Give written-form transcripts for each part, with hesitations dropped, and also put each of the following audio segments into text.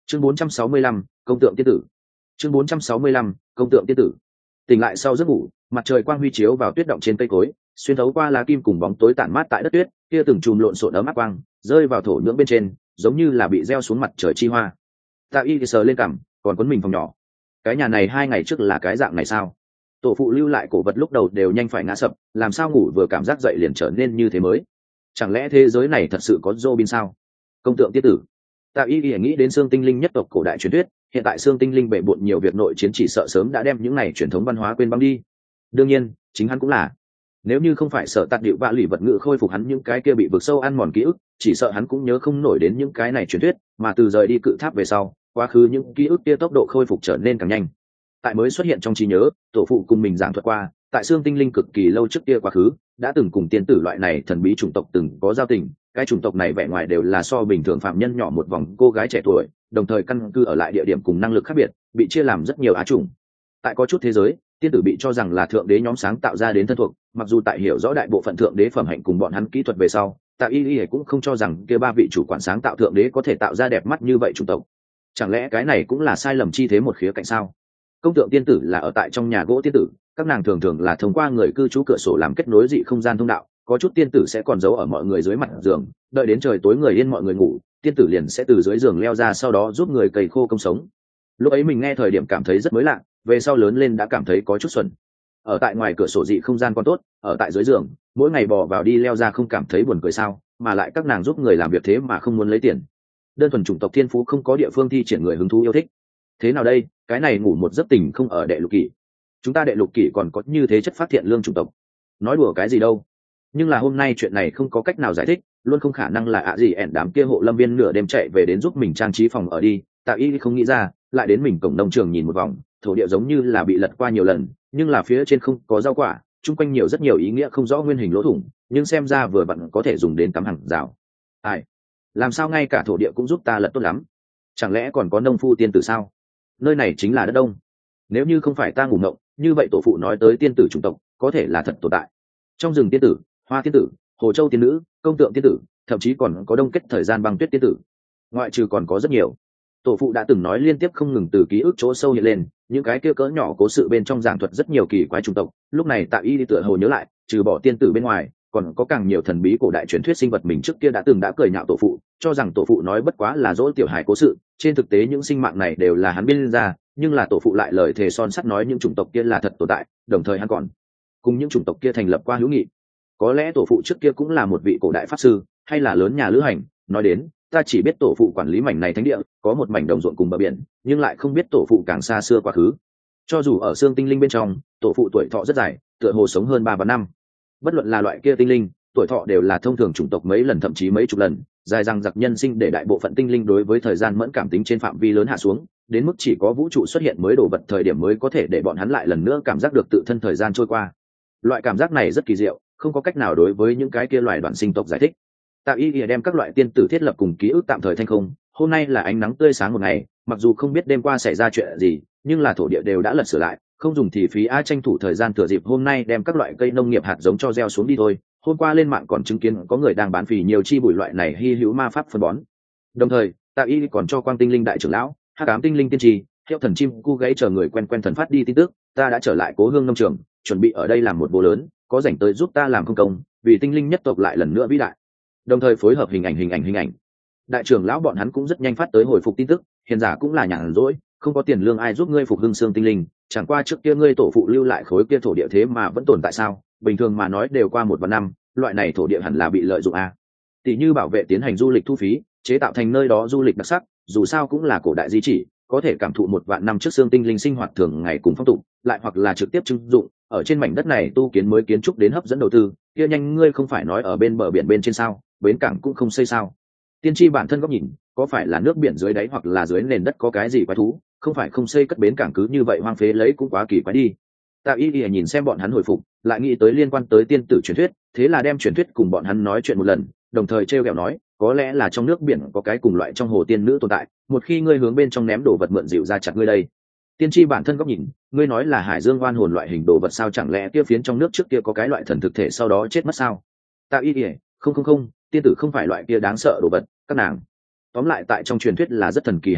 Chương 465, công tượng tiên tử. Chương 465, công tượng tiên tử. Tỉnh lại sau giấc ngủ, mặt trời quang huy chiếu vào tuyết động trên cây cối, xuyên thấu qua lá kim cùng bóng tối tản mát tại đất tuyết, kia từng chùm lộn xộn ấm áp quang, rơi vào thổ nhưỡng bên trên, giống như là bị gieo xuống mặt trời chi hoa. Tạ Y thì sờ lên cằm, còn quấn mình phòng nhỏ. Cái nhà này 2 ngày trước là cái dạng này sao? Tổ phụ lưu lại cổ vật lúc đầu đều nhanh phải ngã sập, làm sao ngủ vừa cảm giác dậy liền trở nên như thế mới? Chẳng lẽ thế giới này thật sự có Robin sao? Công tượng tiên tử. Tạ Y thì nghĩ đến xương tinh linh nhất tộc cổ đại truyền thuyết, hiện tại xương tinh linh bệ bội nhiều việc nội chiến, chỉ sợ sớm đã đem những này truyền thống văn hóa quên băng đi. Đương nhiên, chính hắn cũng là. Nếu như không phải sợ tạt điệu vạ lụy vật ngữ khôi phục hắn những cái kia bị vực sâu ăn mòn ký ức, chỉ sợ hắn cũng nhớ không nổi đến những cái này truyền thuyết, mà từ rời đi cự tháp về sau, quá khứ những ký ức kia tốc độ khôi phục trở nên càng nhanh. Tại mới xuất hiện trong trí nhớ, tổ phụ cùng mình giảng thuật qua, tại xương tinh linh cực kỳ lâu trước kia quá khứ, đã từng cùng tiên tử loại này thần bí chủng tộc từng có giao tình. Cái chủng tộc này vẻ ngoài đều là so bình thường phạm nhân nhỏ một vòng cô gái trẻ tuổi, đồng thời căn cư ở lại địa điểm cùng năng lực khác biệt, bị chia làm rất nhiều á chủng. Tại có chút thế giới, tiên tử bị cho rằng là thượng đế nhóm sáng tạo ra đến thân thuộc, mặc dù tại hiểu rõ đại bộ phận thượng đế phẩm hạnh cùng bọn hắn kỹ thuật về sau, Tạ Y cũng không cho rằng kia 3 vị chủ quản sáng tạo thượng đế có thể tạo ra đẹp mắt như vậy chủng tộc. Chẳng lẽ cái này cũng là sai lầm chi thế một khía cạnh sao? Công tượng tiên tử là ở tại trong nhà gỗ tiên tử, các nàng thường thường là thông qua người cư trú cửa sổ làm kết nối dị không gian thông đạo, có chút tiên tử sẽ còn giấu ở mọi người dưới mặt giường, đợi đến trời tối người yên mọi người ngủ, tiên tử liền sẽ từ dưới giường leo ra, sau đó giúp người cày khô công sống. Lúc ấy mình nghe thời điểm cảm thấy rất mới lạ, về sau lớn lên đã cảm thấy có chút xuẩn. Ở tại ngoài cửa sổ dị không gian còn tốt, ở tại dưới giường mỗi ngày bò vào đi leo ra không cảm thấy buồn cười sao? Mà lại các nàng giúp người làm việc thế mà không muốn lấy tiền. Đơn thuần chủng tộc thiên phú không có địa phương thi triển người hứng thú yêu thích. Thế nào đây, cái này ngủ một giấc tỉnh không ở đệ lục kỷ. Chúng ta đệ lục kỷ còn có như thế chất phát thiện lương chủng tộc. Nói đùa cái gì đâu. Nhưng là hôm nay chuyện này không có cách nào giải thích, luôn không khả năng là ạ gì ẻn đám kia hộ lâm viên nửa đêm chạy về đến giúp mình trang trí phòng ở đi. Tạ Y không nghĩ ra, lại đến mình cổng nông trường nhìn một vòng, thổ địa giống như là bị lật qua nhiều lần, nhưng là phía trên không có rau quả, chung quanh nhiều rất nhiều ý nghĩa không rõ nguyên hình lỗ thủng, nhưng xem ra vừa vặn có thể dùng đến cắm hàng rào. Ai, làm sao ngay cả thổ địa cũng giúp ta lật tốt lắm? Chẳng lẽ còn có nông phu tiên tử sao? Nơi này chính là đất đông. Nếu như không phải ta ngủ mộng, như vậy tổ phụ nói tới tiên tử chủng tộc có thể là thật tồn tại. Trong rừng tiên tử, hoa tiên tử, hồ châu tiên nữ, công tượng tiên tử, thậm chí còn có đông kết thời gian băng tuyết tiên tử. Ngoại trừ còn có rất nhiều. Tổ phụ đã từng nói liên tiếp không ngừng từ ký ức chỗ sâu hiện lên, những cái kia cỡ nhỏ cố sự bên trong giảng thuật rất nhiều kỳ quái chủng tộc. Lúc này Tạ Y tựa hồ nhớ lại, trừ bỏ tiên tử bên ngoài, còn có càng nhiều thần bí cổ đại truyền thuyết sinh vật mình trước kia đã cười nhạo tổ phụ, cho rằng tổ phụ nói bất quá là dỗ tiểu hài cố sự. Trên thực tế những sinh mạng này đều là hắn biên ra, nhưng là tổ phụ lại lời thề son sắt nói những chủng tộc kia là thật tồn tại, đồng thời hắn còn cùng những chủng tộc kia thành lập qua hữu nghị. Có lẽ tổ phụ trước kia cũng là một vị cổ đại pháp sư, hay là lớn nhà lữ hành. Nói đến, ta chỉ biết tổ phụ quản lý mảnh này thánh địa, có một mảnh đồng ruộng cùng bờ biển, nhưng lại không biết tổ phụ càng xa xưa quá khứ. Cho dù ở xương tinh linh bên trong, tổ phụ tuổi thọ rất dài, tựa hồ sống hơn 3 vạn năm. Bất luận là loại kia tinh linh, tuổi thọ đều là thông thường chủng tộc mấy lần thậm chí mấy chục lần, dài rằng giặc nhân sinh để đại bộ phận tinh linh đối với thời gian mẫn cảm tính trên phạm vi lớn hạ xuống, đến mức chỉ có vũ trụ xuất hiện mới đồ vật thời điểm mới có thể để bọn hắn lại lần nữa cảm giác được tự thân thời gian trôi qua. Loại cảm giác này rất kỳ diệu, không có cách nào đối với những cái kia loài đoạn sinh tộc giải thích. Tạ Y đem các loại tiên tử thiết lập cùng ký ức tạm thời thanh không. Hôm nay là ánh nắng tươi sáng một ngày, mặc dù không biết đêm qua xảy ra chuyện gì, nhưng là thổ địa đều đã lật sửa lại, không dùng thì phí ai, tranh thủ thời gian thừa dịp hôm nay đem các loại cây nông nghiệp hạt giống cho gieo xuống đi thôi. Hôm qua lên mạng còn chứng kiến có người đang bán phì nhiều chi bụi loại này hy hữu ma pháp phân bón. Đồng thời, Tạ Y còn cho Quang Tinh Linh đại trưởng lão, Hắc Ám Tinh Linh tiên tri, Hiệu Thần Chim cu gãy chờ người quen thần phát đi tin tức, ta đã trở lại Cố Hương nông trường, chuẩn bị ở đây làm một bố lớn, có rảnh tới giúp ta làm không công, vì tinh linh nhất tộc lại lần nữa vĩ đại. Đồng thời phối hợp hình ảnh. Đại trưởng lão bọn hắn cũng rất nhanh phát tới hồi phục tin tức, hiền giả cũng là nhàn rỗi, không có tiền lương ai giúp ngươi phục hưng xương tinh linh, chẳng qua trước kia ngươi tổ phụ lưu lại khối kia thổ địa thế mà vẫn tồn tại sao? Bình thường mà nói đều qua 1 vạn năm, loại này thổ địa hẳn là bị lợi dụng a. Tỷ như bảo vệ tiến hành du lịch thu phí, chế tạo thành nơi đó du lịch đặc sắc, dù sao cũng là cổ đại di chỉ, có thể cảm thụ 1 vạn năm trước xương tinh linh sinh hoạt thường ngày cùng phong tục, lại hoặc là trực tiếp trưng dụng ở trên mảnh đất này tu kiến mới kiến trúc đến hấp dẫn đầu tư. Kia nhanh ngươi không phải nói ở bên bờ biển bên trên sao, bến cảng cũng không xây sao? Tiên tri bản thân góc nhìn, có phải là nước biển dưới đáy hoặc là dưới nền đất có cái gì quái thú, không phải không xây cất bến cảng cứ như vậy hoang phế lấy cũng quá kỳ quái đi. Tạ Y nhìn xem bọn hắn hồi phục, lại nghĩ tới liên quan tới tiên tử truyền thuyết, thế là đem truyền thuyết cùng bọn hắn nói chuyện một lần, đồng thời trêu ghẹo nói, có lẽ là trong nước biển có cái cùng loại trong hồ tiên nữ tồn tại, một khi ngươi hướng bên trong ném đồ vật mượn dịu ra chặt ngươi đây. Tiên tri bản thân góc nhìn, ngươi nói là hải dương oan hồn loại hình đồ vật sao, chẳng lẽ kia phiến trong nước trước kia có cái loại thần thực thể sau đó chết mất sao? Tạ Y không, tiên tử không phải loại kia đáng sợ đồ vật, các nàng tóm lại tại trong truyền thuyết là rất thần kỳ hạt giống,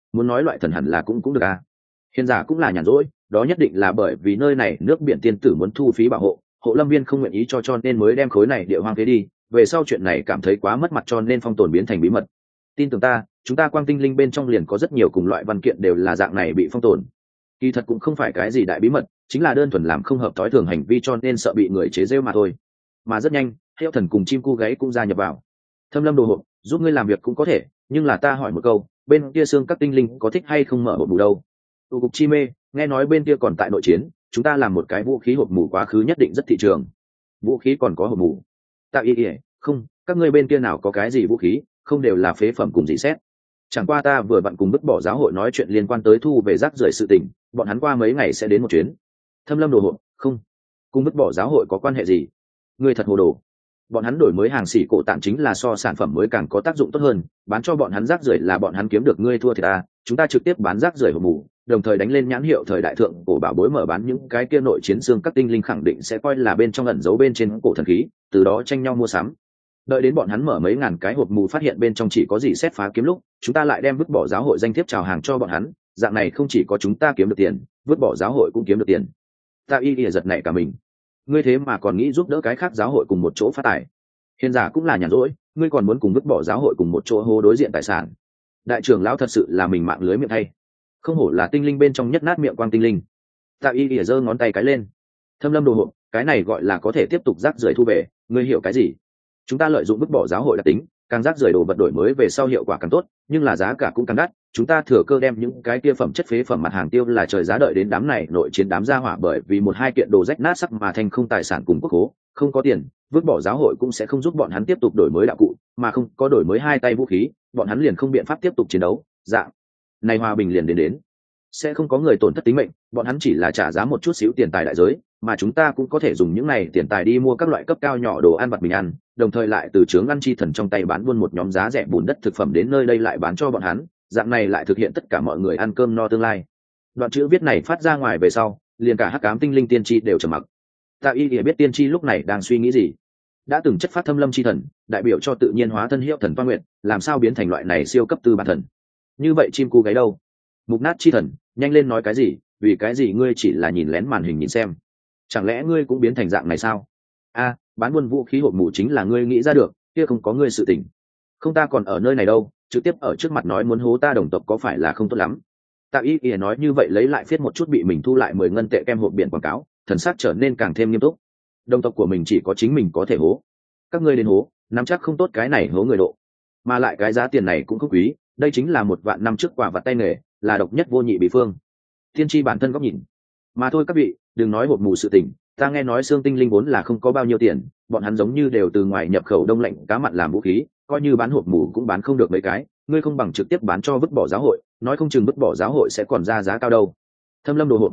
muốn nói loại thần hẳn là cũng được à. Hiền giả cũng là nhàn rỗi, đó nhất định là bởi vì nơi này nước biển tiên tử muốn thu phí bảo hộ, hộ lâm viên không nguyện ý cho nên mới đem khối này địa hoang phế đi. Về sau chuyện này cảm thấy quá mất mặt cho nên phong tồn biến thành bí mật. Tin tưởng ta, chúng ta quang tinh linh bên trong liền có rất nhiều cùng loại văn kiện đều là dạng này bị phong tồn. Kỳ thật cũng không phải cái gì đại bí mật, chính là đơn thuần làm không hợp thói thường hành vi cho nên sợ bị người chế giễu mà thôi. Mà rất nhanh, Hiệu Thần cùng chim cu gáy cũng gia nhập vào. Thâm Lâm đồ hộp, giúp ngươi làm việc cũng có thể, nhưng là ta hỏi một câu, bên kia xương các tinh linh có thích hay không mở hộp mù đâu? Tụ cục chi mê, nghe nói bên kia còn tại nội chiến, chúng ta làm một cái vũ khí hộp mù quá khứ nhất định rất thị trường. Vũ khí còn có hộp mù? Tạo ý ỉa, không, các ngươi bên kia nào có cái gì vũ khí, không đều là phế phẩm cùng dị xét. Chẳng qua ta vừa vặn cùng vứt bỏ giáo hội nói chuyện liên quan tới thu về rác rưởi sự tình, bọn hắn qua mấy ngày sẽ đến một chuyến. Thâm Lâm đồ hộp, không, cùng vứt bỏ giáo hội có quan hệ gì? Ngươi thật hồ đồ. Bọn hắn đổi mới hàng xỉ cổ tạn chính là so sản phẩm mới càng có tác dụng tốt hơn, bán cho bọn hắn rác rưởi là bọn hắn kiếm được, ngươi thua thì ta, chúng ta trực tiếp bán rác rưởi hộp mù, đồng thời đánh lên nhãn hiệu thời đại thượng cổ bảo bối, mở bán những cái kia nội chiến xương các tinh linh khẳng định sẽ coi là bên trong ẩn giấu bên trên cổ thần khí, từ đó tranh nhau mua sắm. Đợi đến bọn hắn mở mấy ngàn cái hộp mù phát hiện bên trong chỉ có gì xét phá kiếm lúc, chúng ta lại đem vứt bỏ giáo hội danh thiếp chào hàng cho bọn hắn, dạng này không chỉ có chúng ta kiếm được tiền, vứt bỏ giáo hội cũng kiếm được tiền. Ta y giật nảy cả mình. Ngươi thế mà còn nghĩ giúp đỡ cái khác giáo hội cùng một chỗ phát tài? Hiền giả cũng là nhàn rỗi, ngươi còn muốn cùng vứt bỏ giáo hội cùng một chỗ hô đối diện tài sản? Đại trưởng lão thật sự là mình mạng lưới miệng hay, không hổ là tinh linh bên trong nhất nát miệng quang tinh linh. Tạ y ỉa giơ ngón tay cái lên. Thâm Lâm đồ hộp, cái này gọi là có thể tiếp tục rác rưởi thu về, ngươi hiểu cái gì? Chúng ta lợi dụng vứt bỏ giáo hội đặc tính, càng rác rưởi đồ vật đổi mới về sau hiệu quả càng tốt, nhưng là giá cả cũng càng đắt. Chúng ta thừa cơ đem những cái kia phẩm chất phế phẩm mặt hàng tiêu là trời giá, đợi đến đám này nội chiến đám gia hỏa bởi vì một hai kiện đồ rách nát sắc mà thành không tài sản cùng quốc hố, không có tiền, vứt bỏ giáo hội cũng sẽ không giúp bọn hắn tiếp tục đổi mới đạo cụ, mà không có đổi mới hai tay vũ khí, bọn hắn liền không biện pháp tiếp tục chiến đấu. Dạng này hòa bình liền đến, sẽ không có người tổn thất tính mệnh, bọn hắn chỉ là trả giá một chút xíu tiền tài đại giới, mà chúng ta cũng có thể dùng những này tiền tài đi mua các loại cấp cao nhỏ đồ ăn vặt mình ăn, đồng thời lại từ chướng ăn chi thần trong tay bán buôn một nhóm giá rẻ bùn đất thực phẩm đến nơi đây lại bán cho bọn hắn, dạng này lại thực hiện tất cả mọi người ăn cơm no tương lai. Đoạn chữ viết này phát ra ngoài về sau, liền cả hắc ám tinh linh tiên tri đều trầm mặc. Tạ y hiểu biết tiên tri lúc này đang suy nghĩ gì. Đã từng chất phát thâm lâm chi thần, đại biểu cho tự nhiên hóa thân Hiệu Thần Toan Nguyệt, làm sao biến thành loại này siêu cấp tư bản thần? Như vậy chim cu gáy đâu? Mục nát chi thần, nhanh lên nói cái gì, vì cái gì ngươi chỉ là nhìn lén màn hình nhìn xem? Chẳng lẽ ngươi cũng biến thành dạng này sao? A, bán buôn vũ khí hộp mù chính là ngươi nghĩ ra được, kia không có ngươi sự tình. Không, ta còn ở nơi này đâu, trực tiếp ở trước mặt nói muốn hố ta đồng tộc có phải là không tốt lắm? Tạ y ỉa nói như vậy lấy lại viết một chút bị mình thu lại 10 ngân tệ kem hộp biển quảng cáo, thần sắc trở nên càng thêm nghiêm túc. Đồng tộc của mình chỉ có chính mình có thể hố, các ngươi đến hố, nắm chắc không tốt cái này hố người độ, mà lại cái giá tiền này cũng không quý, đây chính là 1 vạn năm trước quà vặt tay nghề, là độc nhất vô nhị bị phương. Tiên tri bản thân góc nhìn mà thôi. Các vị đừng nói hộp mù sự tình, ta nghe nói xương tinh linh vốn là không có bao nhiêu tiền, bọn hắn giống như đều từ ngoài nhập khẩu đông lạnh cá mặn làm vũ khí, coi như bán hộp mù cũng bán không được mấy cái, ngươi không bằng trực tiếp bán cho vứt bỏ giáo hội, nói không chừng vứt bỏ giáo hội sẽ còn ra giá cao đâu. Thâm Lâm đồ hộp,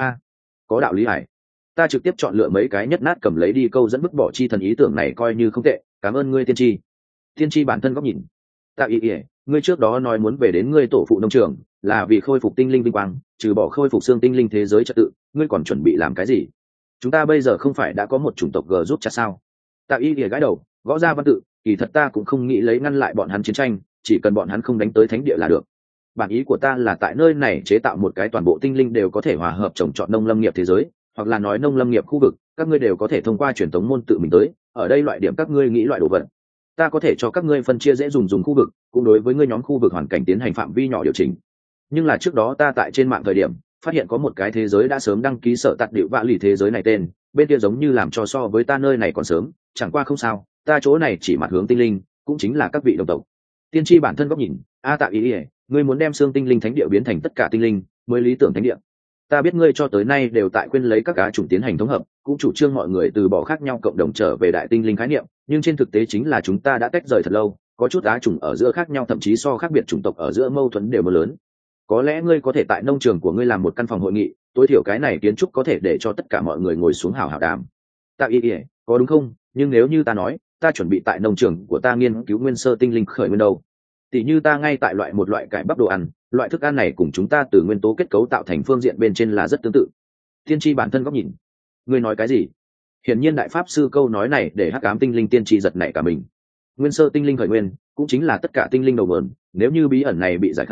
có đạo lý hải, ta trực tiếp chọn lựa mấy cái nhất nát cầm lấy đi câu dẫn vứt bỏ chi thần, ý tưởng này coi như không tệ, cảm ơn ngươi tiên tri. Tiên tri bản thân góc nhìn. Tạ ý ỉa, ngươi trước đó nói muốn về đến ngươi tổ phụ nông trường là vì khôi phục tinh linh vinh quang, trừ bỏ khôi phục xương tinh linh thế giới trật tự, ngươi còn chuẩn bị làm cái gì? Chúng ta bây giờ không phải đã có một chủng tộc G giúp chặt sao? Tạ y ỉa gãi đầu, gõ ra văn tự, kỳ thật ta cũng không nghĩ lấy ngăn lại bọn hắn chiến tranh, chỉ cần bọn hắn không đánh tới thánh địa là được. Bản ý của ta là tại nơi này chế tạo một cái toàn bộ tinh linh đều có thể hòa hợp trồng trọt nông lâm nghiệp thế giới, hoặc là nói nông lâm nghiệp khu vực, các ngươi đều có thể thông qua truyền thống môn tự mình tới, ở đây loại điểm các ngươi nghĩ loại đồ vật, ta có thể cho các ngươi phân chia dễ dùng khu vực, cũng đối với ngươi nhóm khu vực hoàn cảnh tiến hành phạm vi nhỏ điều chỉnh. Nhưng là trước đó ta tại trên mạng thời điểm phát hiện có một cái thế giới đã sớm đăng ký sở tạt điệu vạ lì thế giới này tên, bên kia giống như làm cho so với ta nơi này còn sớm, chẳng qua không sao, ta chỗ này chỉ mặt hướng tinh linh, cũng chính là các vị đồng tộc. Tiên tri bản thân góc nhìn. Tạ ý ỉa, ngươi muốn đem xương tinh linh thánh địa biến thành tất cả tinh linh mới lý tưởng thánh địa. Ta biết ngươi cho tới nay đều tại khuyên lấy các cá chủng tiến hành thống hợp, cũng chủ trương mọi người từ bỏ khác nhau cộng đồng trở về đại tinh linh khái niệm, nhưng trên thực tế chính là chúng ta đã tách rời thật lâu, có chút á chủng ở giữa khác nhau, thậm chí so khác biệt chủng tộc ở giữa mâu thuẫn đều mưa lớn. Có lẽ ngươi có thể tại nông trường của ngươi làm một căn phòng hội nghị, tối thiểu cái này kiến trúc có thể để cho tất cả mọi người ngồi xuống hào hào đàm. Tạ ý ỉa, có đúng không? Nhưng nếu như ta nói ta chuẩn bị tại nông trường của ta nghiên cứu nguyên sơ tinh linh khởi nguyên đâu, tỷ như ta ngay tại một loại cải bắp đồ ăn, loại thức ăn này cùng chúng ta từ nguyên tố kết cấu tạo thành phương diện bên trên là rất tương tự. Tiên tri bản thân góc nhìn. Ngươi nói cái gì? Hiển nhiên đại pháp sư câu nói này để hắc ám tinh linh tiên tri giật nảy cả mình. Nguyên sơ tinh linh khởi nguyên cũng chính là tất cả tinh linh đầu nguồn, nếu như bí ẩn này bị giải khai,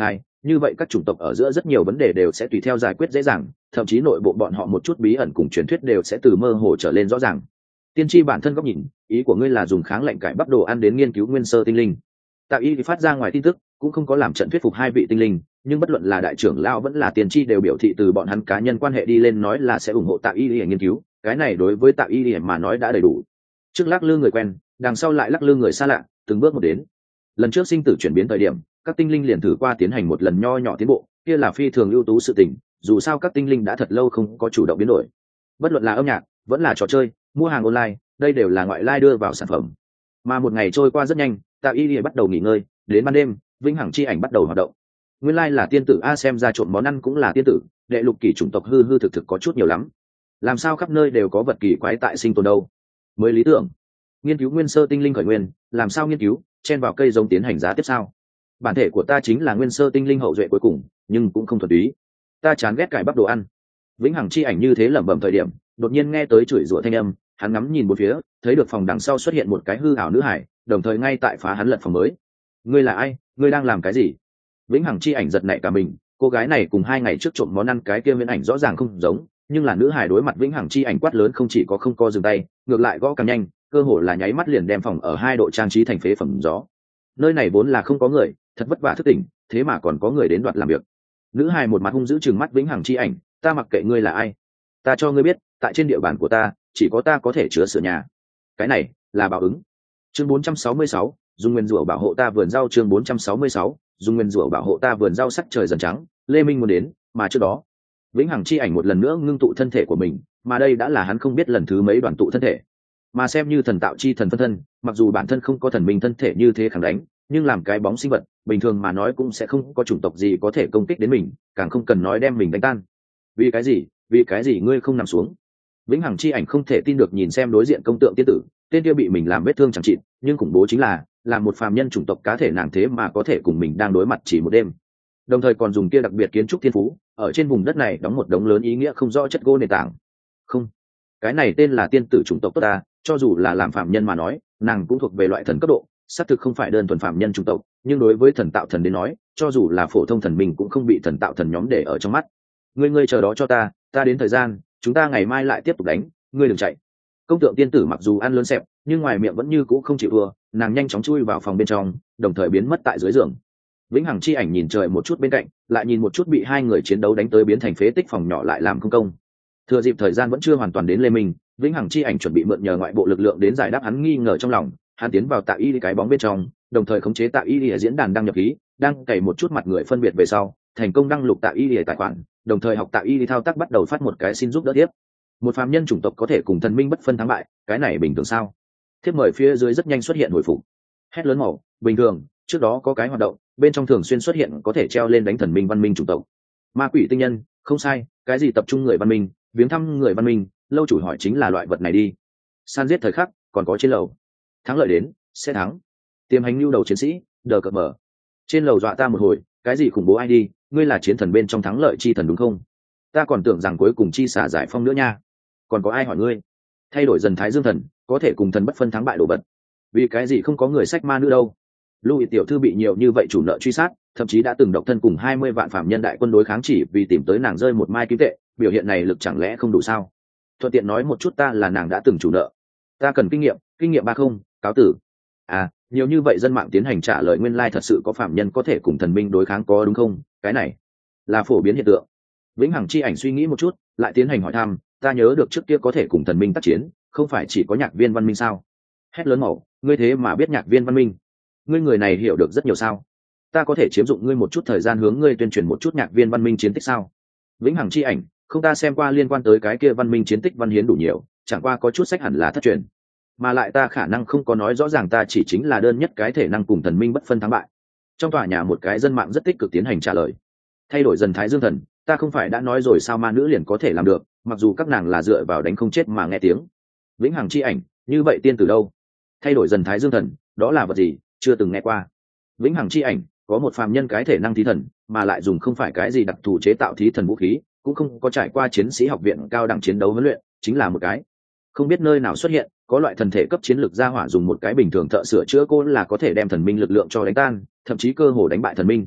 như vậy các chủng tộc ở giữa rất nhiều vấn đề đều sẽ tùy theo giải quyết dễ dàng, thậm chí nội bộ bọn họ một chút bí ẩn cùng truyền thuyết đều sẽ từ mơ hồ trở lên rõ ràng. Tiên tri bản thân góc nhìn, ý của ngươi là dùng kháng lệnh cải bắp đồ ăn đến nghiên cứu nguyên sơ tinh linh. Tạ Y phát ra ngoài tin tức cũng không có làm trận thuyết phục hai vị tinh linh, nhưng bất luận là đại trưởng lão vẫn là tiên tri đều biểu thị từ bọn hắn cá nhân quan hệ đi lên nói là sẽ ủng hộ Tạ Y nghiên cứu, cái này đối với Tạ Y mà nói đã đầy đủ. Trước lắc lư người quen, đằng sau lại lắc lư người xa lạ, từng bước một đến. Lần trước sinh tử chuyển biến thời điểm, các tinh linh liền thử qua tiến hành một lần nho nhỏ tiến bộ, kia là phi thường ưu tú sự tình, dù sao các tinh linh đã thật lâu không có chủ động biến đổi. Bất luận là âm nhạc, vẫn là trò chơi, mua hàng online, đây đều là ngoại lai đưa vào sản phẩm. Mà một ngày trôi qua rất nhanh, Tạ Y bắt đầu nghỉ ngơi, đến ban đêm, vĩnh hằng chi ảnh bắt đầu hoạt động. Nguyên lai là tiên tử a, xem ra trộm món ăn cũng là tiên tử, đệ lục kỳ chủng tộc hư hư thực thực có chút nhiều lắm. Làm sao khắp nơi đều có vật kỳ quái tại sinh tồn đâu? Mới lý tưởng. Nghiên cứu nguyên sơ tinh linh khởi nguyên, làm sao nghiên cứu, chen vào cây giống tiến hành giá tiếp sao? Bản thể của ta chính là nguyên sơ tinh linh hậu duệ cuối cùng, nhưng cũng không thuần túy. Ta chán ghét cải bắp đồ ăn. Vĩnh hằng chi ảnh như thế lẩm bẩm thời điểm, đột nhiên nghe tới chửi rủa thanh âm, hắn ngắm nhìn một phía, thấy được phòng đằng sau xuất hiện một cái hư ảo nữ hải, đồng thời ngay tại phá hắn lật phòng mới. Ngươi là ai? Ngươi đang làm cái gì? Vĩnh hằng chi ảnh giật nảy cả mình, cô gái này cùng 2 ngày trước trộm món ăn cái kia viễn ảnh rõ ràng không giống, nhưng là nữ hải đối mặt vĩnh hằng chi ảnh quát lớn không chỉ có không co dừng tay, ngược lại gõ càng nhanh, cơ hồ là nháy mắt liền đem phòng ở 2 độ trang trí thành phế phẩm gió. Nơi này vốn là không có người, thật vất vả thức tỉnh, thế mà còn có người đến đoạt làm việc. Nữ hải một mặt hung dữ trừng mắt vĩnh hằng chi ảnh, ta mặc kệ ngươi là ai, ta cho ngươi biết, tại trên địa bàn của ta, chỉ có ta có thể chứa sửa nhà. Cái này là báo ứng. Chương 466, dùng nguyên rủa bảo hộ ta vườn rau. Chương 466, dùng nguyên rủa bảo hộ ta vườn rau. Sắc trời dần trắng, Lê Minh muốn đến, mà trước đó vĩnh hằng chi ảnh một lần nữa ngưng tụ thân thể của mình, mà đây đã là hắn không biết lần thứ mấy đoàn tụ thân thể. Mà xem như thần tạo chi thần phân thân, mặc dù bản thân không có thần minh thân thể như thế khẳng đánh, nhưng làm cái bóng sinh vật bình thường mà nói cũng sẽ không có chủng tộc gì có thể công kích đến mình, càng không cần nói đem mình đánh tan. Vì cái gì ngươi không nằm xuống? Vĩnh hằng chi ảnh không thể tin được nhìn xem đối diện công tượng tiên tử, tên kia bị mình làm vết thương chẳng trị, nhưng khủng bố chính là làm một phàm nhân chủng tộc cá thể nàng thế mà có thể cùng mình đang đối mặt chỉ một đêm, đồng thời còn dùng kia đặc biệt kiến trúc thiên phú ở trên vùng đất này đóng một đống lớn ý nghĩa không rõ chất gỗ nền tảng. Không, cái này tên là tiên tử chủng tộc tốt ta, cho dù là làm phàm nhân mà nói, nàng cũng thuộc về loại thần cấp độ, xác thực không phải đơn thuần phàm nhân chủng tộc, nhưng đối với thần tạo thần đến nói, cho dù là phổ thông thần mình cũng không bị thần tạo thần nhóm để ở trong mắt. Ngươi chờ đó cho ta đến thời gian, chúng ta ngày mai lại tiếp tục đánh, ngươi đừng chạy. Công tượng tiên tử mặc dù ăn lớn xẹp, nhưng ngoài miệng vẫn như cũ không chịu thua, nàng nhanh chóng chui vào phòng bên trong, đồng thời biến mất tại dưới giường. Vĩnh hằng chi ảnh nhìn trời một chút bên cạnh, lại nhìn một chút bị 2 người chiến đấu đánh tới biến thành phế tích phòng nhỏ lại làm không công. Thừa dịp thời gian vẫn chưa hoàn toàn đến Lê Minh, Vĩnh hằng chi ảnh chuẩn bị mượn nhờ ngoại bộ lực lượng đến giải đáp hắn nghi ngờ trong lòng. Hắn tiến vào Tạ Y cái bóng bên trong, đồng thời khống chế Tạ Y ở diễn đàn đăng nhập ký, đang cày một chút mặt người phân biệt về sau, thành công đăng lục Tạ Y tài khoản, đồng thời học Tạ Y thao tác bắt đầu phát một cái xin giúp đỡ tiếp. Một phàm nhân chủng tộc có thể cùng thần minh bất phân thắng bại, cái này bình thường sao? Thiếp mời phía dưới rất nhanh xuất hiện hồi phục. Hét lớn màu, bình thường, trước đó có cái hoạt động, bên trong thường xuyên xuất hiện có thể treo lên đánh thần minh văn minh chủng tộc. Ma quỷ tinh nhân, không sai, cái gì tập trung người văn minh, viếng thăm người văn minh, lâu chủ hỏi chính là loại vật này đi. San giết thời khắc, còn có trên lầu. Thắng lợi đến, sẽ thắng. Tiềm hành lưu đầu chiến sĩ, đờ cợt mở. Trên lầu dọa ta một hồi, cái gì khủng bố ai đi, ngươi là chiến thần bên trong thắng lợi chi thần đúng không? Ta còn tưởng rằng cuối cùng chi xả giải phong nữa nha. Còn có ai hỏi ngươi? Thay đổi dần thái dương thần, có thể cùng thần bất phân thắng bại đồ vật. Vì cái gì không có người sách ma nữa đâu? Louis tiểu thư bị nhiều như vậy chủ nợ truy sát, thậm chí đã từng độc thân cùng 20 vạn phạm nhân đại quân đối kháng chỉ vì tìm tới nàng rơi một mai kim tệ, biểu hiện này lực chẳng lẽ không đủ sao? Thuận tiện nói một chút ta là nàng đã từng chủ nợ. Ta cần kinh nghiệm 30, cáo tử. À, nhiều như vậy dân mạng tiến hành trả lời nguyên lai thật sự có phạm nhân có thể cùng thần minh đối kháng có đúng không? Cái này là phổ biến hiện tượng. Vĩnh hằng chi ảnh suy nghĩ một chút, lại tiến hành hỏi thăm, ta nhớ được trước kia có thể cùng thần minh tác chiến, không phải chỉ có nhạc viên văn minh sao? Hét lớn màu, ngươi thế mà biết nhạc viên văn minh? Ngươi người này hiểu được rất nhiều sao? Ta có thể chiếm dụng ngươi một chút thời gian hướng ngươi tuyên truyền một chút nhạc viên văn minh chiến tích sao? Vĩnh hằng chi ảnh, không, ta xem qua liên quan tới cái kia văn minh chiến tích văn hiến đủ nhiều, chẳng qua có chút sách hẳn là thất truyền, mà lại ta khả năng không có nói rõ ràng ta chỉ chính là đơn nhất cái thể năng cùng thần minh bất phân thắng bại. Trong tòa nhà một cái dân mạng rất tích cực tiến hành trả lời. Thay đổi dần thái dương thần, ta không phải đã nói rồi sao ma nữ liền có thể làm được, mặc dù các nàng là dựa vào đánh không chết mà nghe tiếng. Vĩnh hằng chi ảnh, như vậy tiên từ đâu? Thay đổi dần thái dương thần, đó là vật gì, chưa từng nghe qua. Vĩnh hằng chi ảnh, có một phàm nhân cái thể năng thí thần, mà lại dùng không phải cái gì đặc thù chế tạo thí thần vũ khí, cũng không có trải qua chiến sĩ học viện cao đẳng chiến đấu huấn luyện, chính là một cái không biết nơi nào xuất hiện, có loại thần thể cấp chiến lược gia hỏa dùng một cái bình thường thợ sửa chữa cô là có thể đem thần minh lực lượng cho đánh tan, thậm chí cơ hồ đánh bại thần minh.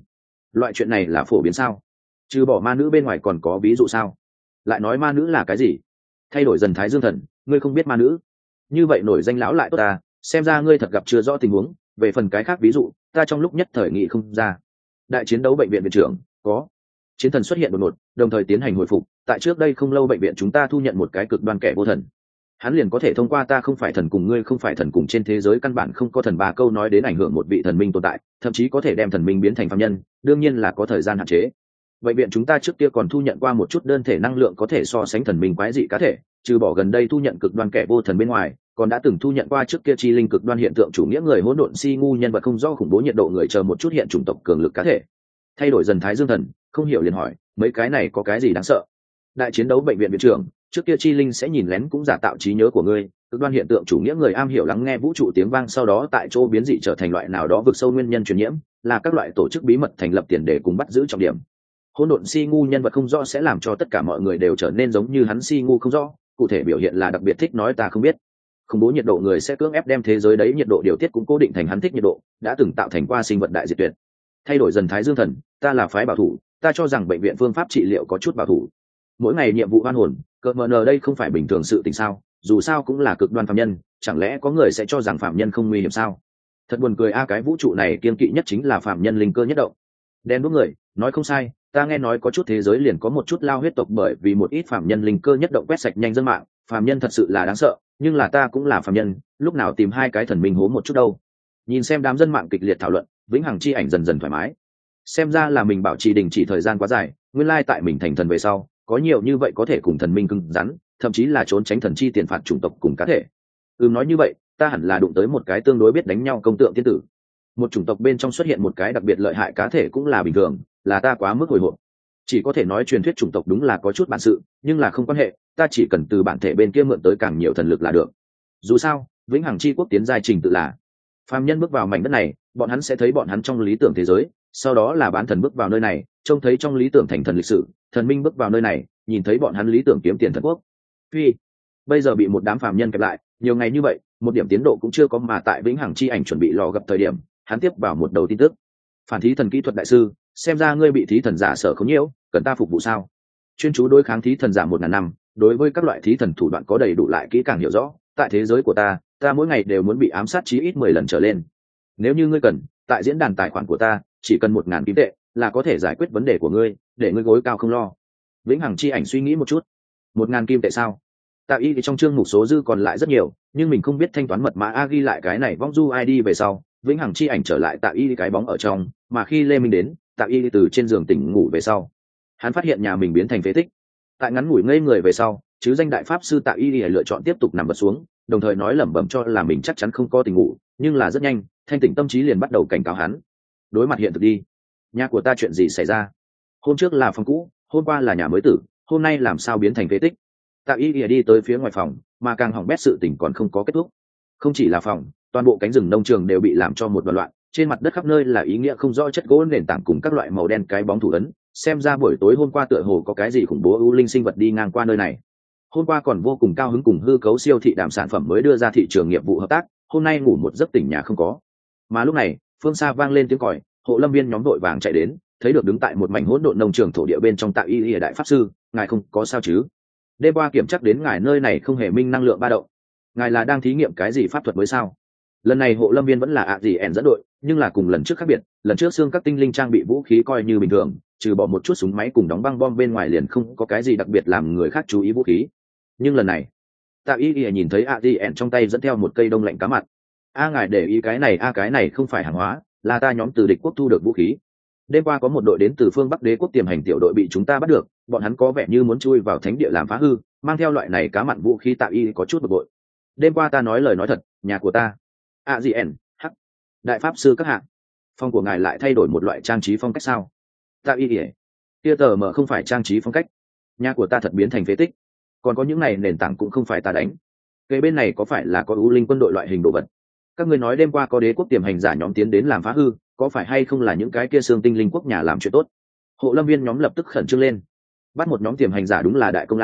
Loại chuyện này là phổ biến sao? Trừ bỏ ma nữ bên ngoài còn có ví dụ sao? Lại nói ma nữ là cái gì? Thay đổi dần Thái Dương Thần, ngươi không biết ma nữ? Như vậy nổi danh lão lại tốt ta, xem ra ngươi thật gặp chưa rõ tình huống. Về phần cái khác ví dụ, ta trong lúc nhất thời nghị không ra. Đại chiến đấu bệnh viện viện trưởng có chiến thần xuất hiện đột ngột, đồng thời tiến hành hồi phục. Tại trước đây không lâu bệnh viện chúng ta thu nhận một cái cực đoan kẻ vô thần, hắn liền có thể thông qua ta không phải thần cùng ngươi không phải thần cùng trên thế giới căn bản không có thần ba câu nói đến ảnh hưởng một vị thần minh tồn tại, thậm chí có thể đem thần minh biến thành phàm nhân, đương nhiên là có thời gian hạn chế. Bệnh viện chúng ta trước kia còn thu nhận qua một chút đơn thể năng lượng có thể so sánh thần minh quái dị cá thể, trừ bỏ gần đây thu nhận cực đoan kẻ vô thần bên ngoài, còn đã từng thu nhận qua trước kia chi linh cực đoan hiện tượng chủ nghĩa người hỗn độn si ngu nhân vật không do khủng bố nhiệt độ người chờ một chút hiện chủng tộc cường lực cá thể. Thay đổi dần Thái Dương Thần, không hiểu liền hỏi, mấy cái này có cái gì đáng sợ? Đại chiến đấu bệnh viện viện trưởng, trước kia chi linh sẽ nhìn lén cũng giả tạo trí nhớ của ngươi, cực đoan hiện tượng chủ nghĩa người am hiểu lắng nghe vũ trụ tiếng vang sau đó tại chỗ biến dị trở thành loại nào đó vực sâu nguyên nhân truyền nhiễm, là các loại tổ chức bí mật thành lập tiền để cùng bắt giữ trọng điểm. Hỗn độn si ngu nhân vật không rõ sẽ làm cho tất cả mọi người đều trở nên giống như hắn si ngu không rõ, cụ thể biểu hiện là đặc biệt thích nói ta không biết. Khủng bố nhiệt độ người sẽ cưỡng ép đem thế giới đấy nhiệt độ điều tiết cũng cố định thành hắn thích nhiệt độ, đã từng tạo thành qua sinh vật đại diệt tuyệt. Thay đổi dần Thái Dương Thần, ta là phái bảo thủ, ta cho rằng bệnh viện phương pháp trị liệu có chút bảo thủ. Mỗi ngày nhiệm vụ oan hồn, cợt mờ nờ đây không phải bình thường sự tình sao? Dù sao cũng là cực đoan phạm nhân, chẳng lẽ có người sẽ cho rằng phạm nhân không nguy hiểm sao? Thật buồn cười a, cái vũ trụ này kiên kỵ nhất chính là phạm nhân linh cơ nhất động. Đen đuốc người, nói không sai, ta nghe nói có chút thế giới liền có một chút lao huyết tộc bởi vì một ít phạm nhân linh cơ nhất động quét sạch nhanh dân mạng, phạm nhân thật sự là đáng sợ, nhưng là ta cũng là phạm nhân, lúc nào tìm hai cái thần minh hố một chút đâu. Nhìn xem đám dân mạng kịch liệt thảo luận, vĩnh hằng chi ảnh dần dần thoải mái. Xem ra là mình bảo trì đình chỉ thời gian quá dài, nguyên lai tại mình thành thần về sau, có nhiều như vậy có thể cùng thần minh cứng rắn, thậm chí là trốn tránh thần chi tiền phạt chủng tộc cùng cá thể. Nói như vậy, ta hẳn là đụng tới một cái tương đối biết đánh nhau công tượng tiên tử. Một chủng tộc bên trong xuất hiện một cái đặc biệt lợi hại cá thể cũng là bình thường, là ta quá mức hồi hộp. Chỉ có thể nói truyền thuyết chủng tộc đúng là có chút bản sự, nhưng là không quan hệ, ta chỉ cần từ bản thể bên kia mượn tới càng nhiều thần lực là được. Dù sao, vĩnh hằng chi quốc tiến giai trình tự là phàm nhân bước vào mảnh đất này, bọn hắn sẽ thấy bọn hắn trong lý tưởng thế giới, sau đó là bán thần bước vào nơi này, trông thấy trong lý tưởng thành thần lịch sử, thần minh bước vào nơi này, nhìn thấy bọn hắn lý tưởng kiếm tiền thần quốc. Phi, bây giờ bị một đám phàm nhân kẹp lại, nhiều ngày như vậy, một điểm tiến độ cũng chưa có, mà tại vĩnh hằng chi ảnh chuẩn bị lò gặp thời điểm, hắn tiếp vào một đầu tin tức. Phản thí thần kỹ thuật đại sư, xem ra ngươi bị thí thần giả sở khống nhiễu, cần ta phục vụ sao? Chuyên chú đối kháng thí thần giả 1000 năm, đối với các loại thí thần thủ đoạn có đầy đủ lại kỹ càng hiểu rõ, tại thế giới của ta mỗi ngày đều muốn bị ám sát chí ít 10 lần trở lên. Nếu như ngươi cần, tại diễn đàn tài khoản của ta, chỉ cần 1000 kim tệ là có thể giải quyết vấn đề của ngươi, để ngươi gối cao không lo. Vĩnh hằng chi ảnh suy nghĩ một chút. 1000 kim tệ sao? Tạ Y thì trong chương mục số dư còn lại rất nhiều, nhưng mình không biết thanh toán mật mã a ghi lại cái này vong du ID về sau, vĩnh hằng chi ảnh trở lại Tạ Y cái bóng ở trong, mà khi Lê Minh đến, Tạ Y từ trên giường tỉnh ngủ về sau, hắn phát hiện nhà mình biến thành phế tích. Tại ngắn ngủi ngây người về sau, chứ danh đại pháp sư Tạ Y lựa chọn tiếp tục nằm vật xuống, đồng thời nói lẩm bẩm cho là mình chắc chắn không có tình ngủ, nhưng là rất nhanh, thanh tỉnh tâm trí liền bắt đầu cảnh cáo hắn. Đối mặt hiện thực đi. Nhà của ta chuyện gì xảy ra? Hôm trước là phòng cũ, hôm qua là nhà mới tử, hôm nay làm sao biến thành phế tích? Tạ Y đi tới phía ngoài phòng, mà càng hỏng bét sự tình còn không có kết thúc. Không chỉ là phòng, toàn bộ cánh rừng nông trường đều bị làm cho một đoàn loạn, trên mặt đất khắp nơi là ý nghĩa không rõ chất gỗ nền tảng cùng các loại màu đen cái bóng thủ ấn, xem ra buổi tối hôm qua tựa hồ có cái gì khủng bố u linh sinh vật đi ngang qua nơi này. Hôm qua còn vô cùng cao hứng cùng hư cấu siêu thị đàm sản phẩm mới đưa ra thị trường nghiệp vụ hợp tác, hôm nay ngủ một giấc tỉnh nhà không có. Mà lúc này, phương xa vang lên tiếng còi, hộ lâm viên nhóm đội vàng chạy đến, thấy được đứng tại một mảnh hỗn độn nông trường thổ địa bên trong Tạ Y đại pháp sư, ngài không có sao chứ? Đêm qua kiểm tra đến ngài nơi này không hề minh năng lượng ba động, ngài là đang thí nghiệm cái gì pháp thuật mới sao? Lần này hộ lâm viên vẫn là ạ gì ẻn dẫn đội, nhưng là cùng lần trước khác biệt, lần trước xương các tinh linh trang bị vũ khí coi như bình thường, trừ bỏ một chút súng máy cùng đóng băng bom bên ngoài liền không có cái gì đặc biệt làm người khác chú ý vũ khí. Nhưng lần này, Tạ Y nhìn thấy ạ gì ẻn trong tay dẫn theo một cây đông lạnh cá mặn. Ngài để ý cái này, cái này không phải hàng hóa, là ta nhóm từ địch quốc thu được vũ khí. Đêm qua có một đội đến từ phương Bắc Đế quốc tiềm hành tiểu đội bị chúng ta bắt được, bọn hắn có vẻ như muốn chui vào thánh địa làm phá hư, mang theo loại này cá mặn vũ khí. Tạ Y có chút bực bội. Đêm qua ta nói lời nói thật, nhà của ta. AGN, hắc. Đại pháp sư các hạng. Phòng của ngài lại thay đổi một loại trang trí phong cách sao? Tạ Y kia tờ mờ không phải trang trí phong cách. Nhà của ta thật biến thành phế tích. Còn có những này nền tảng cũng không phải ta đánh. Cây bên này có phải là có U Linh quân đội loại hình đồ vật? Các ngươi nói đêm qua có đế quốc tiềm hành giả nhóm tiến đến làm phá hư, có phải hay không là những cái kia xương tinh linh quốc nhà làm chuyện tốt? Hộ lâm viên nhóm lập tức khẩn trương lên. Bắt một nhóm tiềm hành giả đúng là đại công lao,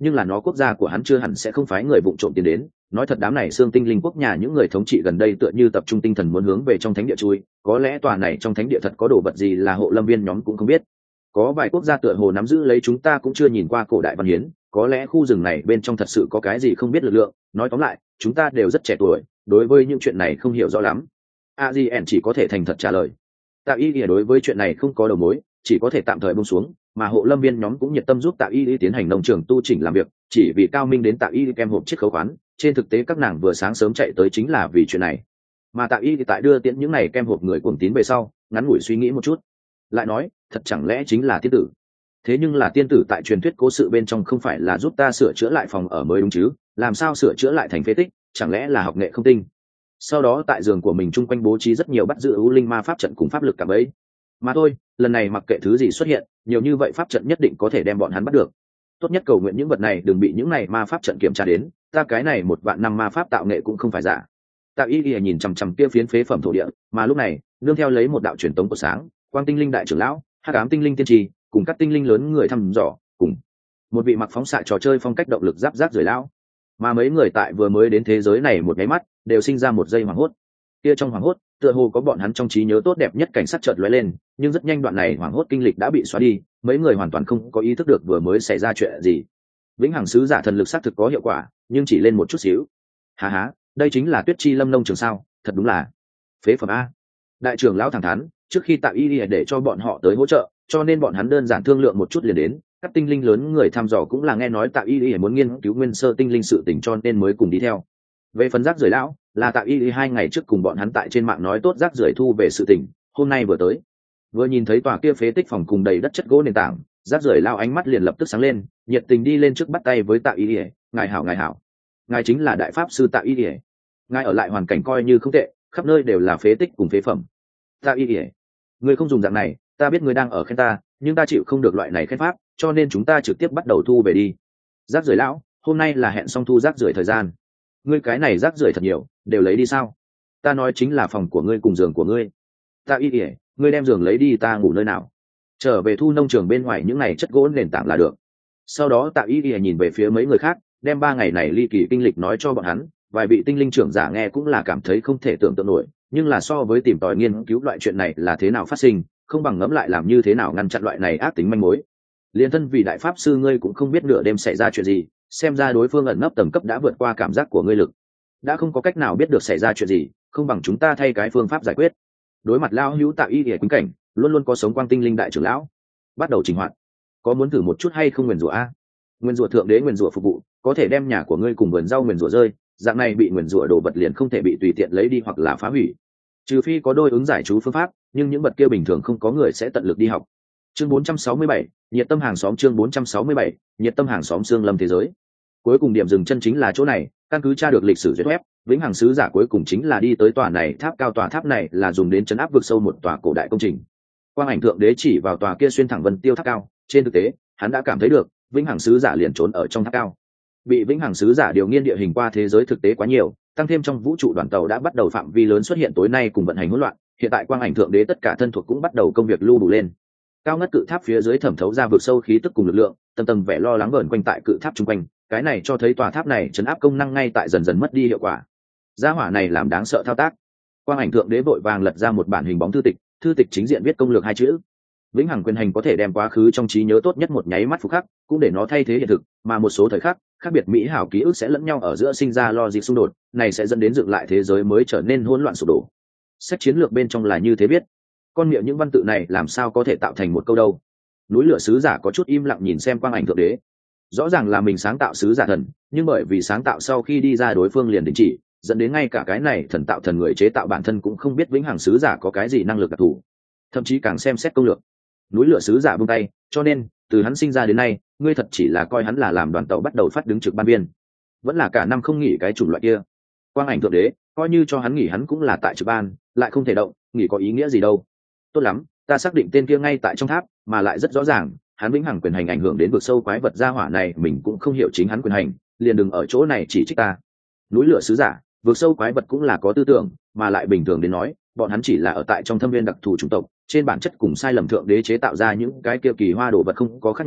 nhưng là nó quốc gia của hắn chưa hẳn sẽ không phái người vụng trộm tiền đến. Nói thật, đám này xương tinh linh quốc nhà những người thống trị gần đây tựa như tập trung tinh thần muốn hướng về trong thánh địa chui, có lẽ tòa này trong thánh địa thật có đồ vật gì là hộ lâm viên nhóm cũng không biết. Có vài quốc gia tựa hồ nắm giữ lấy chúng ta cũng chưa nhìn qua cổ đại văn hiến, có lẽ khu rừng này bên trong thật sự có cái gì không biết lực lượng. Nói tóm lại, chúng ta đều rất trẻ tuổi, đối với những chuyện này không hiểu rõ lắm. Adrien chỉ có thể thành thật trả lời. Tạ Y Y đối với chuyện này không có đầu mối, chỉ có thể tạm thời buông xuống, mà hộ lâm viên nhóm cũng nhiệt tâm giúp Tạ Y Y tiến hành nông trường tu chỉnh làm việc, chỉ vì cao minh đến Tạ Y Y kem hộp chiếc khấu khoán, trên thực tế các nàng vừa sáng sớm chạy tới chính là vì chuyện này. Mà Tạ Y Y tại đưa tiễn những này kem hộp người cuồng tín về sau, ngắn ngủi suy nghĩ một chút, lại nói, thật chẳng lẽ chính là tiên tử? Thế nhưng là tiên tử tại truyền thuyết cố sự bên trong không phải là giúp ta sửa chữa lại phòng ở mới đúng chứ, làm sao sửa chữa lại thành phế tích, chẳng lẽ là học nghệ không tinh? Sau đó tại giường của mình chung quanh bố trí rất nhiều bắt giữ ưu linh ma pháp trận cùng pháp lực cả bấy. Mà thôi, lần này mặc kệ thứ gì xuất hiện, nhiều như vậy pháp trận nhất định có thể đem bọn hắn bắt được. Tốt nhất cầu nguyện những vật này đừng bị những này ma pháp trận kiểm tra đến, ta cái này 1.000 năm ma pháp tạo nghệ cũng không phải giả. Tạ Y Y nhìn chằm chằm kia phiến phế phẩm thổ địa, mà lúc này, nương theo lấy một đạo truyền tống của sáng, Quang Tinh Linh đại trưởng lão, Hắc Ám Tinh Linh tiên tri, cùng các tinh linh lớn người thăm dò, cùng một vị mặc phóng xạ trò chơi phong cách động lực giáp rời lão. Mà mấy người tại vừa mới đến thế giới này một cái mắt, đều sinh ra một giây hoảng hốt. Kia trong hoảng hốt, tựa hồ có bọn hắn trong trí nhớ tốt đẹp nhất cảnh sát chợt lóe lên, nhưng rất nhanh đoạn này hoảng hốt kinh lịch đã bị xóa đi, mấy người hoàn toàn không có ý thức được vừa mới xảy ra chuyện gì. Vĩnh hằng sứ giả thần lực xác thực có hiệu quả, nhưng chỉ lên một chút xíu. Há, đây chính là Tuyết Chi Lâm nông trường sao? Thật đúng là phế phẩm a. Đại trưởng lão thẳng thắn, trước khi Tạ Y Y để cho bọn họ tới hỗ trợ, cho nên bọn hắn đơn giản thương lượng một chút liền đến. Các tinh linh lớn người thăm dò cũng là nghe nói Tạ Y Y muốn nghiên cứu nguyên sơ tinh linh sự tình cho nên mới cùng đi theo. Về phần rác rưởi lão, là Tạ Y Y 2 ngày trước cùng bọn hắn tại trên mạng nói tốt rác rưởi thu về sự tình, hôm nay vừa tới, vừa nhìn thấy tòa kia phế tích phòng cùng đầy đất chất gỗ nền tảng, rác rưởi lão ánh mắt liền lập tức sáng lên, nhiệt tình đi lên trước bắt tay với Tạ Y Y, ngài hảo, ngài chính là đại pháp sư Tạ Y Y, ngài ở lại hoàn cảnh coi như không tệ, khắp nơi đều là phế tích cùng phế phẩm. Tạ Y Y, ngươi không dùng dạng này, ta biết ngươi đang ở khen ta, nhưng ta chịu không được loại này khen pháp, cho nên chúng ta trực tiếp bắt đầu thu về đi. Rác rưởi lão, hôm nay là hẹn xong thu rác rưởi thời gian. Ngươi cái này rác rưởi thật nhiều, đều lấy đi sao? Ta nói chính là phòng của ngươi cùng giường của ngươi. Tạ Y Y, ngươi đem giường lấy đi, ta ngủ nơi nào? Trở về thu nông trường bên ngoài những này chất gỗ nền tảng là được. Sau đó Tạ Y Y nhìn về phía mấy người khác, đem 3 ngày này ly kỳ kinh lịch nói cho bọn hắn. Vài vị tinh linh trưởng giả nghe cũng là cảm thấy không thể tưởng tượng nổi, nhưng là so với tìm tòi nghiên cứu loại chuyện này là thế nào phát sinh, không bằng ngẫm lại làm như thế nào ngăn chặn loại này ác tính manh mối. Liên thân vì đại pháp sư ngươi cũng không biết nửa đêm xảy ra chuyện gì, xem ra đối phương ẩn nấp tầng cấp đã vượt qua cảm giác của ngươi lực, đã không có cách nào biết được xảy ra chuyện gì, không bằng chúng ta thay cái phương pháp giải quyết. Đối mặt lao hữu Tạ Y Y quýnh cảnh, luôn luôn có sống quang tinh linh đại trưởng lão bắt đầu trình hoạt. Có muốn thử một chút hay không? Nguyền rủa a, nguyền rủa thượng đế, nguyền rủa phục vụ, có thể đem nhà của ngươi cùng vườn rau nguyền rủa rơi, dạng này bị nguyền rủa đồ vật liền không thể bị tùy tiện lấy đi hoặc là phá hủy, trừ phi có đôi ứng giải chú phương pháp, nhưng những vật kia bình thường không có người sẽ tận lực đi học. Chương 467, nhiệt tâm hàng xóm. Chương 467, nhiệt tâm hàng xóm. Xương lâm thế giới cuối cùng điểm dừng chân chính là chỗ này. Căn cứ tra được lịch sử duyệt web, vĩnh hằng sứ giả cuối cùng chính là đi tới tòa này tháp cao. Tòa tháp này là dùng đến chấn áp vực sâu một tòa cổ đại công trình. Quang ảnh thượng đế chỉ vào tòa kia xuyên thẳng vân tiêu tháp cao, trên thực tế hắn đã cảm thấy được vĩnh hằng sứ giả liền trốn ở trong tháp cao. Bị vĩnh hằng sứ giả điều nghiên địa hình qua thế giới thực tế quá nhiều, tăng thêm trong vũ trụ đoàn tàu đã bắt đầu phạm vi lớn xuất hiện tối nay cùng vận hành hỗn loạn, hiện tại quang ảnh thượng đế tất cả thân thuộc cũng bắt đầu công việc lưu đủ lên. Cao ngất cự tháp phía dưới thẩm thấu ra vực sâu khí tức cùng lực lượng, tầng tầng vẻ lo lắng vờn quanh tại cự tháp chung quanh, cái này cho thấy tòa tháp này chấn áp công năng ngay tại dần dần mất đi hiệu quả. Gia hỏa này làm đáng sợ thao tác. Quang ảnh thượng đế vội vàng lật ra một bản hình bóng thư tịch chính diện viết công lược 2 chữ. Vĩnh hằng quyền hành có thể đem quá khứ trong trí nhớ tốt nhất một nháy mắt phục khắc, cũng để nó thay thế hiện thực, mà một số thời khắc khác biệt mỹ hảo ký ức sẽ lẫn nhau ở giữa sinh ra logic xung đột, này sẽ dẫn đến dựng lại thế giới mới trở nên hỗn loạn sụp đổ. Sách chiến lược bên trong là như thế viết. Con miệng những văn tự này làm sao có thể tạo thành một câu đâu? Núi lửa sứ giả có chút im lặng nhìn xem quang ảnh thượng đế. Rõ ràng là mình sáng tạo sứ giả thần, nhưng bởi vì sáng tạo sau khi đi ra đối phương liền đình chỉ, dẫn đến ngay cả cái này thần tạo thần người chế tạo bản thân cũng không biết vĩnh hằng sứ giả có cái gì năng lực đặc thù, thậm chí càng xem xét công lược. Núi lửa sứ giả buông tay, cho nên từ hắn sinh ra đến nay, ngươi thật chỉ là coi hắn là làm đoàn tàu bắt đầu phát đứng trực ban viên, vẫn là cả năm không nghỉ cái chủng loại kia. Quang ảnh thượng đế, coi như cho hắn nghỉ hắn cũng là tại trực ban, lại không thể động, nghỉ có ý nghĩa gì đâu. Tốt lắm, ta xác định tên kia ngay tại trong tháp, mà lại rất rõ ràng, hắn vĩnh hằng quyền hành ảnh hưởng đến vực sâu quái vật gia hỏa này, mình cũng không hiểu chính hắn quyền hành, liền đừng ở chỗ này chỉ trích ta. Núi lửa sứ giả, vực sâu quái vật cũng là có tư tưởng, mà lại bình thường đến nói, bọn hắn chỉ là ở tại trong thâm viên đặc thù chủng tộc, trên bản chất cùng sai lầm thượng đế chế tạo ra những cái kia kỳ hoa đồ vật không có khác nhau,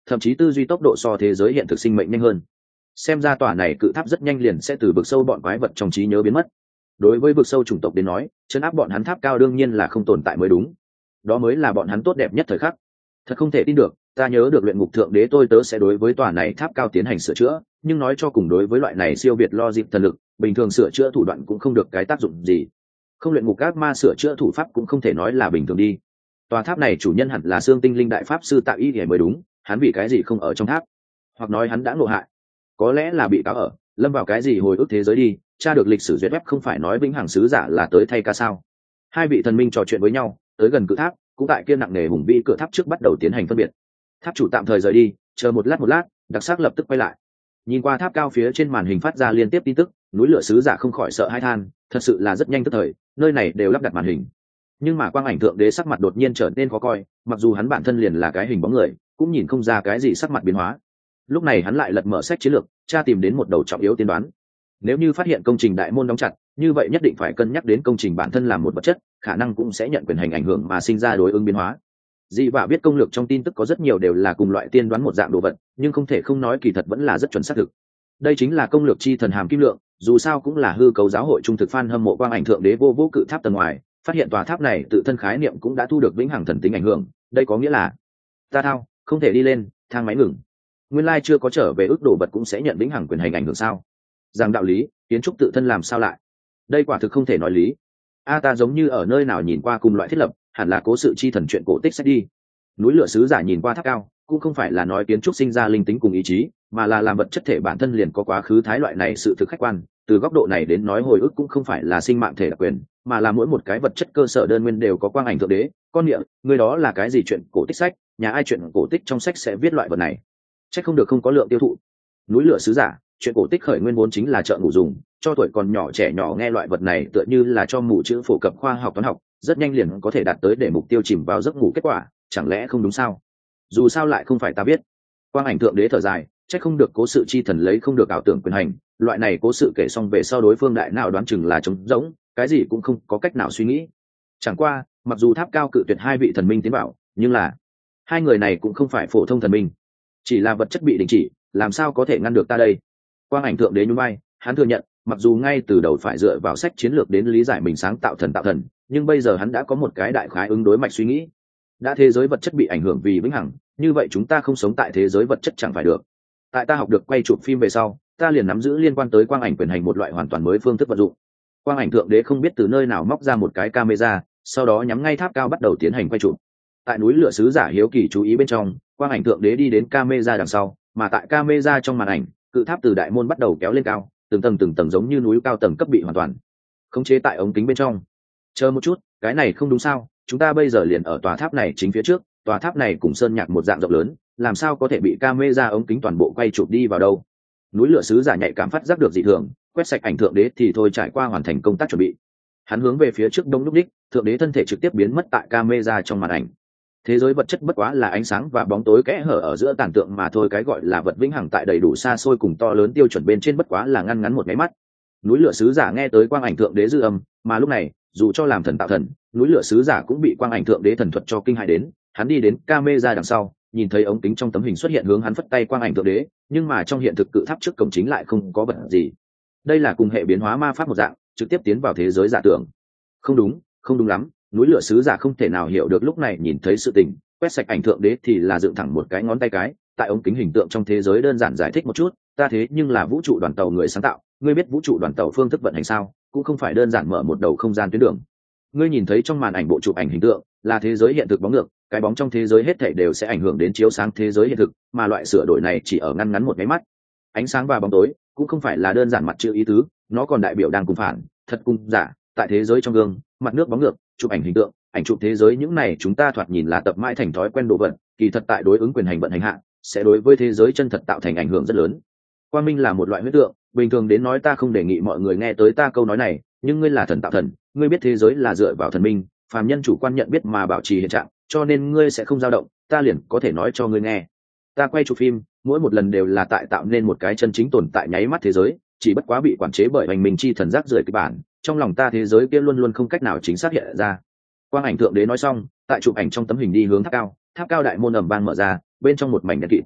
thậm chí tư duy tốc độ so thế giới hiện thực sinh mệnh nhanh hơn. Xem ra tòa này cự tháp rất nhanh liền sẽ từ vực sâu bọn quái vật trong trí nhớ biến mất. Đối với vực sâu chủng tộc đến nói, trấn áp bọn hắn tháp cao đương nhiên là không tồn tại mới đúng. Đó mới là bọn hắn tốt đẹp nhất thời khắc. Thật không thể tin được, ta nhớ được luyện ngục thượng đế tôi tớ sẽ đối với tòa này tháp cao tiến hành sửa chữa, nhưng nói cho cùng đối với loại này siêu việt logic thần lực, bình thường sửa chữa thủ đoạn cũng không được cái tác dụng gì. Không luyện ngục ác ma sửa chữa thủ pháp cũng không thể nói là bình thường đi. Tòa tháp này chủ nhân hẳn là xương tinh linh đại pháp sư Tạ Y thì mới đúng, hắn vì cái gì không ở trong tháp? Hoặc nói hắn đã ngộ hại, có lẽ là bị cáo ở, lâm vào cái gì hồi ức thế giới đi. Tra được lịch sử duyệt web không phải nói vĩnh hằng sứ giả là tới thay ca sao? Hai vị thần minh trò chuyện với nhau, tới gần cự tháp, cũng tại kia nặng nề hùng vĩ cửa tháp trước bắt đầu tiến hành phân biệt. Tháp chủ tạm thời rời đi, chờ một lát, đặc sắc lập tức quay lại. Nhìn qua tháp cao phía trên màn hình phát ra liên tiếp tin tức, núi lửa sứ giả không khỏi sợ hãi than, thật sự là rất nhanh tức thời, nơi này đều lắp đặt màn hình. Nhưng mà quang ảnh thượng đế sắc mặt đột nhiên trở nên khó coi, mặc dù hắn bản thân liền là cái hình bóng người, cũng nhìn không ra cái gì sắc mặt biến hóa. Lúc này hắn lại lật mở sách chiến lược, tra tìm đến một đầu trọng yếu tiên đoán. Nếu như phát hiện công trình đại môn đóng chặt, như vậy nhất định phải cân nhắc đến công trình bản thân là một vật chất, khả năng cũng sẽ nhận quyền hành ảnh hưởng mà sinh ra đối ứng biến hóa. Dị vạ biết công lược trong tin tức có rất nhiều đều là cùng loại tiên đoán một dạng đồ vật, nhưng không thể không nói kỳ thật vẫn là rất chuẩn xác thực. Đây chính là công lược chi thần hàm kim lượng, dù sao cũng là hư cấu giáo hội trung thực fan hâm mộ quang ảnh thượng đế vô cự tháp tầng ngoài, phát hiện tòa tháp này tự thân khái niệm cũng đã thu được vĩnh hằng thần tính ảnh hưởng, đây có nghĩa là ta thao, không thể đi lên, thang máy ngừng. Nguyên lai chưa có trở về ước đồ vật cũng sẽ nhận vĩnh hằng quyền hành ảnh hưởng sao? Rằng đạo lý, kiến trúc tự thân làm sao lại? Đây quả thực không thể nói lý. Ta giống như ở nơi nào nhìn qua cùng loại thiết lập, hẳn là cố sự chi thần chuyện cổ tích sách đi. Núi lửa sứ giả nhìn qua tháp cao, cũng không phải là nói kiến trúc sinh ra linh tính cùng ý chí, mà là làm vật chất thể bản thân liền có quá khứ thái loại này sự thực khách quan. Từ góc độ này đến nói hồi ức cũng không phải là sinh mạng thể đặc quyền, mà là mỗi một cái vật chất cơ sở đơn nguyên đều có quang ảnh thượng đế. Con niệm, người đó là cái gì chuyện cổ tích sách, nhà ai chuyện cổ tích trong sách sẽ viết loại vật này? Chắc không được không có lượng tiêu thụ. Núi lửa sứ giả, chuyện cổ tích khởi nguyên vốn chính là chợ ngủ dùng, cho tuổi còn nhỏ trẻ nhỏ nghe loại vật này tựa như là cho mù chữ phổ cập khoa học toán học, rất nhanh liền có thể đạt tới để mục tiêu chìm vào giấc ngủ kết quả, chẳng lẽ không đúng sao? Dù sao lại không phải ta biết. Quang ảnh thượng đế thở dài, chắc không được cố sự chi thần lấy không được ảo tưởng quyền hành, loại này cố sự kể xong về sau đối phương đại nào đoán chừng là trống rỗng, cái gì cũng không có cách nào suy nghĩ. Chẳng qua, mặc dù tháp cao cự tuyệt hai vị thần minh tiến bảo, nhưng là hai người này cũng không phải phổ thông thần minh, chỉ là vật chất bị đình chỉ, làm sao có thể ngăn được ta đây? Quang ảnh thượng đế nhún vai, hắn thừa nhận, mặc dù ngay từ đầu phải dựa vào sách chiến lược đến lý giải mình sáng tạo thần, nhưng bây giờ hắn đã có một cái đại khái ứng đối mạch suy nghĩ. Đã thế giới vật chất bị ảnh hưởng vì vĩnh hằng, như vậy chúng ta không sống tại thế giới vật chất chẳng phải được. Tại ta học được quay chụp phim về sau, ta liền nắm giữ liên quan tới quang ảnh quyền hành một loại hoàn toàn mới phương thức vận dụng. Quang ảnh thượng đế không biết từ nơi nào móc ra một cái camera, sau đó nhắm ngay tháp cao bắt đầu tiến hành quay chụp. Tại núi lửa sứ giả hiếu kỳ chú ý bên trong, quang ảnh thượng đế đi đến camera đằng sau, mà tại camera trong màn ảnh, cự tháp từ đại môn bắt đầu kéo lên cao, từng tầng giống như núi cao tầng cấp bị hoàn toàn khống chế tại ống kính bên trong. Chờ một chút, cái này không đúng sao? Chúng ta bây giờ liền ở tòa tháp này chính phía trước, tòa tháp này cùng sơn nhạc một dạng rộng lớn, làm sao có thể bị camera ống kính toàn bộ quay chụp đi vào đâu? Núi lửa sứ giả nhạy cảm phát giác được dị thường, quét sạch ảnh thượng đế thì thôi trải qua hoàn thành công tác chuẩn bị. Hắn hướng về phía trước đông lúc đích, thượng đế thân thể trực tiếp biến mất tại camera trong màn ảnh. Thế giới vật chất bất quá là ánh sáng và bóng tối kẽ hở ở giữa tàn tượng mà thôi, cái gọi là vật vĩnh hằng tại đầy đủ xa xôi cùng to lớn tiêu chuẩn bên trên bất quá là ngăn ngắn một cái mắt. Núi lửa sứ giả nghe tới quang ảnh thượng đế dư âm, mà lúc này, dù cho làm thần tạo thần, núi lửa sứ giả cũng bị quang ảnh thượng đế thần thuật cho kinh hãi đến. Hắn đi đến camera đằng sau, nhìn thấy ống kính trong tấm hình xuất hiện hướng hắn phất tay quang ảnh thượng đế, nhưng mà trong hiện thực cự tháp trước cổng chính lại không có vật gì. Đây là cùng hệ biến hóa ma pháp một dạng, trực tiếp tiến vào thế giới giả tưởng. Không đúng lắm. Núi lửa sứ giả không thể nào hiểu được lúc này nhìn thấy sự tình, quét sạch ảnh thượng đế thì là dựng thẳng một cái ngón tay cái, tại ống kính hình tượng trong thế giới đơn giản giải thích một chút, ta thế nhưng là vũ trụ đoàn tàu người sáng tạo, ngươi biết vũ trụ đoàn tàu phương thức vận hành sao? Cũng không phải đơn giản mở một đầu không gian tuyến đường. Ngươi nhìn thấy trong màn ảnh bộ chụp ảnh hình tượng là thế giới hiện thực bóng ngược, cái bóng trong thế giới hết thảy đều sẽ ảnh hưởng đến chiếu sáng thế giới hiện thực, mà loại sửa đổi này chỉ ở ngăn ngắn một cái mắt. Ánh sáng và bóng tối cũng không phải là đơn giản mặt chữ ý tứ, nó còn đại biểu đang cùng phản, thật cùng giả, tại thế giới trong gương, mặt nước bóng ngược, chụp ảnh hình tượng, ảnh chụp thế giới những này chúng ta thoạt nhìn là tập mãi thành thói quen đồ vật, kỳ thật tại đối ứng quyền hành vận hành hạ, sẽ đối với thế giới chân thật tạo thành ảnh hưởng rất lớn. Quang minh là một loại huyết tượng, bình thường đến nói ta không đề nghị mọi người nghe tới ta câu nói này, nhưng ngươi là thần tạo thần, ngươi biết thế giới là dựa vào thần minh, phàm nhân chủ quan nhận biết mà bảo trì hiện trạng, cho nên ngươi sẽ không dao động, ta liền có thể nói cho ngươi nghe. Ta quay chụp phim, mỗi một lần đều là tại tạo nên một cái chân chính tồn tại nháy mắt thế giới, chỉ bất quá bị quản chế bởi hành mình chi thần giác rưởi kịch bản, trong lòng ta thế giới kia luôn luôn không cách nào chính xác hiện ra. Quang ảnh thượng đế nói xong, tại chụp ảnh trong tấm hình đi hướng tháp cao đại môn ầm vang mở ra, bên trong một mảnh đen kịt,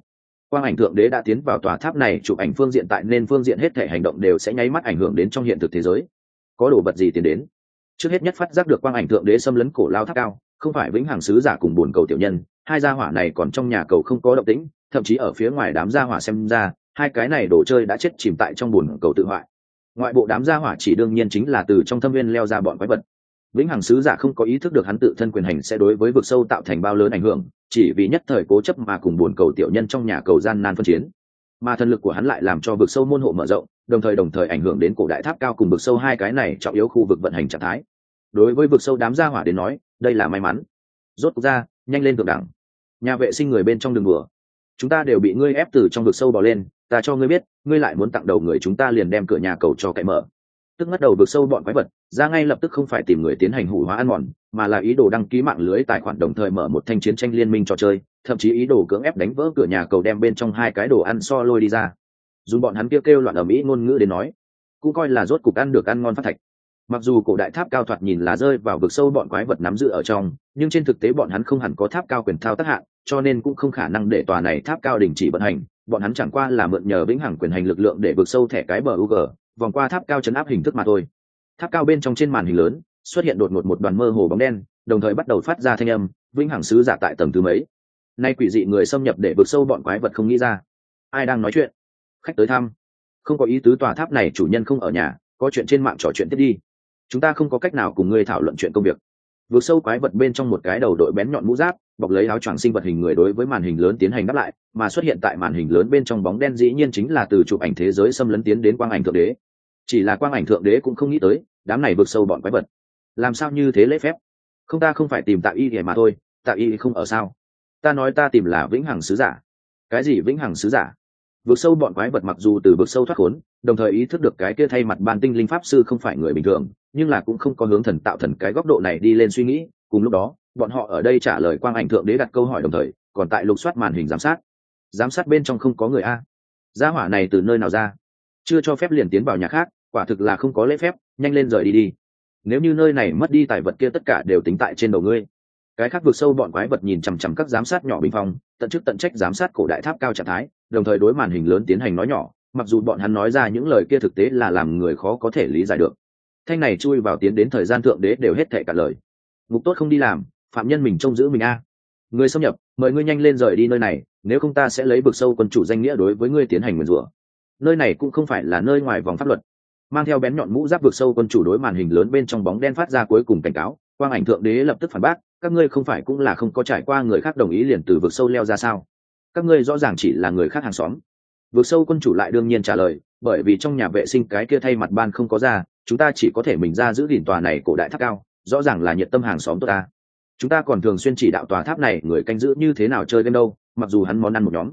quang ảnh thượng đế đã tiến vào tòa tháp này chụp ảnh phương diện tại nên phương diện hết thể hành động đều sẽ nháy mắt ảnh hưởng đến trong hiện thực thế giới. Có đồ vật gì tiến đến? Trước hết nhất phát giác được quang ảnh thượng đế xâm lấn cổ lao tháp cao, không phải vĩnh hằng sứ giả cùng buồn cầu tiểu nhân, hai gia hỏa này còn trong nhà cầu không có động tĩnh, thậm chí ở phía ngoài đám gia hỏa xem ra hai cái này đồ chơi đã chết chìm tại trong buồn cầu tự hoại. Ngoại bộ đám gia hỏa chỉ đương nhiên chính là từ trong thâm viên leo ra bọn quái vật. Vĩnh hằng sứ giả không có ý thức được hắn tự thân quyền hành sẽ đối với vực sâu tạo thành bao lớn ảnh hưởng, chỉ vì nhất thời cố chấp mà cùng buồn cầu tiểu nhân trong nhà cầu gian nan phân chiến, mà thần lực của hắn lại làm cho vực sâu môn hộ mở rộng, đồng thời ảnh hưởng đến cổ đại tháp cao cùng vực sâu hai cái này trọng yếu khu vực vận hành trạng thái. Đối với vực sâu đám gia hỏa đến nói, đây là may mắn. Rốt cuộc ra, nhanh lên thượng đẳng. Nhà vệ sinh người bên trong đường đùa. Chúng ta đều bị ngươi ép từ trong vực sâu bò lên, ta cho ngươi biết, ngươi lại muốn tặng đầu người chúng ta liền đem cửa nhà cầu cho cậy mở. Tức ngất đầu vực sâu bọn quái vật, ra ngay lập tức không phải tìm người tiến hành hủ hóa ăn mòn, mà là ý đồ đăng ký mạng lưới tài khoản đồng thời mở một thanh chiến tranh liên minh trò chơi, thậm chí ý đồ cưỡng ép đánh vỡ cửa nhà cầu đem bên trong hai cái đồ ăn so lôi đi ra. Dùng bọn hắn kêu loạn ở mỹ ngôn ngữ đến nói, cũng coi là rốt cục ăn được ăn ngon phát thạch. Mặc dù cổ đại tháp cao thoạt nhìn là rơi vào vực sâu bọn quái vật nắm giữ ở trong, nhưng trên thực tế bọn hắn không hẳn có tháp cao quyền thao tác hạn, cho nên cũng không khả năng để tòa này tháp cao đình chỉ vận hành. Bọn hắn chẳng qua là mượn nhờ vĩnh hằng quyền hành lực lượng để vực sâu thẻ cái bờ UG, vòng qua tháp cao chấn áp hình thức mà thôi. Tháp cao bên trong trên màn hình lớn xuất hiện đột ngột một đoàn mơ hồ bóng đen, đồng thời bắt đầu phát ra thanh âm, vĩnh hằng sứ giả tại tầng thứ mấy. Nay quỷ dị người xâm nhập để vực sâu bọn quái vật không nghĩ ra. Ai đang nói chuyện? Khách tới thăm. Không có ý tứ, tòa tháp này chủ nhân không ở nhà, có chuyện trên mạng trò chuyện tiếp đi. Chúng ta không có cách nào cùng ngươi thảo luận chuyện công việc. Vực sâu quái vật bên trong một cái đầu đội bén nhọn mũ giáp, bọc lấy áo choàng sinh vật hình người đối với màn hình lớn tiến hành đáp lại, mà xuất hiện tại màn hình lớn bên trong bóng đen dĩ nhiên chính là từ chụp ảnh thế giới xâm lấn tiến đến quang ảnh thượng đế. Chỉ là quang ảnh thượng đế cũng không nghĩ tới, đám này vực sâu bọn quái vật làm sao như thế lễ phép. Không, ta không phải tìm Tạ Y mà thôi, Tạ Y không ở sao? Ta nói ta tìm là vĩnh hằng sứ giả. Cái gì vĩnh hằng sứ giả? Vực sâu bọn quái vật mặc dù từ vực sâu thoát khốn, đồng thời ý thức được cái kia thay mặt ban tinh linh pháp sư không phải người bình thường, nhưng là cũng không có hướng thần tạo thần cái góc độ này đi lên suy nghĩ. Cùng lúc đó bọn họ ở đây trả lời quang ảnh thượng đế đặt câu hỏi, đồng thời còn tại lục soát màn hình giám sát bên trong không có người a. Gia hỏa này từ nơi nào ra? Chưa cho phép liền tiến vào nhà khác, quả thực là không có lễ phép, nhanh lên rời đi đi. Nếu như nơi này mất đi tài vật kia tất cả đều tính tại trên đầu ngươi. Cái khác vực sâu bọn quái vật nhìn chằm chằm các giám sát nhỏ bình phong, tận chức tận trách giám sát cổ đại tháp cao trạng thái, đồng thời đối màn hình lớn tiến hành nói nhỏ, mặc dù bọn hắn nói ra những lời kia thực tế là làm người khó có thể lý giải được. Thanh này chui vào tiến đến thời gian thượng đế đều hết thệ cả lời. Ngục tốt không đi làm, phạm nhân mình trông giữ mình a. Người xâm nhập, mời ngươi nhanh lên rời đi nơi này, nếu không ta sẽ lấy vực sâu quân chủ danh nghĩa đối với ngươi tiến hành nguyền rủa. Nơi này cũng không phải là nơi ngoài vòng pháp luật. Mang theo bén nhọn mũ giáp vực sâu quân chủ đối màn hình lớn bên trong bóng đen phát ra cuối cùng cảnh cáo. Quang ảnh thượng đế lập tức phản bác, các ngươi không phải cũng là không có trải qua người khác đồng ý liền từ vực sâu leo ra sao? Các ngươi rõ ràng chỉ là người khác hàng xóm. Vực sâu quân chủ lại đương nhiên trả lời, bởi vì trong nhà vệ sinh cái kia thay mặt ban không có ra, chúng ta chỉ có thể mình ra giữ gìn tòa này cổ đại tháp cao, rõ ràng là nhiệt tâm hàng xóm tốt ta. Chúng ta còn thường xuyên chỉ đạo tòa tháp này người canh giữ như thế nào chơi game đâu, mặc dù hắn món ăn một nhóm.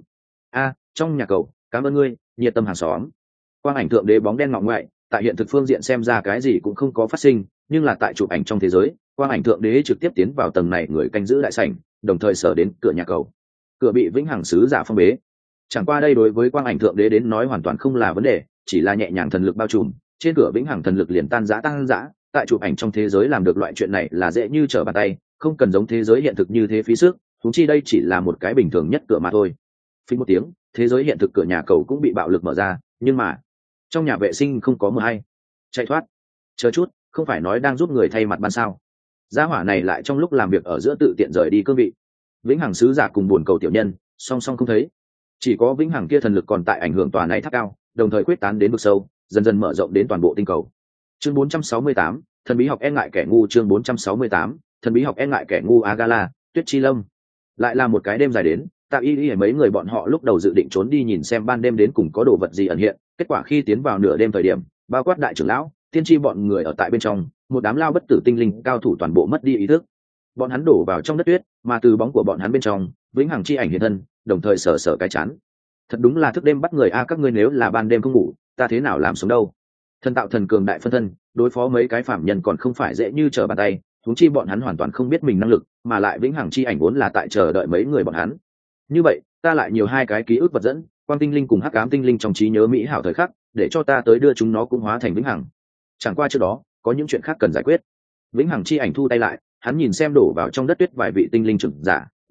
Trong nhà cầu, cảm ơn ngươi, nhiệt tâm hàng xóm. Quang ảnh thượng đế bóng đen ngọng ngoại, tại hiện thực phương diện xem ra cái gì cũng không có phát sinh, nhưng là tại chụp ảnh trong thế giới, quang ảnh thượng đế trực tiếp tiến vào tầng này người canh giữ đại sảnh, đồng thời sở đến cửa nhà cầu. Cửa bị vĩnh hằng sứ giả phong bế. Chẳng qua đây đối với quang ảnh thượng đế đến nói hoàn toàn không là vấn đề, chỉ là nhẹ nhàng thần lực bao trùm, trên cửa vĩnh hằng thần lực liền tan rã. Tại chụp ảnh trong thế giới làm được loại chuyện này là dễ như trở bàn tay, không cần giống thế giới hiện thực như thế phí sức, huống chi đây chỉ là một cái bình thường nhất cửa mà thôi. Phình một tiếng, thế giới hiện thực cửa nhà cầu cũng bị bạo lực mở ra, nhưng mà trong nhà vệ sinh không có mờ hay. Chạy thoát. Chờ chút, không phải nói đang giúp người thay mặt ban sao? Gia hỏa này lại trong lúc làm việc ở giữa tự tiện rời đi cương vị. Vĩnh hằng sứ giả cùng buồn cầu tiểu nhân song song không thấy, chỉ có vĩnh hằng kia thần lực còn tại ảnh hưởng tòa này tháp cao, đồng thời quyết tán đến vực sâu, dần dần mở rộng đến toàn bộ tinh cầu. Chương 468, thần bí học e ngại kẻ ngu. Chương 468, thần bí học e ngại kẻ ngu. Agala, Tuyết Chi Lâm. Lại là một cái đêm dài đến, Tạ Y mấy người bọn họ lúc đầu dự định trốn đi nhìn xem ban đêm đến cùng có đồ vật gì ẩn hiện, kết quả khi tiến vào nửa đêm thời điểm, bao quát đại trưởng lão, tiên tri bọn người ở tại bên trong, một đám lao bất tử tinh linh cao thủ toàn bộ mất đi ý thức. Bọn hắn đổ vào trong đất tuyết, mà từ bóng của bọn hắn bên trong, vĩnh hằng chi ảnh hiện thân, đồng thời sờ cái chán. Thật đúng là thức đêm bắt người a, các ngươi nếu là ban đêm không ngủ, ta thế nào làm sống đâu? Thần tạo thần cường đại phân thân, đối phó mấy cái phạm nhân còn không phải dễ như trở bàn tay, huống chi bọn hắn hoàn toàn không biết mình năng lực, mà lại vĩnh hằng chi ảnh vốn là tại chờ đợi mấy người bọn hắn. Như vậy, ta lại nhiều hai cái ký ức vật dẫn, quang tinh linh cùng hắc ám tinh linh trong trí nhớ mỹ hảo thời khắc, để cho ta tới đưa chúng nó cũng hóa thành vĩnh hằng. Chẳng qua trước đó, có những chuyện khác cần giải quyết. Vĩnh hằng chi ảnh thu tay lại, hắn nhìn xem đổ vào trong đất tuyết vài vị tinh linh trưởng giả,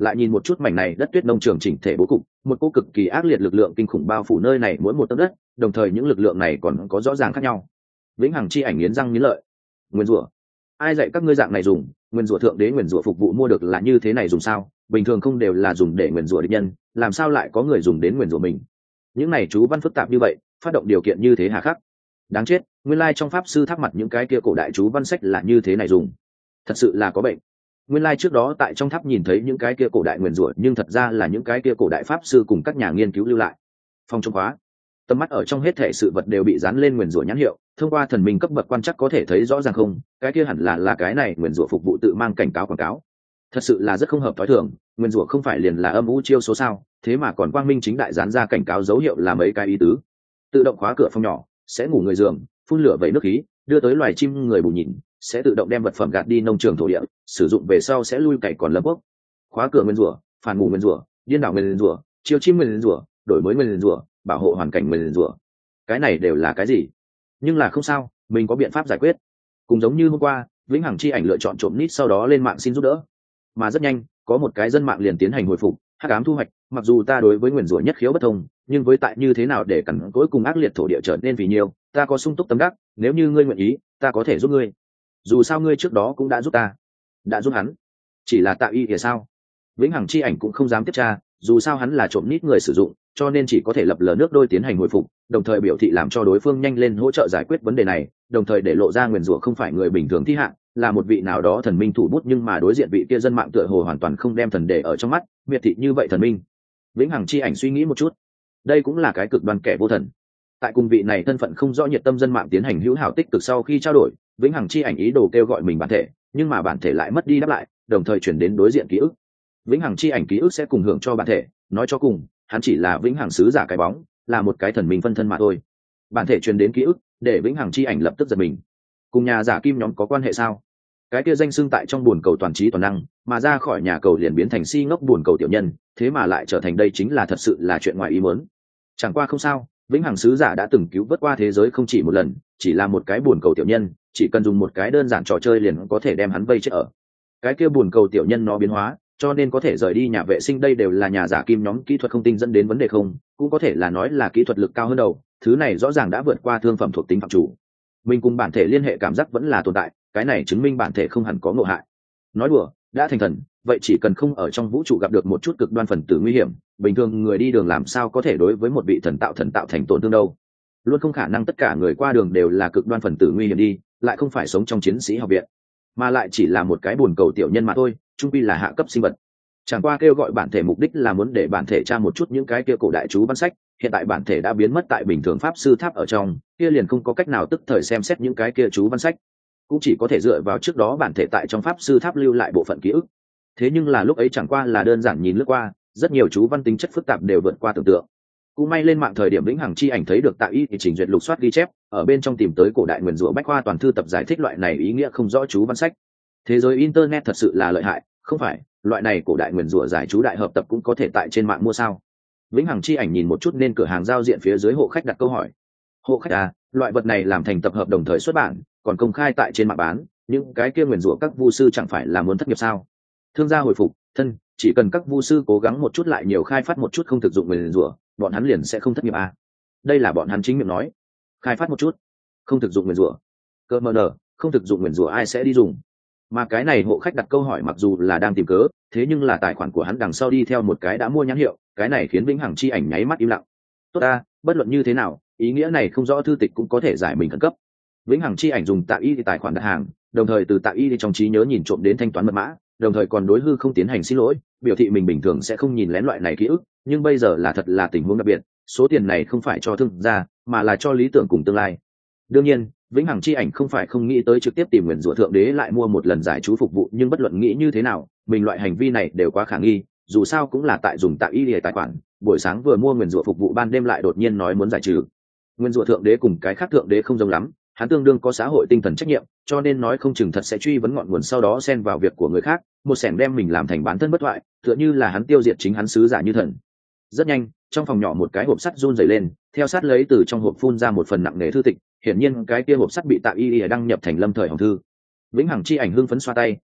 lại nhìn một chút mảnh này đất tuyết nông trường chỉnh thể bố cục, một cô cực kỳ ác liệt lực lượng kinh khủng bao phủ nơi này mỗi một tấc đất, đồng thời những lực lượng này còn có rõ ràng khác nhau. Vĩnh hằng chi ảnh nghiến răng nghiến lợi. Nguyên rủa, ai dạy các ngươi dạng này dùng? Nguyên rủa thượng đế, nguyên rủa phục vụ mua được là như thế này dùng sao? Bình thường không đều là dùng để nguyên rủa địch nhân, làm sao lại có người dùng đến nguyên rủa mình? Những này chú văn phức tạp như vậy, phát động điều kiện như thế hà khắc. Đáng chết, nguyên lai trong pháp sư tháp mặt những cái kia cổ đại chú văn sách là như thế này dùng. Thật sự là có bệnh. Nguyên lai trước đó tại trong tháp nhìn thấy những cái kia cổ đại nguyên rủa, nhưng thật ra là những cái kia cổ đại pháp sư cùng các nhà nghiên cứu lưu lại. Phòng chống khóa, tầm mắt ở trong hết thể sự vật đều bị dán lên nguyên rủa nhãn hiệu, thông qua thần minh cấp bậc quan chắc có thể thấy rõ ràng không, cái kia hẳn là cái này nguyên rủa phục vụ tự mang cảnh cáo quảng cáo. Thật sự là rất không hợp thói thường, nguyên rủa không phải liền là âm u chiêu số sao, thế mà còn quang minh chính đại dán ra cảnh cáo dấu hiệu là mấy cái ý tứ. Tự động khóa cửa phòng nhỏ, sẽ ngủ người giường, phun lửa vẩy nước khí, đưa tới loài chim người bù nhìn, sẽ tự động đem vật phẩm gạt đi nông trường thổ địa, sử dụng về sau sẽ lui cày còn lâm quốc. Khóa cửa nguyên rủa, phản ngủ nguyên rủa, điên đảo nguyên rủa, chiêu chim nguyên rủa, đổi mới nguyên rủa, bảo hộ hoàn cảnh nguyên rủa. Cái này đều là cái gì? Nhưng là không sao, mình có biện pháp giải quyết. Cùng giống như hôm qua, Vĩnh Hằng chi ảnh lựa chọn trộm nít sau đó lên mạng xin giúp đỡ, mà rất nhanh có một cái dân mạng liền tiến hành hồi phục. Hắc ám thu hoạch, mặc dù ta đối với nguyên rủa nhất khiếu bất thông, nhưng với tại như thế nào để cẩn cuối cùng ác liệt thổ địa trở nên vì nhiều, ta có sung túc tâm đắc, nếu như ngươi nguyện ý, ta có thể giúp ngươi. Dù sao ngươi trước đó cũng đã giúp ta. Đã giúp hắn? Chỉ là Tạ Y thì sao? Vĩnh Hằng chi ảnh cũng không dám tiếp tra, dù sao hắn là trộm nít người sử dụng, cho nên chỉ có thể lập lờ nước đôi tiến hành hồi phục, đồng thời biểu thị làm cho đối phương nhanh lên hỗ trợ giải quyết vấn đề này, đồng thời để lộ ra nguyền rủa không phải người bình thường thi hạ, là một vị nào đó thần minh thủ bút, nhưng mà đối diện vị kia dân mạng tựa hồ hoàn toàn không đem thần để ở trong mắt, miệt thị như vậy thần minh. Vĩnh Hằng chi ảnh suy nghĩ một chút, đây cũng là cái cực đoan kẻ vô thần. Tại cùng vị này thân phận không rõ nhiệt tâm dân mạng tiến hành hữu hảo tích cực sau khi trao đổi, Vĩnh Hằng chi ảnh ý đồ kêu gọi mình bản thể, nhưng mà bản thể lại mất đi đáp lại, đồng thời chuyển đến đối diện ký ức. Vĩnh Hằng chi ảnh ký ức sẽ cùng hưởng cho bản thể, nói cho cùng hắn chỉ là Vĩnh Hằng sứ giả cái bóng, là một cái thần minh phân thân mà thôi. Bản thể truyền đến ký ức, để Vĩnh Hằng chi ảnh lập tức giật mình. Cùng nhà giả kim nhóm có quan hệ sao? Cái kia danh xưng tại trong buồn cầu toàn trí toàn năng, mà ra khỏi nhà cầu liền biến thành si ngốc buồn cầu tiểu nhân, thế mà lại trở thành đây chính là thật sự là chuyện ngoài ý muốn. Chẳng qua không sao, Vĩnh Hằng sứ giả đã từng cứu vớt qua thế giới không chỉ một lần, chỉ là một cái buồn cầu tiểu nhân, chỉ cần dùng một cái đơn giản trò chơi liền có thể đem hắn vây chết ở. Cái kia buồn cầu tiểu nhân nó biến hóa, cho nên có thể rời đi nhà vệ sinh, đây đều là nhà giả kim nhóm kỹ thuật không tinh dẫn đến vấn đề không, cũng có thể là nói là kỹ thuật lực cao hơn đầu, thứ này rõ ràng đã vượt qua thương phẩm thuộc tính phạm chủ. Mình cùng bản thể liên hệ cảm giác vẫn là tồn tại, cái này chứng minh bản thể không hẳn có ngộ hại. Nói đùa, đã thành thần, vậy chỉ cần không ở trong vũ trụ gặp được một chút cực đoan phần tử nguy hiểm, bình thường người đi đường làm sao có thể đối với một vị thần tạo thành tổn thương đâu. Luôn không khả năng tất cả người qua đường đều là cực đoan phần tử nguy hiểm đi, lại không phải sống trong chiến sĩ học viện, mà lại chỉ là một cái buồn cầu tiểu nhân mà thôi, trung quy là hạ cấp sinh vật. Chẳng qua kêu gọi bản thể mục đích là muốn để bản thể tra một chút những cái kia cổ đại chú văn sách, hiện tại bản thể đã biến mất tại bình thường pháp sư tháp ở trong, kia liền không có cách nào tức thời xem xét những cái kia chú văn sách, cũng chỉ có thể dựa vào trước đó bản thể tại trong pháp sư tháp lưu lại bộ phận ký ức. Thế nhưng là lúc ấy chẳng qua là đơn giản nhìn lướt qua, rất nhiều chú văn tính chất phức tạp đều vượt qua tưởng tượng. Cũng may lên mạng thời điểm Vĩnh Hằng chi ảnh thấy được Tạ Y thì trình duyệt lục soát ghi chép, ở bên trong tìm tới cổ đại nguyền rủa bách khoa toàn thư tập giải thích loại này ý nghĩa không rõ chú văn sách. Thế giới internet thật sự là lợi hại, không phải loại này cổ đại nguyền rủa giải chú đại hợp tập cũng có thể tại trên mạng mua sao? Vĩnh Hằng chi ảnh nhìn một chút nên cửa hàng giao diện phía dưới hộ khách đặt câu hỏi. Hộ khách à, loại vật này làm thành tập hợp đồng thời xuất bản, còn công khai tại trên mạng bán, những cái kia nguyền rủa các vu sư chẳng phải là muốn thất nghiệp sao? Thương gia hồi phục, thân, chỉ cần các vu sư cố gắng một chút lại nhiều khai phát một chút không thực dụng nguyền rủa, bọn hắn liền sẽ không thất nghiệp à? Đây là bọn hắn chính miệng nói. Khai phát một chút, không thực dụng nguyền rủa. Cơ mờ nở, không thực dụng nguyền rủa ai sẽ đi dùng? Mà cái này hộ khách đặt câu hỏi mặc dù là đang tìm cớ, thế nhưng là tài khoản của hắn đằng sau đi theo một cái đã mua nhãn hiệu, cái này khiến Vĩnh Hằng chi ảnh nháy mắt im lặng. Tốt ta, bất luận như thế nào, ý nghĩa này không rõ thư tịch cũng có thể giải mình khẩn cấp. Vĩnh Hằng chi ảnh dùng Tạ Y thì tài khoản đặt hàng, đồng thời từ Tạ Y thì trong trí nhớ nhìn trộm đến thanh toán mật mã, đồng thời còn đối hư không tiến hành xin lỗi, biểu thị mình bình thường sẽ không nhìn lén loại này ký ức, nhưng bây giờ là thật là tình huống đặc biệt, số tiền này không phải cho thương gia, mà là cho lý tưởng cùng tương lai. Đương nhiên, Vĩnh Hằng chi ảnh không phải không nghĩ tới trực tiếp tìm nguyền rủa thượng đế lại mua một lần giải chú phục vụ, nhưng bất luận nghĩ như thế nào, mình loại hành vi này đều quá khả nghi, dù sao cũng là tại dùng Tạ Y để tài khoản, buổi sáng vừa mua nguyền rủa phục vụ, ban đêm lại đột nhiên nói muốn giải trừ. Nguyên rủa thượng đế cùng cái khác thượng đế không giống lắm, hắn tương đương có xã hội tinh thần trách nhiệm, cho nên nói không chừng thật sẽ truy vấn ngọn nguồn sau đó xen vào việc của người khác, một xẻng đem mình làm thành bán thân bất thoại, tựa như là hắn tiêu diệt chính hắn sứ giả như thần. Rất nhanh, trong phòng nhỏ một cái hộp sắt run rẩy lên, theo sát lấy từ trong hộp phun ra một phần nặng nề thư tịch, hiển nhiên cái kia hộp sắt bị Tạ Y đăng nhập thành Lâm Thời Hồng thư. Vĩnh Hằng chi ảnh hưng phấn xoa tay,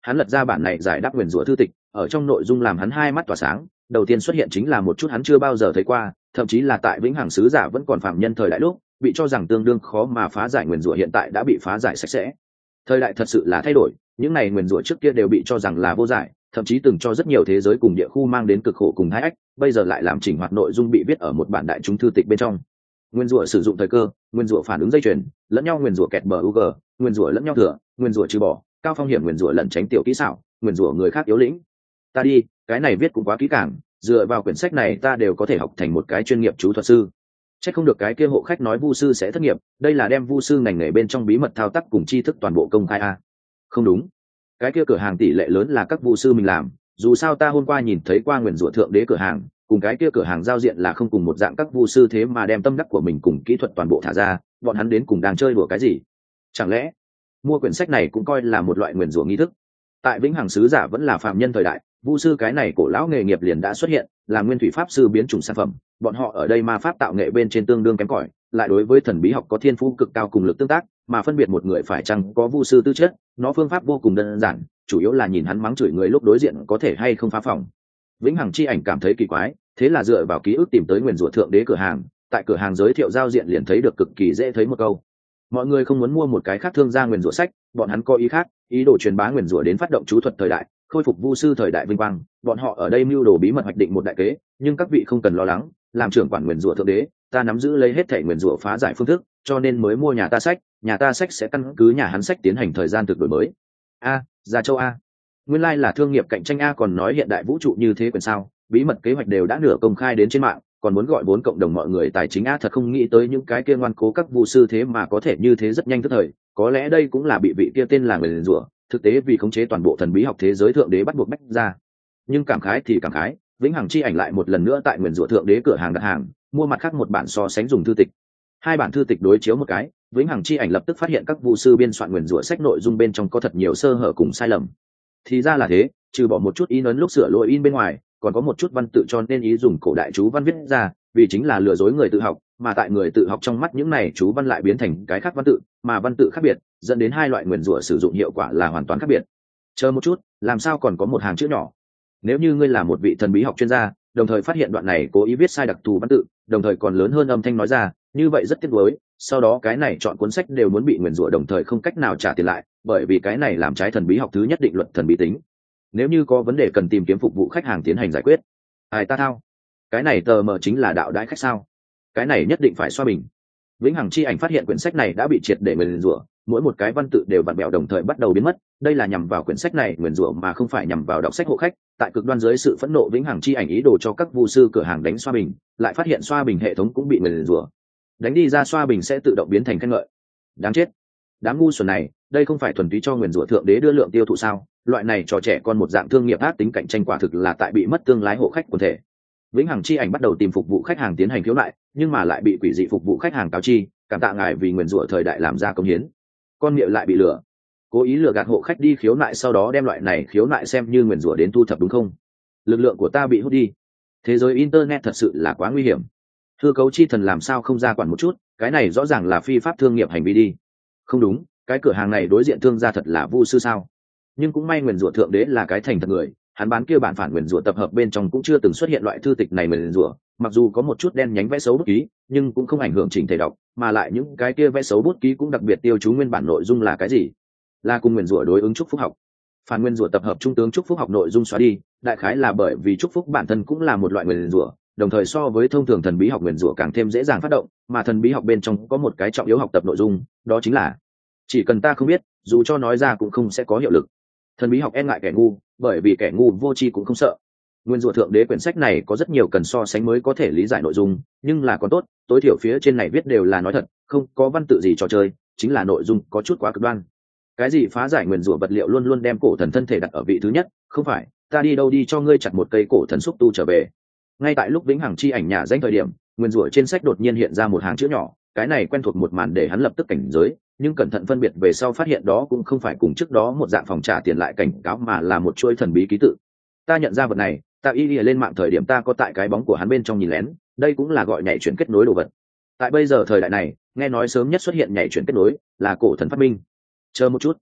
hắn lật ra bản này giải đáp nguyền rủa thư tịch, ở trong nội dung làm hắn hai mắt tỏa sáng. Đầu tiên xuất hiện chính là một chút hắn chưa bao giờ thấy qua, thậm chí là tại vĩnh hằng sứ giả vẫn còn phạm nhân thời đại lúc bị cho rằng tương đương khó mà phá giải nguyền rủa hiện tại đã bị phá giải sạch sẽ. Thời đại thật sự là thay đổi, những này nguyền rủa trước kia đều bị cho rằng là vô giải, thậm chí từng cho rất nhiều thế giới cùng địa khu mang đến cực khổ cùng thái ách, bây giờ lại làm chỉnh hoạt nội dung bị viết ở một bản đại chúng thư tịch bên trong. Nguyên rủa sử dụng thời cơ, nguyên rủa phản ứng dây chuyền, lẫn nhau nguyên rủa kẹt bờ UG, nguyên rủa lẫn nhau thừa, nguyên rủa trừ bỏ, cao phong hiểm nguyên rủa lẩn tránh tiểu kỹ xảo, nguyên rủa người khác yếu lĩnh. Ta đi, cái này viết cũng quá kỹ càng, dựa vào quyển sách này ta đều có thể học thành một cái chuyên nghiệp chú thuật sư. Chắc không được cái kia hộ khách nói vu sư sẽ thất nghiệp, đây là đem vu sư ngành nghề bên trong bí mật thao tác cùng tri thức toàn bộ công khai a. Không đúng, cái kia cửa hàng tỷ lệ lớn là các vu sư mình làm, dù sao ta hôm qua nhìn thấy qua nguyền rủa thượng đế cửa hàng, cùng cái kia cửa hàng giao diện là không cùng một dạng, các vu sư thế mà đem tâm đắc của mình cùng kỹ thuật toàn bộ thả ra, bọn hắn đến cùng đang chơi đùa cái gì? Chẳng lẽ mua quyển sách này cũng coi là một loại nguyền rủa nghi thức? Tại vĩnh hằng sứ giả vẫn là phạm nhân thời đại, vu sư cái này cổ lão nghề nghiệp liền đã xuất hiện, là nguyên thủy pháp sư biến chủng sản phẩm. Bọn họ ở đây ma pháp tạo nghệ bên trên tương đương kém cỏi, lại đối với thần bí học có thiên phú cực cao cùng lực tương tác, mà phân biệt một người phải chăng có vu sư tư chất, nó phương pháp vô cùng đơn giản, chủ yếu là nhìn hắn mắng chửi người lúc đối diện có thể hay không phá phòng. Vĩnh hằng chi ảnh cảm thấy kỳ quái, thế là dựa vào ký ức tìm tới nguyền rủa thượng đế cửa hàng, tại cửa hàng giới thiệu giao diện liền thấy được cực kỳ dễ thấy một câu: mọi người không muốn mua một cái khác thương gia nguyền rủa sách, bọn hắn có ý khác, ý đồ truyền bá nguyền rủa đến phát động chú thuật thời đại, khôi phục vu sư thời đại vinh quang. Bọn họ ở đây mưu đồ bí mật hoạch định một đại kế, nhưng các vị không cần lo lắng, làm trưởng quản nguyền rủa thượng đế, ta nắm giữ lấy hết thảy nguyền rủa phá giải phương thức, cho nên mới mua nhà ta sách, nhà ta sách sẽ căn cứ nhà hắn sách tiến hành thời gian thực đổi mới. A, Gia Châu A, nguyên lai là thương nghiệp cạnh tranh A, còn nói hiện đại vũ trụ như thế quyền sao? Bí mật kế hoạch đều đã nửa công khai đến trên mạng, còn muốn gọi vốn cộng đồng mọi người tài chính A, thật không nghĩ tới những cái kia ngoan cố các vu sư thế mà có thể như thế rất nhanh tức thời. Có lẽ đây cũng là bị vị kia tên là nguyền rủa thực tế vì khống chế toàn bộ thần bí học thế giới thượng đế bắt buộc bách ra. Nhưng cảm khái thì cảm khái, vĩnh hằng chi ảnh lại một lần nữa tại nguyền rủa thượng đế cửa hàng đặt hàng, mua mặt khác một bản so sánh dùng thư tịch. Hai bản thư tịch đối chiếu một cái, vĩnh hằng chi ảnh lập tức phát hiện các vu sư biên soạn nguyền rủa sách nội dung bên trong có thật nhiều sơ hở cùng sai lầm. Thì ra là thế, trừ bỏ một chút in ấn lúc sửa lỗi in bên ngoài, còn có một chút văn tự cho nên ý dùng cổ đại chú văn viết ra, vì chính là lừa dối người tự học, mà tại người tự học trong mắt những này chú văn lại biến thành cái khác văn tự, mà văn tự khác biệt, dẫn đến hai loại nguyền rủa sử dụng hiệu quả là hoàn toàn khác biệt. Chờ một chút, làm sao còn có một hàng chữ nhỏ? Nếu như ngươi là một vị thần bí học chuyên gia, đồng thời phát hiện đoạn này cố ý viết sai đặc thù văn tự, đồng thời còn lớn hơn âm thanh nói ra, như vậy rất tiếc nuối, sau đó cái này chọn cuốn sách đều muốn bị nguyền rủa, đồng thời không cách nào trả tiền lại, bởi vì cái này làm trái thần bí học thứ nhất định luật thần bí tính. Nếu như có vấn đề cần tìm kiếm phục vụ khách hàng tiến hành giải quyết. Ai ta thao, cái này tờ mờ chính là đạo đãi khách sao? Cái này nhất định phải xoa bình. Vĩnh hằng chi ảnh phát hiện quyển sách này đã bị triệt để nguyền rủa, mỗi một cái văn tự đều vặn vẹo đồng thời bắt đầu biến mất, đây là nhằm vào quyển sách này nguyền rủa mà không phải nhằm vào đọc sách hộ khách. Tại cực đoan dưới sự phẫn nộ, vĩnh hằng chi ảnh ý đồ cho các vu sư cửa hàng đánh xoa bình, lại phát hiện xoa bình hệ thống cũng bị nguyền rủa, đánh đi ra xoa bình sẽ tự động biến thành khen ngợi. Đáng chết, đám ngu xuẩn này, đây không phải thuần túy cho nguyền rủa thượng đế đưa lượng tiêu thụ sao? Loại này trò trẻ con một dạng thương nghiệp ác tính cạnh tranh quả thực là tại bị mất tương lái hộ khách quần thể. Vĩnh hằng chi ảnh bắt đầu tìm phục vụ khách hàng tiến hành khiếu nại, nhưng mà lại bị quỷ dị phục vụ khách hàng cáo chi, cảm tạ ngài vì nguyền rủa thời đại làm ra công hiến. Con miệng lại bị lừa, cố ý lừa gạt hộ khách đi khiếu nại, sau đó đem loại này khiếu nại xem như nguyền rủa đến thu thập, đúng không? Lực lượng của ta bị hút đi. Thế giới internet thật sự là quá nguy hiểm. Hư cấu chi thần làm sao không ra quản một chút, cái này rõ ràng là phi pháp thương nghiệp hành vi đi. Không đúng, cái cửa hàng này đối diện thương gia thật là vu sư sao? Nhưng cũng may nguyền rủa thượng đế là cái thành thật người, hắn bán kia bản phản nguyền rủa tập hợp bên trong cũng chưa từng xuất hiện loại thư tịch này nguyền rủa, mặc dù có một chút đen nhánh vẽ xấu bút ký, nhưng cũng không ảnh hưởng chỉnh thể đọc, mà lại những cái kia vẽ xấu bút ký cũng đặc biệt tiêu chú nguyên bản nội dung là cái gì, là cùng nguyền rủa đối ứng chúc phúc học. Phản nguyên rủa tập hợp trung tướng chúc phúc học nội dung xóa đi, đại khái là bởi vì chúc phúc bản thân cũng là một loại nguyền rủa, đồng thời so với thông thường thần bí học nguyền rủa càng thêm dễ dàng phát động, mà thần bí học bên trong có một cái trọng yếu học tập nội dung, đó chính là chỉ cần ta không biết, dù cho nói ra cũng không sẽ có hiệu lực. Thần bí học e ngại kẻ ngu, bởi vì kẻ ngu vô tri cũng không sợ. Nguyên rủa thượng đế quyển sách này có rất nhiều cần so sánh mới có thể lý giải nội dung, nhưng là còn tốt, tối thiểu phía trên này viết đều là nói thật, không có văn tự gì trò chơi, chính là nội dung có chút quá cực đoan. Cái gì phá giải nguyên rủa vật liệu luôn luôn đem cổ thần thân thể đặt ở vị thứ nhất, không phải, ta đi đâu đi cho ngươi chặt một cây cổ thần xúc tu trở về. Ngay tại lúc vĩnh hằng chi ảnh nhà danh thời điểm, nguyên rủa trên sách đột nhiên hiện ra một hàng chữ nhỏ, cái này quen thuộc một màn để hắn lập tức cảnh giới, nhưng cẩn thận phân biệt về sau phát hiện đó cũng không phải cùng trước đó một dạng phòng trả tiền lại cảnh cáo, mà là một chuỗi thần bí ký tự. Ta nhận ra vật này, ta y lên mạng thời điểm ta có tại cái bóng của hắn bên trong nhìn lén, đây cũng là gọi nhảy chuyển kết nối đồ vật. Tại bây giờ thời đại này, nghe nói sớm nhất xuất hiện nhảy chuyển kết nối là cổ thần phát minh. Chờ một chút,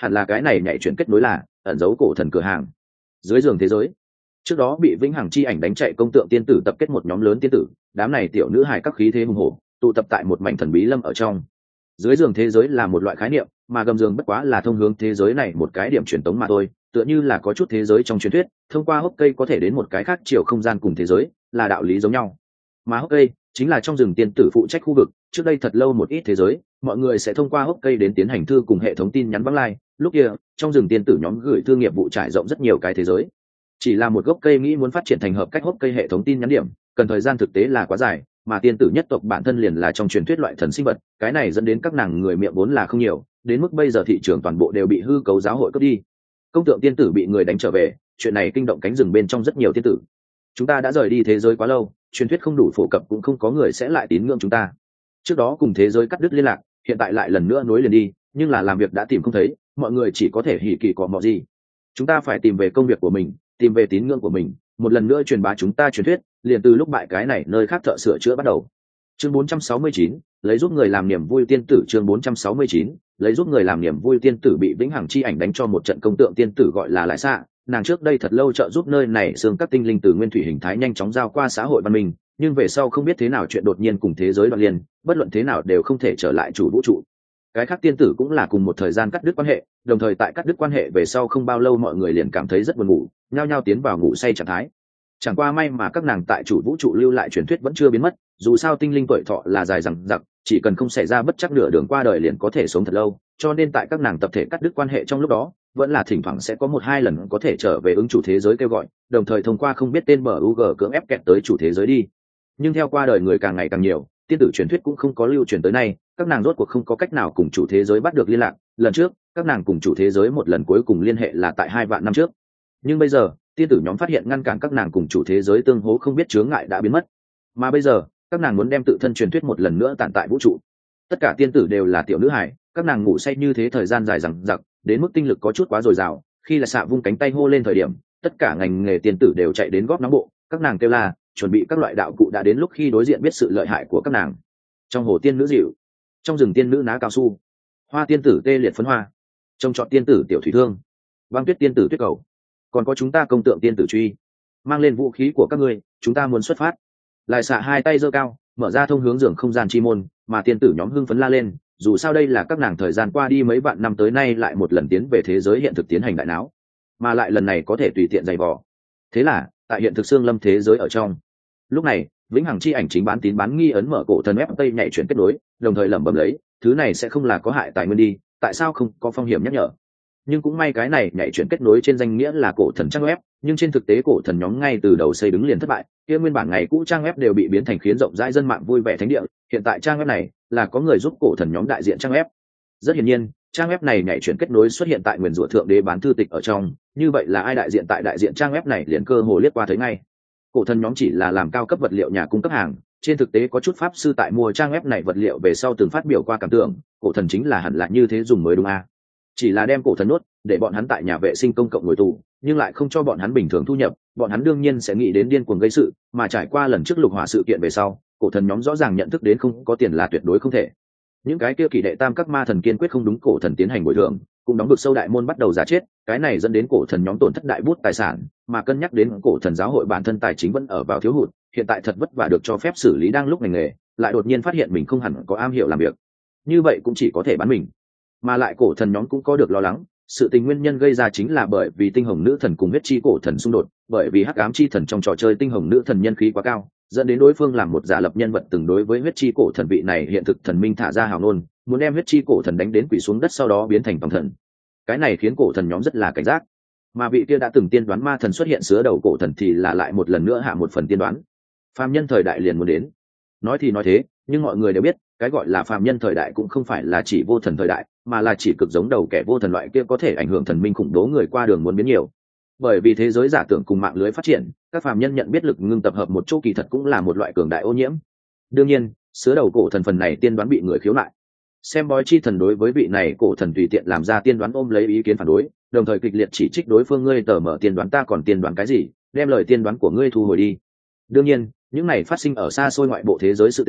hẳn là cái này nhảy chuyển kết nối là ẩn giấu cổ thần cửa hàng dưới giường thế giới. Trước đó bị vĩnh hằng chi ảnh đánh chạy công tượng tiên tử tập kết một nhóm lớn tiên tử, đám này tiểu nữ hài các khí thế hùng hổ tụ tập tại một mảnh thần bí lâm ở trong. Dưới giường thế giới là một loại khái niệm, mà gầm giường bất quá là thông hướng thế giới này một cái điểm truyền tống mà thôi, tựa như là có chút thế giới trong truyền thuyết thông qua hốc cây có thể đến một cái khác chiều không gian cùng thế giới, là đạo lý giống nhau. Mà hốc cây chính là trong rừng tiên tử phụ trách khu vực, trước đây thật lâu một ít thế giới mọi người sẽ thông qua hốc cây đến tiến hành thư cùng hệ thống tin nhắn vắng lai, lúc kia trong rừng tiên tử nhóm gửi thư nghiệp vụ trải rộng rất nhiều cái thế giới. Chỉ là một gốc cây nghĩ muốn phát triển thành hợp cách hốc cây hệ thống tin nhắn điểm cần thời gian thực tế là quá dài, mà tiên tử nhất tộc bản thân liền là trong truyền thuyết loại thần sinh vật, cái này dẫn đến các nàng người miệng vốn là không nhiều, đến mức bây giờ thị trường toàn bộ đều bị hư cấu giáo hội cướp đi. Công tượng tiên tử bị người đánh trở về, chuyện này kinh động cánh rừng bên trong rất nhiều tiên tử. Chúng ta đã rời đi thế giới quá lâu, truyền thuyết không đủ phổ cập cũng không có người sẽ lại tín ngưỡng chúng ta. Trước đó cùng thế giới cắt đứt liên lạc, hiện tại lại lần nữa nối liền đi, nhưng là làm việc đã tìm không thấy, mọi người chỉ có thể hỉ kỳ cọ mọ gì. Chúng ta phải tìm về công việc của mình, tìm về tín ngưỡng của mình, một lần nữa truyền bá chúng ta truyền thuyết, liền từ lúc bại cái này nơi khác thợ sửa chữa bắt đầu. Chương 469, lấy giúp người làm niềm vui tiên tử. Chương 469, lấy giúp người làm niềm vui tiên tử bị vĩnh hằng chi ảnh đánh cho một trận công tượng tiên tử gọi là lại xạ. Nàng trước đây thật lâu trợ giúp nơi này xương các tinh linh từ nguyên thủy hình thái nhanh chóng giao qua xã hội văn minh, nhưng về sau không biết thế nào chuyện đột nhiên cùng thế giới đoạn liên, bất luận thế nào đều không thể trở lại chủ vũ trụ. Cái khác tiên tử cũng là cùng một thời gian cắt đứt quan hệ, đồng thời tại cắt đứt quan hệ về sau không bao lâu mọi người liền cảm thấy rất buồn ngủ, nhao nhao tiến vào ngủ say trạng thái. Chẳng qua may mà các nàng tại chủ vũ trụ lưu lại truyền thuyết vẫn chưa biến mất, dù sao tinh linh tuổi thọ là dài dằng dặc, chỉ cần không xảy ra bất chắc nửa đường qua đời liền có thể sống thật lâu, cho nên tại các nàng tập thể cắt đứt quan hệ trong lúc đó, vẫn là thỉnh thoảng sẽ có một hai lần có thể trở về ứng chủ thế giới kêu gọi, đồng thời thông qua không biết tên MUG cưỡng ép kẹt tới chủ thế giới đi. Nhưng theo qua đời người càng ngày càng nhiều, tiên tử truyền thuyết cũng không có lưu truyền tới nay, các nàng rốt cuộc không có cách nào cùng chủ thế giới bắt được liên lạc. Lần trước các nàng cùng chủ thế giới một lần cuối cùng liên hệ là tại 2 vạn năm trước, nhưng bây giờ tiên tử nhóm phát hiện ngăn cản các nàng cùng chủ thế giới tương hỗ không biết chướng ngại đã biến mất, mà bây giờ các nàng muốn đem tự thân truyền thuyết một lần nữa tản tại vũ trụ. Tất cả tiên tử đều là tiểu nữ hải, các nàng ngủ say như thế thời gian dài dằng dặc, đến mức tinh lực có chút quá dồi dào, khi là xạ vung cánh tay hô lên thời điểm, tất cả ngành nghề tiên tử đều chạy đến góp nóng bộ, các nàng kêu la chuẩn bị các loại đạo cụ, đã đến lúc khi đối diện biết sự lợi hại của các nàng. Trong hồ tiên nữ dịu, trong rừng tiên nữ ná cao su, hoa tiên tử tê liệt phấn hoa, trông trọt tiên tử tiểu thủy thương, băng tuyết tiên tử tuyết cầu, còn có chúng ta công tượng tiên tử truy. Mang lên vũ khí của các ngươi, chúng ta muốn xuất phát. Lại xạ hai tay giơ cao, mở ra thông hướng giường không gian chi môn, mà tiên tử nhóm hưng phấn la lên, dù sao đây là các nàng thời gian qua đi mấy vạn năm tới nay lại một lần tiến về thế giới hiện thực tiến hành đại náo, mà lại lần này có thể tùy tiện giày vò. Thế là tại hiện thực xương lâm thế giới ở trong, lúc này vĩnh hằng chi ảnh chính bán tín bán nghi ấn mở cổ thần ép tây nhảy chuyển kết nối, đồng thời lẩm bẩm lấy, thứ này sẽ không là có hại tài nguyên đi, tại sao không có phong hiểm nhắc nhở. Nhưng cũng may cái này nhảy chuyển kết nối trên danh nghĩa là cổ thần trang web, nhưng trên thực tế cổ thần nhóm ngay từ đầu xây đứng liền thất bại, kia nguyên bản ngày cũ trang web đều bị biến thành khiến rộng rãi dân mạng vui vẻ thánh địa. Hiện tại trang web này là có người giúp cổ thần nhóm đại diện trang web. Rất hiển nhiên trang web này nhảy chuyển kết nối xuất hiện tại nguyền rủa thượng đế bán thư tịch ở trong, như vậy là ai đại diện tại đại diện trang web này liền cơ hồ liếc qua thấy ngay. Cổ thần nhóm chỉ là làm cao cấp vật liệu nhà cung cấp hàng, trên thực tế có chút pháp sư tại mua trang web này vật liệu về sau từng phát biểu qua cảm tưởng, cổ thần chính là hẳn là như thế dùng mới đúng a. Chỉ là đem cổ thần nốt để bọn hắn tại nhà vệ sinh công cộng ngồi tù, nhưng lại không cho bọn hắn bình thường thu nhập, bọn hắn đương nhiên sẽ nghĩ đến điên cuồng gây sự, mà trải qua lần trước lục hỏa sự kiện về sau, cổ thần nhóm rõ ràng nhận thức đến không có tiền là tuyệt đối không thể. Những cái kia kỳ đệ tam các ma thần kiên quyết không đúng cổ thần tiến hành bồi thường, cũng đóng vực sâu đại môn bắt đầu giả chết, cái này dẫn đến cổ thần nhóm tổn thất đại bút tài sản, mà cân nhắc đến cổ thần giáo hội bản thân tài chính vẫn ở vào thiếu hụt, hiện tại thật vất vả được cho phép xử lý đang lúc ngành nghề, lại đột nhiên phát hiện mình không hẳn có am hiểu làm việc, như vậy cũng chỉ có thể bán mình. Mà lại cổ thần nhóm cũng có được lo lắng, sự tình nguyên nhân gây ra chính là bởi vì tinh hồng nữ thần cùng huyết chi cổ thần xung đột, bởi vì hắc ám chi thần trong trò chơi tinh hồng nữ thần nhân khí quá cao, dẫn đến đối phương làm một giả lập nhân vật từng đối với huyết chi cổ thần vị này hiện thực thần minh thả ra hào ngôn, muốn đem huyết chi cổ thần đánh đến quỷ xuống đất sau đó biến thành tòng thần. Cái này khiến cổ thần nhóm rất là cảnh giác, mà vị kia đã từng tiên đoán ma thần xuất hiện sứa đầu cổ thần thì là lại một lần nữa hạ một phần tiên đoán. Phàm nhân thời đại liền muốn đến. Nói thì nói thế, nhưng mọi người đều biết cái gọi là phàm nhân thời đại cũng không phải là chỉ vô thần thời đại, mà là chỉ cực giống đầu kẻ vô thần loại kia có thể ảnh hưởng thần minh khủng bố người qua đường muốn biến nhiều. Bởi vì thế giới giả tưởng cùng mạng lưới phát triển, các phàm nhân nhận biết lực ngưng tập hợp một chỗ kỳ thật cũng là một loại cường đại ô nhiễm. Đương nhiên sứa đầu cổ thần phần này tiên đoán bị người khiếu nại, xem bói chi thần đối với vị này cổ thần tùy tiện làm ra tiên đoán ôm lấy ý kiến phản đối, đồng thời kịch liệt chỉ trích đối phương, ngươi tờ mở tiên đoán ta còn tiên đoán cái gì, đem lời tiên đoán của ngươi thu hồi đi. Đương nhiên những này phát sinh ở xa xôi ngoại bộ thế giới sự tình,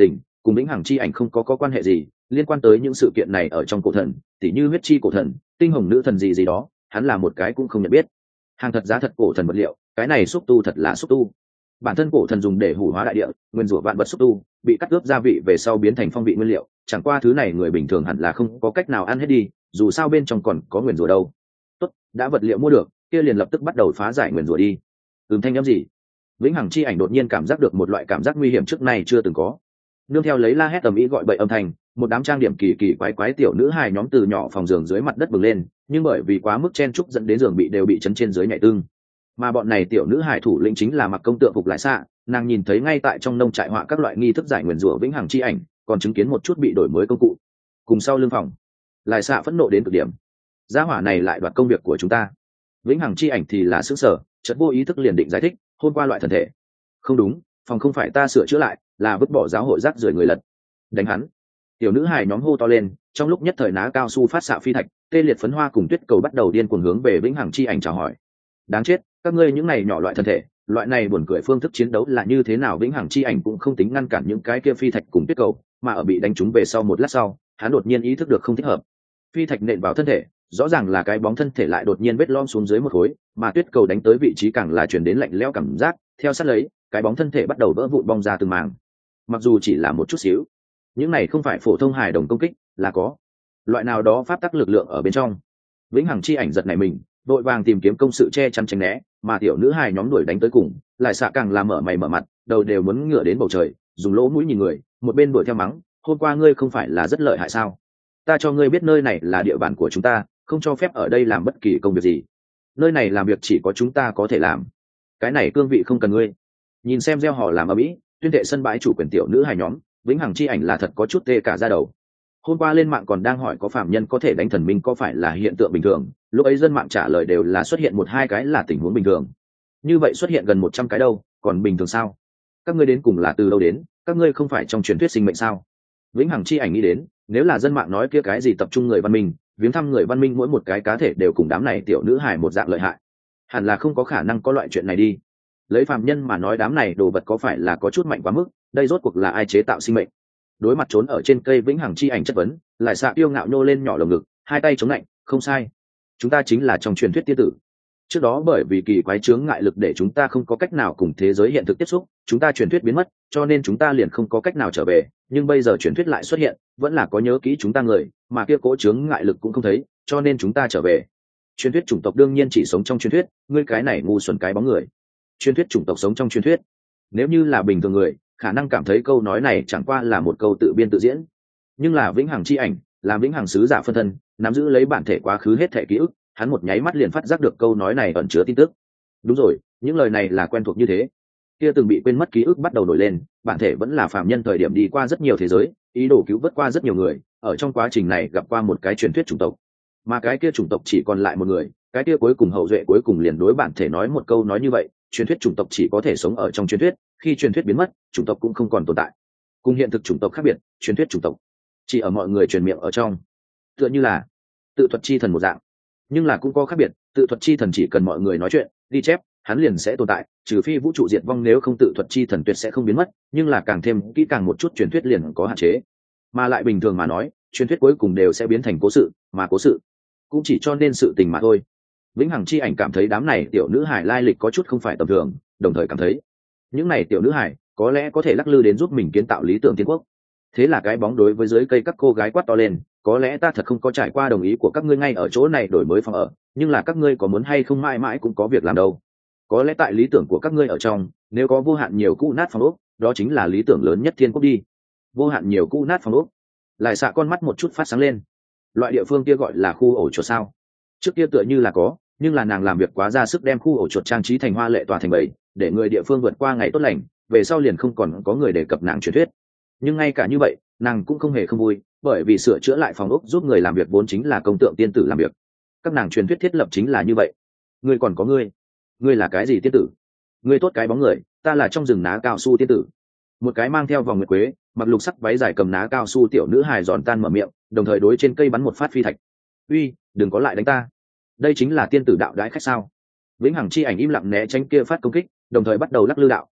cùng vĩnh hằng chi ảnh không có quan hệ gì. Liên quan tới những sự kiện này ở trong cổ thần, tỉ như huyết chi cổ thần, tinh hồng nữ thần gì gì đó, hắn là một cái cũng không nhận biết. Hàng thật giá thật cổ thần vật liệu, cái này xúc tu thật là xúc tu. Bản thân cổ thần dùng để hủ hóa đại địa, nguyên rủa vạn vật xúc tu, bị cắt ướp gia vị về sau biến thành phong vị nguyên liệu, chẳng qua thứ này người bình thường hẳn là không có cách nào ăn hết đi, dù sao bên trong còn có nguyên rủa đâu. Tốt, đã vật liệu mua được, kia liền lập tức bắt đầu phá giải nguyên rủa đi. Thanh âm gì? Vĩnh hằng chi ảnh đột nhiên cảm giác được một loại cảm giác nguy hiểm trước nay chưa từng có. Nương theo lấy la hét ầm ĩ gọi bậy âm thanh, một đám trang điểm kỳ kỳ quái quái tiểu nữ hài nhóm từ nhỏ phòng giường dưới mặt đất bừng lên, nhưng bởi vì quá mức chen chúc dẫn đến giường bị đều bị chấn trên dưới nhảy tương. Mà bọn này tiểu nữ hài thủ lĩnh chính là Mặc Công Tượng phục lại xạ, nàng nhìn thấy ngay tại trong nông trại họa các loại nghi thức giải nguyền rủa vĩnh hằng chi ảnh, còn chứng kiến một chút bị đổi mới công cụ. Cùng sau lưng phòng, lại xạ phẫn nộ đến cực điểm. Gia hỏa này lại đoạt công việc của chúng ta. Vĩnh hằng chi ảnh thì là sững sờ, chợt vô ý thức liền định giải thích, hôm qua loại thần thể. Không đúng, phòng không phải ta sửa chữa lại, là vứt bỏ giáo hội rác rưởi người lật. Đánh hắn. Tiểu nữ hài nhóm hô to lên, trong lúc nhất thời ná cao su phát xạ phi thạch, tê liệt phấn hoa cùng tuyết cầu bắt đầu điên cuồng hướng về vĩnh hằng chi ảnh chào hỏi. Đáng chết, các ngươi những này nhỏ loại thân thể, loại này buồn cười phương thức chiến đấu là như thế nào? Vĩnh hằng chi ảnh cũng không tính ngăn cản những cái kia phi thạch cùng tuyết cầu, mà ở bị đánh trúng về sau một lát sau, hắn đột nhiên ý thức được không thích hợp. Phi thạch nện vào thân thể, rõ ràng là cái bóng thân thể lại đột nhiên vết lom xuống dưới một khối, mà tuyết cầu đánh tới vị trí càng là truyền đến lạnh lẽo cảm giác, theo sát lấy, cái bóng thân thể bắt đầu vỡ vụn bong ra từng mảng. Mặc dù chỉ là một chút xíu, những này không phải phổ thông hài đồng công kích, là có loại nào đó pháp tắc lực lượng ở bên trong. Vĩnh hằng chi ảnh giật nảy mình, vội vàng tìm kiếm công sự che chắn tránh né, mà tiểu nữ hài nhóm đuổi đánh tới cùng, lại xạ càng làm mở mày mở mặt, đầu đều muốn ngửa đến bầu trời, dùng lỗ mũi nhìn người, một bên đuổi theo mắng, hôm qua ngươi không phải là rất lợi hại sao? Ta cho ngươi biết nơi này là địa bàn của chúng ta, không cho phép ở đây làm bất kỳ công việc gì. Nơi này làm việc chỉ có chúng ta có thể làm, cái này cương vị không cần ngươi. Nhìn xem gieo họ làm ở mỹ, tuyên thệ sân bãi chủ quyền tiểu nữ hài nhóm, vĩnh hằng chi ảnh là thật có chút tê cả da đầu. Hôm qua lên mạng còn đang hỏi có phạm nhân có thể đánh thần minh có phải là hiện tượng bình thường, lúc ấy dân mạng trả lời đều là xuất hiện một hai cái là tình huống bình thường. Như vậy xuất hiện gần 100 cái đâu, còn bình thường sao? Các ngươi đến cùng là từ đâu đến, các ngươi không phải trong truyền thuyết sinh mệnh sao? Vĩnh hằng chi ảnh nghĩ đến, nếu là dân mạng nói kia cái gì tập trung người văn minh, viếng thăm người văn minh mỗi một cái cá thể đều cùng đám này tiểu nữ hài một dạng lợi hại, hẳn là không có khả năng có loại chuyện này đi. Lấy phạm nhân mà nói đám này đồ vật có phải là có chút mạnh quá mức, đây rốt cuộc là ai chế tạo sinh mệnh? Đối mặt trốn ở trên cây vĩnh hằng chi ảnh chất vấn, lại xạ tiêu ngạo nhô lên nhỏ lồng ngực, hai tay chống lạnh, không sai, chúng ta chính là trong truyền thuyết tiên tử. Trước đó bởi vì kỳ quái chướng ngại lực để chúng ta không có cách nào cùng thế giới hiện thực tiếp xúc, chúng ta truyền thuyết biến mất, cho nên chúng ta liền không có cách nào trở về, nhưng bây giờ truyền thuyết lại xuất hiện, vẫn là có nhớ kỹ chúng ta người, mà kia cỗ chướng ngại lực cũng không thấy, cho nên chúng ta trở về. Truyền thuyết chủng tộc đương nhiên chỉ sống trong truyền thuyết, ngươi cái này ngu xuẩn cái bóng người. Truyền thuyết chủng tộc sống trong truyền thuyết. Nếu như là bình thường người, khả năng cảm thấy câu nói này chẳng qua là một câu tự biên tự diễn, nhưng là vĩnh hằng chi ảnh, làm vĩnh hằng sứ giả phân thân, nắm giữ lấy bản thể quá khứ hết thể ký ức, hắn một nháy mắt liền phát giác được câu nói này ẩn chứa tin tức. Đúng rồi, những lời này là quen thuộc như thế. Kia từng bị quên mất ký ức bắt đầu nổi lên, bản thể vẫn là phàm nhân thời điểm đi qua rất nhiều thế giới, ý đồ cứu vớt qua rất nhiều người, ở trong quá trình này gặp qua một cái truyền thuyết chủng tộc, mà cái kia chủng tộc chỉ còn lại một người, cái kia cuối cùng hậu duệ cuối cùng liền đối bản thể nói một câu nói như vậy, truyền thuyết chủng tộc chỉ có thể sống ở trong truyền thuyết, khi truyền thuyết biến mất, chủng tộc cũng không còn tồn tại. Cùng hiện thực chủng tộc khác biệt, truyền thuyết chủng tộc chỉ ở mọi người truyền miệng ở trong, tựa như là tự thuật chi thần một dạng. Nhưng là cũng có khác biệt, tự thuật chi thần chỉ cần mọi người nói chuyện, ghi chép, hắn liền sẽ tồn tại, trừ phi vũ trụ diệt vong, nếu không tự thuật chi thần tuyệt sẽ không biến mất. Nhưng là càng thêm kỹ càng một chút, truyền thuyết liền có hạn chế, mà lại bình thường mà nói, truyền thuyết cuối cùng đều sẽ biến thành cố sự, mà cố sự cũng chỉ cho nên sự tình mà thôi. Vĩnh hằng chi ảnh cảm thấy đám này tiểu nữ hải lai lịch có chút không phải tầm thường, đồng thời cảm thấy những này tiểu nữ hải có lẽ có thể lắc lư đến giúp mình kiến tạo lý tưởng tiên quốc. Thế là cái bóng đối với dưới cây các cô gái quát to lên, có lẽ ta thật không có trải qua đồng ý của các ngươi ngay ở chỗ này đổi mới phòng ở, nhưng là các ngươi có muốn hay không mãi mãi cũng có việc làm đâu. Có lẽ tại lý tưởng của các ngươi ở trong, nếu có vô hạn nhiều cũ nát phòng ốc, đó chính là lý tưởng lớn nhất thiên quốc đi. Vô hạn nhiều cũ nát phòng ốc. Lại xạ con mắt một chút phát sáng lên. Loại địa phương kia gọi là khu ổ chuột sao? Trước kia tựa như là có, nhưng là nàng làm việc quá ra sức đem khu ổ chuột trang trí thành hoa lệ tòa thành bầy, để người địa phương vượt qua ngày tốt lành, về sau liền không còn có người đề cập nàng truyền thuyết. Nhưng ngay cả như vậy, nàng cũng không hề không vui, bởi vì sửa chữa lại phòng ốc giúp người làm việc vốn chính là công tượng tiên tử làm việc. Các nàng truyền thuyết thiết lập chính là như vậy. Ngươi còn có ngươi là cái gì tiên tử? Ngươi tốt cái bóng người, ta là trong rừng ná cao su tiên tử. Một cái mang theo vòng nguyệt quế, mặc lục sắc váy dài cầm ná cao su tiểu nữ hài giòn tan mở miệng, đồng thời đối trên cây bắn một phát phi thạch. Uy, đừng có lại đánh ta. Đây chính là tiên tử đạo đãi khách sao? Vĩnh hằng chi ảnh im lặng né tránh kia phát công kích, đồng thời bắt đầu lắc lư đạo,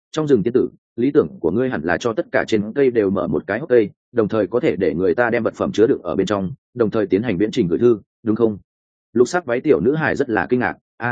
trong rừng tiên tử, lý tưởng của ngươi hẳn là cho tất cả trên cây đều mở một cái hốc cây, đồng thời có thể để người ta đem vật phẩm chứa đựng ở bên trong, đồng thời tiến hành viễn trình gửi thư, đúng không? Lục sắc váy tiểu nữ hải rất là kinh ngạc.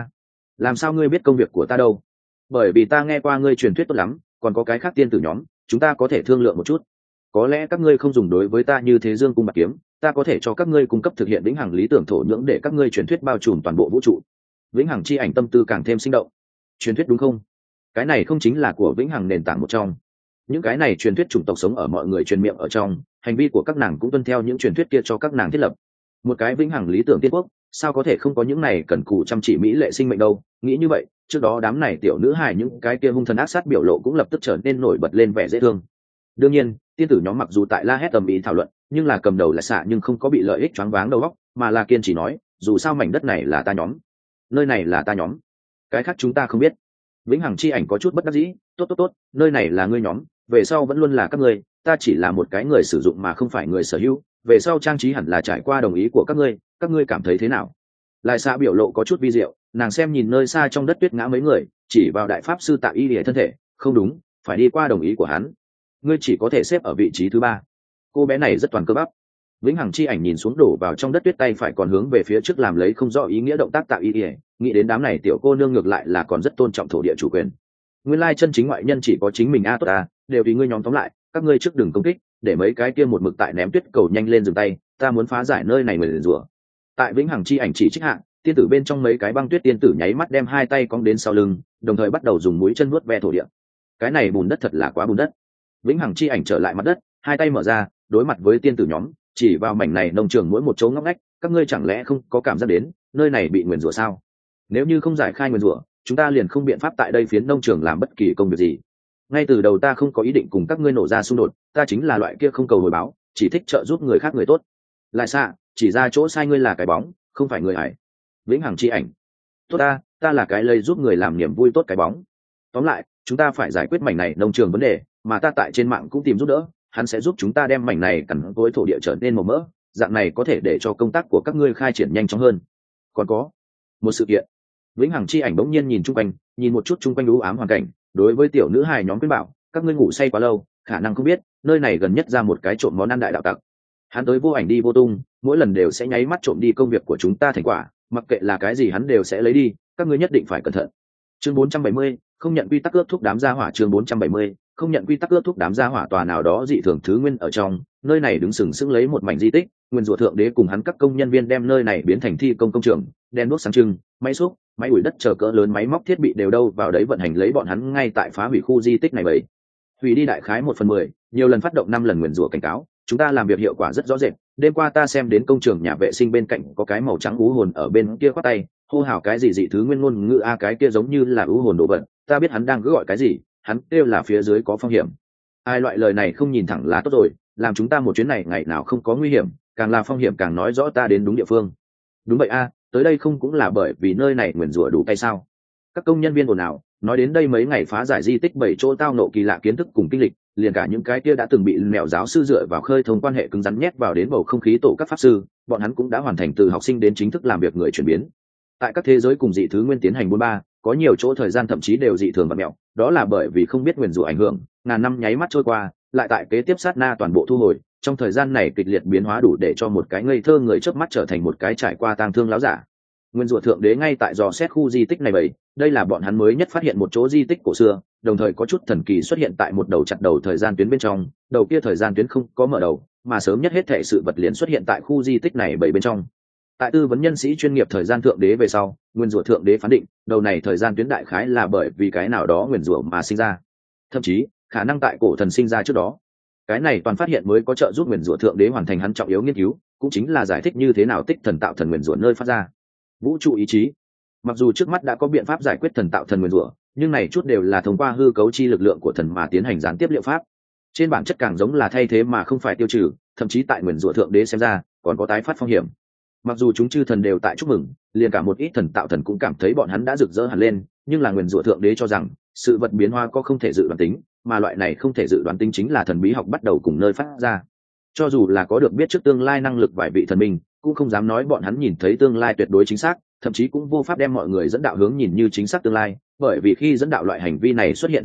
Làm sao ngươi biết công việc của ta đâu? Bởi vì ta nghe qua ngươi truyền thuyết tốt lắm, còn có cái khác tiên tử nhóm, chúng ta có thể thương lượng một chút. Có lẽ các ngươi không dùng đối với ta như thế dương cung bạc kiếm, ta có thể cho các ngươi cung cấp thực hiện vĩnh hằng lý tưởng thổ nhưỡng để các ngươi truyền thuyết bao trùm toàn bộ vũ trụ. Vĩnh hằng chi ảnh tâm tư càng thêm sinh động. Truyền thuyết đúng không? Cái này không chính là của vĩnh hằng nền tảng một trong. Những cái này truyền thuyết chủng tộc sống ở mọi người truyền miệng ở trong, hành vi của các nàng cũng tuân theo những truyền thuyết kia cho các nàng thiết lập. Một cái vĩnh hằng lý tưởng tiên quốc, sao có thể không có những này cần cù chăm chỉ mỹ lệ sinh mệnh đâu? Nghĩ như vậy, trước đó đám này tiểu nữ hài những cái kia hung thần ác sát biểu lộ cũng lập tức trở nên nổi bật lên vẻ dễ thương. Đương nhiên, tiên tử nhóm mặc dù tại la hét tầm ý thảo luận, nhưng là cầm đầu là xạ nhưng không có bị lợi ích choáng váng đầu óc, mà là kiên trì nói, dù sao mảnh đất này là ta nhóm, nơi này là ta nhóm, cái khác chúng ta không biết. Vĩnh hằng chi ảnh có chút bất đắc dĩ, tốt, nơi này là ngươi nhóm, về sau vẫn luôn là các ngươi, ta chỉ là một cái người sử dụng mà không phải người sở hữu, về sau trang trí hẳn là trải qua đồng ý của các ngươi cảm thấy thế nào? Lại xạ biểu lộ có chút vi diệu, nàng xem nhìn nơi xa trong đất tuyết ngã mấy người, chỉ vào đại pháp sư Tạ Y Lìa thân thể, không đúng, phải đi qua đồng ý của hắn, ngươi chỉ có thể xếp ở vị trí thứ 3. Cô bé này rất toàn cơ bắp. Vĩnh hằng chi ảnh nhìn xuống đổ vào trong đất tuyết tay phải còn hướng về phía trước làm lấy không rõ ý nghĩa động tác Tạ Y Lìa, nghĩ đến đám này tiểu cô nương ngược lại là còn rất tôn trọng thổ địa chủ quyền. Nguyên lai chân chính ngoại nhân chỉ có chính mình tốt đều vì ngươi nhóm tóm lại, các ngươi trước đừng công kích, để mấy cái kia một mực tại ném tuyết cầu nhanh lên dừng tay, ta muốn phá giải nơi này nguyền rủa. Tại vĩnh hằng chi ảnh chỉ trích hạ, tiên tử bên trong mấy cái băng tuyết tiên tử nháy mắt đem hai tay cong đến sau lưng, đồng thời bắt đầu dùng mũi chân vuốt ve thổ địa. Cái này bùn đất thật là quá bùn đất. Vĩnh hằng chi ảnh trở lại mặt đất, hai tay mở ra, đối mặt với tiên tử nhóm, chỉ vào mảnh này nông trường mỗi một chỗ ngóc ngách, các ngươi chẳng lẽ không có cảm giác đến nơi này bị nguyền rủa sao? Nếu như không giải khai nguyền rủa, chúng ta liền không biện pháp tại đây phiến nông trường làm bất kỳ công việc gì. Ngay từ đầu ta không có ý định cùng các ngươi nổ ra xung đột, ta chính là loại kia không cầu hồi báo, chỉ thích trợ giúp người khác người tốt. Lại xạ, chỉ ra chỗ sai ngươi là cái bóng, không phải người hải. Vĩnh hằng chi ảnh, tốt ta là cái lây giúp người làm niềm vui tốt cái bóng. Tóm lại, chúng ta phải giải quyết mảnh này nông trường vấn đề, mà ta tại trên mạng cũng tìm giúp đỡ, hắn sẽ giúp chúng ta đem mảnh này cằn cỗi thổ địa trở nên màu mỡ, dạng này có thể để cho công tác của các ngươi khai triển nhanh chóng hơn. Còn có một sự kiện. Vĩnh hằng chi ảnh bỗng nhiên nhìn chung quanh, nhìn một chút chung quanh u ám hoàn cảnh, đối với tiểu nữ hài nhóm khuyên bảo, các ngươi ngủ say quá lâu, khả năng không biết, nơi này gần nhất ra một cái trộm món ăn đại đạo tặc. Hắn tới vô ảnh đi vô tung, mỗi lần đều sẽ nháy mắt trộm đi công việc của chúng ta thành quả, mặc kệ là cái gì hắn đều sẽ lấy đi, các ngươi nhất định phải cẩn thận. Chương 470, không nhận quy tắc ước thúc đám gia hỏa. Chương 470, không nhận quy tắc ước thúc đám gia hỏa. Tòa nào đó dị thường thứ nguyên ở trong, nơi này đứng sừng sững lấy một mảnh di tích, nguyên rủa thượng đế cùng hắn các công nhân viên đem nơi này biến thành thi công công trường, đèn đuốc sáng trưng, máy xúc, máy ủi đất chờ cỡ lớn máy móc thiết bị đều đâu vào đấy vận hành lấy bọn hắn ngay tại phá hủy khu di tích này vậy. Hủy đi đại khái 1/10, nhiều lần phát động 5 lần nguyền rủa cảnh cáo, chúng ta làm việc hiệu quả rất rõ rệt. Đêm qua ta xem đến công trường nhà vệ sinh bên cạnh có cái màu trắng ú hồn ở bên kia khoát tay, hô hào cái gì dị thứ nguyên ngôn ngữ cái kia giống như là ú hồn đồ vật, ta biết hắn đang cứ gọi cái gì, hắn kêu là phía dưới có phong hiểm. Ai loại lời này không nhìn thẳng là tốt rồi, làm chúng ta một chuyến này ngày nào không có nguy hiểm, càng là phong hiểm càng nói rõ ta đến đúng địa phương. Đúng vậy tới đây không cũng là bởi vì nơi này nguyền rủa đủ tay sao? Các công nhân viên ồn ào, nói đến đây mấy ngày phá giải di tích 7 chỗ tao nộ kỳ lạ kiến thức cùng kinh lịch, liền cả những cái kia đã từng bị mẹo giáo sư dựa vào khơi thông quan hệ cứng rắn nhét vào đến bầu không khí tổ các pháp sư, bọn hắn cũng đã hoàn thành từ học sinh đến chính thức làm việc người chuyển biến. Tại các thế giới cùng dị thứ nguyên tiến hành buôn ba, có nhiều chỗ thời gian thậm chí đều dị thường và mẹo, đó là bởi vì không biết nguyền rủa ảnh hưởng, ngàn năm nháy mắt trôi qua, lại tại kế tiếp sát na toàn bộ thu hồi, trong thời gian này kịch liệt biến hóa đủ để cho một cái ngây thơ người chớp mắt trở thành một cái trải qua tang thương láo giả. Nguyên rủa thượng đế ngay tại dò xét khu di tích này vậy, đây là bọn hắn mới nhất phát hiện một chỗ di tích cổ xưa, đồng thời có chút thần kỳ xuất hiện tại một đầu chặt đầu thời gian tuyến bên trong, đầu kia thời gian tuyến không có mở đầu, mà sớm nhất hết thảy sự vật liền xuất hiện tại khu di tích này bảy bên trong. Tại tư vấn nhân sĩ chuyên nghiệp thời gian thượng đế về sau, nguyên rủa thượng đế phán định, đầu này thời gian tuyến đại khái là bởi vì cái nào đó nguyên rủa mà sinh ra, thậm chí khả năng tại cổ thần sinh ra trước đó. Cái này toàn phát hiện mới có trợ giúp nguyên rủa thượng đế hoàn thành hắn trọng yếu nghiên cứu, cũng chính là giải thích như thế nào tích thần tạo thần nguyên rủa nơi phát ra. Vũ trụ ý chí. Mặc dù trước mắt đã có biện pháp giải quyết thần tạo thần nguyên rủa, nhưng này chút đều là thông qua hư cấu chi lực lượng của thần mà tiến hành gián tiếp liệu pháp. Trên bản chất càng giống là thay thế mà không phải tiêu trừ, thậm chí tại nguyên rủa thượng đế xem ra, còn có tái phát phong hiểm. Mặc dù chúng chư thần đều tại chúc mừng, liền cả một ít thần tạo thần cũng cảm thấy bọn hắn đã rực rỡ hẳn lên, nhưng là nguyên rủa thượng đế cho rằng, sự vật biến hóa có không thể dự đoán tính, mà loại này không thể dự đoán tính chính là thần bí học bắt đầu cùng nơi phát ra. Cho dù là có được biết trước tương lai năng lực vài vị thần minh, cũng không dám nói bọn hắn nhìn thấy tương lai tuyệt đối chính xác, thậm chí cũng vô pháp đem mọi người dẫn đạo hướng nhìn như chính xác tương lai, bởi vì khi dẫn đạo loại hành vi này xuất hiện thời điểm,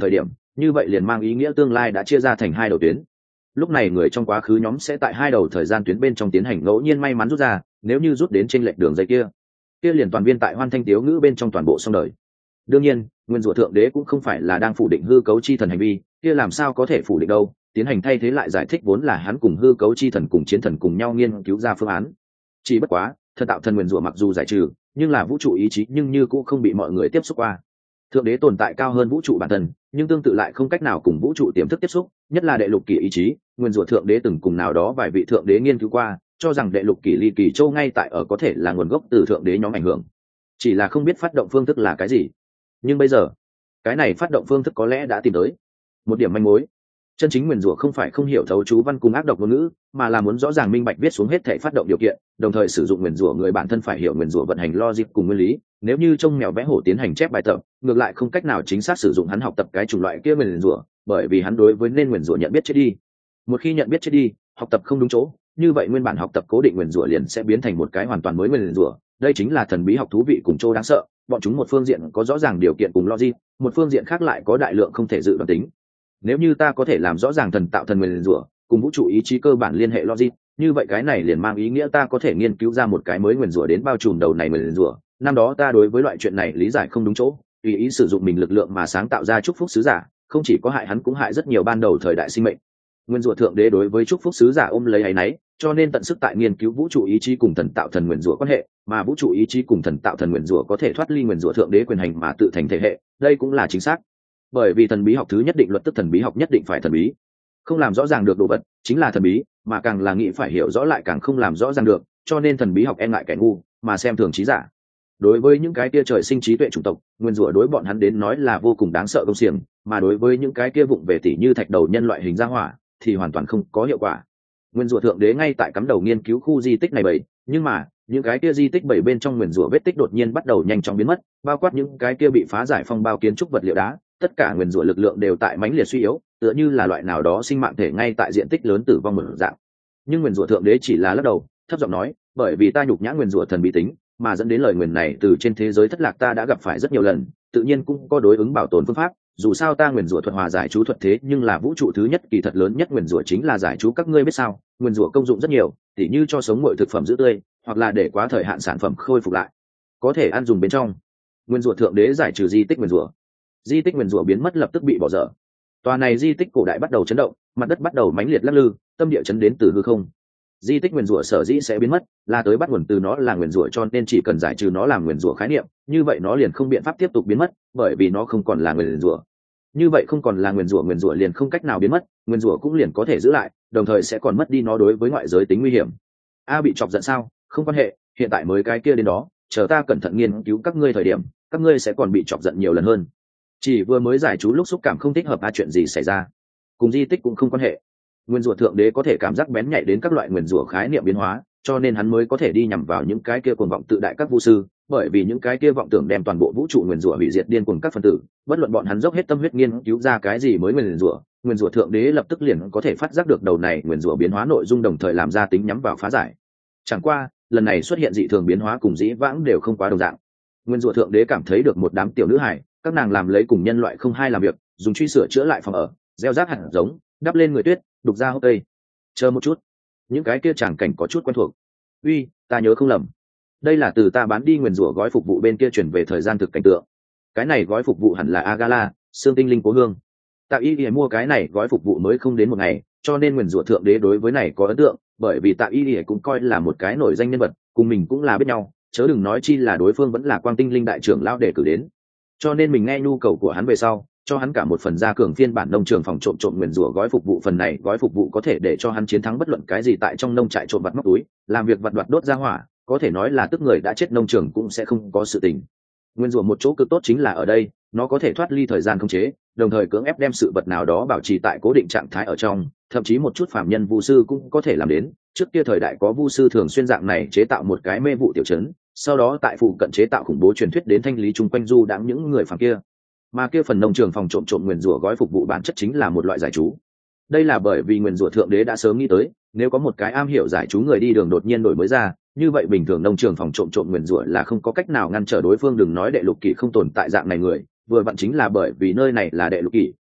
như vậy liền mang ý nghĩa tương lai đã chia ra thành hai đầu tuyến. Lúc này người trong quá khứ nhóm sẽ tại hai đầu thời gian tuyến bên trong tiến hành ngẫu nhiên may mắn rút ra, nếu như rút đến trên lệch đường dây kia liền toàn viên tại hoan thanh tiếu ngữ bên trong toàn bộ xong đời. Đương nhiên, nguyên rủa thượng đế cũng không phải là đang phủ định hư cấu chi thần hành vi, kia làm sao có thể phủ định đâu, tiến hành thay thế lại giải thích vốn là hắn cùng hư cấu chi thần cùng chiến thần cùng nhau nghiên cứu ra phương án. Chỉ bất quá, thần tạo thần nguyên rủa mặc dù giải trừ, nhưng là vũ trụ ý chí nhưng như cũng không bị mọi người tiếp xúc qua. Thượng đế tồn tại cao hơn vũ trụ bản thân, nhưng tương tự lại không cách nào cùng vũ trụ tiềm thức tiếp xúc, nhất là đệ lục kỷ ý chí, nguyên rủa thượng đế từng cùng nào đó vài vị thượng đế nghiên cứu qua, cho rằng đệ lục kỷ ly kỳ châu ngay tại ở có thể là nguồn gốc từ thượng đế nhóm ảnh hưởng, chỉ là không biết phát động phương thức là cái gì. Nhưng bây giờ, cái này phát động phương thức có lẽ đã tìm tới một điểm manh mối. Chân chính nguyền rủa không phải không hiểu thấu chú văn cùng ác độc ngôn ngữ, mà là muốn rõ ràng minh bạch viết xuống hết thể phát động điều kiện, đồng thời sử dụng nguyền rủa người bản thân phải hiểu nguyền rủa vận hành logic cùng nguyên lý. Nếu như trông mèo vẽ hổ tiến hành chép bài tập, ngược lại không cách nào chính xác sử dụng hắn học tập cái chủng loại kia nguyền rủa, bởi vì hắn đối với nên nguyền rủa nhận biết chết đi. Một khi nhận biết chết đi, học tập không đúng chỗ, như vậy nguyên bản học tập cố định nguyền rủa liền sẽ biến thành một cái hoàn toàn mới nguyền rủa. Đây chính là thần bí học thú vị cùng chỗ đáng sợ, bọn chúng một phương diện có rõ ràng điều kiện cùng logic, một phương diện khác lại có đại lượng không thể dự đoán tính. Nếu như ta có thể làm rõ ràng thần tạo thần nguyền rủa cùng vũ trụ ý chí cơ bản liên hệ logic, như vậy cái này liền mang ý nghĩa ta có thể nghiên cứu ra một cái mới nguyền rủa đến bao trùm đầu này nguyền rủa. Năm đó ta đối với loại chuyện này lý giải không đúng chỗ, tùy ý sử dụng mình lực lượng mà sáng tạo ra chúc phúc sứ giả, không chỉ có hại hắn cũng hại rất nhiều ban đầu thời đại sinh mệnh. Nguyên rủa thượng đế đối với chúc phúc sứ giả ôm lấy áy náy, cho nên tận sức tại nghiên cứu vũ trụ ý chí cùng thần tạo thần nguyền rủa quan hệ, mà vũ trụ ý chí cùng thần tạo thần nguyền rủa có thể thoát ly nguyền rủa thượng đế quyền hành mà tự thành thể hệ, đây cũng là chính xác. Bởi vì thần bí học thứ nhất định luật tức thần bí học nhất định phải thần bí, không làm rõ ràng được đồ vật chính là thần bí, mà càng là nghĩ phải hiểu rõ lại càng không làm rõ ràng được, cho nên thần bí học e ngại kẻ ngu mà xem thường trí giả. Đối với những cái kia trời sinh trí tuệ chủng tộc, nguyên rủa đối bọn hắn đến nói là vô cùng đáng sợ công xiềng, mà đối với những cái kia vụng về tỉ như thạch đầu nhân loại hình ra hỏa thì hoàn toàn không có hiệu quả. Nguyên rủa thượng đế ngay tại cắm đầu nghiên cứu khu di tích này bảy, nhưng mà những cái kia di tích bảy bên trong nguyên rủa vết tích đột nhiên bắt đầu nhanh chóng biến mất, bao quát những cái kia bị phá giải phong bao kiến trúc vật liệu đá, tất cả nguyên rủa lực lượng đều tại mãnh liệt suy yếu, tựa như là loại nào đó sinh mạng thể ngay tại diện tích lớn tử vong một dạng. Nhưng nguyên rủa thượng đế chỉ là lắc đầu, thấp giọng nói, bởi vì ta nhục nhã nguyên rủa thần bí tính, mà dẫn đến lời nguyền này từ trên thế giới thất lạc ta đã gặp phải rất nhiều lần, tự nhiên cũng có đối ứng bảo tồn phương pháp. Dù sao ta nguyền rủa thuật hòa giải chú thuật thế nhưng là vũ trụ thứ nhất kỳ thật lớn nhất nguyền rủa chính là giải chú, các ngươi biết sao, nguyền rủa công dụng rất nhiều, tỉ như cho sống mọi thực phẩm giữ tươi, hoặc là để quá thời hạn sản phẩm khôi phục lại, có thể ăn dùng bên trong. Nguyền rủa thượng đế giải trừ di tích nguyền rủa, di tích nguyền rủa biến mất lập tức bị bỏ dở. Tòa này di tích cổ đại bắt đầu chấn động, mặt đất bắt đầu mãnh liệt lắc lư, tâm địa chấn đến từ hư không. Di tích nguyền rủa sở dĩ sẽ biến mất là tới bắt nguồn từ nó là nguyền rủa, cho nên chỉ cần giải trừ nó làm nguyền rủa khái niệm, như vậy nó liền không biện pháp tiếp tục biến mất, bởi vì nó không còn là nguyền rủa. Như vậy không còn là nguyền rủa liền không cách nào biến mất, nguyền rủa cũng liền có thể giữ lại, đồng thời sẽ còn mất đi nó đối với ngoại giới tính nguy hiểm. A bị chọc giận sao? Không quan hệ, hiện tại mới cái kia đến đó, chờ ta cẩn thận nghiên cứu các ngươi thời điểm, các ngươi sẽ còn bị chọc giận nhiều lần hơn. Chỉ vừa mới giải chú lúc xúc cảm không thích hợp, chuyện gì xảy ra? Cùng di tích cũng không quan hệ. Nguyên rủa thượng đế có thể cảm giác bén nhạy đến các loại nguyên rủa khái niệm biến hóa, cho nên hắn mới có thể đi nhằm vào những cái kia cuồng vọng tự đại các vu sư, bởi vì những cái kia vọng tưởng đem toàn bộ vũ trụ nguyên rủa hủy diệt điên cuồng các phân tử, bất luận bọn hắn dốc hết tâm huyết nghiên cứu ra cái gì mới nguyên rủa thượng đế lập tức liền có thể phát giác được đầu này nguyên rủa biến hóa nội dung, đồng thời làm ra tính nhắm vào phá giải. Chẳng qua, lần này xuất hiện dị thường biến hóa cùng dĩ vãng đều không quá đồng dạng. Nguyên rủa thượng đế cảm thấy được một đám tiểu nữ hài, các nàng làm lấy cùng nhân loại không hai làm việc, dùng truy sửa chữa lại phòng ở, gieo rác hạt giống, đắp lên người tuyết, đục ra hốc cây. Chờ một chút, những cái kia tràng cảnh có chút quen thuộc. Uy, ta nhớ không lầm, đây là từ ta bán đi nguyền rủa gói phục vụ bên kia chuyển về thời gian thực cảnh tượng. Cái này gói phục vụ hẳn là Agala, xương tinh linh cố hương. Tạ Y Y mua cái này gói phục vụ mới không đến một ngày, cho nên nguyền rủa thượng đế đối với này có ấn tượng, bởi vì Tạ Y Y cũng coi là một cái nổi danh nhân vật, cùng mình cũng là biết nhau, chớ đừng nói chi là đối phương vẫn là Quang Tinh Linh đại trưởng lão đề cử đến. Cho nên mình nghe nhu cầu của hắn về sau, cho hắn cả một phần gia cường phiên bản nông trường phòng trộm nguyền rủa gói phục vụ. Phần này gói phục vụ có thể để cho hắn chiến thắng bất luận cái gì tại trong nông trại trộm vặt móc túi, làm việc vặt đoạt đốt ra hỏa, có thể nói là tức người đã chết nông trường cũng sẽ không có sự tình. Nguyên rủa một chỗ cực tốt chính là ở đây, nó có thể thoát ly thời gian khống chế, đồng thời cưỡng ép đem sự vật nào đó bảo trì tại cố định trạng thái ở trong, thậm chí một chút phàm nhân vu sư cũng có thể làm đến. Trước kia thời đại có vu sư thường xuyên dạng này chế tạo một cái mê vụ tiểu trấn, sau đó tại phụ cận chế tạo khủng bố truyền thuyết đến thanh lý chung quanh du đãng những người phàm kia. Mà kia phần nông trường phòng trộm nguyền rủa gói phục vụ bản chất chính là một loại giải chú. Đây là bởi vì nguyền rủa thượng đế đã sớm nghĩ tới, nếu có một cái am hiểu giải chú người đi đường đột nhiên đổi mới ra, như vậy bình thường nông trường phòng trộm nguyền rủa là không có cách nào ngăn trở đối phương. Đừng nói đệ lục kỷ không tồn tại dạng này người, vừa vặn chính là bởi vì nơi này là đệ lục kỷ,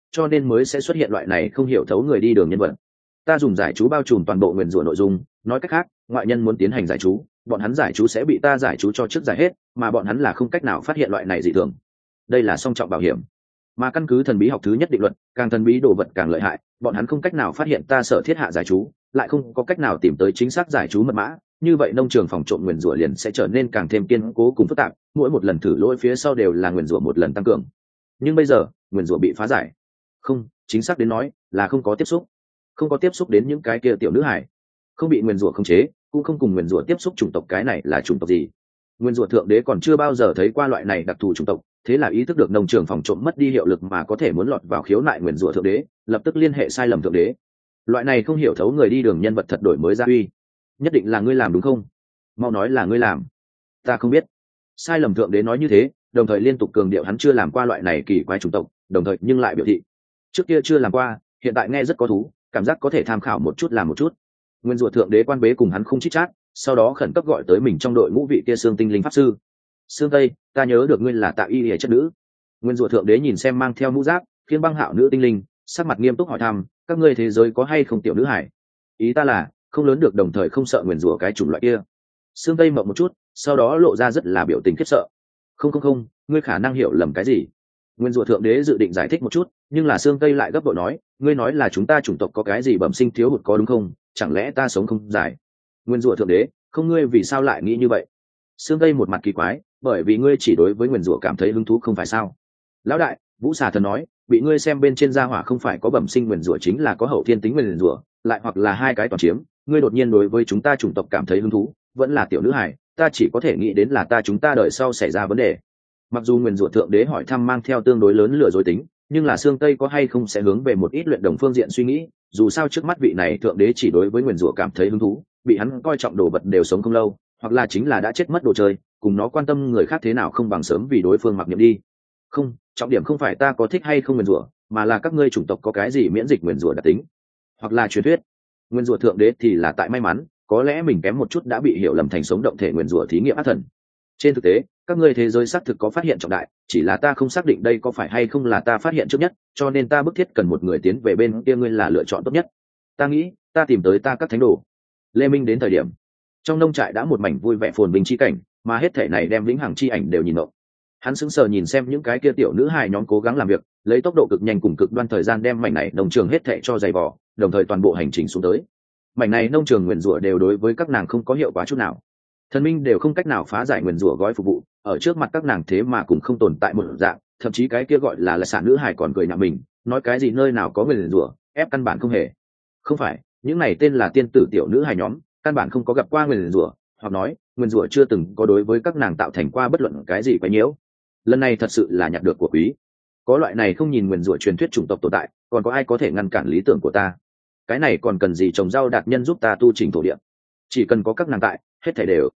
cho nên mới sẽ xuất hiện loại này không hiểu thấu người đi đường nhân vật. Ta dùng giải chú bao trùm toàn bộ nguyền rủa nội dung, nói cách khác ngoại nhân muốn tiến hành giải chú, bọn hắn giải chú sẽ bị ta giải chú cho trước giải hết, mà bọn hắn là không cách nào phát hiện loại này dị thường. Đây là song trọng bảo hiểm. Mà căn cứ thần bí học thứ nhất định luật, càng thần bí đồ vật càng lợi hại, bọn hắn không cách nào phát hiện ta sở thiết hạ giải chú, lại không có cách nào tìm tới chính xác giải chú mật mã, như vậy nông trường phòng trộm nguyền rủa liền sẽ trở nên càng thêm kiên cố cùng phức tạp, mỗi một lần thử lỗi phía sau đều là nguyền rủa một lần tăng cường. Nhưng bây giờ nguyền rủa bị phá giải, không, chính xác đến nói là không có tiếp xúc, không có tiếp xúc đến những cái kia tiểu nữ hải, không bị nguyền rủa khống chế, cũng không cùng nguyền rủa tiếp xúc. Chủng tộc cái này là chủng tộc gì? Nguyên rủa thượng đế còn chưa bao giờ thấy qua loại này đặc thù chủng tộc, thế là ý thức được nông trường phòng trộm mất đi hiệu lực mà có thể muốn lọt vào khiếu nại nguyền rủa thượng đế, lập tức liên hệ sai lầm thượng đế. Loại này không hiểu thấu người đi đường nhân vật thật đổi mới ra uy. Nhất định là ngươi làm đúng không? Mau nói là ngươi làm. Ta không biết. Sai lầm thượng đế nói như thế, đồng thời liên tục cường điệu hắn chưa làm qua loại này kỳ quái chủng tộc, đồng thời nhưng lại biểu thị trước kia chưa làm qua, hiện tại nghe rất có thú, cảm giác có thể tham khảo một chút làm một chút. Nguyên rủa thượng đế quan bế cùng hắn không chít chát, sau đó khẩn cấp gọi tới mình trong đội ngũ vị kia xương tinh linh pháp sư. Xương Tây, ta nhớ được ngươi là Tạ Y Lệ chất nữ. Nguyên rủa thượng đế nhìn xem mang theo mũ giáp khiên băng hạo nữ tinh linh, sắc mặt nghiêm túc hỏi thăm, các ngươi thế giới có hay không tiểu nữ hải? Ý ta là không lớn được, đồng thời không sợ nguyền rủa cái chủng loại kia. Xương Tây mộng một chút, sau đó lộ ra rất là biểu tình khiếp sợ. Không, ngươi khả năng hiểu lầm cái gì. Nguyên rủa thượng đế dự định giải thích một chút, nhưng là Xương Tây lại gấp vội nói, ngươi nói là chúng ta chủng tộc có cái gì bẩm sinh thiếu hụt có đúng không? Chẳng lẽ ta sống không dài? Nguyên rủa thượng đế, không, ngươi vì sao lại nghĩ như vậy? Xương Tây một mặt kỳ quái, bởi vì ngươi chỉ đối với nguyền rủa cảm thấy hứng thú không phải sao? Lão đại, Vũ Xà Thần nói, bị ngươi xem bên trên gia hỏa không phải có bẩm sinh nguyền rủa chính là có hậu thiên tính nguyền rủa, lại hoặc là hai cái toàn chiếm. Ngươi đột nhiên đối với chúng ta chủng tộc cảm thấy hứng thú, vẫn là tiểu nữ hải, ta chỉ có thể nghĩ đến là chúng ta đời sau xảy ra vấn đề. Mặc dù nguyền rủa thượng đế hỏi thăm mang theo tương đối lớn lừa dối tính, nhưng là Xương Tây có hay không sẽ hướng về một ít luyện đồng phương diện suy nghĩ, dù sao trước mắt vị này thượng đế chỉ đối với nguyền rủa cảm thấy hứng thú, bị hắn coi trọng đồ vật đều sống không lâu, hoặc là chính là đã chết mất đồ chơi, cùng nó quan tâm người khác thế nào không bằng sớm vì đối phương mặc niệm đi. Không, trọng điểm không phải ta có thích hay không nguyền rủa, mà là các ngươi chủng tộc có cái gì miễn dịch nguyền rủa đặc tính, hoặc là truyền thuyết. Nguyền rủa thượng đế thì là tại may mắn, có lẽ mình kém một chút đã bị hiểu lầm thành sống động thể nguyền rủa thí nghiệm ác thần. Trên thực tế, các ngươi thế giới xác thực có phát hiện trọng đại, chỉ là ta không xác định đây có phải hay không là ta phát hiện trước nhất, cho nên ta bức thiết cần một người tiến về bên kia, ngươi là lựa chọn tốt nhất. Ta nghĩ, ta tìm tới ta các thánh đồ. Lê Minh đến thời điểm, trong nông trại đã một mảnh vui vẻ phồn vinh chi cảnh, mà hết thể này đem vĩnh hằng chi ảnh đều nhìn động. Hắn sững sờ nhìn xem những cái kia tiểu nữ hài nhóm cố gắng làm việc, lấy tốc độ cực nhanh cùng cực đoan thời gian đem mảnh này nông trường hết thệ cho dày vò, đồng thời toàn bộ hành trình xuống tới. Mảnh này nông trường nguyền rủa đều đối với các nàng không có hiệu quả chút nào. Thần minh đều không cách nào phá giải nguyền rủa gói phục vụ, ở trước mặt các nàng thế mà cũng không tồn tại một dạng, thậm chí cái kia gọi là sản nữ hài còn cười nhạo mình, nói cái gì nơi nào có nguyền rủa, ép căn bản không hề. Không phải, những này tên là tiên tử tiểu nữ hài nhóm, căn bản không có gặp qua nguyền rủa, hoặc nói nguyền rủa chưa từng có đối với các nàng tạo thành qua bất luận cái gì quấy nhiễu. Lần này thật sự là nhặt được của quý. Có loại này không nhìn nguyền rủa truyền thuyết chủng tộc tồn tại, còn có ai có thể ngăn cản lý tưởng của ta? Cái này còn cần gì trồng rau đạt nhân giúp ta tu trình thổ địa? Chỉ cần có các nàng tại, hết thảy đều.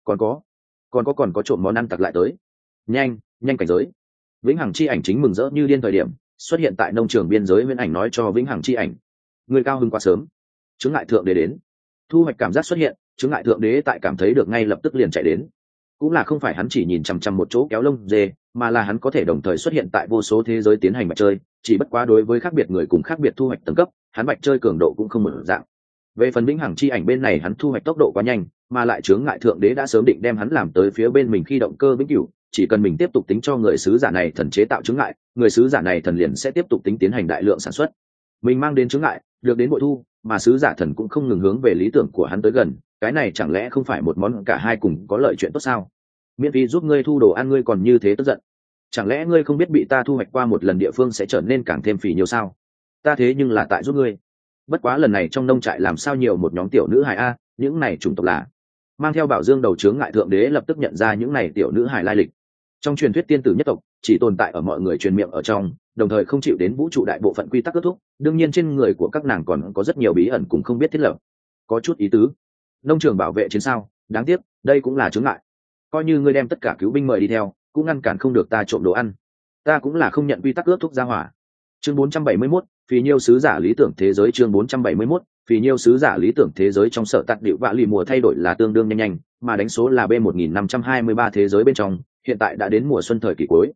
Còn có trộm món ăn tặc lại tới. Nhanh cảnh giới. Vĩnh hằng chi ảnh chính mừng rỡ như điên thời điểm, xuất hiện tại nông trường biên giới. Viễn ảnh nói cho vĩnh hằng chi ảnh, người cao hứng quá sớm, chứng ngại thượng đế đến. Thu hoạch cảm giác xuất hiện, chứng ngại thượng đế tại cảm thấy được ngay lập tức liền chạy đến. Cũng là không phải hắn chỉ nhìn chằm chằm một chỗ kéo lông dê, mà là hắn có thể đồng thời xuất hiện tại vô số thế giới tiến hành bạch chơi, chỉ bất quá đối với khác biệt người cùng khác biệt thu hoạch tầng cấp, hắn bạch chơi cường độ cũng không một dạng. Về phần vĩnh hằng chi ảnh bên này, hắn thu hoạch tốc độ quá nhanh, mà lại chướng ngại thượng đế đã sớm định đem hắn làm tới phía bên mình khi động cơ vĩnh cửu, chỉ cần mình tiếp tục tính cho người sứ giả này thần chế tạo chướng ngại, người sứ giả này thần liền sẽ tiếp tục tính tiến hành đại lượng sản xuất. Mình mang đến chướng ngại, được đến bội thu, mà sứ giả thần cũng không ngừng hướng về lý tưởng của hắn tới gần, cái này chẳng lẽ không phải một món cả hai cùng có lợi chuyện tốt sao? Miễn phí giúp ngươi thu đồ ăn, ngươi còn như thế tức giận, chẳng lẽ ngươi không biết bị ta thu hoạch qua một lần địa phương sẽ trở nên càng thêm phì nhiều sao? Ta thế nhưng là tại giúp ngươi. Bất quá lần này trong nông trại làm sao nhiều một nhóm tiểu nữ hài a, những này chủng tộc là. Mang theo bảo dương đầu chướng ngại thượng đế lập tức nhận ra những này tiểu nữ hài lai lịch. Trong truyền thuyết tiên tử nhất tộc chỉ tồn tại ở mọi người truyền miệng ở trong, đồng thời không chịu đến vũ trụ đại bộ phận quy tắc kết thúc, đương nhiên trên người của các nàng còn có rất nhiều bí ẩn cũng không biết thiết lập. Có chút ý tứ. Nông trường bảo vệ chiến sao, đáng tiếc, đây cũng là chướng ngại. Coi như ngươi đem tất cả cứu binh mời đi theo, cũng ngăn cản không được ta trộm đồ ăn. Ta cũng là không nhận quy tắc ước thúc gia hỏa. Chương 471, Phì Nhiêu sứ giả lý tưởng thế giới. Chương 471, Phì Nhiêu sứ giả lý tưởng thế giới. Trong sở tạc điệu vạ lì mùa thay đổi là tương đương nhanh, mà đánh số là B1523 thế giới bên trong, hiện tại đã đến mùa xuân thời kỳ cuối.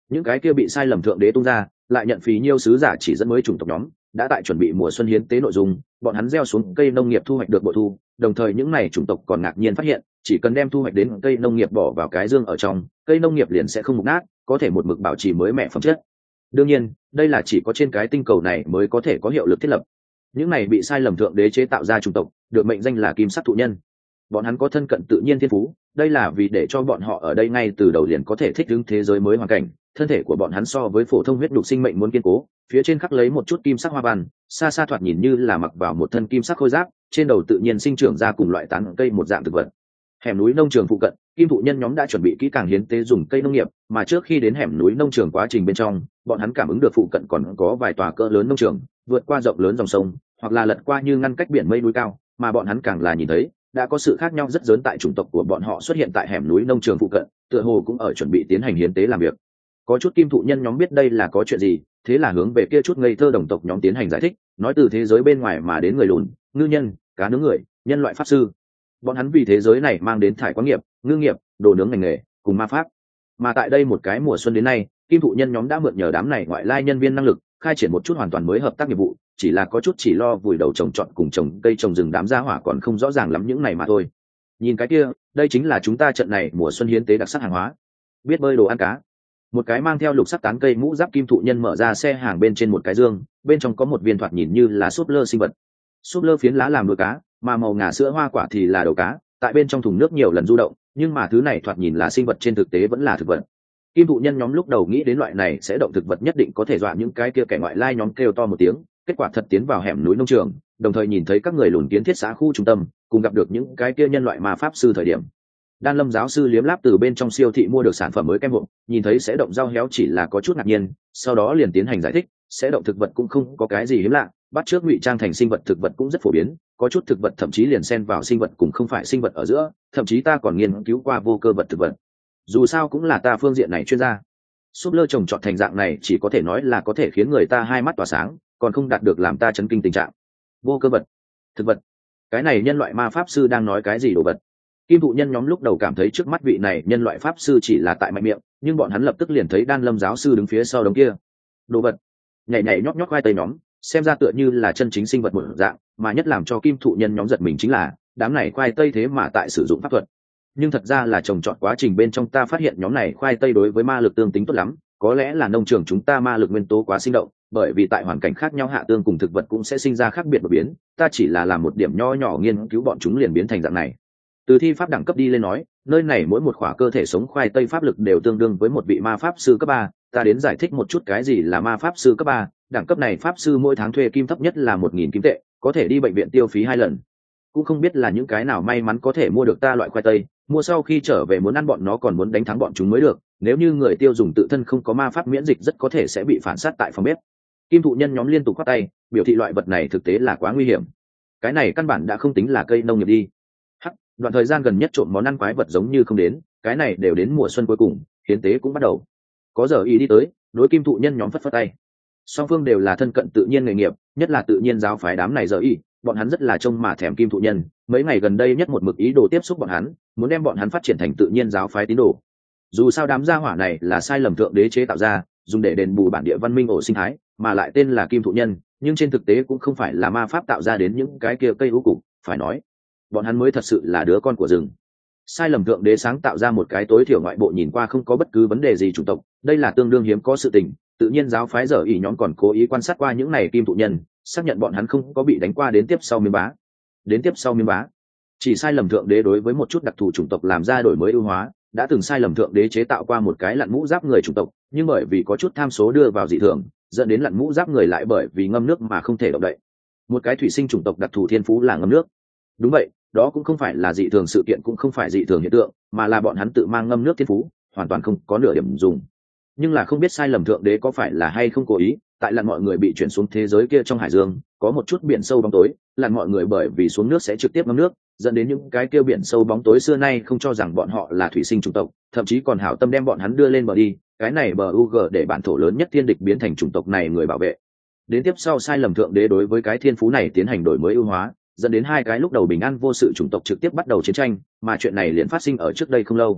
những cái kia bị sai lầm thượng đế tung ra lại nhận phí nhiêu sứ giả chỉ dẫn mới chủng tộc nhóm đã tại chuẩn bị mùa xuân hiến tế nội dung, bọn hắn gieo xuống cây nông nghiệp thu hoạch được bội thu, đồng thời những này chủng tộc còn ngạc nhiên phát hiện chỉ cần đem thu hoạch đến cây nông nghiệp bỏ vào cái dương ở trong, cây nông nghiệp liền sẽ không mục nát, có thể một mực bảo trì mới mẻ phẩm chất. đương nhiên đây là chỉ có trên cái tinh cầu này mới có thể có hiệu lực thiết lập. những này bị sai lầm thượng đế chế tạo ra chủng tộc được mệnh danh là kim sắc thụ nhân. bọn hắn có thân cận tự nhiên thiên phú, đây là vì để cho bọn họ ở đây ngay từ đầu liền có thể thích ứng thế giới mới hoàn cảnh. Thân thể của bọn hắn so với phổ thông huyết đục sinh mệnh muốn kiên cố, phía trên khắc lấy một chút kim sắc hoa văn, xa xa thoạt nhìn như là mặc vào một thân kim sắc khôi giáp, trên đầu tự nhiên sinh trưởng ra cùng loại tán cây một dạng thực vật. Hẻm núi nông trường phụ cận, kim thụ nhân nhóm đã chuẩn bị kỹ càng hiến tế dùng cây nông nghiệp, mà trước khi đến hẻm núi nông trường quá trình bên trong, bọn hắn cảm ứng được phụ cận còn có vài tòa cỡ lớn nông trường, vượt qua rộng lớn dòng sông, hoặc là lật qua như ngăn cách biển mây núi cao, mà bọn hắn càng là nhìn thấy đã có sự khác nhau rất lớn tại chủng tộc của bọn họ xuất hiện tại hẻm núi nông trường phụ cận, tựa hồ cũng ở chuẩn bị tiến hành hiến tế làm việc. Có chút kim thụ nhân nhóm biết đây là có chuyện gì, thế là hướng về kia chút ngây thơ đồng tộc nhóm tiến hành giải thích, nói từ thế giới bên ngoài mà đến người lùn, ngư nhân, cá nướng người, nhân loại pháp sư. Bọn hắn vì thế giới này mang đến thải quán nghiệp, ngư nghiệp, đồ nướng ngành nghề, cùng ma pháp. Mà tại đây một cái mùa xuân đến nay, kim thụ nhân nhóm đã mượn nhờ đám này ngoại lai nhân viên năng lực, khai triển một chút hoàn toàn mới hợp tác nghiệp vụ, chỉ là có chút chỉ lo vùi đầu trồng trọt cùng trồng cây trồng rừng, đám gia hỏa còn không rõ ràng lắm những này mà thôi. Nhìn cái kia, đây chính là chúng ta trận này mùa xuân hiến tế đặc sắc hàng hóa. Biết bơi đồ ăn cá. Một cái mang theo lục sắc tán cây mũ giáp kim thụ nhân mở ra xe hàng bên trên một cái dương, bên trong có một viên thoạt nhìn như là súp lơ sinh vật. Súp lơ phiến lá làm đuôi cá, mà màu ngà sữa hoa quả thì là đầu cá, tại bên trong thùng nước nhiều lần du động, nhưng mà thứ này thoạt nhìn là sinh vật, trên thực tế vẫn là thực vật. Kim thụ nhân nhóm lúc đầu nghĩ đến loại này sẽ động thực vật nhất định có thể dọa những cái kia kẻ ngoại lai nhóm kêu to một tiếng, kết quả thật tiến vào hẻm núi nông trường, đồng thời nhìn thấy các người lùn kiến thiết xã khu trung tâm, cùng gặp được những cái kia nhân loại ma pháp sư thời điểm. Đan Lâm giáo sư liếm láp từ bên trong siêu thị mua được sản phẩm mới kem hộp, nhìn thấy sẽ động rau héo chỉ là có chút ngạc nhiên, sau đó liền tiến hành giải thích, sẽ động thực vật cũng không có cái gì hiếm lạ, bắt trước ngụy trang thành sinh vật thực vật cũng rất phổ biến, có chút thực vật thậm chí liền xen vào sinh vật cũng không phải sinh vật ở giữa, thậm chí ta còn nghiên cứu qua vô cơ vật thực vật. Dù sao cũng là ta phương diện này chuyên gia. Súp lơ trồng trọt thành dạng này chỉ có thể nói là có thể khiến người ta hai mắt tỏa sáng, còn không đạt được làm ta chấn kinh tình trạng. Vô cơ vật, thực vật, cái này nhân loại ma pháp sư đang nói cái gì đồ vật? Kim thụ nhân nhóm lúc đầu cảm thấy trước mắt vị này nhân loại pháp sư chỉ là tại mạnh miệng, nhưng bọn hắn lập tức liền thấy Đan Lâm giáo sư đứng phía sau đống kia đồ vật, nhảy nhảy nhót nhót khoai tây nhóm, xem ra tựa như là chân chính sinh vật một dạng, mà nhất làm cho kim thụ nhân nhóm giật mình chính là đám này khoai tây thế mà tại sử dụng pháp thuật. Nhưng thật ra là trồng trọt quá trình bên trong ta phát hiện nhóm này khoai tây đối với ma lực tương tính tốt lắm, có lẽ là nông trường chúng ta ma lực nguyên tố quá sinh động, bởi vì tại hoàn cảnh khác nhau hạ tương cùng thực vật cũng sẽ sinh ra khác biệt đột biến, ta chỉ là làm một điểm nho nhỏ nghiên cứu bọn chúng liền biến thành dạng này. Từ thi pháp đẳng cấp đi lên nói, nơi này mỗi một khỏa cơ thể sống khoai tây pháp lực đều tương đương với một vị ma pháp sư cấp 3, ta đến giải thích một chút cái gì là ma pháp sư cấp 3. Đẳng cấp này pháp sư mỗi tháng thuê kim thấp nhất là 1.000 kim tệ, có thể đi bệnh viện tiêu phí 2 lần. Cũng không biết là những cái nào may mắn có thể mua được ta loại khoai tây, mua sau khi trở về muốn ăn bọn nó còn muốn đánh thắng bọn chúng mới được, nếu như người tiêu dùng tự thân không có ma pháp miễn dịch rất có thể sẽ bị phản sát tại phòng bếp. Kim thụ nhân nhóm liên tục khoát tay, biểu thị loại vật này thực tế là quá nguy hiểm. Cái này căn bản đã không tính là cây nông nghiệp đi. Đoạn thời gian gần nhất trộm món ăn quái vật giống như không đến, cái này đều đến mùa xuân cuối cùng, hiến tế cũng bắt đầu. Có giờ y đi tới, đối kim thụ nhân nhóm phất phất tay. Song phương đều là thân cận tự nhiên nghề nghiệp, nhất là tự nhiên giáo phái đám này giờ y, bọn hắn rất là trông mà thèm kim thụ nhân, mấy ngày gần đây nhất một mực ý đồ tiếp xúc bọn hắn, muốn đem bọn hắn phát triển thành tự nhiên giáo phái tín đồ. Dù sao đám gia hỏa này là sai lầm thượng đế chế tạo ra, dùng để đền bù bản địa văn minh ổ sinh thái, mà lại tên là kim thụ nhân, nhưng trên thực tế cũng không phải là ma pháp tạo ra đến những cái kia cây u cục, phải nói bọn hắn mới thật sự là đứa con của rừng. Sai lầm thượng đế sáng tạo ra một cái tối thiểu ngoại bộ nhìn qua không có bất cứ vấn đề gì chủng tộc, đây là tương đương hiếm có sự tình. Tự nhiên giáo phái giờ ỉ nhóm còn cố ý quan sát qua những này kim thụ nhân, xác nhận bọn hắn không có bị đánh qua đến tiếp sau miếng bá. Đến tiếp sau miếng bá, chỉ sai lầm thượng đế đối với một chút đặc thù chủng tộc làm ra đổi mới ưu hóa, đã từng sai lầm thượng đế chế tạo qua một cái lặn mũ giáp người chủng tộc, nhưng bởi vì có chút tham số đưa vào dị thường, dẫn đến lặn mũ giáp người lại bởi vì ngâm nước mà không thể động đậy. Một cái thủy sinh chủng tộc đặc thù thiên phú là ngâm nước. Đúng vậy, đó cũng không phải là dị thường sự kiện, cũng không phải dị thường hiện tượng, mà là bọn hắn tự mang ngâm nước thiên phú, hoàn toàn không có nửa điểm dùng. Nhưng là không biết sai lầm thượng đế có phải là hay không cố ý, tại lặn mọi người bị chuyển xuống thế giới kia trong hải dương, có một chút biển sâu bóng tối, lặn mọi người bởi vì xuống nước sẽ trực tiếp ngâm nước, dẫn đến những cái kia biển sâu bóng tối xưa nay không cho rằng bọn họ là thủy sinh chủng tộc, thậm chí còn hảo tâm đem bọn hắn đưa lên bờ đi, cái này bờ UG để bản thổ lớn nhất thiên địch biến thành chủng tộc này người bảo vệ. Đến tiếp sau sai lầm thượng đế đối với cái thiên phú này tiến hành đổi mới ưu hóa, dẫn đến hai cái lúc đầu bình an vô sự chủng tộc trực tiếp bắt đầu chiến tranh, mà chuyện này liền phát sinh ở trước đây không lâu.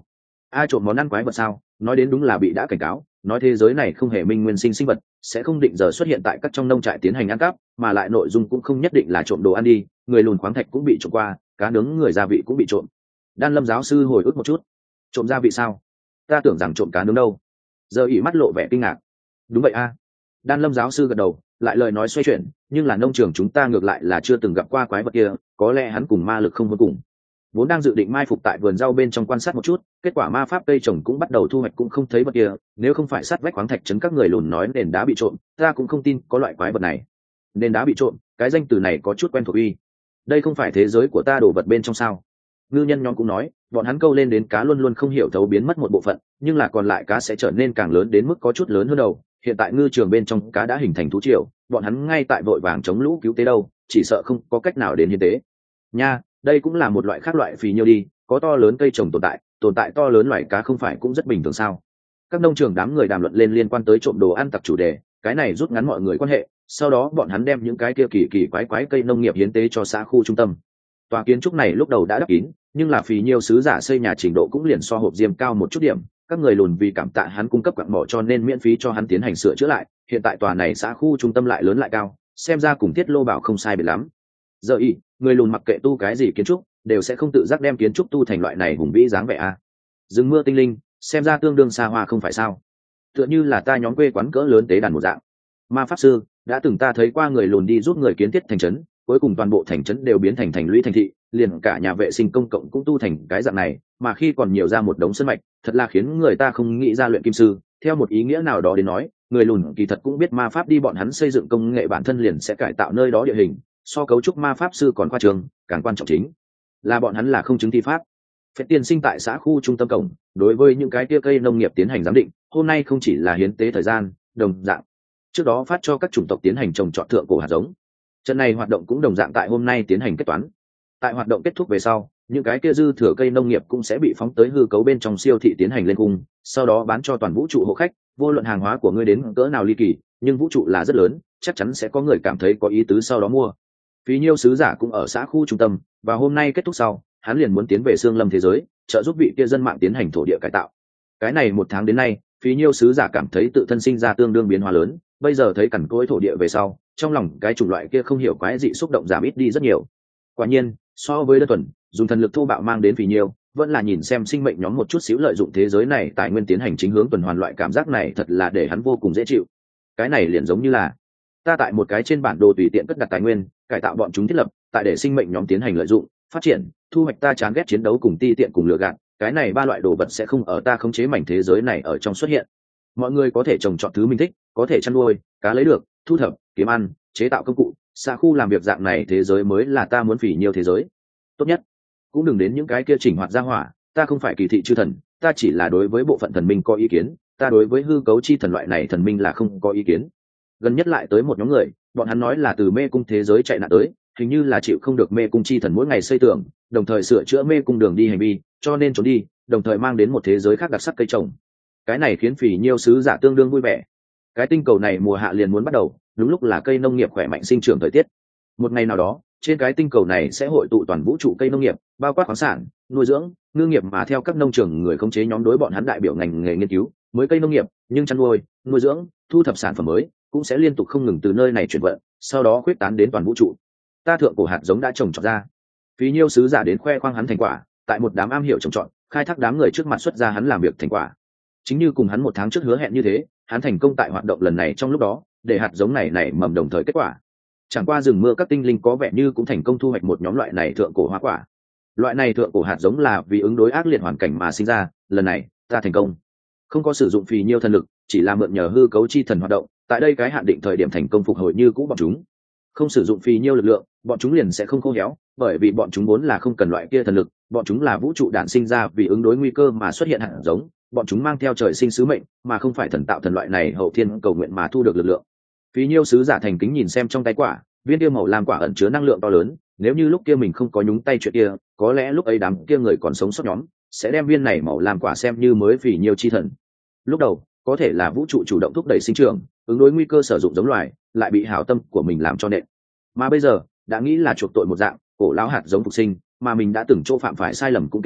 Trộm món ăn quái vật sao? Nói đến đúng là bị đã cảnh cáo, nói thế giới này không hề minh nguyên sinh sinh vật, sẽ không định giờ xuất hiện tại các trong nông trại tiến hành ăn cắp, mà lại nội dung cũng không nhất định là trộm đồ ăn đi, người lùn khoáng thạch cũng bị trộm qua, cá nướng người gia vị cũng bị trộm. Đan Lâm giáo sư hồi ức một chút. Trộm gia vị sao? Ta tưởng rằng trộm cá nướng đâu. Giờ ỉ mắt lộ vẻ kinh ngạc. Đúng vậy a. Đan Lâm giáo sư gật đầu, lại lời nói xoay chuyển, nhưng là nông trường chúng ta ngược lại là chưa từng gặp qua quái vật kia, có lẽ hắn cùng ma lực không vô cùng. Vốn đang dự định mai phục tại vườn rau bên trong quan sát một chút, kết quả ma pháp cây trồng cũng bắt đầu thu hoạch cũng không thấy vật kia, nếu không phải sát vách khoáng thạch chấn các người lùn nói nền đá bị trộm, ta cũng không tin có loại quái vật này. Nền đá bị trộm, cái danh từ này có chút quen thuộc uy. Đây không phải thế giới của ta đổ vật bên trong sao? Ngư nhân nhóm cũng nói, bọn hắn câu lên đến cá luôn luôn không hiểu thấu biến mất một bộ phận, nhưng là còn lại cá sẽ trở nên càng lớn đến mức có chút lớn hơn đầu. Hiện tại ngư trường bên trong cá đã hình thành thú triều, bọn hắn ngay tại vội vàng chống lũ cứu tế đâu, chỉ sợ không có cách nào đến hiến tế. Nha, đây cũng là một loại khác loại phì nhiêu đi, có to lớn cây trồng tồn tại to lớn loài cá không phải cũng rất bình thường sao? Các nông trường đám người đàm luận lên liên quan tới trộm đồ ăn tặc chủ đề, cái này rút ngắn mọi người quan hệ, sau đó bọn hắn đem những cái kia kỳ kỳ quái quái cây nông nghiệp hiến tế cho xã khu trung tâm. Tòa kiến trúc này lúc đầu đã đắp kín, nhưng là phì nhiêu sứ giả xây nhà trình độ cũng liền so hộp diêm cao một chút điểm, các người lùn vì cảm tạ hắn cung cấp quặng mỏ cho nên miễn phí cho hắn tiến hành sửa chữa lại, hiện tại tòa này xã khu trung tâm lại lớn lại cao, xem ra cùng Tiết Lô bảo không sai biệt lắm. Giờ ý, người lùn mặc kệ tu cái gì kiến trúc, đều sẽ không tự giác đem kiến trúc tu thành loại này hùng vĩ dáng vẻ a. Rừng mưa tinh linh, xem ra tương đương xa hoa không phải sao? Tựa như là ta nhóm quê quán cỡ lớn tế đàn một dạng. Ma pháp sư, đã từng ta thấy qua người lùn đi giúp người kiến thiết thành trấn, cuối cùng toàn bộ thành trấn đều biến thành thành lũy thành thị, liền cả nhà vệ sinh công cộng cũng tu thành cái dạng này, mà khi còn nhiều ra một đống sân mạch, thật là khiến người ta không nghĩ ra luyện kim sư. Theo một ý nghĩa nào đó đến nói, người lùn kỳ thật cũng biết ma pháp đi bọn hắn xây dựng công nghệ bản thân liền sẽ cải tạo nơi đó địa hình, so cấu trúc ma pháp sư còn khoa trương, càng quan trọng chính là bọn hắn là không chứng thi pháp. Phép tiên sinh tại xã khu trung tâm cổng, đối với những cái kia cây nông nghiệp tiến hành giám định, hôm nay không chỉ là hiến tế thời gian, đồng dạng trước đó phát cho các chủng tộc tiến hành trồng trọt thượng cổ hạt giống. Trận này hoạt động cũng đồng dạng tại hôm nay tiến hành kết toán. Tại hoạt động kết thúc về sau, những cái kia dư thừa cây nông nghiệp cũng sẽ bị phóng tới hư cấu bên trong siêu thị tiến hành lên cung, sau đó bán cho toàn vũ trụ hộ khách. Vô luận hàng hóa của ngươi đến cỡ nào ly kỳ, nhưng vũ trụ là rất lớn, chắc chắn sẽ có người cảm thấy có ý tứ sau đó mua. Phí nhiêu sứ giả cũng ở xã khu trung tâm, và hôm nay kết thúc sau, hắn liền muốn tiến về Sương Lâm thế giới, trợ giúp vị kia dân mạng tiến hành thổ địa cải tạo. Cái này một tháng đến nay, phí nhiêu sứ giả cảm thấy tự thân sinh ra tương đương biến hóa lớn, bây giờ thấy cằn cỗi thổ địa về sau, trong lòng cái chủng loại kia không hiểu quái dị xúc động giảm ít đi rất nhiều. Quả nhiên, so với đơn thuần dùng thần lực thô bạo mang đến phí nhiêu, vẫn là nhìn xem sinh mệnh nhóm một chút xíu lợi dụng thế giới này tài nguyên tiến hành chính hướng tuần hoàn, loại cảm giác này thật là để hắn vô cùng dễ chịu. Cái này liền giống như là ta tại một cái trên bản đồ tùy tiện cất đặt tài nguyên, cải tạo bọn chúng thiết lập, tại để sinh mệnh nhóm tiến hành lợi dụng, phát triển, thu hoạch. Ta chán ghét chiến đấu cùng ti tiện cùng lừa gạt, cái này ba loại đồ vật sẽ không ở ta khống chế mảnh thế giới này ở trong xuất hiện. Mọi người có thể trồng trọt thứ mình thích, có thể chăn nuôi cá lấy được, thu thập, kiếm ăn, chế tạo công cụ, xa khu làm việc dạng này thế giới mới là ta muốn phỉ nhiều thế giới tốt nhất. Cũng đừng đến những cái kia chỉnh hoạt ra hỏa, ta không phải kỳ thị chư thần, ta chỉ là đối với bộ phận thần minh có ý kiến, ta đối với hư cấu chi thần loại này thần minh là không có ý kiến. Gần nhất lại tới một nhóm người, bọn hắn nói là từ mê cung thế giới chạy nạn tới, hình như là chịu không được mê cung chi thần mỗi ngày xây tường, đồng thời sửa chữa mê cung đường đi hành vi, cho nên trốn đi, đồng thời mang đến một thế giới khác đặc sắc cây trồng. Cái này khiến phỉ nhiêu sứ giả tương đương vui vẻ. Cái tinh cầu này mùa hạ liền muốn bắt đầu, đúng lúc là cây nông nghiệp khỏe mạnh sinh trưởng thời tiết. Một ngày nào đó, trên cái tinh cầu này sẽ hội tụ toàn vũ trụ cây nông nghiệp, bao quát khoáng sản, nuôi dưỡng, ngư nghiệp, mà theo các nông trường người khống chế nhóm đối bọn hắn đại biểu ngành nghề nghiên cứu mới cây nông nghiệp, nhưng chăn nuôi, nuôi dưỡng, thu thập sản phẩm mới cũng sẽ liên tục không ngừng từ nơi này chuyển vận, sau đó khuyết tán đến toàn vũ trụ. Ta thượng cổ hạt giống đã trồng trọt ra. Phí nhiêu sứ giả đến khoe khoang hắn thành quả, tại một đám am hiểu trồng trọt, khai thác đám người trước mặt xuất ra hắn làm việc thành quả. Chính như cùng hắn một tháng trước hứa hẹn như thế, hắn thành công tại hoạt động lần này trong lúc đó, để hạt giống này nảy mầm đồng thời kết quả. Chẳng qua rừng mưa các tinh linh có vẻ như cũng thành công thu hoạch một nhóm loại này thượng cổ hoa quả. Loại này thượng cổ hạt giống là vì ứng đối ác liệt hoàn cảnh mà sinh ra, lần này ta thành công. Không có sử dụng phì nhiêu thần lực, chỉ là mượn nhờ hư cấu chi thần hoạt động, tại đây cái hạn định thời điểm thành công phục hồi như cũ bọn chúng. Không sử dụng phì nhiêu lực lượng, bọn chúng liền sẽ không khô héo, bởi vì bọn chúng vốn là không cần loại kia thần lực, bọn chúng là vũ trụ đản sinh ra vì ứng đối nguy cơ mà xuất hiện hạt giống, bọn chúng mang theo trời sinh sứ mệnh, mà không phải thần tạo thần loại này hậu thiên cầu nguyện mà thu được lực lượng. Phí nhiêu sứ giả thành kính nhìn xem trong tay quả, viên kia màu lam quả ẩn chứa năng lượng to lớn, nếu như lúc kia mình không có nhúng tay chuyện kia, có lẽ lúc ấy đám kia người còn sống sót nhóm sẽ đem viên này màu lam quả xem như mới phỉ nhiêu chi thần. Lúc đầu có thể là vũ trụ chủ động thúc đẩy sinh trưởng, ứng đối nguy cơ sử dụng giống loài, lại bị hảo tâm của mình làm cho nện. Mà bây giờ đã nghĩ là chuộc tội một dạng, cổ lão hạt giống phục sinh, mà mình đã từng chỗ phạm phải sai lầm cũng kết thúc,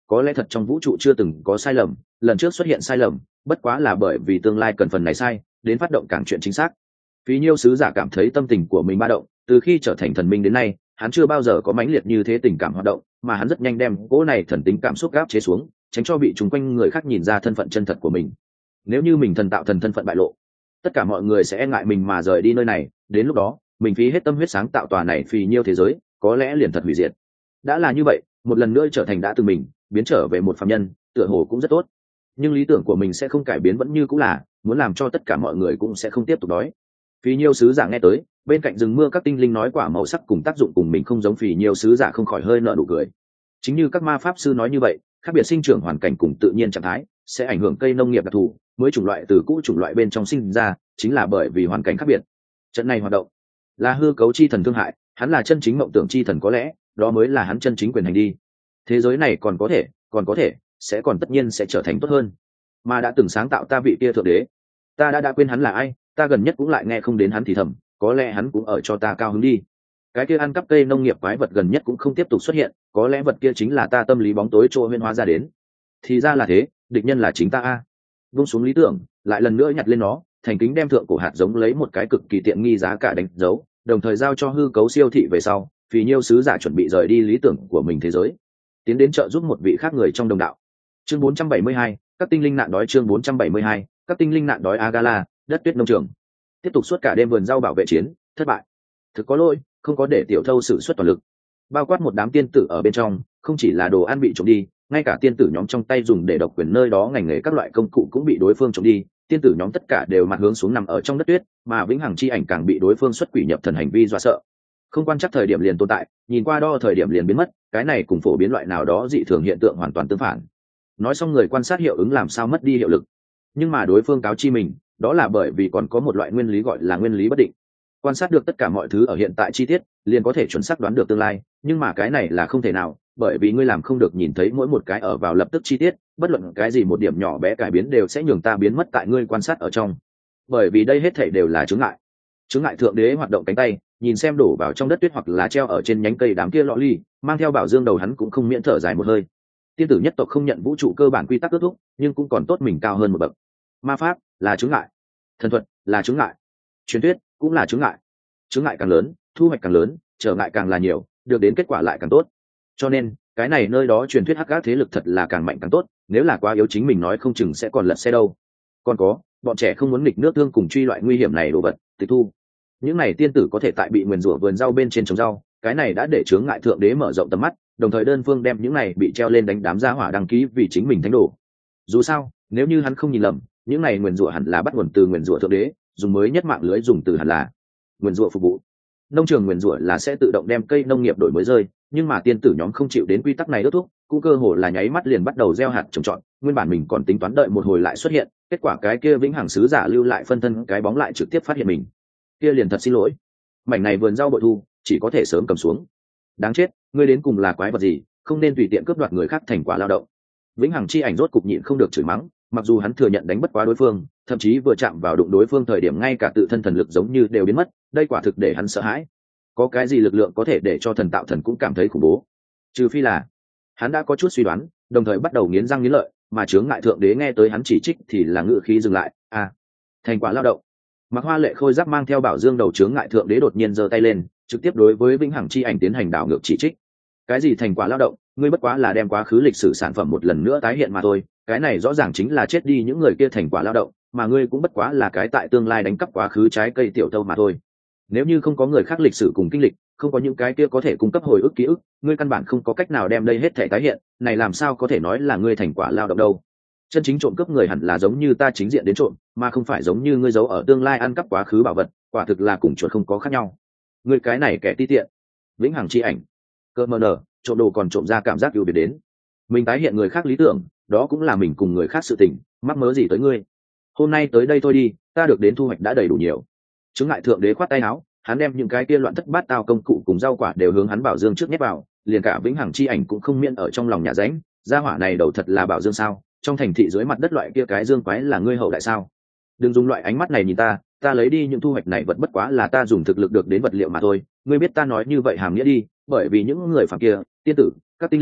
có lẽ thật trong vũ trụ chưa từng có sai lầm, lần trước xuất hiện sai lầm bất quá là bởi vì tương lai cần phần này sai đến phát động càng chuyện chính xác. Phí Nhiêu sứ giả cảm thấy tâm tình của mình ba động, từ khi trở thành thần minh đến nay hắn chưa bao giờ có mãnh liệt như thế tình cảm hoạt động, mà hắn rất nhanh đem cỗ này thần tính cảm xúc gáp chế xuống, tránh cho bị chúng quanh người khác nhìn ra thân phận chân thật của mình. Nếu như mình thần tạo thần thân phận bại lộ, tất cả mọi người sẽ e ngại mình mà rời đi nơi này, đến lúc đó mình phí hết tâm huyết sáng tạo tòa này Phì Nhiêu thế giới có lẽ liền thật hủy diệt. Đã là như vậy, một lần nữa trở thành đã từng mình, biến trở về một phàm nhân, tựa hồ cũng rất tốt. Nhưng lý tưởng của mình sẽ không cải biến, vẫn như cũng là muốn làm cho tất cả mọi người cũng sẽ không tiếp tục đói. Phì Nhiêu sứ giả nghe tới, bên cạnh rừng mưa các tinh linh nói quả màu sắc cùng tác dụng cùng mình không giống, Phì Nhiêu sứ giả không khỏi hơi nở nụ cười. Chính như các ma pháp sư nói như vậy, khác biệt sinh trưởng hoàn cảnh cùng tự nhiên trạng thái sẽ ảnh hưởng cây nông nghiệp đặc thù, mới chủng loại từ cũ chủng loại bên trong sinh ra chính là bởi vì hoàn cảnh khác biệt. Trận này hoạt động là hư cấu chi thần thương hại, hắn là chân chính mộng tưởng chi thần, có lẽ đó mới là hắn chân chính quyền hành đi. Thế giới này còn có thể sẽ còn tất nhiên sẽ trở thành tốt hơn. Mà đã từng sáng tạo ta vị kia thượng đế, ta đã quên hắn là ai, ta gần nhất cũng lại nghe không đến hắn thì thầm, có lẽ hắn cũng ở cho ta cao hứng đi. Cái kia ăn cắp cây nông nghiệp quái vật gần nhất cũng không tiếp tục xuất hiện, có lẽ vật kia chính là ta tâm lý bóng tối trôi huyễn hóa ra đến. Thì ra là thế, địch nhân là chính ta a. Vung xuống lý tưởng, lại lần nữa nhặt lên nó, thành kính đem thượng cổ hạt giống lấy một cái cực kỳ tiện nghi giá cả đánh dấu, đồng thời giao cho hư cấu siêu thị về sau, Phì Nhiêu sứ giả chuẩn bị rời đi lý tưởng của mình thế giới, tiến đến trợ giúp một vị khác người trong đồng đạo. Chương 472, các tinh linh nạn đói. Chương 472, các tinh linh nạn đói. Agala, đất tuyết nông trường. Tiếp tục suốt cả đêm vườn rau bảo vệ chiến, thất bại. Thực có lỗi, không có để tiểu thâu sử xuất toàn lực. Bao quát một đám tiên tử ở bên trong, không chỉ là đồ ăn bị trộm đi, ngay cả tiên tử nhóm trong tay dùng để độc quyền nơi đó ngành nghề các loại công cụ cũng bị đối phương trộm đi. Tiên tử nhóm tất cả đều mặt hướng xuống nằm ở trong đất tuyết, mà vĩnh hằng chi ảnh càng bị đối phương xuất quỷ nhập thần hành vi dọa sợ. Không quan chắc thời điểm liền tồn tại, nhìn qua đo thời điểm liền biến mất, cái này cùng phổ biến loại nào đó dị thường hiện tượng hoàn toàn tương phản. Nói xong người quan sát hiệu ứng làm sao mất đi hiệu lực, nhưng mà đối phương cáo chi mình, đó là bởi vì còn có một loại nguyên lý gọi là nguyên lý bất định. Quan sát được tất cả mọi thứ ở hiện tại chi tiết, liền có thể chuẩn xác đoán được tương lai, nhưng mà cái này là không thể nào, bởi vì ngươi làm không được nhìn thấy mỗi một cái ở vào lập tức chi tiết, bất luận cái gì một điểm nhỏ bé cải biến đều sẽ nhường ta biến mất tại ngươi quan sát ở trong, bởi vì đây hết thảy đều là chướng ngại. Chướng ngại thượng đế hoạt động cánh tay, nhìn xem đổ vào trong đất tuyết hoặc là treo ở trên nhánh cây đám kia lọ ly, mang theo bảo dương đầu hắn cũng không miễn thở dài một hơi. Tiên tử nhất tộc không nhận vũ trụ cơ bản quy tắc kết thúc, nhưng cũng còn tốt mình cao hơn một bậc. Ma pháp là chướng ngại, thần thuật là chướng ngại, truyền thuyết cũng là chướng ngại. Chướng ngại càng lớn, thu hoạch càng lớn, trở ngại càng là nhiều, được đến kết quả lại càng tốt. Cho nên cái này nơi đó truyền thuyết hắc ác thế lực thật là càng mạnh càng tốt, nếu là quá yếu chính mình nói không chừng sẽ còn lật xe đâu. Còn có bọn trẻ không muốn nghịch nước thương cùng truy loại nguy hiểm này đồ vật, tịch thu. Những này tiên tử có thể tại bị nguyền rủa vườn rau bên trên trồng rau, cái này đã để chướng ngại thượng đế mở rộng tầm mắt, đồng thời đơn phương đem những này bị treo lên đánh đám gia hỏa đăng ký vì chính mình thánh đồ. Dù sao nếu như hắn không nhìn lầm, những này nguyền rủa hẳn là bắt nguồn từ nguyền rủa thượng đế, dùng mới nhất mạng lưới dùng từ hẳn là nguyền rủa phục vụ. Nông trường nguyền rủa là sẽ tự động đem cây nông nghiệp đổi mới rơi, nhưng mà tiên tử nhóm không chịu đến quy tắc này đốt thuốc, cũng cơ hồ là nháy mắt liền bắt đầu gieo hạt trồng trọt. Nguyên bản mình còn tính toán đợi một hồi lại xuất hiện, kết quả cái kia vĩnh hằng sứ giả lưu lại phân thân cái bóng lại trực tiếp phát hiện mình, kia liền thật xin lỗi, mảnh này vườn rau bội thu chỉ có thể sớm cầm xuống. Đáng chết, ngươi đến cùng là quái vật gì, không nên tùy tiện cướp đoạt người khác thành quả lao động. Vĩnh hằng chi ảnh rốt cục nhịn không được chửi mắng, mặc dù hắn thừa nhận đánh bất quá đối phương, thậm chí vừa chạm vào đụng đối phương thời điểm ngay cả tự thân thần lực giống như đều biến mất, đây quả thực để hắn sợ hãi. Có cái gì lực lượng có thể để cho thần tạo thần cũng cảm thấy khủng bố? Trừ phi là hắn đã có chút suy đoán, đồng thời bắt đầu nghiến răng nghiến lợi, mà chướng ngại thượng đế nghe tới hắn chỉ trích thì là ngự khí dừng lại. Thành quả lao động. Mặc Hoa Lệ khôi giáp mang theo bảo dương đầu chướng ngại thượng đế đột nhiên giơ tay lên, trực tiếp đối với vĩnh hằng chi ảnh tiến hành đảo ngược chỉ trích. Cái gì thành quả lao động, ngươi bất quá là đem quá khứ lịch sử sản phẩm một lần nữa tái hiện mà thôi, cái này rõ ràng chính là chết đi những người kia thành quả lao động, mà ngươi cũng bất quá là cái tại tương lai đánh cắp quá khứ trái cây tiểu thâu mà thôi. Nếu như không có người khác lịch sử cùng kinh lịch, không có những cái kia có thể cung cấp hồi ức ký ức, ngươi căn bản không có cách nào đem đây hết thể tái hiện, này làm sao có thể nói là ngươi thành quả lao động đâu. Chân chính trộm cướp người hẳn là giống như ta chính diện đến trộm, mà không phải giống như ngươi giấu ở tương lai ăn cắp quá khứ bảo vật, quả thực là cùng chuột không có khác nhau. Ngươi cái này kẻ ti tiện. Vĩnh hằng chi ảnh, cơ mờ nở, trộm đồ còn trộm ra cảm giác ưu việt đến. Mình tái hiện người khác lý tưởng, đó cũng là mình cùng người khác sự tình, mắc mớ gì tới ngươi. Hôm nay tới đây thôi đi, ta được đến thu hoạch đã đầy đủ nhiều. Chứng ngại thượng đế khoát tay áo, hắn đem những cái kia loạn thất bát tao công cụ cùng rau quả đều hướng hắn bảo dương trước nhét vào, liền cả vĩnh hằng chi ảnh cũng không miễn ở trong lòng nhà ránh, gia hỏa này đầu thật là bảo dương sao? Trong thành thị dưới mặt đất loại kia cái dương quái là ngươi hậu đại sao? Đừng dùng loại ánh mắt này nhìn ta lấy đi những thu hoạch này vật bất quá là ta dùng thực lực được đến vật liệu mà thôi, ngươi biết ta nói như vậy hàm nghĩa đi, bởi vì những người phàm kia, tiên tử, các tinh linh,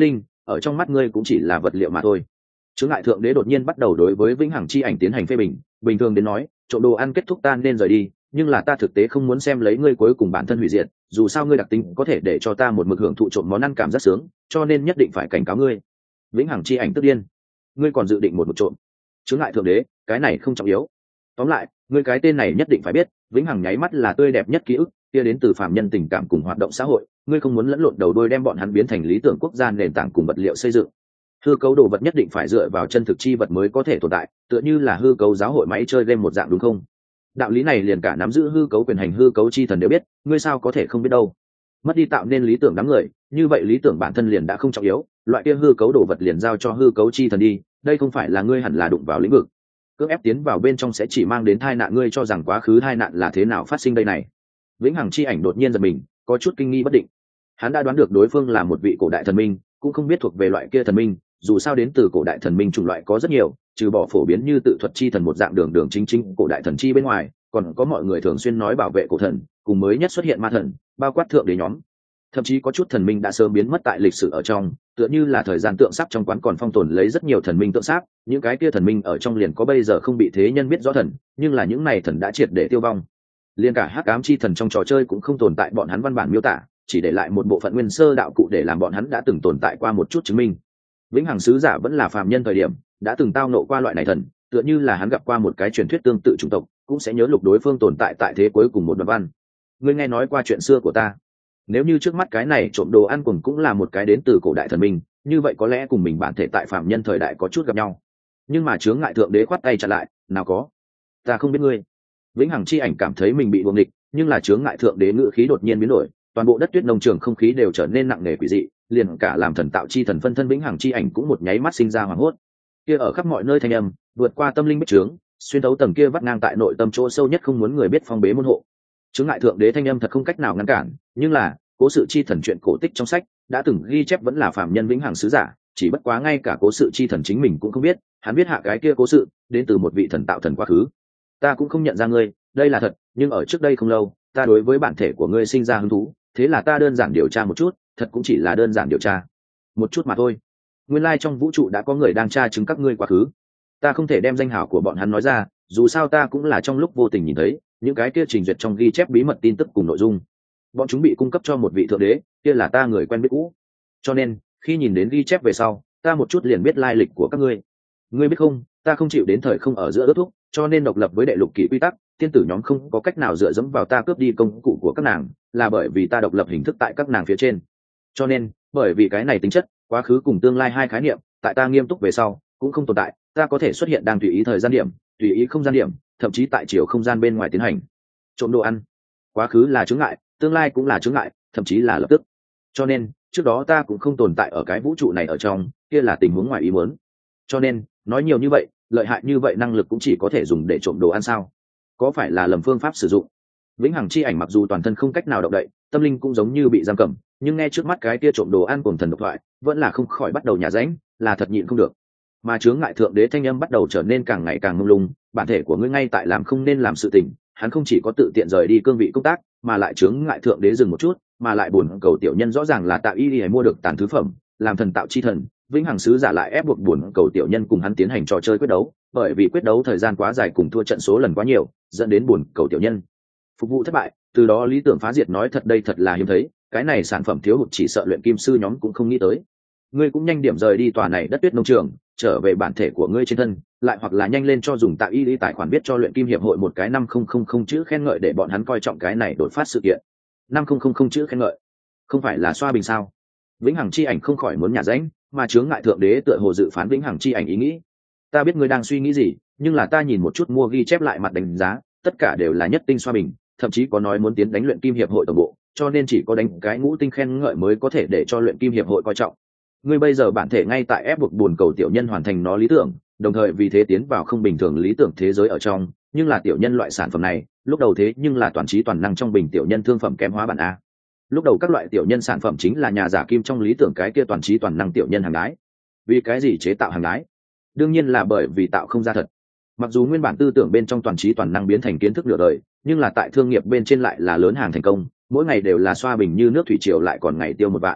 ở trong mắt ngươi cũng chỉ là vật liệu mà thôi. Chướng ngại thượng đế đột nhiên bắt đầu đối với vĩnh hằng chi ảnh tiến hành phê bình, bình thường đến nói trộm đồ ăn kết thúc ta nên rời đi, nhưng là ta thực tế không muốn xem lấy ngươi cuối cùng bản thân hủy diệt, dù sao ngươi đặc tính có thể để cho ta một mực hưởng thụ trộm món ăn cảm giác sướng, cho nên nhất định phải cảnh cáo ngươi. Vĩnh hằng chi ảnh tức điên, ngươi còn dự định một trộm? Chướng ngại thượng đế, cái này không trọng yếu. Tóm lại ngươi cái tên này nhất định phải biết, vĩnh hằng nháy mắt là tươi đẹp nhất ký ức, kia đến từ phạm nhân tình cảm cùng hoạt động xã hội, ngươi không muốn lẫn lộn đầu đuôi đem bọn hắn biến thành lý tưởng quốc gia nền tảng cùng vật liệu xây dựng. Hư cấu đồ vật nhất định phải dựa vào chân thực chi vật mới có thể tồn tại, tựa như là hư cấu giáo hội máy chơi game một dạng, đúng không? Đạo lý này liền cả nắm giữ hư cấu quyền hành hư cấu chi thần đều biết, ngươi sao có thể không biết đâu. Mất đi tạo nên lý tưởng đám người, như vậy lý tưởng bản thân liền đã không trọng yếu, loại kia hư cấu đồ vật liền giao cho hư cấu chi thần đi, đây không phải là ngươi hẳn là đụng vào lĩnh vực. Cưỡng ép tiến vào bên trong sẽ chỉ mang đến tai nạn, ngươi cho rằng quá khứ tai nạn là thế nào phát sinh đây này? Vĩnh hằng chi ảnh đột nhiên giật mình, có chút kinh nghi bất định. Hắn đã đoán được đối phương là một vị cổ đại thần minh, cũng không biết thuộc về loại kia thần minh, dù sao đến từ cổ đại thần minh chủng loại có rất nhiều, trừ bỏ phổ biến như tự thuật chi thần một dạng đường đường chính chính cổ đại thần chi bên ngoài, còn có mọi người thường xuyên nói bảo vệ cổ thần, cùng mới nhất xuất hiện ma thần, bao quát thượng đế nhóm. Thậm chí có chút thần minh đã sớm biến mất tại lịch sử ở trong, tựa như là thời gian tượng sáp trong quán còn phong tồn lấy rất nhiều thần minh tượng sáp, những cái kia thần minh ở trong liền có bây giờ không bị thế nhân biết rõ thần, nhưng là những này thần đã triệt để tiêu vong. Liên cả hắc ám chi thần trong trò chơi cũng không tồn tại bọn hắn văn bản miêu tả, chỉ để lại một bộ phận nguyên sơ đạo cụ để làm bọn hắn đã từng tồn tại qua một chút chứng minh. Vĩnh hằng sứ giả vẫn là phàm nhân thời điểm, đã từng tao nộ qua loại này thần, tựa như là hắn gặp qua một cái truyền thuyết tương tự chủng tộc, cũng sẽ nhớ lục đối phương tồn tại tại thế cuối cùng một đoạn văn. Ngươi nghe nói qua chuyện xưa của ta? Nếu như trước mắt cái này trộm đồ ăn cùng cũng là một cái đến từ cổ đại thần minh, như vậy có lẽ cùng mình bản thể tại phàm nhân thời đại có chút gặp nhau. Nhưng mà chướng ngại thượng đế khoát tay chặn lại, nào có, ta không biết ngươi. Vĩnh hằng chi ảnh cảm thấy mình bị buông địch, nhưng là chướng ngại thượng đế ngữ khí đột nhiên biến đổi, toàn bộ đất tuyết nông trường không khí đều trở nên nặng nề quỷ dị, liền cả làm thần tạo chi thần phân thân vĩnh hằng chi ảnh cũng một nháy mắt sinh ra hoảng hốt. Kia ở khắp mọi nơi thanh âm, vượt qua tâm linh bích trướng, xuyên thấu tầng kia vắt ngang tại nội tâm chỗ sâu nhất không muốn người biết phong bế môn hộ. Chướng ngại thượng đế thanh âm thật không cách nào ngăn cản, nhưng là cố sự chi thần chuyện cổ tích trong sách đã từng ghi chép vẫn là phạm nhân vĩnh hằng sứ giả, chỉ bất quá ngay cả cố sự chi thần chính mình cũng không biết, hắn biết hạ cái kia cố sự đến từ một vị thần tạo thần quá khứ. Ta cũng không nhận ra ngươi, đây là thật, nhưng ở trước đây không lâu, ta đối với bản thể của ngươi sinh ra hứng thú, thế là ta đơn giản điều tra một chút, thật cũng chỉ là đơn giản điều tra một chút mà thôi. Nguyên lai trong vũ trụ đã có người đang tra chứng các ngươi quá khứ. Ta không thể đem danh hảo của bọn hắn nói ra, dù sao ta cũng là trong lúc vô tình nhìn thấy những cái kia trình duyệt trong ghi chép bí mật tin tức cùng nội dung, bọn chúng bị cung cấp cho một vị thượng đế, kia là ta người quen biết cũ, cho nên khi nhìn đến ghi chép về sau, ta một chút liền biết lai lịch của các ngươi. Ngươi biết không, ta không chịu đến thời không ở giữa ước thúc, cho nên độc lập với đệ lục kỷ quy tắc, tiên tử nhóm không có cách nào dựa dẫm vào ta cướp đi công cụ của các nàng, là bởi vì ta độc lập hình thức tại các nàng phía trên. Cho nên bởi vì cái này tính chất, quá khứ cùng tương lai hai khái niệm tại ta nghiêm túc về sau cũng không tồn tại, ta có thể xuất hiện đang tùy ý thời gian điểm, tùy ý không gian điểm, thậm chí tại chiều không gian bên ngoài tiến hành trộm đồ ăn. Quá khứ là chướng ngại, tương lai cũng là chướng ngại, thậm chí là lập tức. Cho nên trước đó ta cũng không tồn tại ở cái vũ trụ này ở trong, kia là tình huống ngoài ý muốn. Cho nên nói nhiều như vậy, lợi hại như vậy năng lực cũng chỉ có thể dùng để trộm đồ ăn sao? Có phải là lầm phương pháp sử dụng? Vĩnh hằng chi ảnh mặc dù toàn thân không cách nào động đậy, tâm linh cũng giống như bị giam cầm, nhưng nghe trước mắt cái kia trộm đồ ăn cùng thần độc thoại, vẫn là không khỏi bắt đầu nhả ránh, là thật nhịn không được. Mà chướng ngại thượng đế thanh âm bắt đầu trở nên càng ngày càng mông lung, bản thể của ngươi ngay tại làm không nên làm sự tình, hắn không chỉ có tự tiện rời đi cương vị công tác, mà lại chướng ngại thượng đế dừng một chút, mà lại buồn cầu tiểu nhân rõ ràng là tạo y đi mua được tàn thứ phẩm, làm thần tạo chi thần, vĩnh hằng sứ giả lại ép buộc buồn cầu tiểu nhân cùng hắn tiến hành trò chơi quyết đấu, bởi vì quyết đấu thời gian quá dài cùng thua trận số lần quá nhiều, dẫn đến buồn cầu tiểu nhân phục vụ thất bại, từ đó lý tưởng phá diệt. Nói thật đây thật là hiếm thấy, cái này sản phẩm thiếu hụt chỉ sợ luyện kim sư nhóm cũng không nghĩ tới. Ngươi cũng nhanh điểm rời đi tòa này đất tuyết nông trường, trở về bản thể của ngươi trên thân, lại hoặc là nhanh lên cho dùng tạo y lý tài khoản biết cho luyện kim hiệp hội một cái 5000 chữ khen ngợi để bọn hắn coi trọng cái này đột phát sự kiện. 5000 chữ khen ngợi, không phải là xoa bình sao? Vĩnh hằng chi ảnh không khỏi muốn nhả rãnh, mà chướng ngại thượng đế tựa hồ dự phán vĩnh hằng chi ảnh ý nghĩ. Ta biết ngươi đang suy nghĩ gì, nhưng là ta nhìn một chút mua ghi chép lại mặt đánh giá, tất cả đều là nhất tinh xoa bình, thậm chí có nói muốn tiến đánh luyện kim hiệp hội tổng bộ, cho nên chỉ có đánh cái ngũ tinh khen ngợi mới có thể để cho luyện kim hiệp hội coi trọng. Ngươi bây giờ bản thể ngay tại ép buộc buồn cầu tiểu nhân hoàn thành nó lý tưởng, đồng thời vì thế tiến vào không bình thường lý tưởng thế giới ở trong, nhưng là tiểu nhân loại sản phẩm này lúc đầu thế nhưng là toàn trí toàn năng trong bình tiểu nhân thương phẩm kém hóa bản a. Lúc đầu các loại tiểu nhân sản phẩm chính là nhà giả kim trong lý tưởng cái kia toàn trí toàn năng tiểu nhân hàng đái. Vì cái gì chế tạo hàng đái? Đương nhiên là bởi vì tạo không ra thật. Mặc dù nguyên bản tư tưởng bên trong toàn trí toàn năng biến thành kiến thức nửa đời, nhưng là tại thương nghiệp bên trên lại là lớn hàng thành công, mỗi ngày đều là xoa bình như nước thủy triều lại còn ngày tiêu 1 vạn.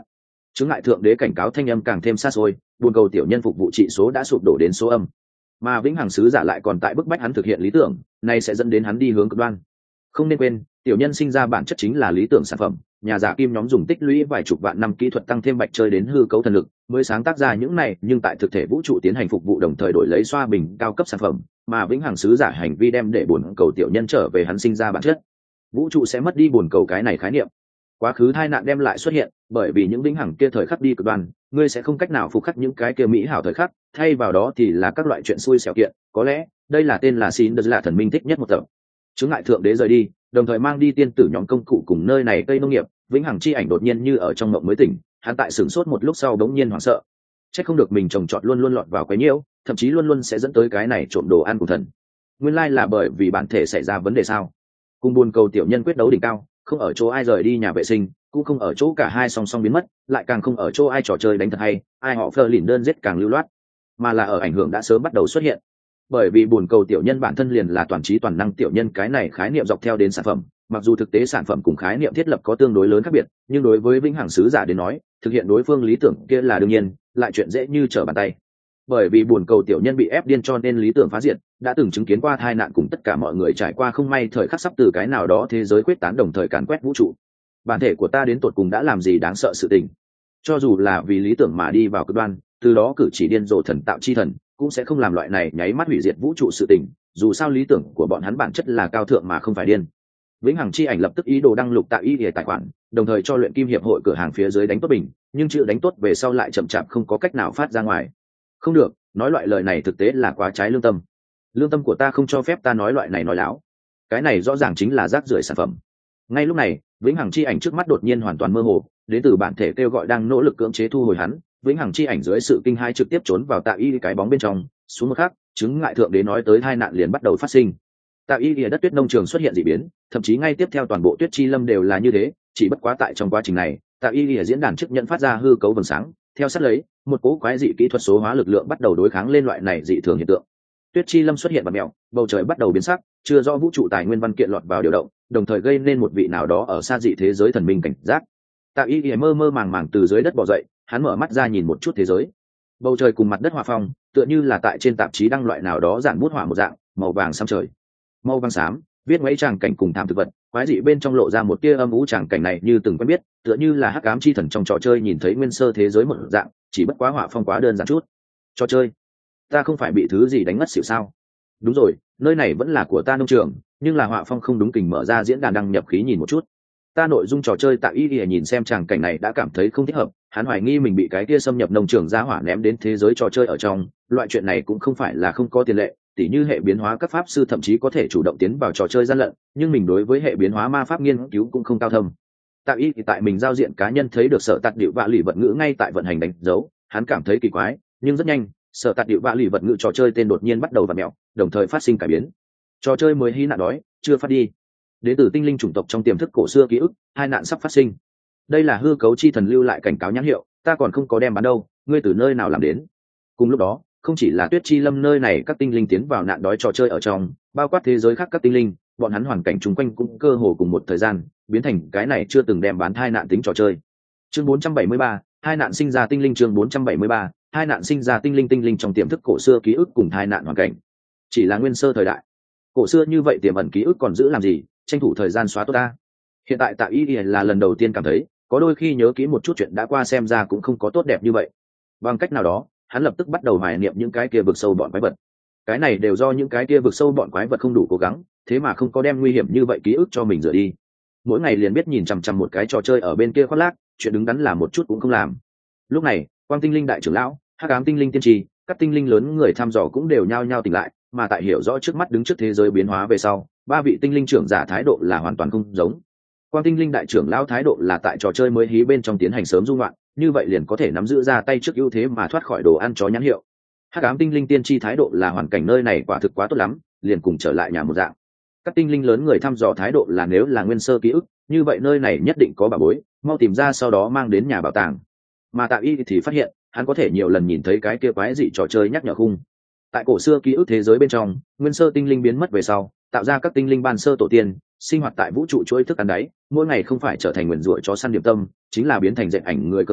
Chứng ngại thượng đế cảnh cáo thanh âm càng thêm xa xôi, buồn cầu tiểu nhân phục vụ trị số đã sụp đổ đến số âm, mà vĩnh hằng sứ giả lại còn tại bức bách hắn thực hiện lý tưởng này, sẽ dẫn đến hắn đi hướng cực đoan. Không nên quên, tiểu nhân sinh ra bản chất chính là lý tưởng sản phẩm, nhà giả kim nhóm dùng tích lũy vài chục vạn năm kỹ thuật tăng thêm bạch chơi đến hư cấu thần lực mới sáng tác ra những này, nhưng tại thực thể vũ trụ tiến hành phục vụ đồng thời đổi lấy xoa bình cao cấp sản phẩm, mà vĩnh hằng sứ giả hành vi đem để buồn cầu tiểu nhân trở về hắn sinh ra bản chất. Vũ trụ sẽ mất đi buồn cầu cái này khái niệm, quá khứ tai nạn đem lại xuất hiện, bởi vì những vĩnh hằng kia thời khắc đi cực đoan, ngươi sẽ không cách nào phục khắc những cái kia mỹ hảo thời khắc, thay vào đó thì là các loại chuyện xui xẻo kiện. Có lẽ đây là tên là xin đờ là thần minh thích nhất một tập. Chứng ngại thượng đế rời đi, đồng thời mang đi tiên tử nhóm công cụ cùng nơi này cây nông nghiệp. Vĩnh hằng chi ảnh đột nhiên như ở trong mộng mới tỉnh, hắn tại sửng sốt một lúc sau đống nhiên hoảng sợ. Chắc không được mình trồng trọt luôn luôn lọt vào quấy nhiễu, thậm chí luôn luôn sẽ dẫn tới cái này trộm đồ ăn của thần. Nguyên lai là bởi vì bản thể xảy ra vấn đề sao? Cùng buồn cầu tiểu nhân quyết đấu đỉnh cao, không ở chỗ ai rời đi nhà vệ sinh, cũng không ở chỗ cả hai song song biến mất, lại càng không ở chỗ ai trò chơi đánh thật hay, ai họ phơ lìn đơn giết càng lưu loát, mà là ở ảnh hưởng đã sớm bắt đầu xuất hiện. Bởi vì buồn cầu tiểu nhân bản thân liền là toàn trí toàn năng tiểu nhân, cái này khái niệm dọc theo đến sản phẩm, mặc dù thực tế sản phẩm cùng khái niệm thiết lập có tương đối lớn khác biệt, nhưng đối với vĩnh hằng sứ giả đến nói, thực hiện đối phương lý tưởng kia là đương nhiên, lại chuyện dễ như trở bàn tay. Bởi vì buồn cầu tiểu nhân bị ép điên cho nên lý tưởng phá diệt, đã từng chứng kiến qua tai nạn cùng tất cả mọi người trải qua không may thời khắc sắp từ cái nào đó thế giới quyết tán đồng thời càn quét vũ trụ. Bản thể của ta đến tột cùng đã làm gì đáng sợ sự tình? Cho dù là vì lý tưởng mà đi vào cực đoan, từ đó cử chỉ điên rồ thần tạo chi thần, cũng sẽ không làm loại này nháy mắt hủy diệt vũ trụ sự tình, dù sao lý tưởng của bọn hắn bản chất là cao thượng mà không phải điên. Vĩnh hằng chi ảnh lập tức ý đồ đăng lục tạo ý để tài khoản, đồng thời cho luyện kim hiệp hội cửa hàng phía dưới đánh tốt bình, nhưng chữ đánh tốt về sau lại chậm chạp không có cách nào phát ra ngoài. Không được, nói loại lời này thực tế là quá trái lương tâm. Lương tâm của ta không cho phép ta nói loại này nói láo. Cái này rõ ràng chính là rác rưởi sản phẩm. Ngay lúc này, vĩnh hằng chi ảnh trước mắt đột nhiên hoàn toàn mơ hồ, đến từ bản thể kêu gọi đang nỗ lực cưỡng chế thu hồi hắn. Vĩnh hằng chi ảnh dưới sự kinh hãi trực tiếp trốn vào Tạ Y cái bóng bên trong. Xuống một khắc, chứng ngại thượng đế nói tới tai nạn liền bắt đầu phát sinh. Tạ Y địa đất tuyết nông trường xuất hiện dị biến, thậm chí ngay tiếp theo toàn bộ tuyết chi lâm đều là như thế. Chỉ bất quá tại trong quá trình này, Tạ Y địa diễn đàn chức nhận phát ra hư cấu vầng sáng, theo sát lấy một cỗ quái dị kỹ thuật số hóa lực lượng bắt đầu đối kháng lên loại này dị thường hiện tượng. Tuyết chi lâm xuất hiện bạt mèo, bầu trời bắt đầu biến sắc, chưa rõ vũ trụ tài nguyên văn kiện lọt vào điều động, đồng thời gây nên một vị nào đó ở xa dị thế giới thần minh cảnh giác. Tạ Y mơ mơ màng màng từ dưới đất bò dậy, hắn mở mắt ra nhìn một chút thế giới. Bầu trời cùng mặt đất hòa phong, tựa như là tại trên tạp chí đăng loại nào đó giản bút họa một dạng, màu vàng xám trời, màu vàng xám, viết mấy tràng cảnh cùng thảm thực vật, quái dị bên trong lộ ra một tia âm u. Tràng cảnh này như từng quen biết, tựa như là hắc ám chi thần trong trò chơi nhìn thấy nguyên sơ thế giới một dạng, chỉ bất quá họa phong quá đơn giản chút. Trò chơi, ta không phải bị thứ gì đánh ngất xỉu sao? Đúng rồi, nơi này vẫn là của ta nông trường, nhưng là họa phong không đúng kình, mở ra diễn đàn đăng nhập khí nhìn một chút. Ta nội dung trò chơi. Tạ Y nhìn xem tràng cảnh này đã cảm thấy không thích hợp, hắn hoài nghi mình bị cái kia xâm nhập nông trường ra hỏa ném đến thế giới trò chơi ở trong. Loại chuyện này cũng không phải là không có tiền lệ, tỉ như hệ biến hóa các pháp sư thậm chí có thể chủ động tiến vào trò chơi gian lận, nhưng mình đối với hệ biến hóa ma pháp nghiên cứu cũng không cao thâm. Tạ Y thì tại mình giao diện cá nhân thấy được sở tạt điệu vạ lì vật ngữ ngay tại vận hành đánh dấu, hắn cảm thấy kỳ quái, nhưng rất nhanh sở tạt điệu vạ lì vật ngữ trò chơi tên đột nhiên bắt đầu vặn mẹo, đồng thời phát sinh cải biến. Trò chơi mới hy nạn đói chưa phát đi, đến từ tinh linh chủng tộc trong tiềm thức cổ xưa ký ức, hai nạn sắp phát sinh. Đây là hư cấu chi thần lưu lại cảnh cáo nhãn hiệu, ta còn không có đem bán đâu, ngươi từ nơi nào làm đến? Cùng lúc đó, không chỉ là tuyết chi lâm nơi này các tinh linh tiến vào nạn đói trò chơi ở trong, bao quát thế giới khác các tinh linh, bọn hắn hoàn cảnh chung quanh cũng cơ hồ cùng một thời gian biến thành cái này chưa từng đem bán thai nạn tính trò chơi. Chương 473, hai nạn sinh ra tinh linh. Chương 473, hai nạn sinh ra tinh linh. Tinh linh trong tiềm thức cổ xưa ký ức cùng thai nạn hoàn cảnh, chỉ là nguyên sơ thời đại cổ xưa như vậy tiềm ẩn ký ức còn giữ làm gì, tranh thủ thời gian xóa tốt ta. Hiện tại Tạ Y là lần đầu tiên cảm thấy có đôi khi nhớ kỹ một chút chuyện đã qua xem ra cũng không có tốt đẹp như vậy. Bằng cách nào đó, hắn lập tức bắt đầu hoài niệm những cái kia vực sâu bọn quái vật. Cái này đều do những cái kia vực sâu bọn quái vật không đủ cố gắng, thế mà không có đem nguy hiểm như vậy ký ức cho mình rửa đi. Mỗi ngày liền biết nhìn chằm chằm một cái trò chơi ở bên kia khoác lác, chuyện đứng đắn là một chút cũng không làm. Lúc này, Quang tinh linh đại trưởng lão, Hắc ám tinh linh tiên tri, các tinh linh lớn người thăm dò cũng đều nhao nhao tỉnh lại, mà tại hiểu rõ trước mắt đứng trước thế giới biến hóa về sau, ba vị tinh linh trưởng giả thái độ là hoàn toàn không giống. Quang tinh linh đại trưởng lão thái độ là tại trò chơi mới hí bên trong tiến hành sớm dung loạn, như vậy liền có thể nắm giữ ra tay trước ưu thế mà thoát khỏi đồ ăn chó nhãn hiệu. Hắc ám tinh linh tiên tri thái độ là hoàn cảnh nơi này quả thực quá tốt lắm, liền cùng trở lại nhà một dạng. Các tinh linh lớn người thăm dò thái độ là nếu là nguyên sơ ký ức, như vậy nơi này nhất định có bảo bối, mau tìm ra sau đó mang đến nhà bảo tàng. Mà Tạ Y thì phát hiện, hắn có thể nhiều lần nhìn thấy cái kia quái dị trò chơi nhắc nhở khung. Tại cổ xưa ký ức thế giới bên trong, nguyên sơ tinh linh biến mất về sau, tạo ra các tinh linh ban sơ tổ tiên, sinh hoạt tại vũ trụ chuỗi thức ăn đáy, mỗi ngày không phải trở thành nguyền rủa chó săn điểm tâm, chính là biến thành dệt ảnh người cơm trưa,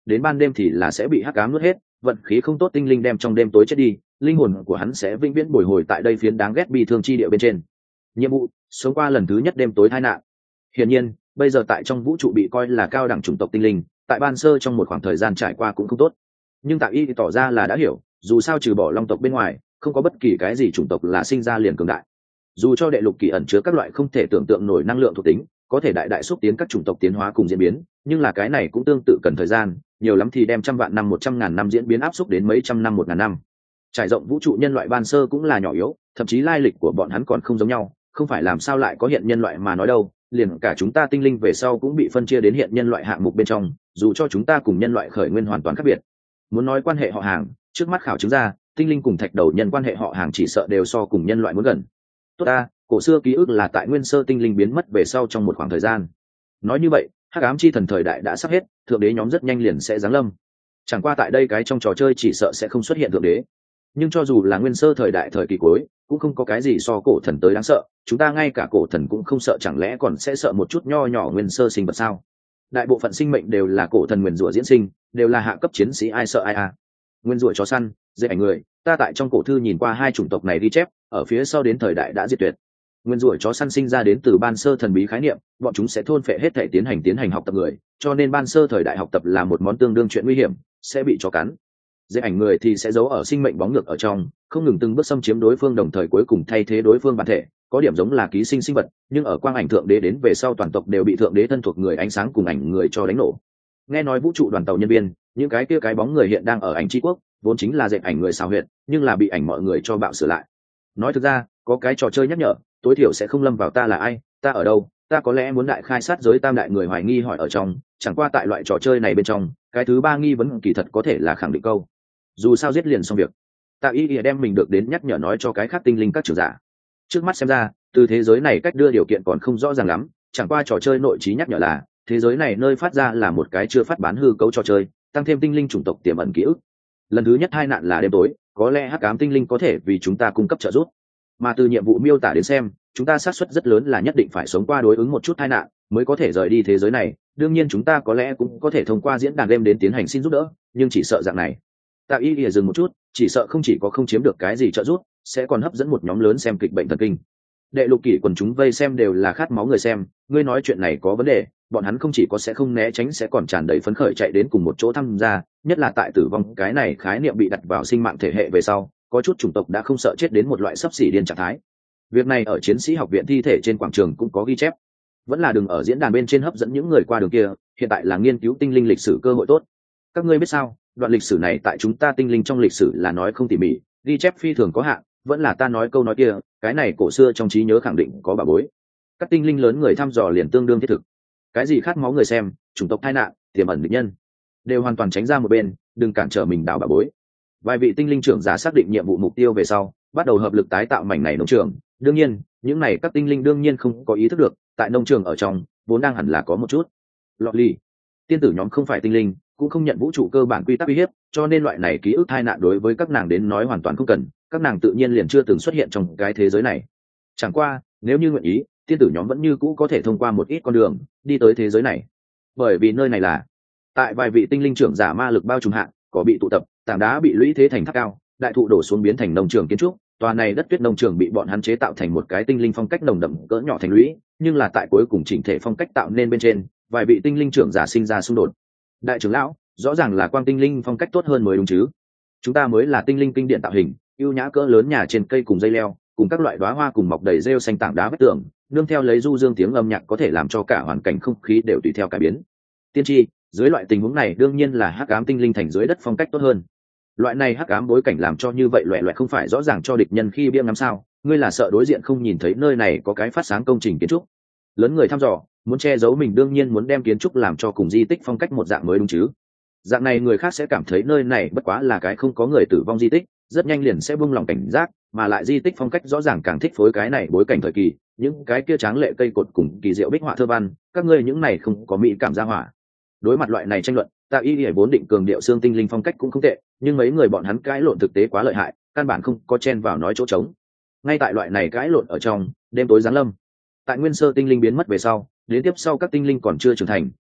đến ban đêm thì là sẽ bị hắc ám nuốt hết, vận khí không tốt tinh linh đem trong đêm tối chết đi, linh hồn của hắn sẽ vĩnh viễn bồi hồi tại đây phiến đáng ghét bi thương chi địa bên trên. Nhiệm vụ: sống qua lần thứ nhất đêm tối tai nạn. Hiển nhiên, bây giờ tại trong vũ trụ bị coi là cao đẳng chủng tộc tinh linh, tại ban sơ trong một khoảng thời gian trải qua cũng không tốt. Nhưng Tạ Y thì tỏ ra là đã hiểu, dù sao trừ bỏ long tộc bên ngoài, không có bất kỳ cái gì chủng tộc là sinh ra liền cường đại. Dù cho đệ lục kỳ ẩn chứa các loại không thể tưởng tượng nổi năng lượng thuộc tính, có thể đại đại xúc tiến các chủng tộc tiến hóa cùng diễn biến, nhưng là cái này cũng tương tự cần thời gian, nhiều lắm thì đem trăm vạn năm 100.000 năm diễn biến áp xúc đến mấy trăm năm 1.000 năm. Trải rộng vũ trụ nhân loại ban sơ cũng là nhỏ yếu, thậm chí lai lịch của bọn hắn còn không giống nhau, không phải làm sao lại có hiện nhân loại mà nói đâu, liền cả chúng ta tinh linh về sau cũng bị phân chia đến hiện nhân loại hạng mục bên trong, dù cho chúng ta cùng nhân loại khởi nguyên hoàn toàn khác biệt. Muốn nói quan hệ họ hàng, trước mắt khảo chứng ra, tinh linh cùng thạch đầu nhân quan hệ họ hàng chỉ sợ đều so cùng nhân loại muốn gần. Tốt ta, cổ xưa ký ức là tại nguyên sơ tinh linh biến mất về sau trong một khoảng thời gian. Nói như vậy, hắc ám chi thần thời đại đã sắp hết, thượng đế nhóm rất nhanh liền sẽ giáng lâm. Chẳng qua tại đây cái trong trò chơi chỉ sợ sẽ không xuất hiện thượng đế. Nhưng cho dù là nguyên sơ thời đại thời kỳ cuối, cũng không có cái gì so cổ thần tới đáng sợ, chúng ta ngay cả cổ thần cũng không sợ, chẳng lẽ còn sẽ sợ một chút nho nhỏ nguyên sơ sinh vật sao? Đại bộ phận sinh mệnh đều là cổ thần nguyền rủa diễn sinh, đều là hạ cấp chiến sĩ, ai sợ ai à. Nguyên rủa chó săn, dễ ảnh người, ta tại trong cổ thư nhìn qua hai chủng tộc này ghi chép, ở phía sau đến thời đại đã diệt tuyệt. Nguyên rủa chó săn sinh ra đến từ ban sơ thần bí khái niệm, bọn chúng sẽ thôn phệ hết thể tiến hành học tập người, cho nên ban sơ thời đại học tập là một món tương đương chuyện nguy hiểm, sẽ bị chó cắn. Dễ ảnh người thì sẽ giấu ở sinh mệnh bóng ngược ở trong, không ngừng từng bước xâm chiếm đối phương, đồng thời cuối cùng thay thế đối phương bản thể, có điểm giống là ký sinh sinh vật, nhưng ở quang ảnh thượng đế đến về sau toàn tộc đều bị thượng đế thân thuộc người ánh sáng cùng ảnh người cho đánh nổ. Nghe nói vũ trụ đoàn tàu nhân viên, những cái kia cái bóng người hiện đang ở ảnh tri quốc, vốn chính là dệt ảnh người xào huyệt, nhưng là bị ảnh mọi người cho bạo sửa lại. Nói thực ra, có cái trò chơi nhắc nhở, tối thiểu sẽ không lâm vào ta là ai, ta ở đâu, ta có lẽ muốn đại khai sát giới tam đại người hoài nghi hỏi ở trong, chẳng qua tại loại trò chơi này bên trong, cái thứ ba nghi vấn kỳ thật có thể là khẳng định câu. Dù sao giết liền xong việc. Tạ Y đem mình được đến nhắc nhở nói cho cái khác tinh linh các trưởng giả. Trước mắt xem ra, từ thế giới này cách đưa điều kiện còn không rõ ràng lắm, chẳng qua trò chơi nội trí nhắc nhở là thế giới này nơi phát ra là một cái chưa phát bán hư cấu trò chơi, tăng thêm tinh linh chủng tộc tiềm ẩn ký ức. Lần thứ nhất hai nạn là đêm tối, có lẽ hắc ám tinh linh có thể vì chúng ta cung cấp trợ giúp. Mà từ nhiệm vụ miêu tả đến xem, chúng ta xác suất rất lớn là nhất định phải sống qua đối ứng một chút tai nạn mới có thể rời đi thế giới này. Đương nhiên chúng ta có lẽ cũng có thể thông qua diễn đàn game đến tiến hành xin giúp đỡ, nhưng chỉ sợ dạng này. Tạ Y lìa dừng một chút, chỉ sợ không chỉ có không chiếm được cái gì trợ giúp, sẽ còn hấp dẫn một nhóm lớn xem kịch bệnh thần kinh. Đệ lục kỷ quần chúng vây xem đều là khát máu người xem, ngươi nói chuyện này có vấn đề, bọn hắn không chỉ có sẽ không né tránh, sẽ còn tràn đầy phấn khởi chạy đến cùng một chỗ tham gia, nhất là tại tử vong cái này khái niệm bị đặt vào sinh mạng thể hệ về sau, có chút chủng tộc đã không sợ chết đến một loại sắp xỉ điên trạng thái. Việc này ở chiến sĩ học viện thi thể trên quảng trường cũng có ghi chép. Vẫn là đừng ở diễn đàn bên trên hấp dẫn những người qua đường kia, hiện tại là nghiên cứu tinh linh lịch sử cơ hội tốt. Các ngươi biết sao, đoạn lịch sử này tại chúng ta tinh linh trong lịch sử là nói không tỉ mỉ, ghi chép phi thường có hạn, vẫn là ta nói câu nói kia, cái này cổ xưa trong trí nhớ khẳng định có bà bối. Các tinh linh lớn người thăm dò liền tương đương thiết thực. Cái gì khát máu người xem, chủng tộc tai nạn, tiềm ẩn địch nhân, đều hoàn toàn tránh ra một bên, đừng cản trở mình đào bà bối. Vài vị tinh linh trưởng giả xác định nhiệm vụ mục tiêu về sau, bắt đầu hợp lực tái tạo mảnh này nông trường. Đương nhiên, những này các tinh linh đương nhiên không có ý thức được, tại nông trường ở trong, vốn đang hẳn là có một chút lọt lì. Tiên tử nhóm không phải tinh linh, cũng không nhận vũ trụ cơ bản quy tắc uy hiếp, cho nên loại này ký ức tai nạn đối với các nàng đến nói hoàn toàn không cần, các nàng tự nhiên liền chưa từng xuất hiện trong cái thế giới này. Chẳng qua, nếu như nguyện ý, tiên tử nhóm vẫn như cũ có thể thông qua một ít con đường đi tới thế giới này, bởi vì nơi này là tại vài vị tinh linh trưởng giả ma lực bao trùm hạn, có bị tụ tập, tảng đá bị lũy thế thành tháp cao, đại thụ đổ xuống biến thành nông trường kiến trúc. Tòa này đất tuyết nông trường bị bọn hắn chế tạo thành một cái tinh linh phong cách nồng đậm cỡ nhỏ thành lũy, nhưng là tại cuối cùng chỉnh thể phong cách tạo nên bên trên, vài vị tinh linh trưởng giả sinh ra xung đột. Đại trưởng lão, rõ ràng là quang tinh linh phong cách tốt hơn mới đúng chứ? Chúng ta mới là tinh linh kinh điển tạo hình, ưu nhã cỡ lớn nhà trên cây cùng dây leo, cùng các loại đóa hoa cùng mọc đầy rêu xanh tảng đá vách tường, nương theo lấy du dương tiếng âm nhạc có thể làm cho cả hoàn cảnh không khí đều tùy theo cải biến. Tiên tri, dưới loại tình huống này đương nhiên là hắc ám tinh linh thành dưới đất phong cách tốt hơn. Loại này hắc ám bối cảnh làm cho như vậy loẹ loẹt không phải rõ ràng cho địch nhân khi bia ngắm sao? Ngươi là sợ đối diện không nhìn thấy nơi này có cái phát sáng công trình kiến trúc? Lớn người thăm dò, muốn che giấu mình đương nhiên muốn đem kiến trúc làm cho cùng di tích phong cách một dạng mới đúng chứ? Dạng này người khác sẽ cảm thấy nơi này bất quá là cái không có người tử vong di tích, rất nhanh liền sẽ buông lòng cảnh giác, mà lại di tích phong cách rõ ràng càng thích phối cái này bối cảnh thời kỳ, những cái kia tráng lệ cây cột cùng kỳ diệu bích họa thơ văn, các ngươi những này không có mỹ cảm gia hỏa. Đối mặt loại này tranh luận, Tạ Y vốn định cường điệu xương tinh linh phong cách cũng không tệ, nhưng mấy người bọn hắn cãi lộn thực tế quá lợi hại, căn bản không có chen vào nói chỗ trống. Ngay tại loại này cãi lộn ở trong, đêm tối giáng lâm. Tại nguyên sơ tinh linh biến mất về sau, đến tiếp sau các tinh linh còn chưa trưởng thành,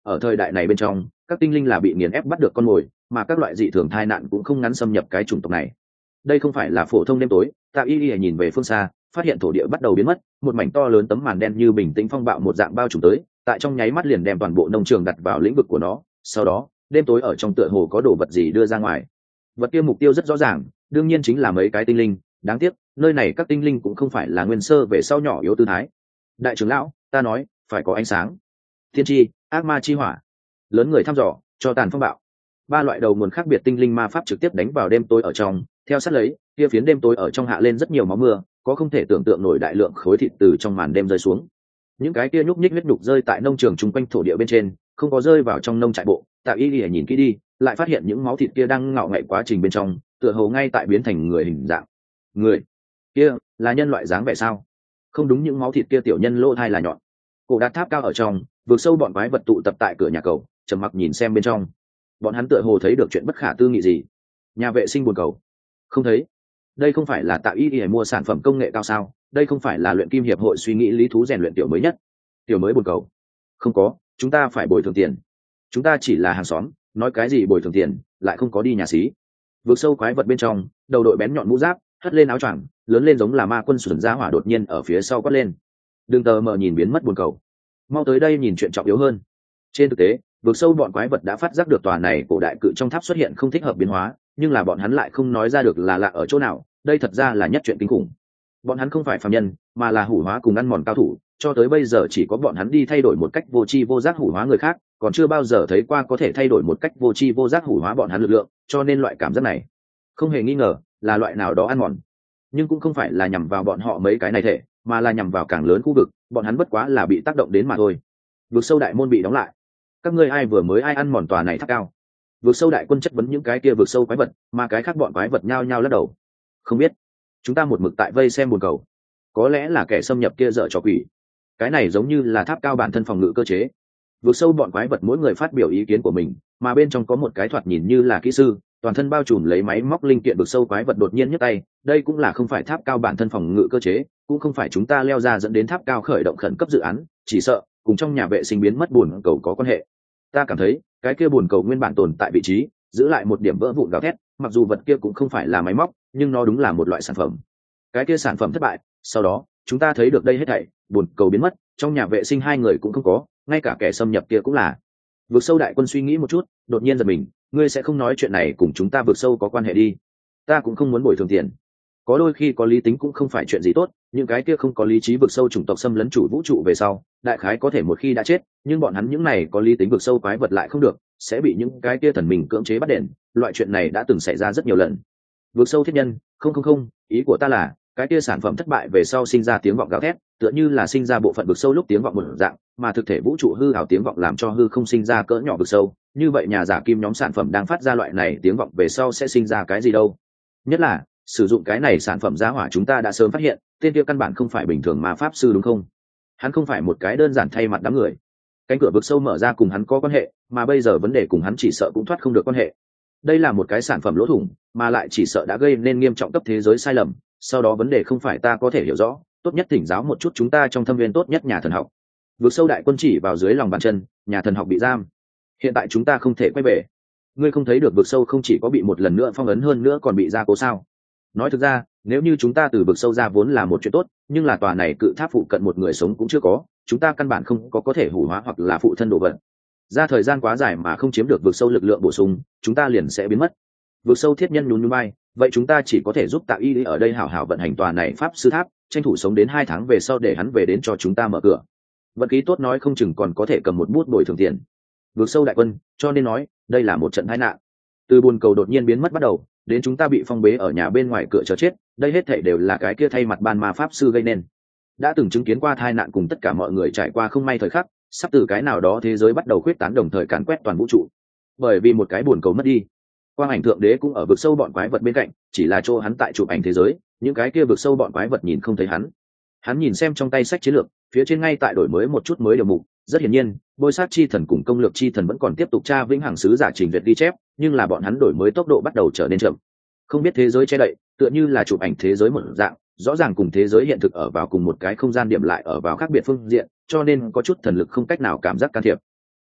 ở thời đại này bên trong các tinh linh là bị nghiền ép bắt được con mồi, mà các loại dị thường tai nạn cũng không ngắn xâm nhập cái chủng tộc này. Đây không phải là phổ thông đêm tối. Tạ Y nhìn về phương xa, phát hiện thổ địa bắt đầu biến mất, một mảnh to lớn tấm màn đen như bình tĩnh phong bạo một dạng bao trùm tới, tại trong nháy mắt liền đem toàn bộ nông trường đặt vào lĩnh vực của nó. Sau đó đêm tối ở trong tựa hồ có đồ vật gì đưa ra ngoài. Vật kia mục tiêu rất rõ ràng, đương nhiên chính là mấy cái tinh linh. Đáng tiếc nơi này các tinh linh cũng không phải là nguyên sơ về sau nhỏ yếu tư thái. Đại trưởng lão, ta nói phải có ánh sáng. Thiên chi, ác ma chi hỏa, lớn người thăm dò, cho tàn phong bạo. Ba loại đầu nguồn khác biệt tinh linh ma pháp trực tiếp đánh vào đêm tối ở trong. Theo sát lấy, kia phiến đêm tối ở trong hạ lên rất nhiều máu mưa, có không thể tưởng tượng nổi đại lượng khối thịt từ trong màn đêm rơi xuống. Những cái kia nhúc nhích huyết nhục rơi tại nông trường chung quanh thổ địa bên trên, không có rơi vào trong nông trại bộ. Tạ Y lìa nhìn kỹ đi, lại phát hiện những máu thịt kia đang ngạo nghễ quá trình bên trong, tựa hồ ngay tại biến thành người hình dạng. Người kia là nhân loại dáng vẻ sao? Không đúng, những máu thịt kia tiểu nhân lỗ thai là nhọn. Cổ Đạt tháp cao ở trong, vượt sâu bọn quái vật tụ tập tại cửa nhà cầu, trầm mặc nhìn xem bên trong. Bọn hắn tựa hồ thấy được chuyện bất khả tư nghị gì. Nhà vệ sinh buồn cầu không thấy. Đây không phải là Tạ Y Y mua sản phẩm công nghệ cao sao? Đây không phải là luyện kim hiệp hội suy nghĩ lý thú rèn luyện tiểu mới nhất. Tiểu mới buồn cầu không có, chúng ta phải bồi thường tiền. Chúng ta chỉ là hàng xóm, nói cái gì bồi thường tiền, lại không có đi nhà xí. Vượt sâu quái vật bên trong, đầu đội bén nhọn mũ giáp, hất lên áo choàng, lớn lên giống là ma quân sườn ra hỏa đột nhiên ở phía sau quát lên. Đừng tờ mờ nhìn biến mất buồn cầu, mau tới đây nhìn chuyện trọng yếu hơn. Trên thực tế, vượt sâu bọn quái vật đã phát giác được tòa này cổ đại cự trong tháp xuất hiện không thích hợp biến hóa, nhưng là bọn hắn lại không nói ra được là lạ ở chỗ nào. Đây thật ra là nhất chuyện kinh khủng. Bọn hắn không phải phàm nhân, mà là hủ hóa cùng ăn mòn cao thủ. Cho tới bây giờ chỉ có bọn hắn đi thay đổi một cách vô tri vô giác hủ hóa người khác, còn chưa bao giờ thấy qua có thể thay đổi một cách vô tri vô giác hủ hóa bọn hắn lực lượng. Cho nên loại cảm giác này không hề nghi ngờ là loại nào đó ăn mòn, nhưng cũng không phải là nhằm vào bọn họ mấy cái này thể, mà là nhằm vào càng lớn khu vực. Bọn hắn bất quá là bị tác động đến mà thôi. Vực sâu đại môn bị đóng lại. Các ngươi ai vừa mới ai ăn mòn tòa này tháp cao? Vực sâu đại quân chất vấn những cái kia vực sâu quái vật, mà cái khác bọn quái vật nhao nhao lắc đầu. Không biết, chúng ta một mực tại vây xem buồn cầu. Có lẽ là kẻ xâm nhập kia dở trò quỷ. Cái này giống như là tháp cao bản thân phòng ngự cơ chế. Vực sâu bọn quái vật mỗi người phát biểu ý kiến của mình, mà bên trong có một cái thoạt nhìn như là kỹ sư, toàn thân bao trùm lấy máy móc linh kiện. Vực sâu quái vật đột nhiên nhấc tay, đây cũng là không phải tháp cao bản thân phòng ngự cơ chế, cũng không phải chúng ta leo ra dẫn đến tháp cao khởi động khẩn cấp dự án, chỉ sợ cùng trong nhà vệ sinh biến mất buồn cầu có quan hệ. Ta cảm thấy cái kia buồn cầu nguyên bản tồn tại vị trí, giữ lại một điểm vỡ vụn gào thét, mặc dù vật kia cũng không phải là máy móc, nhưng nó đúng là một loại sản phẩm. Cái kia sản phẩm thất bại, sau đó chúng ta thấy được đây hết thảy, buồn cầu biến mất, trong nhà vệ sinh hai người cũng không có, ngay cả kẻ xâm nhập kia cũng là. Vượt sâu đại quân suy nghĩ một chút, đột nhiên giật mình, ngươi sẽ không nói chuyện này cùng chúng ta vượt sâu có quan hệ đi? Ta cũng không muốn bồi thường tiền. Có đôi khi có lý tính cũng không phải chuyện gì tốt, những cái kia không có lý trí vượt sâu chủng tộc xâm lấn chủ vũ trụ về sau, đại khái có thể một khi đã chết, nhưng bọn hắn những này có lý tính vượt sâu quái vật lại không được, sẽ bị những cái kia thần mình cưỡng chế bắt đền. Loại chuyện này đã từng xảy ra rất nhiều lần. Vượt sâu thiết nhân, không, ý của ta là cái kia sản phẩm thất bại về sau sinh ra tiếng vọng gào thét, tựa như là sinh ra bộ phận vượt sâu lúc tiếng vọng một dạng, mà thực thể vũ trụ hư ảo tiếng vọng làm cho hư không sinh ra cỡ nhỏ vượt sâu. Như vậy nhà giả kim nhóm sản phẩm đang phát ra loại này tiếng vọng về sau sẽ sinh ra cái gì đâu? Nhất là sử dụng cái này sản phẩm giá hỏa, chúng ta đã sớm phát hiện tên kia căn bản không phải bình thường ma pháp sư, đúng không? Hắn không phải một cái đơn giản thay mặt đám người. Cánh cửa vực sâu mở ra cùng hắn có quan hệ, mà bây giờ vấn đề cùng hắn chỉ sợ cũng thoát không được quan hệ. Đây là một cái sản phẩm lỗ thủng, mà lại chỉ sợ đã gây nên nghiêm trọng cấp thế giới sai lầm. Sau đó vấn đề không phải ta có thể hiểu rõ, tốt nhất thỉnh giáo một chút chúng ta trong thâm viên tốt nhất nhà thần học. Vực sâu đại quân chỉ vào dưới lòng bàn chân, nhà thần học bị giam. Hiện tại chúng ta không thể quay về. Ngươi không thấy được vực sâu không chỉ có bị một lần nữa phong ấn, hơn nữa còn bị gia cố sao? Nói thực ra, nếu như chúng ta từ vực sâu ra vốn là một chuyện tốt, nhưng là tòa này cự tháp phụ cận một người sống cũng chưa có, chúng ta căn bản không có thể hủ hóa hoặc là phụ thân đồ vật. Ra thời gian quá dài mà không chiếm được vực sâu lực lượng bổ sung, chúng ta liền sẽ biến mất. Vực sâu thiết nhân nhún nhún bay, vậy chúng ta chỉ có thể giúp Tạ Y ở đây hảo hảo vận hành tòa này pháp sư tháp, tranh thủ sống đến 2 tháng về sau để hắn về đến cho chúng ta mở cửa. Vận khí tốt nói không chừng còn có thể cầm một bút bồi thường tiền. Vực sâu đại quân, cho nên nói, đây là một trận tai nạn. Từ buồn cầu đột nhiên biến mất bắt đầu, đến chúng ta bị phong bế ở nhà bên ngoài cửa chờ chết, đây hết thảy đều là cái kia thay mặt ban ma pháp sư gây nên. Đã từng chứng kiến qua tai nạn cùng tất cả mọi người trải qua không may thời khắc, sắp từ cái nào đó thế giới bắt đầu khuyết tán đồng thời càn quét toàn vũ trụ. Bởi vì một cái buồn cầu mất đi, quang ảnh thượng đế cũng ở vực sâu bọn quái vật bên cạnh, chỉ là chỗ hắn tại chụp ảnh thế giới, những cái kia vực sâu bọn quái vật nhìn không thấy hắn. Hắn nhìn xem trong tay sách chiến lược, phía trên ngay tại đổi mới một chút mới điều mục. Rất hiển nhiên, bôi sát chi thần cùng công lược chi thần vẫn còn tiếp tục tra vĩnh hằng sứ giả trình duyệt ghi chép, nhưng là bọn hắn đổi mới tốc độ bắt đầu trở nên chậm. Không biết thế giới che đậy, tựa như là chụp ảnh thế giới một dạng, rõ ràng cùng thế giới hiện thực ở vào cùng một cái không gian điểm lại ở vào khác biệt phương diện, cho nên có chút thần lực không cách nào cảm giác can thiệp.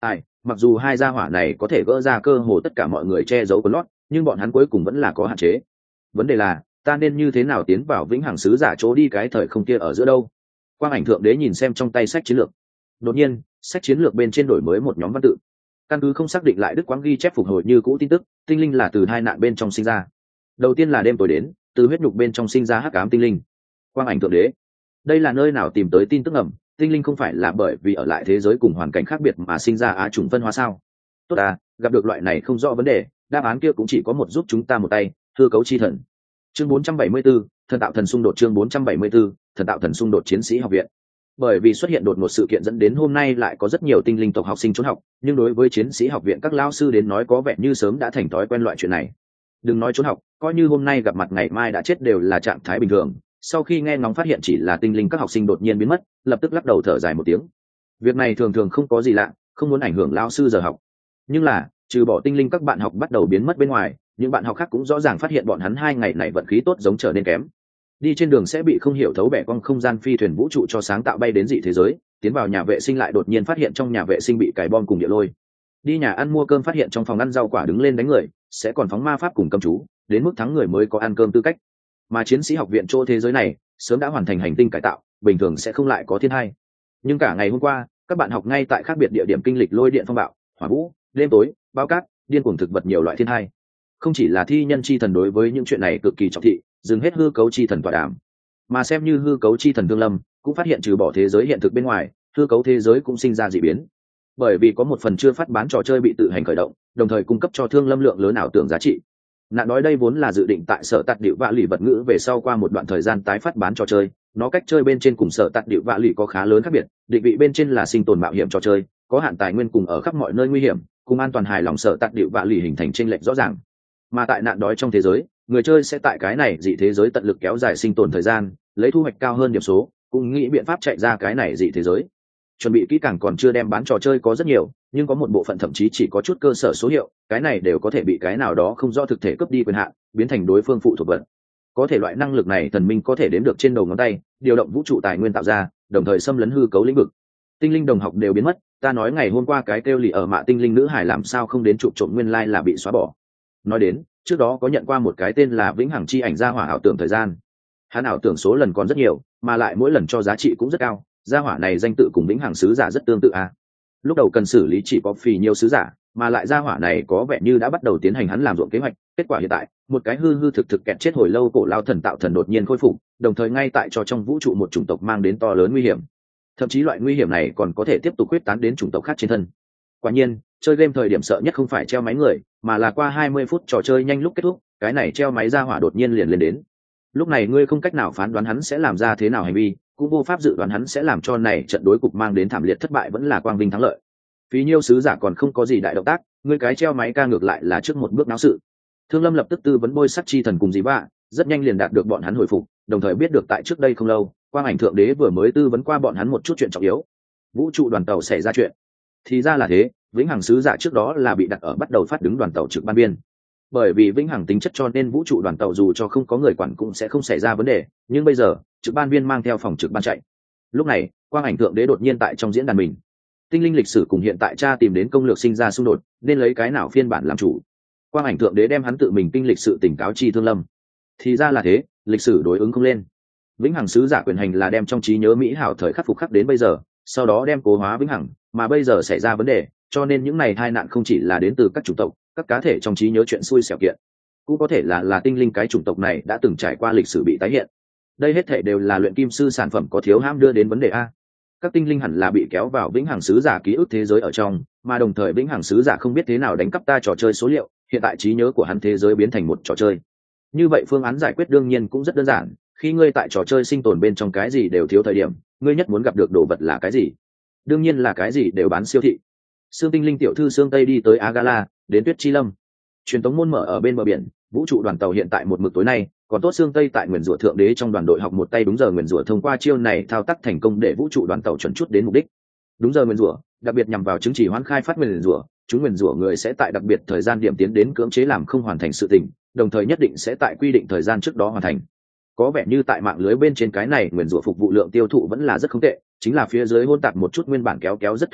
Mặc dù hai gia hỏa này có thể gỡ ra cơ hồ tất cả mọi người che giấu quần lót, nhưng bọn hắn cuối cùng vẫn là có hạn chế. Vấn đề là ta nên như thế nào tiến vào vĩnh hằng sứ giả chỗ đi cái thời không kia ở giữa đâu? Quang ảnh thượng đế nhìn xem trong tay sách chiến lược. Đột nhiên sách chiến lược bên trên đổi mới một nhóm văn tự. Căn cứ không xác định lại đức quang ghi chép phục hồi như cũ tin tức, tinh linh là từ hai nạn bên trong sinh ra. Đầu tiên là đêm tối đến, từ huyết nhục bên trong sinh ra hắc ám tinh linh. Quang ảnh thượng đế, đây là nơi nào tìm tới tin tức ẩm? Tinh linh không phải là bởi vì ở lại thế giới cùng hoàn cảnh khác biệt mà sinh ra á chủng phân hóa sao? Tốt à, gặp được loại này không rõ vấn đề, đáp án kia cũng chỉ có một, giúp chúng ta một tay, hư cấu chi thần. Chương 474, thần tạo thần xung đột. Chương 474, thần tạo thần xung đột. Chiến sĩ học viện. Bởi vì xuất hiện đột ngột sự kiện dẫn đến hôm nay lại có rất nhiều tinh linh tộc học sinh trốn học, nhưng đối với chiến sĩ học viện các lao sư đến nói có vẻ như sớm đã thành thói quen loại chuyện này. Đừng nói trốn học, coi như hôm nay gặp mặt ngày mai đã chết đều là trạng thái bình thường. Sau khi nghe ngóng phát hiện chỉ là tinh linh các học sinh đột nhiên biến mất, lập tức lắc đầu thở dài một tiếng. Việc này thường thường không có gì lạ, không muốn ảnh hưởng lao sư giờ học. Nhưng là trừ bỏ tinh linh các bạn học bắt đầu biến mất bên ngoài, những bạn học khác cũng rõ ràng phát hiện bọn hắn 2 ngày này vận khí tốt giống trở nên kém. Đi trên đường sẽ bị không hiểu thấu bẻ cong không gian phi thuyền vũ trụ cho sáng tạo bay đến dị thế giới, tiến vào nhà vệ sinh lại đột nhiên phát hiện trong nhà vệ sinh bị cài bom cùng địa lôi. Đi nhà ăn mua cơm phát hiện trong phòng ăn rau quả đứng lên đánh người, sẽ còn phóng ma pháp cùng cầm chú, đến mức thắng người mới có ăn cơm tư cách. Mà chiến sĩ học viện chỗ thế giới này sớm đã hoàn thành hành tinh cải tạo, bình thường sẽ không lại có thiên tai. Nhưng cả ngày hôm qua, các bạn học ngay tại khác biệt địa điểm kinh lịch lôi điện phong bạo, hỏa vũ, đêm tối, bao cát, điên cuồng thực vật nhiều loại thiên tai. Không chỉ là thi nhân chi thần đối với những chuyện này cực kỳ trọng thị, dừng hết hư cấu chi thần tọa đàm, mà xem như hư cấu chi thần Thương Lâm cũng phát hiện trừ bỏ thế giới hiện thực bên ngoài, hư cấu thế giới cũng sinh ra dị biến. Bởi vì có một phần chưa phát bán trò chơi bị tự hành khởi động, đồng thời cung cấp cho Thương Lâm lượng lớn ảo tưởng giá trị. Nạn nói đây vốn là dự định tại sở tạt điệu vạ lì vật ngữ về sau qua một đoạn thời gian tái phát bán trò chơi, nó cách chơi bên trên cùng sở tạt điệu vạ lì có khá lớn khác biệt, định vị bên trên là sinh tồn mạo hiểm trò chơi, có hạn tài nguyên cùng ở khắp mọi nơi nguy hiểm, cùng an toàn hài lòng sở tạt điệu vạ lì hình thành chênh lệch rõ ràng. Mà tại nạn đói trong thế giới, người chơi sẽ tại cái này dị thế giới tận lực kéo dài sinh tồn thời gian, lấy thu hoạch cao hơn điểm số, cũng nghĩ biện pháp chạy ra cái này dị thế giới. Chuẩn bị kỹ càng còn chưa đem bán trò chơi có rất nhiều, nhưng có một bộ phận thậm chí chỉ có chút cơ sở số hiệu, cái này đều có thể bị cái nào đó không rõ thực thể cướp đi quyền hạn, biến thành đối phương phụ thuộc vật. Có thể loại năng lực này thần minh có thể đếm được trên đầu ngón tay, điều động vũ trụ tài nguyên tạo ra, đồng thời xâm lấn hư cấu lĩnh vực. Tinh linh đồng học đều biến mất, ta nói ngày hôm qua cái kêu lì ở mạ tinh linh nữ hải làm sao không đến chụp trộm nguyên lai là bị xóa bỏ. Nói đến, trước đó có nhận qua một cái tên là vĩnh hằng chi ảnh gia hỏa ảo tưởng thời gian. Hắn ảo tưởng số lần còn rất nhiều, mà lại mỗi lần cho giá trị cũng rất cao, gia hỏa này danh tự cùng vĩnh hằng sứ giả rất tương tự à. Lúc đầu cần xử lý chỉ có phì nhiều sứ giả, mà lại gia hỏa này có vẻ như đã bắt đầu tiến hành hắn làm ruộng kế hoạch. Kết quả hiện tại, một cái hư hư thực thực kẹt chết hồi lâu cổ lao thần tạo thần đột nhiên khôi phục, đồng thời ngay tại cho trong vũ trụ một chủng tộc mang đến to lớn nguy hiểm. Thậm chí loại nguy hiểm này còn có thể tiếp tục quyết tán đến chủng tộc khác trên thân. Quả nhiên, chơi game thời điểm sợ nhất không phải treo máy người, mà là qua 20 phút trò chơi nhanh lúc kết thúc, cái này treo máy gia hỏa đột nhiên liền lên đến. Lúc này ngươi không cách nào phán đoán hắn sẽ làm ra thế nào hành vi, cũng vô pháp dự đoán hắn sẽ làm cho này trận đối cục mang đến thảm liệt thất bại vẫn là quang vinh thắng lợi. Phí nhiêu sứ giả còn không có gì đại động tác, ngươi cái treo máy ca ngược lại là trước một bước náo sự. Thương Lâm lập tức tư vấn bôi sắc chi thần cùng dì bạ, rất nhanh liền đạt được bọn hắn hồi phục, đồng thời biết được tại trước đây không lâu, quang ảnh thượng đế vừa mới tư vấn qua bọn hắn một chút chuyện trọng yếu. Vũ trụ đoàn tàu xảy ra chuyện. Thì ra là thế, vĩnh hằng sứ giả trước đó là bị đặt ở bắt đầu phát đứng đoàn tàu trực ban biên. Bởi vì vĩnh hằng tính chất cho nên vũ trụ đoàn tàu dù cho không có người quản cũng sẽ không xảy ra vấn đề, nhưng bây giờ trực ban viên mang theo phòng trực ban chạy. Lúc này quang ảnh thượng đế đột nhiên tại trong diễn đàn mình, tinh linh lịch sử cùng hiện tại cha tìm đến công lược sinh ra xung đột, nên lấy cái nào phiên bản làm chủ. Quang ảnh thượng đế đem hắn tự mình kinh lịch sự tỉnh cáo chi Thương Lâm. Thì ra là thế, lịch sử đối ứng không lên. Vĩnh hằng sứ giả quyền hành là đem trong trí nhớ mỹ hảo thời khắc phục khắc đến bây giờ, sau đó đem cố hóa vĩnh hằng, mà bây giờ xảy ra vấn đề, cho nên những này tai nạn không chỉ là đến từ các chủng tộc, các cá thể trong trí nhớ chuyện xui xẻo kiện, cũng có thể là tinh linh cái chủng tộc này đã từng trải qua lịch sử bị tái hiện. Đây hết thảy đều là luyện kim sư sản phẩm có thiếu ham đưa đến vấn đề a. Các tinh linh hẳn là bị kéo vào vĩnh hằng sứ giả ký ức thế giới ở trong, mà đồng thời vĩnh hằng sứ giả không biết thế nào đánh cắp ta trò chơi số liệu, hiện tại trí nhớ của hắn thế giới biến thành một trò chơi. Như vậy phương án giải quyết đương nhiên cũng rất đơn giản, khi ngươi tại trò chơi sinh tồn bên trong cái gì đều thiếu thời điểm, ngươi nhất muốn gặp được đồ vật là cái gì? Đương nhiên là cái gì đều bán siêu thị. Sương tinh linh tiểu thư Sương Tây đi tới Agala, đến Tuyết Chi Lâm. Truyền tống môn mở ở bên bờ biển, vũ trụ đoàn tàu hiện tại một mực tối nay, còn tốt Sương Tây tại nguyền rủa thượng đế trong đoàn đội học một tay đúng giờ nguyền rủa, thông qua chiêu này thao tác thành công để vũ trụ đoàn tàu chuẩn chút đến mục đích. Đúng giờ nguyền rủa, đặc biệt nhằm vào chứng chỉ hoán khai phát nguyền rủa, chúng nguyền rủa người sẽ tại đặc biệt thời gian điểm tiến đến cưỡng chế làm không hoàn thành sự tình, đồng thời nhất định sẽ tại quy định thời gian trước đó hoàn thành. Có vẻ như tại mạng lưới bên trên cái này nguyền rủa phục vụ lượng tiêu thụ vẫn là rất không tệ, chính là phía dưới hôn tạp một chút nguyên bản kéo kéo rất thoải mái,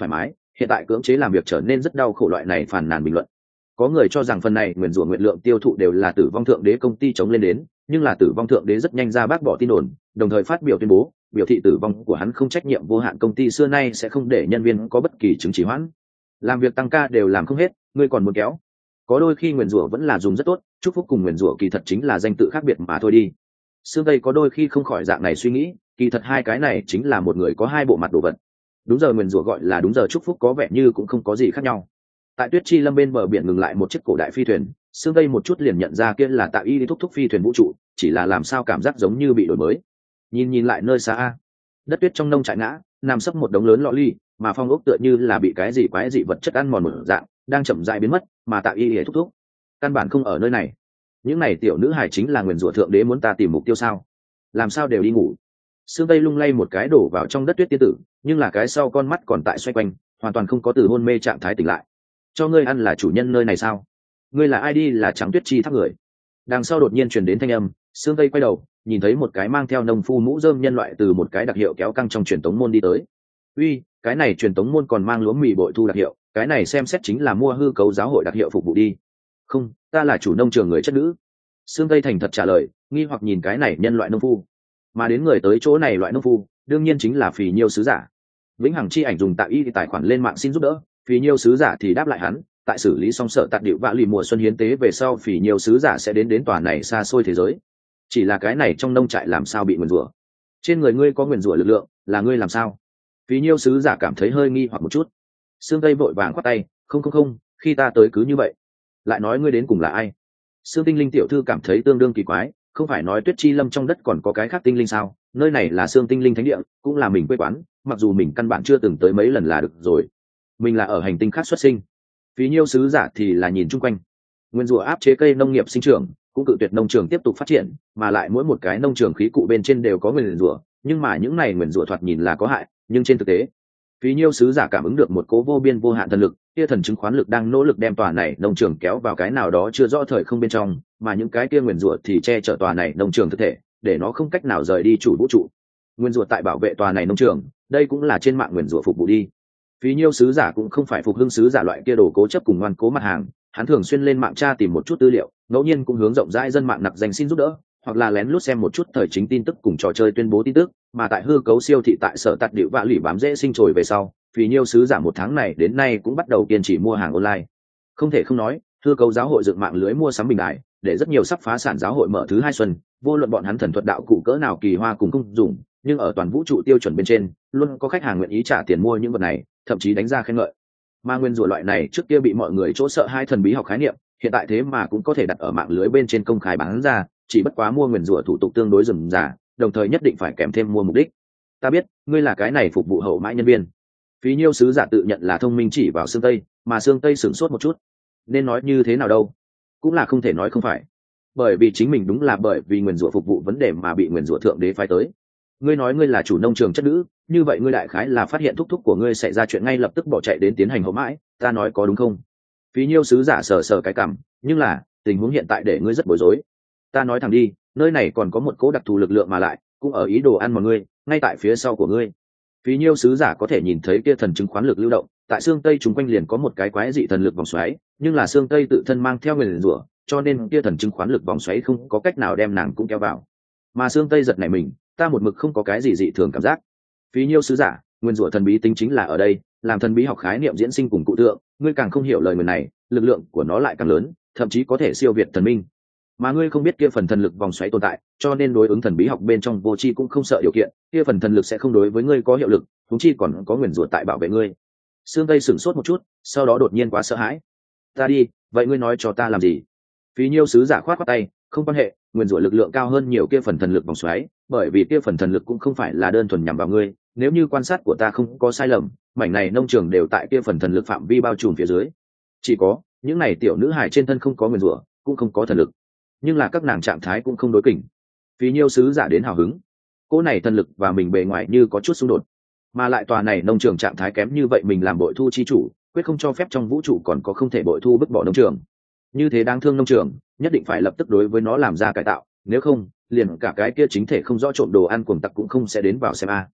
hiện tại cưỡng chế làm việc trở nên rất đau khổ, loại này phàn nàn bình luận. Có người cho rằng phần này nguyền rủa nguyện lượng tiêu thụ đều là Tử Vong Thượng Đế công ty chống lên đến, nhưng là Tử Vong Thượng Đế rất nhanh ra bác bỏ tin đồn, đồng thời phát biểu tuyên bố, biểu thị tử vong của hắn không trách nhiệm vô hạn, công ty xưa nay sẽ không để nhân viên có bất kỳ chứng chỉ hoãn. Làm việc tăng ca đều làm không hết, ngươi còn muốn kéo. Có đôi khi nguyền rủa vẫn là dùng rất tốt, chúc phúc cùng nguyền rủa kỳ thật chính là danh tự khác biệt mà thôi đi. Sương Tây có đôi khi không khỏi dạng này suy nghĩ, kỳ thật hai cái này chính là một người có hai bộ mặt đồ vật. Đúng giờ nguyền rủa gọi là đúng giờ chúc phúc có vẻ như cũng không có gì khác nhau. Tại Tuyết Chi Lâm bên bờ biển ngừng lại một chiếc cổ đại phi thuyền, Sương Tây một chút liền nhận ra kia là Tạ Y đi thúc phi thuyền vũ trụ, chỉ là làm sao cảm giác giống như bị đổi mới. Nhìn lại nơi xa a, đất tuyết trong nông trại ngã, nằm sấp một đống lớn lọ ly, mà phong ốc tựa như là bị cái gì quái dị vật chất ăn mòn một dạng, đang chậm rãi biến mất, mà Tạ Y đi thúc căn bản không ở nơi này. Những này tiểu nữ hài chính là nguyền rủa thượng đế muốn ta tìm mục tiêu sao? Làm sao đều đi ngủ? Sương Tây lung lay một cái đổ vào trong đất tuyết tiên tử, nhưng là cái sau con mắt còn tại xoay quanh, hoàn toàn không có từ hôn mê trạng thái tỉnh lại. Cho ngươi ăn là chủ nhân nơi này sao? Ngươi là ai đi? Là Trắng Tuyết Chi tháp người. Đằng sau đột nhiên truyền đến thanh âm, Sương Tây quay đầu, nhìn thấy một cái mang theo nông phu mũ rơm nhân loại từ một cái đặc hiệu kéo căng trong truyền tống môn đi tới. Uy, cái này truyền tống môn còn mang lúa mì bội thu đặc hiệu, cái này xem xét chính là mua hư cấu giáo hội đặc hiệu phục vụ đi. Không, ta là chủ nông trường người chất nữ. Sương Tây thành thật trả lời, nghi hoặc nhìn cái này nhân loại nông phu. Mà đến người tới chỗ này loại nông phu, đương nhiên chính là Phì Nhiêu sứ giả. Vĩnh Hằng chi ảnh dùng Tạ Y tài khoản lên mạng xin giúp đỡ, Phì Nhiêu sứ giả thì đáp lại hắn, tại xử lý xong sở tạt điệu vạ lì mùa xuân hiến tế về sau, Phì Nhiêu sứ giả sẽ đến tòa này xa xôi thế giới. Chỉ là cái này trong nông trại làm sao bị nguyền rủa? Trên người ngươi có nguyền rủa lực lượng, là ngươi làm sao? Phì Nhiêu sứ giả cảm thấy hơi nghi hoặc một chút. Sương Tây vội vàng khoát tay, không, khi ta tới cứ như vậy. Lại nói ngươi đến cùng là ai? Sương Tinh Linh tiểu thư cảm thấy tương đương kỳ quái, không phải nói Tuyết Chi Lâm trong đất còn có cái khác tinh linh sao? Nơi này là Sương Tinh Linh thánh địa, cũng là mình quê quán, mặc dù mình căn bản chưa từng tới mấy lần là được rồi. Mình là ở hành tinh khác xuất sinh. Phí Nhiêu sứ giả thì là nhìn chung quanh. Nguyên rủa áp chế cây nông nghiệp sinh trưởng, cũng cự tuyệt nông trường tiếp tục phát triển, mà lại mỗi một cái nông trường khí cụ bên trên đều có nguyền rủa, nhưng mà những này nguyền rủa thoạt nhìn là có hại, nhưng trên thực tế, Phí Nhiêu sứ giả cảm ứng được một cố vô biên vô hạn thần lực, kia thần chứng khoán lực đang nỗ lực đem tòa này nông trường kéo vào cái nào đó chưa rõ thời không bên trong, mà những cái kia nguyền rủa thì che chở tòa này nông trường thực thể, để nó không cách nào rời đi chủ vũ trụ. Nguyên rủa tại bảo vệ tòa này nông trường, đây cũng là trên mạng nguyền rủa phục vụ đi. Phí Nhiêu sứ giả cũng không phải phục hưng sứ giả loại kia đồ cố chấp cùng ngoan cố mặt hàng, hắn thường xuyên lên mạng tra tìm một chút tư liệu, ngẫu nhiên cũng hướng rộng rãi dân mạng nặc danh xin giúp đỡ, hoặc là lén lút xem một chút thời chính tin tức cùng trò chơi tuyên bố tin tức, mà tại hư cấu siêu thị tại sở tạt điệu vạ lỉ bám dễ sinh trồi về sau, Phí Nhiêu sứ giả một tháng này đến nay cũng bắt đầu kiên trì mua hàng online. Không thể không nói, hư cấu giáo hội dựng mạng lưới mua sắm bình đại, để rất nhiều sắp phá sản giáo hội mở thứ hai xuân, vô luận bọn hắn thần thuật đạo cụ cỡ nào kỳ hoa cùng không dùng, nhưng ở toàn vũ trụ tiêu chuẩn bên trên, luôn có khách hàng nguyện ý trả tiền mua những vật này, thậm chí đánh ra khen ngợi. Mà nguyên rủa loại này trước kia bị mọi người chỗ sợ hai thần bí học khái niệm, hiện tại thế mà cũng có thể đặt ở mạng lưới bên trên công khai bán ra, chỉ bất quá mua nguyên rủa thủ tục tương đối rườm rà, đồng thời nhất định phải kèm thêm mua mục đích. Ta biết, ngươi là cái này phục vụ hậu mãi nhân viên. Phí Nhiêu sứ giả tự nhận là thông minh chỉ vào Sương Tây, mà Sương Tây sửng sốt một chút. Nên nói như thế nào đâu? Cũng là không thể nói không phải. Bởi vì chính mình đúng là bởi vì nguyền rủa phục vụ vấn đề mà bị nguyền rủa thượng đế phái tới. Ngươi nói ngươi là chủ nông trường chất nữ, như vậy ngươi đại khái là phát hiện thúc thúc của ngươi xảy ra chuyện ngay lập tức bỏ chạy đến tiến hành hậu mãi, ta nói có đúng không? Phí Nhiêu sứ giả sờ cái cằm, nhưng là tình huống hiện tại để ngươi rất bối rối. Ta nói thẳng đi, nơi này còn có một cố đặc thù lực lượng mà lại cũng ở ý đồ ăn mọi ngươi, ngay tại phía sau của ngươi. Phí Nhiêu sứ giả có thể nhìn thấy kia thần chứng khoán lực lưu động, tại xương tây chúng quanh liền có một cái quái dị thần lực vòng xoáy, nhưng là xương tây tự thân mang theo nguyền rủa, cho nên kia thần chứng khoán lực vòng xoáy không có cách nào đem nàng cũng kéo vào. Mà xương tây giật này mình, ta một mực không có cái gì dị thường cảm giác. Phí Nhiêu sứ giả, nguyên rủa thần bí tính chính là ở đây, làm thần bí học khái niệm diễn sinh cùng cụ tượng, ngươi càng không hiểu lời người này, lực lượng của nó lại càng lớn, thậm chí có thể siêu việt thần minh. Mà ngươi không biết kia phần thần lực vòng xoáy tồn tại, cho nên đối ứng thần bí học bên trong vô tri cũng không sợ điều kiện, kia phần thần lực sẽ không đối với ngươi có hiệu lực, thúng chi còn có nguyền rủa tại bảo vệ ngươi. Sương Tây sửng sốt một chút, sau đó đột nhiên quá sợ hãi. Ta đi, vậy ngươi nói cho ta làm gì? Phí Nhiêu sứ giả khoát tay, không quan hệ, nguyền rủa lực lượng cao hơn nhiều kia phần thần lực vòng xoáy, bởi vì kia phần thần lực cũng không phải là đơn thuần nhằm vào ngươi, nếu như quan sát của ta không có sai lầm, mảnh này nông trường đều tại kia phần thần lực phạm vi bao trùm phía dưới. Chỉ có những này tiểu nữ hài trên thân không có nguyền rủa, cũng không có thần lực, nhưng là các nàng trạng thái cũng không đối kỉnh. Phí Nhiêu sứ giả đến hào hứng, cô này thần lực và mình bề ngoài như có chút xung đột, mà lại tòa này nông trường trạng thái kém như vậy, mình làm bội thu chi chủ quyết không cho phép trong vũ trụ còn có không thể bội thu bức bỏ nông trường, như thế đáng thương nông trường nhất định phải lập tức đối với nó làm ra cải tạo, nếu không liền cả cái kia chính thể không rõ trộm đồ ăn cuồng tặc cũng không sẽ đến vào xem a.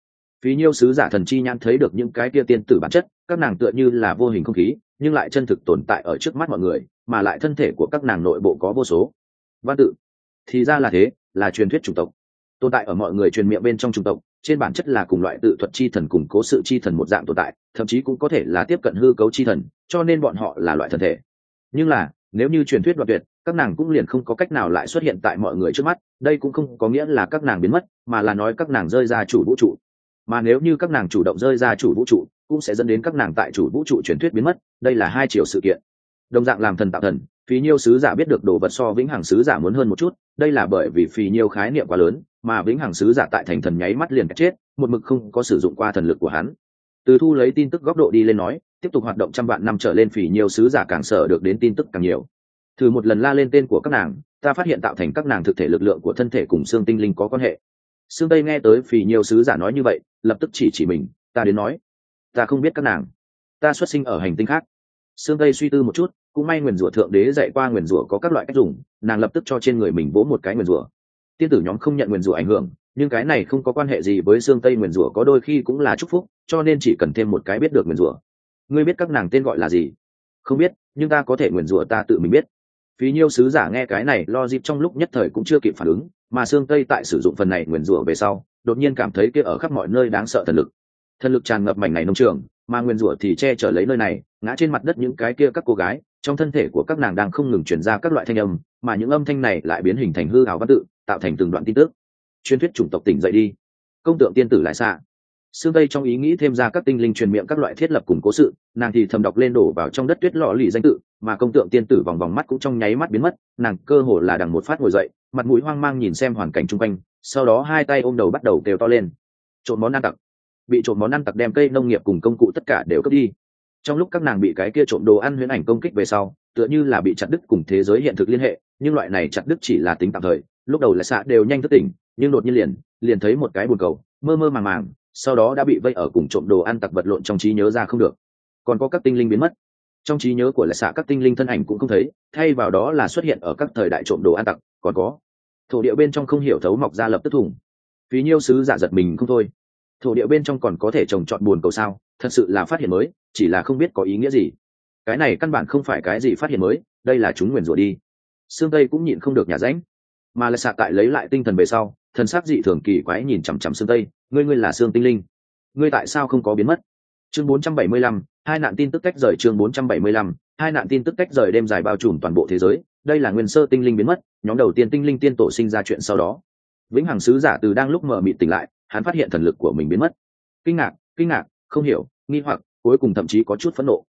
Phí Nhiêu sứ giả thần chi nhãn thấy được những cái kia tiên tử bản chất, các nàng tựa như là vô hình không khí, nhưng lại chân thực tồn tại ở trước mắt mọi người, mà lại thân thể của các nàng nội bộ có vô số văn tự. Thì ra là thế, là truyền thuyết chủng tộc tồn tại ở mọi người truyền miệng bên trong chủng tộc, trên bản chất là cùng loại tự thuật chi thần cùng cố sự chi thần một dạng tồn tại, thậm chí cũng có thể là tiếp cận hư cấu chi thần, cho nên bọn họ là loại thần thể. Nhưng là nếu như truyền thuyết đoạn tuyệt, các nàng cũng liền không có cách nào lại xuất hiện tại mọi người trước mắt. Đây cũng không có nghĩa là các nàng biến mất, mà là nói các nàng rơi ra chủ vũ trụ. Mà nếu như các nàng chủ động rơi ra chủ vũ trụ, cũng sẽ dẫn đến các nàng tại chủ vũ trụ truyền thuyết biến mất. Đây là hai chiều sự kiện. Đồng dạng làm thần tạo thần, Phí Nhiêu sứ giả biết được đồ vật so vĩnh hằng sứ giả muốn hơn một chút. Đây là bởi vì Phí Nhiêu khái niệm quá lớn, mà vĩnh hằng sứ giả tại thành thần nháy mắt liền cái chết, một mực không có sử dụng qua thần lực của hắn. Từ thu lấy tin tức góc độ đi lên nói, tiếp tục hoạt động trăm vạn năm trở lên, Phí Nhiêu sứ giả càng sở được đến tin tức càng nhiều. Thử một lần la lên tên của các nàng, ta phát hiện tạo thành các nàng thực thể lực lượng của thân thể cùng xương tinh linh có quan hệ. Xương Tây nghe tới Phí Nhiêu sứ giả nói như vậy, lập tức chỉ mình, ta đến nói, ta không biết các nàng, ta xuất sinh ở hành tinh khác. Xương Tây suy tư một chút, cũng may nguyền rủa thượng đế dạy qua nguyền rủa có các loại cách dùng, nàng lập tức cho trên người mình vỗ một cái nguyền rủa. Tiên tử nhóm không nhận nguyền rủa ảnh hưởng, nhưng cái này không có quan hệ gì với Xương Tây, nguyền rủa có đôi khi cũng là chúc phúc, cho nên chỉ cần thêm một cái biết được nguyền rủa. Ngươi biết các nàng tên gọi là gì? Không biết, nhưng ta có thể nguyền rủa ta tự mình biết. Phí Nhiêu sứ giả nghe cái này lo dịp trong lúc nhất thời cũng chưa kịp phản ứng, mà Xương Tây tại sử dụng phần này nguyền rủa về sau, đột nhiên cảm thấy kia ở khắp mọi nơi đáng sợ thần lực tràn ngập mảnh này nông trường, mà nguyền rủa thì che chở lấy nơi này. Ngã trên mặt đất những cái kia các cô gái, trong thân thể của các nàng đang không ngừng truyền ra các loại thanh âm, mà những âm thanh này lại biến hình thành hư ảo văn tự, tạo thành từng đoạn tin tức. Truyền thuyết chủng tộc tỉnh dậy đi, công tượng tiên tử lại xạ. Xương Tây trong ý nghĩ thêm ra các tinh linh truyền miệng các loại thiết lập cùng cố sự, nàng thì thầm đọc lên đổ vào trong đất tuyết lọ lì danh tự, mà công tượng tiên tử vòng vòng mắt cũng trong nháy mắt biến mất. Nàng cơ hồ là đằng một phát ngồi dậy, mặt mũi hoang mang nhìn xem hoàn cảnh chung quanh, sau đó hai tay ôm đầu bắt đầu kêu to lên. Trộm món ăn tặc, bị trộm món ăn tặc đem cây nông nghiệp cùng công cụ tất cả đều cướp đi. Trong lúc các nàng bị cái kia trộm đồ ăn huyễn ảnh công kích về sau, tựa như là bị chặt đứt cùng thế giới hiện thực liên hệ, nhưng loại này chặt đứt chỉ là tính tạm thời. Lúc đầu là xạ đều nhanh thức tỉnh, nhưng đột nhiên liền thấy một cái buồn cầu, mơ mơ màng màng, sau đó đã bị vây ở cùng trộm đồ ăn tặc vật lộn, trong trí nhớ ra không được. Còn có các tinh linh biến mất, trong trí nhớ của lại xạ các tinh linh thân ảnh cũng không thấy, thay vào đó là xuất hiện ở các thời đại trộm đồ ăn tặc. Còn có thổ địa bên trong không hiểu thấu mọc ra lập tức thủng. Phí Nhiêu sứ giả giật mình không thôi, thổ địa bên trong còn có thể trồng trọt buồn cầu sao? Thật sự là phát hiện mới, chỉ là không biết có ý nghĩa gì. Cái này căn bản không phải cái gì phát hiện mới, đây là chúng nguyền rủa đi. Xương Tây cũng nhịn không được nhả ránh, mà lại xạ tại lấy lại tinh thần về sau, thần sắc dị thường kỳ quái nhìn chằm chằm Xương Tây, ngươi là xương tinh linh, ngươi tại sao không có biến mất? Chương 475, hai nạn tin tức tách rời. Chương 475, hai nạn tin tức tách rời. Đêm dài bao trùm toàn bộ thế giới, đây là nguyên sơ tinh linh biến mất, nhóm đầu tiên tinh linh tiên tổ sinh ra chuyện sau đó. Vĩnh hằng sứ giả từ đang lúc mờ mịt tỉnh lại, hắn phát hiện thần lực của mình biến mất. Kinh ngạc, không hiểu, nghi hoặc, cuối cùng thậm chí có chút phẫn nộ.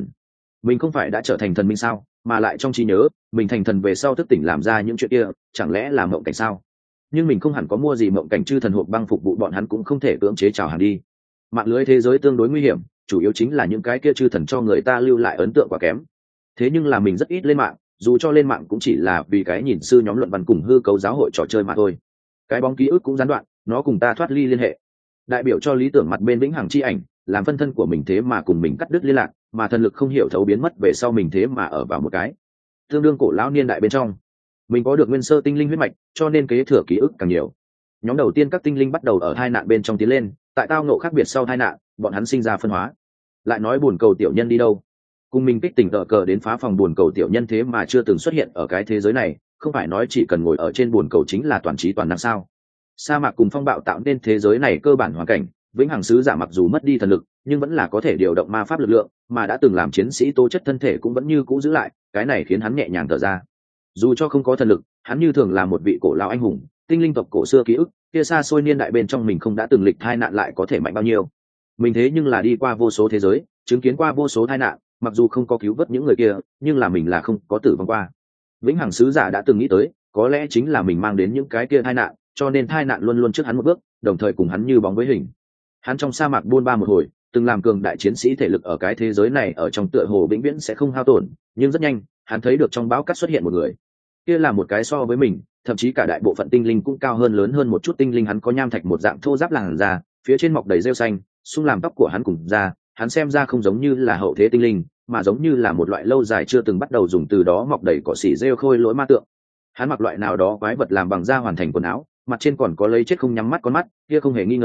Mình không phải đã trở thành thần minh sao, mà lại trong trí nhớ mình thành thần về sau thức tỉnh làm ra những chuyện kia, chẳng lẽ là mộng cảnh sao? Nhưng mình không hẳn có mua gì mộng cảnh chư thần hộp băng phục vụ bọn hắn, cũng không thể cưỡng chế chào hàng đi. Mạng lưới thế giới tương đối nguy hiểm, chủ yếu chính là những cái kia chư thần cho người ta lưu lại ấn tượng quá kém. Thế nhưng là mình rất ít lên mạng, dù cho lên mạng cũng chỉ là vì cái nhìn sư nhóm luận văn cùng hư cấu giáo hội trò chơi mà thôi. Cái bóng ký ức cũng gián đoạn, nó cùng ta thoát ly liên hệ. Đại biểu cho lý tưởng mặt bên vĩnh hằng chi ảnh, làm phân thân của mình thế mà cùng mình cắt đứt liên lạc, mà thần lực không hiểu thấu biến mất về sau mình thế mà ở vào một cái tương đương cổ lão niên đại bên trong. Mình có được nguyên sơ tinh linh huyết mạch, cho nên kế thừa ký ức càng nhiều. Nhóm đầu tiên các tinh linh bắt đầu ở hai nạn bên trong tiến lên, tại tao nộ khác biệt sau hai nạn, bọn hắn sinh ra phân hóa. Lại nói buồn cầu tiểu nhân đi đâu? Cùng mình kích tỉnh tờ cờ đến phá phòng buồn cầu tiểu nhân thế mà chưa từng xuất hiện ở cái thế giới này, không phải nói chỉ cần ngồi ở trên buồn cầu chính là toàn trí toàn năng sao? Sa mạc cùng phong bạo tạo nên thế giới này cơ bản hoàn cảnh, vĩnh hằng sứ giả mặc dù mất đi thần lực, nhưng vẫn là có thể điều động ma pháp lực lượng, mà đã từng làm chiến sĩ tố chất thân thể cũng vẫn như cũ giữ lại, cái này khiến hắn nhẹ nhàng thở ra. Dù cho không có thần lực, hắn như thường là một vị cổ lão anh hùng, tinh linh tộc cổ xưa ký ức, kia xa xôi niên đại bên trong mình không đã từng lịch tai nạn lại có thể mạnh bao nhiêu. Mình thế nhưng là đi qua vô số thế giới, chứng kiến qua vô số tai nạn, mặc dù không có cứu vớt những người kia, nhưng là mình là không có tử vong qua. Vĩnh hằng sứ giả đã từng nghĩ tới, có lẽ chính là mình mang đến những cái kia tai nạn, cho nên tai nạn luôn luôn trước hắn một bước, đồng thời cùng hắn như bóng với hình. Hắn trong sa mạc buôn ba một hồi, từng làm cường đại chiến sĩ, thể lực ở cái thế giới này ở trong tựa hồ vĩnh viễn sẽ không hao tổn, nhưng rất nhanh hắn thấy được trong bão cát xuất hiện một người. Kia là một cái so với mình, thậm chí cả đại bộ phận tinh linh cũng cao hơn lớn hơn một chút tinh linh. Hắn có nham thạch một dạng thô ráp làn da, phía trên mọc đầy rêu xanh, xung làm tóc của hắn cùng da. Hắn xem ra không giống như là hậu thế tinh linh, mà giống như là một loại lâu dài chưa từng bắt đầu dùng từ đó mọc đầy cỏ xỉ rêu khôi lỗi ma tượng. Hắn mặc loại nào đó quái vật làm bằng da hoàn thành quần áo, mặt trên còn có lấy chết không nhắm mắt con mắt, kia không hề nghi ngờ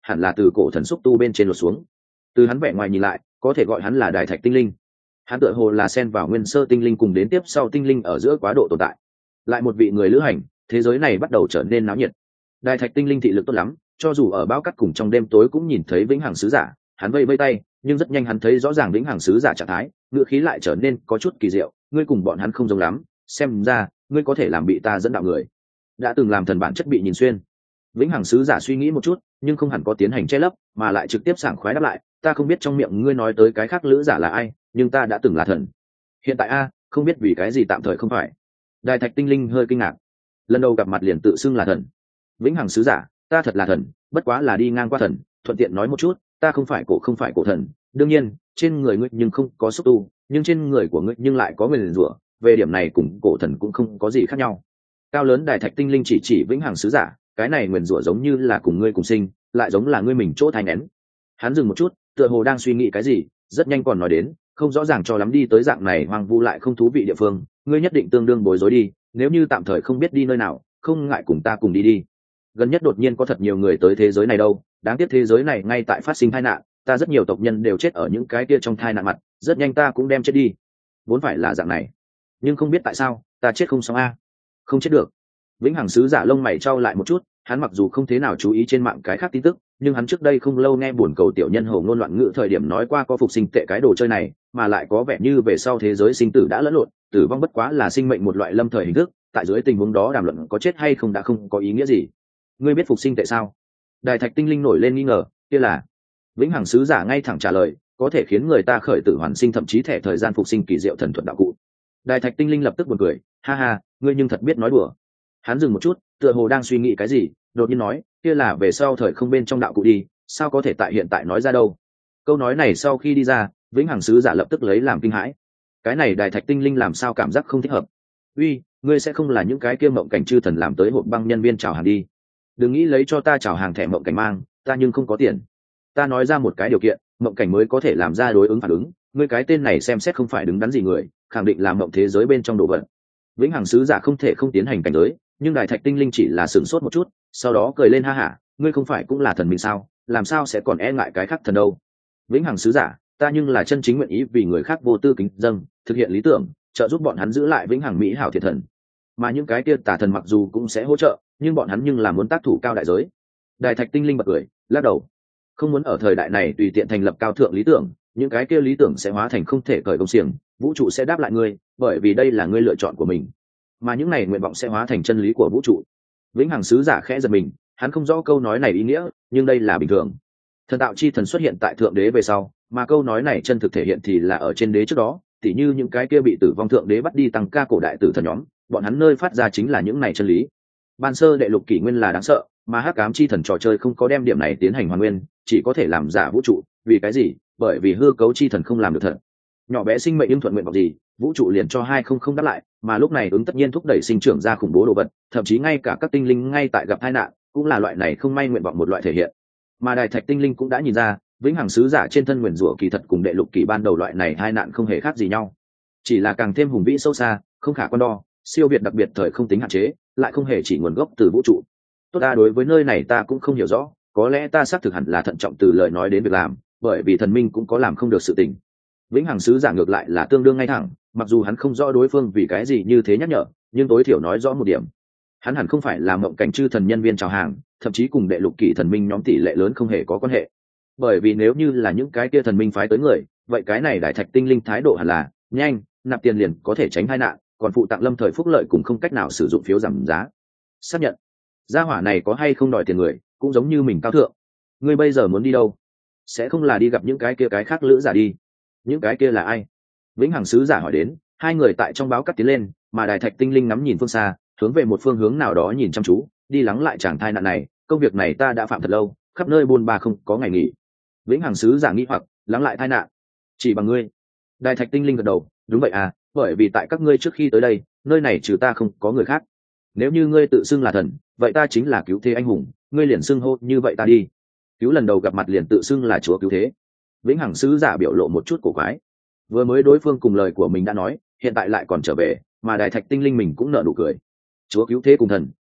hẳn là từ cổ thần xúc tu bên trên lột xuống. Từ hắn vẻ ngoài nhìn lại, có thể gọi hắn là Đài Thạch tinh linh. Hắn tựa hồ là xen vào nguyên sơ tinh linh cùng đến tiếp sau tinh linh ở giữa quá độ tồn tại. Lại một vị người lữ hành, thế giới này bắt đầu trở nên náo nhiệt. Đài Thạch tinh linh thị lực tốt lắm, cho dù ở bão cát cùng trong đêm tối cũng nhìn thấy vĩnh hằng sứ giả. Hắn vây vây tay, nhưng rất nhanh hắn thấy rõ ràng vĩnh hằng sứ giả trạng thái, ngữ khí lại trở nên có chút kỳ diệu. Ngươi cùng bọn hắn không giống lắm, xem ra ngươi có thể làm bị ta dẫn đạo người. Đã từng làm thần bản chất bị nhìn xuyên. Vĩnh hằng sứ giả suy nghĩ một chút, nhưng không hẳn có tiến hành che lấp, mà lại trực tiếp sảng khoái đáp lại, ta không biết trong miệng ngươi nói tới cái khác lữ giả là ai, nhưng ta đã từng là thần. Hiện tại không biết vì cái gì tạm thời không phải. Đài Thạch tinh linh hơi kinh ngạc, lần đầu gặp mặt liền tự xưng là thần. Vĩnh hằng sứ giả, ta thật là thần, bất quá là đi ngang qua thần, thuận tiện nói một chút, ta không phải cổ thần. Đương nhiên, trên người ngươi nhưng không có xúc tu, nhưng trên người của ngươi nhưng lại có nguyền rủa, về điểm này cùng cổ thần cũng không có gì khác nhau. Cao lớn Đài Thạch tinh linh chỉ vĩnh hằng sứ giả, cái này nguyền rủa giống như là cùng ngươi cùng sinh, lại giống là ngươi mình chỗ thai nén. Hắn dừng một chút, tựa hồ đang suy nghĩ cái gì, rất nhanh còn nói đến, không rõ ràng cho lắm đi tới dạng này hoang vu lại không thú vị địa phương, ngươi nhất định tương đương bối rối đi, nếu như tạm thời không biết đi nơi nào, không ngại cùng ta cùng đi. Gần nhất đột nhiên có thật nhiều người tới thế giới này đâu, đáng tiếc thế giới này ngay tại phát sinh tai nạn, ta rất nhiều tộc nhân đều chết ở những cái kia trong tai nạn mặt, rất nhanh ta cũng đem chết đi. Vốn phải là dạng này, nhưng không biết tại sao, ta chết không xong không chết được. Vĩnh hằng sứ giả lông mày trao lại một chút, hắn mặc dù không thế nào chú ý trên mạng cái khác tin tức, nhưng hắn trước đây không lâu nghe buồn cầu tiểu nhân hồ ngôn loạn ngữ thời điểm nói qua có phục sinh tệ cái đồ chơi này, mà lại có vẻ như về sau thế giới sinh tử đã lẫn lộn, tử vong bất quá là sinh mệnh một loại lâm thời hình thức, tại dưới tình huống đó đàm luận có chết hay không đã không có ý nghĩa gì. Ngươi biết phục sinh tệ sao? Đài Thạch tinh linh nổi lên nghi ngờ, kia là. Vĩnh hằng sứ giả ngay thẳng trả lời, có thể khiến người ta khởi tử hoàn sinh, thậm chí thẻ thời gian phục sinh kỳ diệu thần thuật đạo cụ. Đài Thạch tinh linh lập tức buồn cười, ha ha, ngươi nhưng thật biết nói đùa. Hắn dừng một chút, tựa hồ đang suy nghĩ cái gì, đột nhiên nói, kia là về sau thời không bên trong đạo cụ đi, sao có thể tại hiện tại nói ra đâu. Câu nói này sau khi đi ra, vĩnh hằng sứ giả lập tức lấy làm kinh hãi. Cái này Đài Thạch tinh linh làm sao cảm giác không thích hợp. Uy, ngươi sẽ không là những cái kia mộng cảnh chư thần làm tới hộp băng nhân viên chào hàng đi. Đừng nghĩ lấy cho ta chào hàng thẻ mộng cảnh mang, ta nhưng không có tiền. Ta nói ra một cái điều kiện, mộng cảnh mới có thể làm ra đối ứng phản ứng, ngươi cái tên này xem xét không phải đứng đắn gì người, khẳng định là mộng thế giới bên trong đồ vật. Vĩnh hằng sứ giả không thể không tiến hành cảnh giới, nhưng Đài Thạch tinh linh chỉ là sửng sốt một chút, sau đó cười lên ha hả, ngươi không phải cũng là thần mình sao, làm sao sẽ còn e ngại cái khác thần đâu. Vĩnh hằng sứ giả, ta nhưng là chân chính nguyện ý vì người khác vô tư kính dâng, thực hiện lý tưởng, trợ giúp bọn hắn giữ lại vĩnh hằng mỹ hảo thiệt thần. Mà những cái kia tà thần mặc dù cũng sẽ hỗ trợ, nhưng bọn hắn nhưng là muốn tác thủ cao đại giới. Đài Thạch tinh linh bật cười, lắc đầu, không muốn ở thời đại này tùy tiện thành lập cao thượng lý tưởng, những cái kia lý tưởng sẽ hóa thành không thể cởi công xiềng, vũ trụ sẽ đáp lại ngươi, bởi vì đây là ngươi lựa chọn của mình, mà những này nguyện vọng sẽ hóa thành chân lý của vũ trụ. Vĩnh hằng sứ giả khẽ giật mình, hắn không rõ câu nói này ý nghĩa, nhưng đây là bình thường. Thần tạo chi thần xuất hiện tại thượng đế về sau, mà câu nói này chân thực thể hiện thì là ở trên đế trước đó, tỉ như những cái kia bị tử vong thượng đế bắt đi tăng ca cổ đại tử thần nhóm, bọn hắn nơi phát ra chính là những này chân lý. Ban sơ đệ lục kỷ nguyên là đáng sợ, mà hắc ám chi thần trò chơi không có đem điểm này tiến hành hoàn nguyên, chỉ có thể làm giả vũ trụ. Vì cái gì? Bởi vì hư cấu chi thần không làm được thật. Nhỏ bé sinh mệnh nhưng thuận nguyện vọng gì, vũ trụ liền cho hai không đáp lại, mà lúc này ứng tất nhiên thúc đẩy sinh trưởng ra khủng bố đồ vật, thậm chí ngay cả các tinh linh ngay tại gặp tai nạn cũng là loại này không may nguyện vọng một loại thể hiện. Mà Đài Thạch tinh linh cũng đã nhìn ra, vĩnh hằng sứ giả trên thân nguyền rủa kỳ thật cùng đệ lục kỳ ban đầu loại này tai nạn không hề khác gì nhau, chỉ là càng thêm hùng vĩ sâu xa, không khả quan đo, siêu việt đặc biệt thời không tính hạn chế, lại không hề chỉ nguồn gốc từ vũ trụ. Tốt, ta đối với nơi này ta cũng không hiểu rõ, có lẽ ta xác thực hẳn là thận trọng từ lời nói đến việc làm, bởi vì thần minh cũng có làm không được sự tình. Vĩnh hằng sứ giả ngược lại là tương đương ngay thẳng, mặc dù hắn không rõ đối phương vì cái gì như thế nhắc nhở, nhưng tối thiểu nói rõ một điểm, hắn hẳn không phải là mộng cảnh chư thần nhân viên chào hàng, thậm chí cùng đệ lục kỷ thần minh nhóm tỷ lệ lớn không hề có quan hệ. Bởi vì nếu như là những cái kia thần minh phái tới người, vậy cái này Đài Thạch tinh linh thái độ hẳn là nhanh, nạp tiền liền có thể tránh tai nạn, còn phụ tặng lâm thời phúc lợi cùng không cách nào sử dụng phiếu giảm giá. Xác nhận gia hỏa này có hay không đòi tiền người, cũng giống như mình cao thượng. Ngươi bây giờ muốn đi đâu? Sẽ không là đi gặp những cái kia cái khác lữ giả đi? Những cái kia là ai? Vĩnh hằng sứ giả hỏi đến. Hai người tại trong báo cắt tiến lên, mà Đài Thạch tinh linh ngắm nhìn phương xa, hướng về một phương hướng nào đó nhìn chăm chú, đi lắng lại chàng thai nạn này, công việc này ta đã phạm thật lâu, khắp nơi buôn ba không có ngày nghỉ. Vĩnh hằng sứ giả nghĩ hoặc, lắng lại thai nạn chỉ bằng ngươi? Đài Thạch tinh linh gật đầu, đúng vậy à, bởi vì tại các ngươi trước khi tới đây, nơi này trừ ta không có người khác. Nếu như ngươi tự xưng là thần, vậy ta chính là cứu thế anh hùng, ngươi liền xưng hô như vậy ta đi. Cứu lần đầu gặp mặt liền tự xưng là chúa cứu thế. Vĩnh hằng sứ giả biểu lộ một chút cổ quái, vừa mới đối phương cùng lời của mình đã nói, hiện tại lại còn trở về, mà Đài Thạch tinh linh mình cũng nở nụ cười. Chúa cứu thế cùng thần,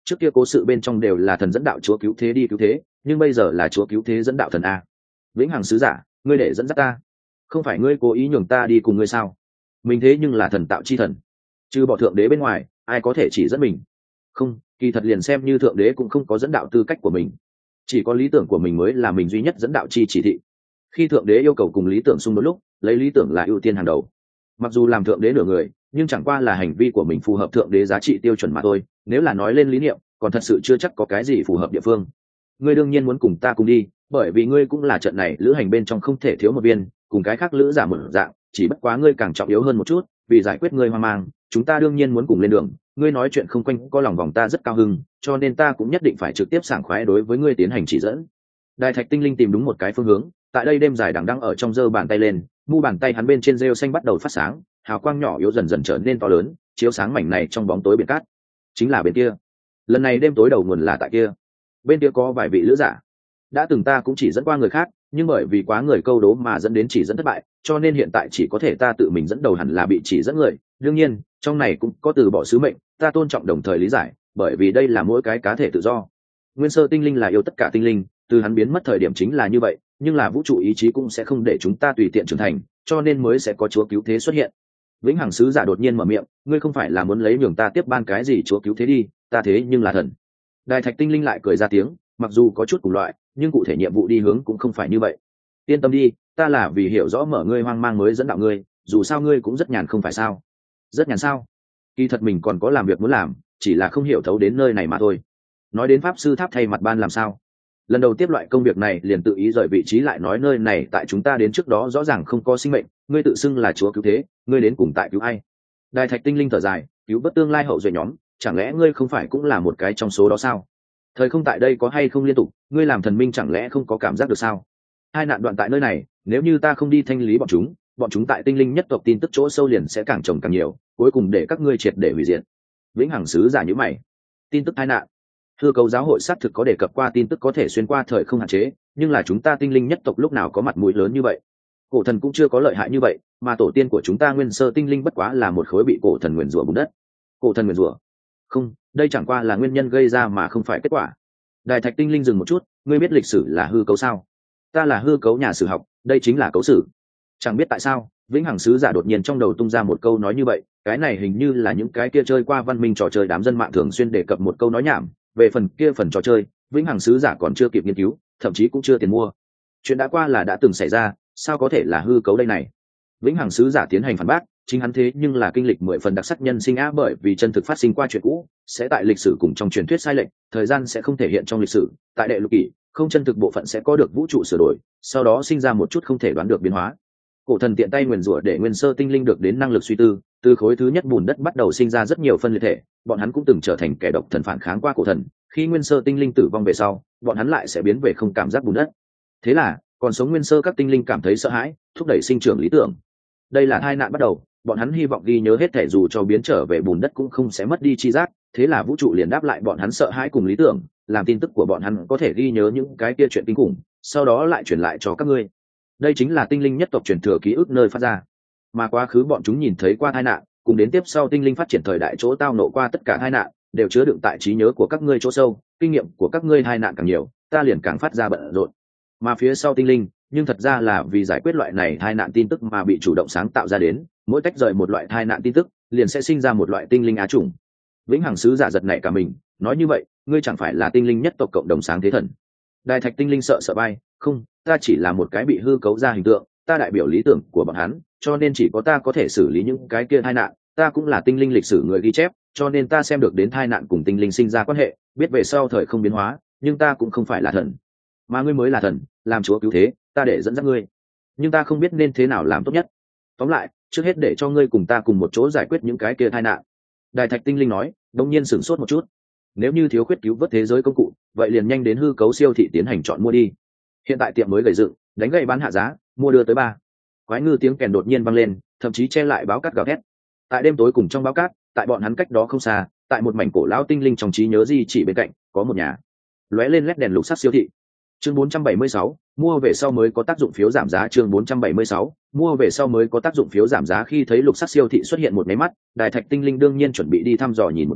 trước kia cố sự bên trong đều là thần dẫn đạo chúa cứu thế đi cứu thế, nhưng bây giờ là chúa cứu thế dẫn đạo thần a. Vĩnh hằng sứ giả, ngươi để dẫn dắt ta, không phải ngươi cố ý nhường ta đi cùng ngươi sao? Mình thế nhưng là thần tạo chi thần, trừ bỏ thượng đế bên ngoài ai có thể chỉ dẫn mình? Không, kỳ thật liền xem như thượng đế cũng không có dẫn đạo tư cách của mình, chỉ có lý tưởng của mình mới là mình duy nhất dẫn đạo chi chỉ thị. Khi thượng đế yêu cầu cùng lý tưởng xung đột lúc, lấy lý tưởng là ưu tiên hàng đầu. Mặc dù làm thượng đế nửa người, nhưng chẳng qua là hành vi của mình phù hợp thượng đế giá trị tiêu chuẩn mà thôi. Nếu là nói lên lý niệm, còn thật sự chưa chắc có cái gì phù hợp địa phương. Ngươi đương nhiên muốn cùng ta cùng đi, bởi vì ngươi cũng là trận này lữ hành bên trong không thể thiếu một viên, cùng cái khác lữ giả một dạng, chỉ bất quá ngươi càng trọng yếu hơn một chút, vì giải quyết ngươi hoang mang, chúng ta đương nhiên muốn cùng lên đường. Ngươi nói chuyện không quanh có lòng vòng ta rất cao hứng, cho nên ta cũng nhất định phải trực tiếp sảng khoái đối với ngươi tiến hành chỉ dẫn. Đại thạch tinh linh tìm đúng một cái phương hướng, tại đây đêm dài đằng đẵng ở trong giơ bàn tay lên, mu bàn tay hắn bên trên rêu xanh bắt đầu phát sáng, hào quang nhỏ yếu dần dần trở nên to lớn, chiếu sáng mảnh này trong bóng tối biển cát. Chính là bên kia. Lần này đêm tối đầu nguồn là tại kia. Bên kia có vài vị lữ giả. Đã từng ta cũng chỉ dẫn qua người khác, nhưng bởi vì quá người câu đố mà dẫn đến chỉ dẫn thất bại, cho nên hiện tại chỉ có thể ta tự mình dẫn đầu, hẳn là bị chỉ dẫn người. Đương nhiên, trong này cũng có từ bỏ sứ mệnh, ta tôn trọng đồng thời lý giải, bởi vì đây là mỗi cái cá thể tự do. Nguyên sơ tinh linh là yêu tất cả tinh linh, từ hắn biến mất thời điểm chính là như vậy, nhưng là vũ trụ ý chí cũng sẽ không để chúng ta tùy tiện trưởng thành, cho nên mới sẽ có chúa cứu thế xuất hiện. Vĩnh hằng sứ giả đột nhiên mở miệng, ngươi không phải là muốn lấy nhường ta tiếp ban cái gì chúa cứu thế đi, ta thế nhưng là thần. Đại thạch tinh linh lại cười ra tiếng, mặc dù có chút cùng loại, nhưng cụ thể nhiệm vụ đi hướng cũng không phải như vậy. Yên tâm đi, ta là vì hiểu rõ mở ngươi hoang mang mới dẫn đạo ngươi, dù sao ngươi cũng rất nhàn không phải sao? Rất nhàn sao? Kỳ thật mình còn có làm việc muốn làm, chỉ là không hiểu thấu đến nơi này mà thôi. Nói đến pháp sư tháp thay mặt ban làm sao? Lần đầu tiếp loại công việc này liền tự ý rời vị trí, lại nói nơi này tại chúng ta đến trước đó rõ ràng không có sinh mệnh, ngươi tự xưng là chúa cứu thế, ngươi đến cùng tại cứu ai? Đại thạch tinh linh thở dài, cứu vớt tương lai hậu duệ nhóm, chẳng lẽ ngươi không phải cũng là một cái trong số đó sao? Thời không tại đây có hay không liên tục, ngươi làm thần minh chẳng lẽ không có cảm giác được sao? Hai nạn đoạn tại nơi này, nếu như ta không đi thanh lý bọn chúng tại tinh linh nhất tộc tin tức chỗ sâu liền sẽ càng trồng càng nhiều, cuối cùng để các ngươi triệt để hủy diệt. Vĩnh hằng sứ giả nhíu mày, tin tức hai nạn. Hư cấu giáo hội xác thực có đề cập qua tin tức có thể xuyên qua thời không hạn chế, nhưng là chúng ta tinh linh nhất tộc lúc nào có mặt mũi lớn như vậy? Cổ thần cũng chưa có lợi hại như vậy, mà tổ tiên của chúng ta nguyên sơ tinh linh bất quá là một khối bị cổ thần nguyền rủa bùn đất. Cổ thần nguyền rủa? Không, đây chẳng qua là nguyên nhân gây ra mà không phải kết quả. Đại thạch tinh linh dừng một chút, ngươi biết lịch sử là hư cấu sao? Ta là hư cấu nhà sử học, đây chính là cấu sử. Chẳng biết tại sao, vĩnh hằng sứ giả đột nhiên trong đầu tung ra một câu nói như vậy, cái này hình như là những cái kia chơi qua văn minh trò chơi đám dân mạng thường xuyên đề cập một câu nói nhảm. Về phần kia phần trò chơi, vĩnh hằng sứ giả còn chưa kịp nghiên cứu, thậm chí cũng chưa tiền mua. Chuyện đã qua là đã từng xảy ra, sao có thể là hư cấu đây này? Vĩnh hằng sứ giả tiến hành phản bác, chính hắn thế nhưng là kinh lịch 10 phần đặc sắc nhân sinh á, bởi vì chân thực phát sinh qua chuyện cũ sẽ tại lịch sử cùng trong truyền thuyết sai lệch, thời gian sẽ không thể hiện trong lịch sử, tại đệ lục kỷ không chân thực bộ phận sẽ có được vũ trụ sửa đổi, sau đó sinh ra một chút không thể đoán được biến hóa. Cổ thần tiện tay nguyền rủa để nguyên sơ tinh linh được đến năng lực suy tư, từ khối thứ nhất bùn đất bắt đầu sinh ra rất nhiều phân liệt thể, bọn hắn cũng từng trở thành kẻ độc thần phản kháng qua cổ thần, khi nguyên sơ tinh linh tử vong về sau, bọn hắn lại sẽ biến về không cảm giác bùn đất. Thế là còn sống nguyên sơ các tinh linh cảm thấy sợ hãi, thúc đẩy sinh trưởng lý tưởng. Đây là tai nạn bắt đầu, bọn hắn hy vọng ghi nhớ hết thể, dù cho biến trở về bùn đất cũng không sẽ mất đi chi giác. Thế là vũ trụ liền đáp lại bọn hắn sợ hãi cùng lý tưởng, làm tin tức của bọn hắn có thể ghi nhớ những cái kia chuyện kinh khủng, sau đó lại truyền lại cho các ngươi. Đây chính là tinh linh nhất tộc truyền thừa ký ức nơi phát ra. Mà quá khứ bọn chúng nhìn thấy qua tai nạn, cùng đến tiếp sau tinh linh phát triển thời đại chỗ tao nộ qua tất cả tai nạn, đều chứa đựng tại trí nhớ của các ngươi chỗ sâu. Kinh nghiệm của các ngươi tai nạn càng nhiều, ta liền càng phát ra bận rộn. Mà phía sau tinh linh, nhưng thật ra là vì giải quyết loại này tai nạn tin tức mà bị chủ động sáng tạo ra đến, mỗi tách rời một loại tai nạn tin tức liền sẽ sinh ra một loại tinh linh á chủng. Vĩnh hằng sứ giả giật nảy cả mình, nói như vậy ngươi chẳng phải là tinh linh nhất tộc cộng đồng sáng thế thần? Đại thạch tinh linh sợ sợ bay, không, ta chỉ là một cái bị hư cấu ra hình tượng, ta đại biểu lý tưởng của bọn hắn, cho nên chỉ có ta có thể xử lý những cái kia tai nạn. Ta cũng là tinh linh lịch sử người ghi chép, cho nên ta xem được đến tai nạn cùng tinh linh sinh ra quan hệ, biết về sau thời không biến hóa, nhưng ta cũng không phải là thần. Mà ngươi mới là thần, làm chúa cứu thế, ta để dẫn dắt ngươi, nhưng ta không biết nên thế nào làm tốt nhất. Tóm lại, trước hết để cho ngươi cùng ta cùng một chỗ giải quyết những cái kia tai nạn. Đại thạch tinh linh nói, đông nhiên sửng sốt một chút. Nếu như thiếu khuyết cứu vớt thế giới công cụ, vậy liền nhanh đến hư cấu siêu thị tiến hành chọn mua đi. Hiện tại tiệm mới gầy dựng, đánh gậy bán hạ giá, mua đưa tới 3. Quái ngư tiếng kèn đột nhiên vang lên, thậm chí che lại báo cát gào thét. Tại đêm tối cùng trong báo cát, tại bọn hắn cách đó không xa, tại một mảnh cổ lão tinh linh trong trí nhớ di chỉ bên cạnh, có một nhà. Lóe lên led đèn lục sắc siêu thị. Chương 476, mua về sau mới có tác dụng phiếu giảm giá. Chương 476, mua về sau mới có tác dụng phiếu giảm giá. Khi thấy lục sắc siêu thị xuất hiện một máy mắt, đại thạch tinh linh đương nhiên chuẩn bị đi thăm dò nhìn một chút,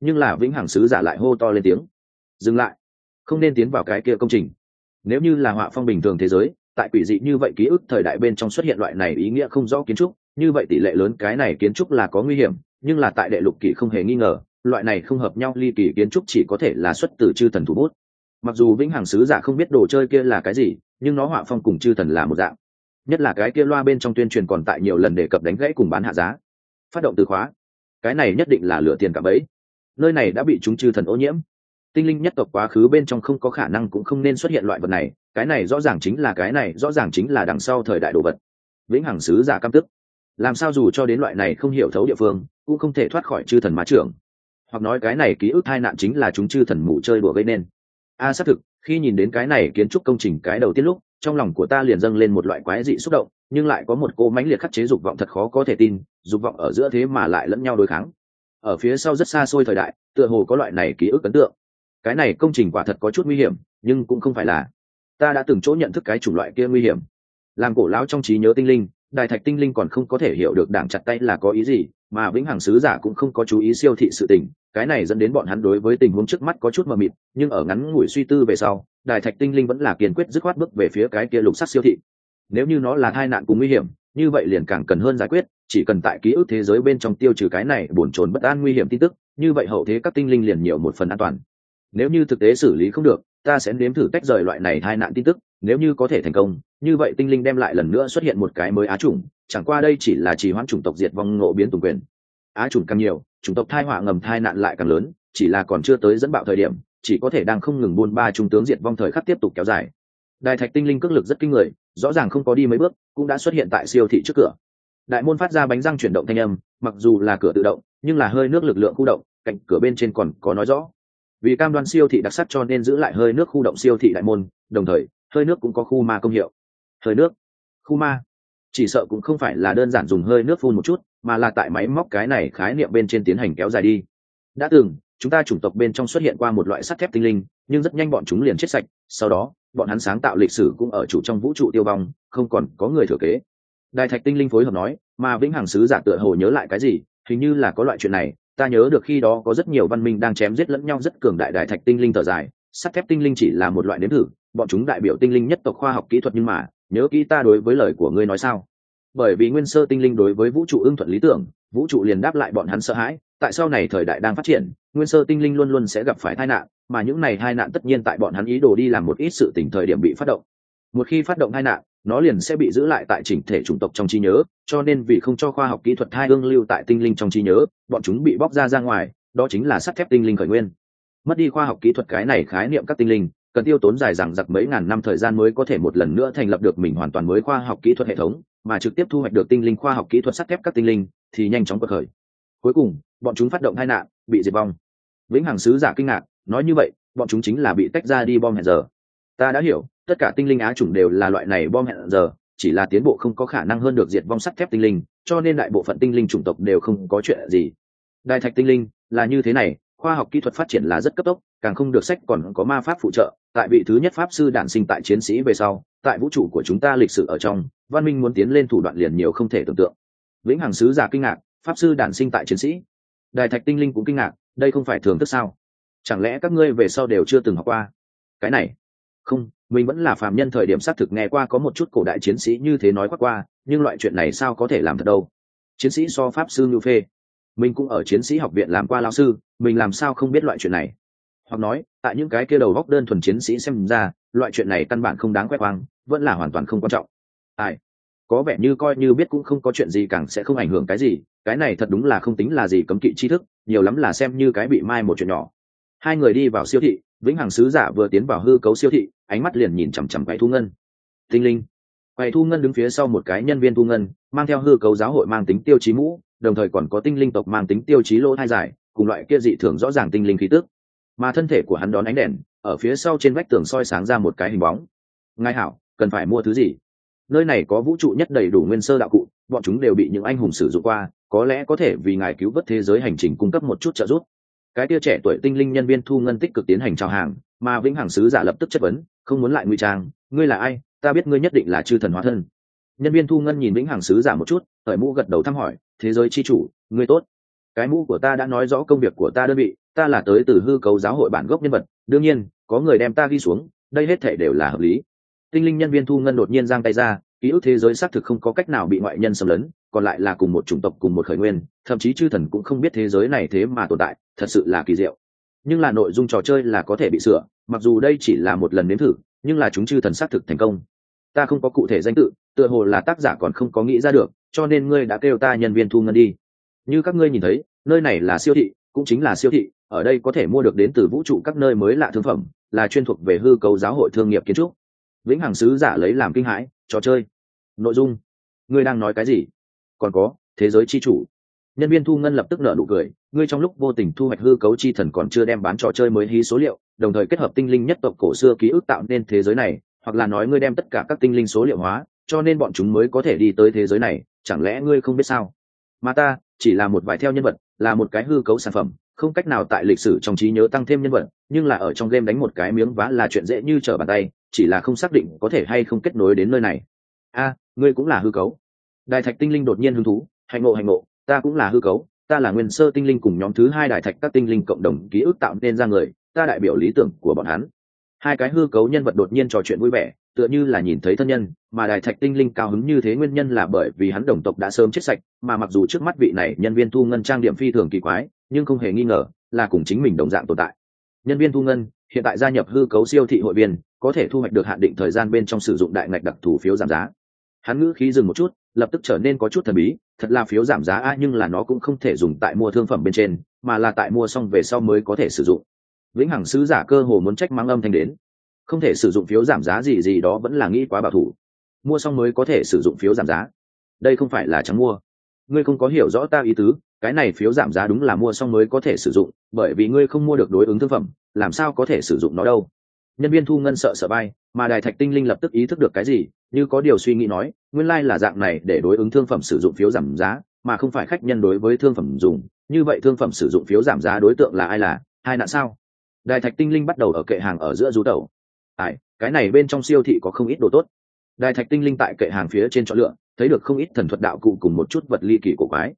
nhưng là vĩnh hằng sứ giả lại hô to lên tiếng: dừng lại, không nên tiến vào cái kia công trình. Nếu như là họa phong bình thường thế giới, tại quỷ dị như vậy ký ức thời đại bên trong xuất hiện loại này ý nghĩa không rõ kiến trúc, như vậy tỷ lệ lớn cái này kiến trúc là có nguy hiểm, nhưng là tại đệ lục kỷ không hề nghi ngờ, loại này không hợp nhau ly kỳ kiến trúc chỉ có thể là xuất từ chư thần thủ bút. Mặc dù vĩnh hằng sứ giả không biết đồ chơi kia là cái gì, nhưng nó họa phong cùng chư thần là một dạng, nhất là cái kia loa bên trong tuyên truyền còn tại nhiều lần đề cập đánh gãy cùng bán hạ giá. Phát động từ khóa, cái này nhất định là lựa tiền cả bấy. Nơi này đã bị chúng chư thần ô nhiễm, tinh linh nhất tộc quá khứ bên trong không có khả năng cũng không nên xuất hiện loại vật này, cái này rõ ràng chính là đằng sau thời đại đồ vật. Vĩnh hằng sứ giả căm tức, làm sao dù cho đến loại này không hiểu thấu địa phương cũng không thể thoát khỏi chư thần má trưởng, hoặc nói cái này ký ức tai nạn chính là chúng chư thần mù chơi đùa gây nên. Xác thực, khi nhìn đến cái này kiến trúc công trình cái đầu tiên lúc, trong lòng của ta liền dâng lên một loại quái dị xúc động, nhưng lại có một cô mãnh liệt khắc chế dục vọng thật khó có thể tin, dục vọng ở giữa thế mà lại lẫn nhau đối kháng. Ở phía sau rất xa xôi thời đại, tựa hồ có loại này ký ức ấn tượng. Cái này công trình quả thật có chút nguy hiểm, nhưng cũng không phải là ta đã từng chỗ nhận thức cái chủng loại kia nguy hiểm. Làm cổ lão trong trí nhớ tinh linh, Đài Thạch tinh linh còn không có thể hiểu được đảng chặt tay là có ý gì, mà vĩnh hằng sứ giả cũng không có chú ý siêu thị sự tình, cái này dẫn đến bọn hắn đối với tình huống trước mắt có chút mờ mịt, nhưng ở ngắn ngủi suy tư về sau, Đài Thạch tinh linh vẫn là kiên quyết dứt khoát bước về phía cái kia lục sắc siêu thị. Nếu như nó là tai nạn cùng nguy hiểm, như vậy liền càng cần hơn giải quyết, chỉ cần tại ký ức thế giới bên trong tiêu trừ cái này bồn chồn bất an nguy hiểm tin tức, như vậy hậu thế các tinh linh liền nhiều một phần an toàn. Nếu như thực tế xử lý không được, ta sẽ nếm thử tách rời loại này tai nạn tin tức, nếu như có thể thành công, như vậy tinh linh đem lại lần nữa xuất hiện một cái mới á chủng, chẳng qua đây chỉ là trì hoãn chủng tộc diệt vong ngộ biến tùng quyền. Á chủng càng nhiều, chủng tộc tai họa ngầm tai nạn lại càng lớn, chỉ là còn chưa tới dẫn bạo thời điểm, chỉ có thể đang không ngừng buôn ba trung tướng diệt vong thời khắc tiếp tục kéo dài. Đài Thạch tinh linh cước lực rất kinh người, rõ ràng không có đi mấy bước, cũng đã xuất hiện tại siêu thị trước cửa. Đại môn phát ra bánh răng chuyển động thanh âm, mặc dù là cửa tự động, nhưng là hơi nước lực lượng khu động, cạnh cửa bên trên còn có nói rõ. Vì cam đoan siêu thị đặc sắc cho nên giữ lại hơi nước khu động siêu thị đại môn, đồng thời hơi nước cũng có khu ma công hiệu. Hơi nước, khu ma, chỉ sợ cũng không phải là đơn giản dùng hơi nước phun một chút, mà là tại máy móc cái này khái niệm bên trên tiến hành kéo dài đi. Đã từng chúng ta chủng tộc bên trong xuất hiện qua một loại sắt thép tinh linh, nhưng rất nhanh bọn chúng liền chết sạch, sau đó bọn hắn sáng tạo lịch sử cũng ở chủ trong vũ trụ tiêu vong, không còn có người thừa kế. Đài Thạch tinh linh phối hợp nói, mà vĩnh hằng sứ giả tựa hồ nhớ lại cái gì, hình như là có loại chuyện này, ta nhớ được khi đó có rất nhiều văn minh đang chém giết lẫn nhau rất cường đại. Đài Thạch tinh linh thở dài, sắt thép tinh linh chỉ là một loại nếm thử, bọn chúng đại biểu tinh linh nhất tộc khoa học kỹ thuật, nhưng mà nhớ kỹ ta đối với lời của ngươi nói sao? Bởi vì nguyên sơ tinh linh đối với vũ trụ ưng thuận lý tưởng, vũ trụ liền đáp lại bọn hắn sợ hãi, tại sau này thời đại đang phát triển, nguyên sơ tinh linh luôn luôn sẽ gặp phải tai nạn, mà những này tai nạn tất nhiên tại bọn hắn ý đồ đi làm một ít sự tình thời điểm bị phát động. Một khi phát động tai nạn, nó liền sẽ bị giữ lại tại chỉnh thể chủng tộc trong trí nhớ, cho nên vì không cho khoa học kỹ thuật thai ương lưu tại tinh linh trong trí nhớ, bọn chúng bị bóc ra ngoài, đó chính là sắt thép tinh linh khởi nguyên. Mất đi khoa học kỹ thuật cái này khái niệm, các tinh linh cần tiêu tốn dài dằng dặc mấy ngàn năm thời gian mới có thể một lần nữa thành lập được mình hoàn toàn mới khoa học kỹ thuật hệ thống, mà trực tiếp thu hoạch được tinh linh khoa học kỹ thuật sắt thép các tinh linh thì nhanh chóng quật khởi. Cuối cùng bọn chúng phát động tai nạn, bị diệt vong. Vĩnh hằng sứ giả kinh ngạc, nói như vậy bọn chúng chính là bị tách ra đi bom hẹn giờ. Ta đã hiểu, tất cả tinh linh á chủng đều là loại này bom hẹn giờ, chỉ là tiến bộ không có khả năng hơn được diệt vong sắt thép tinh linh, cho nên đại bộ phận tinh linh chủng tộc đều không có chuyện gì. Đài Thạch tinh linh là như thế này, khoa học kỹ thuật phát triển là rất cấp tốc, càng không được sách còn có ma pháp phụ trợ. Tại vị thứ nhất pháp sư đản sinh tại chiến sĩ về sau, tại vũ trụ của chúng ta lịch sử ở trong, văn minh muốn tiến lên thủ đoạn liền nhiều không thể tưởng tượng. Vĩnh hằng sứ giả kinh ngạc, pháp sư đản sinh tại chiến sĩ. Đài Thạch tinh linh cũng kinh ngạc, đây không phải thường thức sao? Chẳng lẽ các ngươi về sau đều chưa từng học qua? Cái này không, mình vẫn là phàm nhân thời điểm xác thực nghe qua có một chút cổ đại chiến sĩ như thế nói qua, nhưng loại chuyện này sao có thể làm thật đâu? Chiến sĩ so pháp sư ngưu phê, mình cũng ở chiến sĩ học viện làm qua lao sư, mình làm sao không biết loại chuyện này? Hoặc nói tại những cái kia đầu góc đơn thuần chiến sĩ xem ra, loại chuyện này căn bản không đáng khoe khoang, vẫn là hoàn toàn không quan trọng. Có vẻ như coi như biết cũng không có chuyện gì, càng sẽ không ảnh hưởng cái gì, cái này thật đúng là không tính là gì cấm kỵ tri thức, nhiều lắm là xem như cái bị mai một chuyện nhỏ. Hai người đi vào siêu thị, vĩnh hằng sứ giả vừa tiến vào hư cấu siêu thị, ánh mắt liền nhìn chằm chằm quầy thu ngân. Tinh linh quầy thu ngân đứng phía sau một cái nhân viên thu ngân, mang theo hư cấu giáo hội mang tính tiêu chí mũ, đồng thời còn có tinh linh tộc mang tính tiêu chí lỗ thai dài, cùng loại kia dị thường rõ ràng tinh linh khí tức. Mà thân thể của hắn đón ánh đèn, ở phía sau trên vách tường soi sáng ra một cái hình bóng. Ngài hảo, cần phải mua thứ gì? Nơi này có vũ trụ nhất đầy đủ nguyên sơ đạo cụ, bọn chúng đều bị những anh hùng sử dụng qua, có lẽ có thể vì ngài cứu vớt thế giới hành trình cung cấp một chút trợ giúp. Cái tia trẻ tuổi tinh linh nhân viên thu ngân tích cực tiến hành chào hàng, mà vĩnh hằng sứ giả lập tức chất vấn, không muốn lại ngụy trang, ngươi là ai? Ta biết ngươi nhất định là chư thần hóa thân. Nhân viên thu ngân nhìn vĩnh hằng sứ giả một chút, cởi mũ gật đầu thăm hỏi, thế giới chi chủ, ngươi tốt. Cái mũ của ta đã nói rõ công việc của ta đơn vị, ta là tới từ hư cấu giáo hội bản gốc nhân vật, đương nhiên có người đem ta ghi xuống, đây hết thể đều là hợp lý. Tinh linh nhân viên thu ngân đột nhiên giang tay ra, ký ức thế giới xác thực không có cách nào bị ngoại nhân xâm lấn, còn lại là cùng một chủng tộc cùng một khởi nguyên, thậm chí chư thần cũng không biết thế giới này thế mà tồn tại, thật sự là kỳ diệu. Nhưng là nội dung trò chơi là có thể bị sửa, mặc dù đây chỉ là một lần nếm thử, nhưng là chúng chư thần xác thực thành công. Ta không có cụ thể danh tự, tựa hồ là tác giả còn không có nghĩ ra được, cho nên ngươi đã kêu ta nhân viên thu ngân đi. Như các ngươi nhìn thấy, nơi này là siêu thị, cũng chính là siêu thị, ở đây có thể mua được đến từ vũ trụ các nơi mới lạ thương phẩm, là chuyên thuộc về hư cấu giáo hội thương nghiệp kiến trúc. Vĩnh hằng sứ giả lấy làm kinh hãi, trò chơi nội dung, ngươi đang nói cái gì? Còn có thế giới chi chủ. Nhân viên thu ngân lập tức nở nụ cười, ngươi trong lúc vô tình thu hoạch hư cấu chi thần còn chưa đem bán trò chơi mới hí số liệu, đồng thời kết hợp tinh linh nhất tộc cổ xưa ký ức tạo nên thế giới này, hoặc là nói ngươi đem tất cả các tinh linh số liệu hóa, cho nên bọn chúng mới có thể đi tới thế giới này, chẳng lẽ ngươi không biết sao? Mà ta chỉ là một vài theo nhân vật, là một cái hư cấu sản phẩm, không cách nào tại lịch sử trong trí nhớ tăng thêm nhân vật, nhưng là ở trong game đánh một cái miếng vá là chuyện dễ như trở bàn tay, chỉ là không xác định có thể hay không kết nối đến nơi này. Ngươi cũng là hư cấu. Đại thạch tinh linh đột nhiên hứng thú, hành ngộ, ta cũng là hư cấu, ta là nguyên sơ tinh linh cùng nhóm thứ hai đại thạch các tinh linh cộng đồng ký ức tạo nên ra người, ta đại biểu lý tưởng của bọn hắn. Hai cái hư cấu nhân vật đột nhiên trò chuyện vui vẻ, tựa như là nhìn thấy thân nhân, mà đại thạch tinh linh cao hứng như thế nguyên nhân là bởi vì hắn đồng tộc đã sớm chết sạch, mà mặc dù trước mắt vị này nhân viên thu ngân trang điểm phi thường kỳ quái, nhưng không hề nghi ngờ là cùng chính mình đồng dạng tồn tại. Nhân viên thu ngân hiện tại gia nhập hư cấu siêu thị hội viên, có thể thu hoạch được hạn định thời gian bên trong sử dụng đại ngạch đặc thù phiếu giảm giá. Hắn ngữ khí dừng một chút, lập tức trở nên có chút thần bí, thật là phiếu giảm giá nhưng là nó cũng không thể dùng tại mua thương phẩm bên trên, mà là tại mua xong về sau mới có thể sử dụng. Vĩnh hằng sứ giả cơ hồ muốn trách mắng âm thanh đến, không thể sử dụng phiếu giảm giá gì đó vẫn là nghĩ quá bảo thủ, mua xong mới có thể sử dụng phiếu giảm giá, đây không phải là trắng mua. Ngươi không có hiểu rõ ta ý tứ, cái này phiếu giảm giá đúng là mua xong mới có thể sử dụng, bởi vì ngươi không mua được đối ứng thương phẩm, làm sao có thể sử dụng nó đâu. Nhân viên thu ngân sợ bay, mà đài thạch tinh linh lập tức ý thức được cái gì, như có điều suy nghĩ nói, nguyên lai là dạng này, để đối ứng thương phẩm sử dụng phiếu giảm giá, mà không phải khách nhân đối với thương phẩm dùng, như vậy thương phẩm sử dụng phiếu giảm giá đối tượng là ai, là hai nạn sao? Đài thạch tinh linh bắt đầu ở kệ hàng ở giữa rú tẩu. Cái này bên trong siêu thị có không ít đồ tốt. Đài thạch tinh linh tại kệ hàng phía trên chọn lựa, thấy được không ít thần thuật đạo cụ cùng một chút vật ly kỳ cổ quái.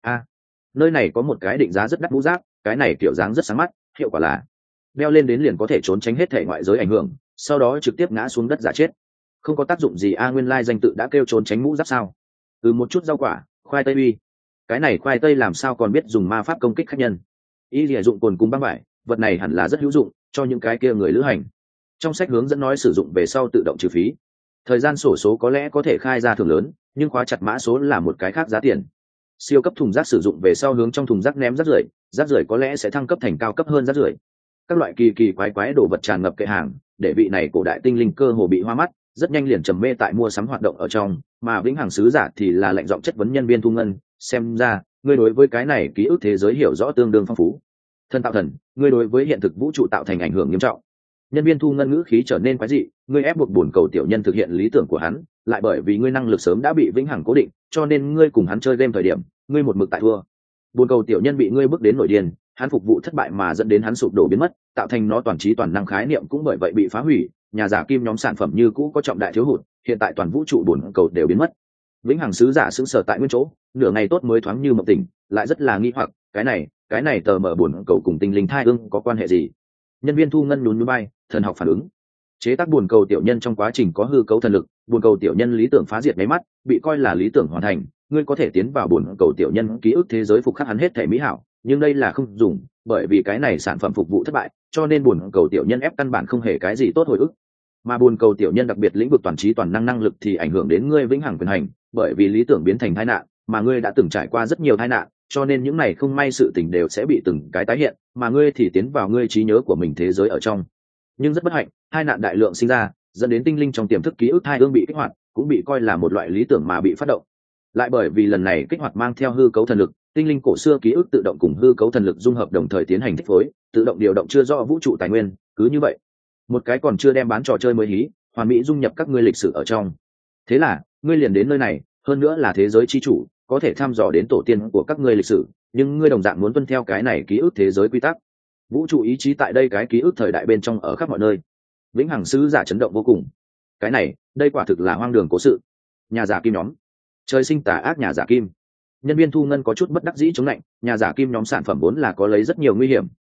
Nơi này có một cái định giá rất đắt mũ giáp, cái này kiểu dáng rất sáng mắt, hiệu quả là đeo lên đến liền có thể trốn tránh hết thể ngoại giới ảnh hưởng, sau đó trực tiếp ngã xuống đất giả chết. Không có tác dụng gì. Nguyên lai danh tự đã kêu trốn tránh mũ giáp sao? Một chút rau quả, khoai tây uy. Cái này khoai tây làm sao còn biết dùng ma pháp công kích khách nhân? Y lìa dụng cồn cùng băng vải, vật này hẳn là rất hữu dụng cho những cái kia người lữ hành. Trong sách hướng dẫn nói sử dụng về sau tự động trừ phí. Thời gian sổ số có lẽ có thể khai ra thưởng lớn, nhưng khóa chặt mã số là một cái khác giá tiền. Siêu cấp thùng rác sử dụng về sau hướng trong thùng rác ném rác rưởi có lẽ sẽ thăng cấp thành cao cấp hơn rác rưởi. Các loại kỳ quái đồ vật tràn ngập kệ hàng, để vị này cổ đại tinh linh cơ hồ bị hoa mắt, rất nhanh liền trầm mê tại mua sắm hoạt động ở trong, mà vĩnh hằng sứ giả thì là lệnh giọng chất vấn nhân viên thu ngân, xem ra ngươi đối với cái này ký ức thế giới hiểu rõ tương đương phong phú. Thân tạo thần, ngươi đối với hiện thực vũ trụ tạo thành ảnh hưởng nghiêm trọng. Nhân viên thu ngân ngữ khí trở nên quái dị, ngươi ép buộc buồn cầu tiểu nhân thực hiện lý tưởng của hắn, lại bởi vì ngươi năng lực sớm đã bị vĩnh hằng cố định, cho nên ngươi cùng hắn chơi game thời điểm, ngươi một mực tại thua. Buồn cầu tiểu nhân bị ngươi bước đến nổi điên, hắn phục vụ thất bại mà dẫn đến hắn sụp đổ biến mất, tạo thành nó toàn trí toàn năng khái niệm cũng bởi vậy bị phá hủy, nhà giả kim nhóm sản phẩm như cũ có trọng đại thiếu hụt, hiện tại toàn vũ trụ buồn cầu đều biến mất. Vĩnh hằng sứ giả sững sờ tại nguyên chỗ, nửa ngày tốt mới thoáng như mộng tỉnh, lại rất là nghi hoặc, cái này tờ mở buồn cầu cùng tinh linh thai ương có quan hệ gì? Nhân viên thu ngân nhún nhún bay, thần học phản ứng. Chế tác buồn cầu tiểu nhân trong quá trình có hư cấu thần lực, buồn cầu tiểu nhân lý tưởng phá diệt mấy mắt, bị coi là lý tưởng hoàn thành, ngươi có thể tiến vào buồn cầu tiểu nhân ký ức thế giới phục khắc hắn hết thể mỹ hảo, nhưng đây là không dùng, bởi vì cái này sản phẩm phục vụ thất bại, cho nên buồn cầu tiểu nhân ép căn bản không hề cái gì tốt hồi ức. Mà buồn cầu tiểu nhân đặc biệt lĩnh vực toàn trí toàn năng năng lực thì ảnh hưởng đến ngươi vĩnh hằng quyền hành, bởi vì lý tưởng biến thành tai nạn, mà ngươi đã từng trải qua rất nhiều tai nạn, cho nên những này không may sự tình đều sẽ bị từng cái tái hiện, mà ngươi thì tiến vào ngươi trí nhớ của mình thế giới ở trong. Nhưng rất bất hạnh, hai nạn đại lượng sinh ra, dẫn đến tinh linh trong tiềm thức ký ức hai ương bị kích hoạt, cũng bị coi là một loại lý tưởng mà bị phát động. Lại bởi vì lần này kích hoạt mang theo hư cấu thần lực, tinh linh cổ xưa ký ức tự động cùng hư cấu thần lực dung hợp đồng thời tiến hành thích phối, tự động điều động chưa rõ vũ trụ tài nguyên, cứ như vậy, một cái còn chưa đem bán trò chơi mới hí, hoàn mỹ dung nhập các ngươi lịch sử ở trong. Thế là, ngươi liền đến nơi này, hơn nữa là thế giới chi chủ, có thể thăm dò đến tổ tiên của các ngươi lịch sử, nhưng ngươi đồng dạng muốn tuân theo cái này ký ức thế giới quy tắc. Vũ trụ ý chí tại đây cái ký ức thời đại bên trong ở khắp mọi nơi. Vĩnh hằng sứ giả chấn động vô cùng. Cái này, đây quả thực là hoang đường cố sự. Nhà giả kim nhóm, trời sinh tà ác nhà giả kim. Nhân viên thu ngân có chút bất đắc dĩ chống lạnh, nhà giả kim nhóm sản phẩm vốn là có lấy rất nhiều nguy hiểm,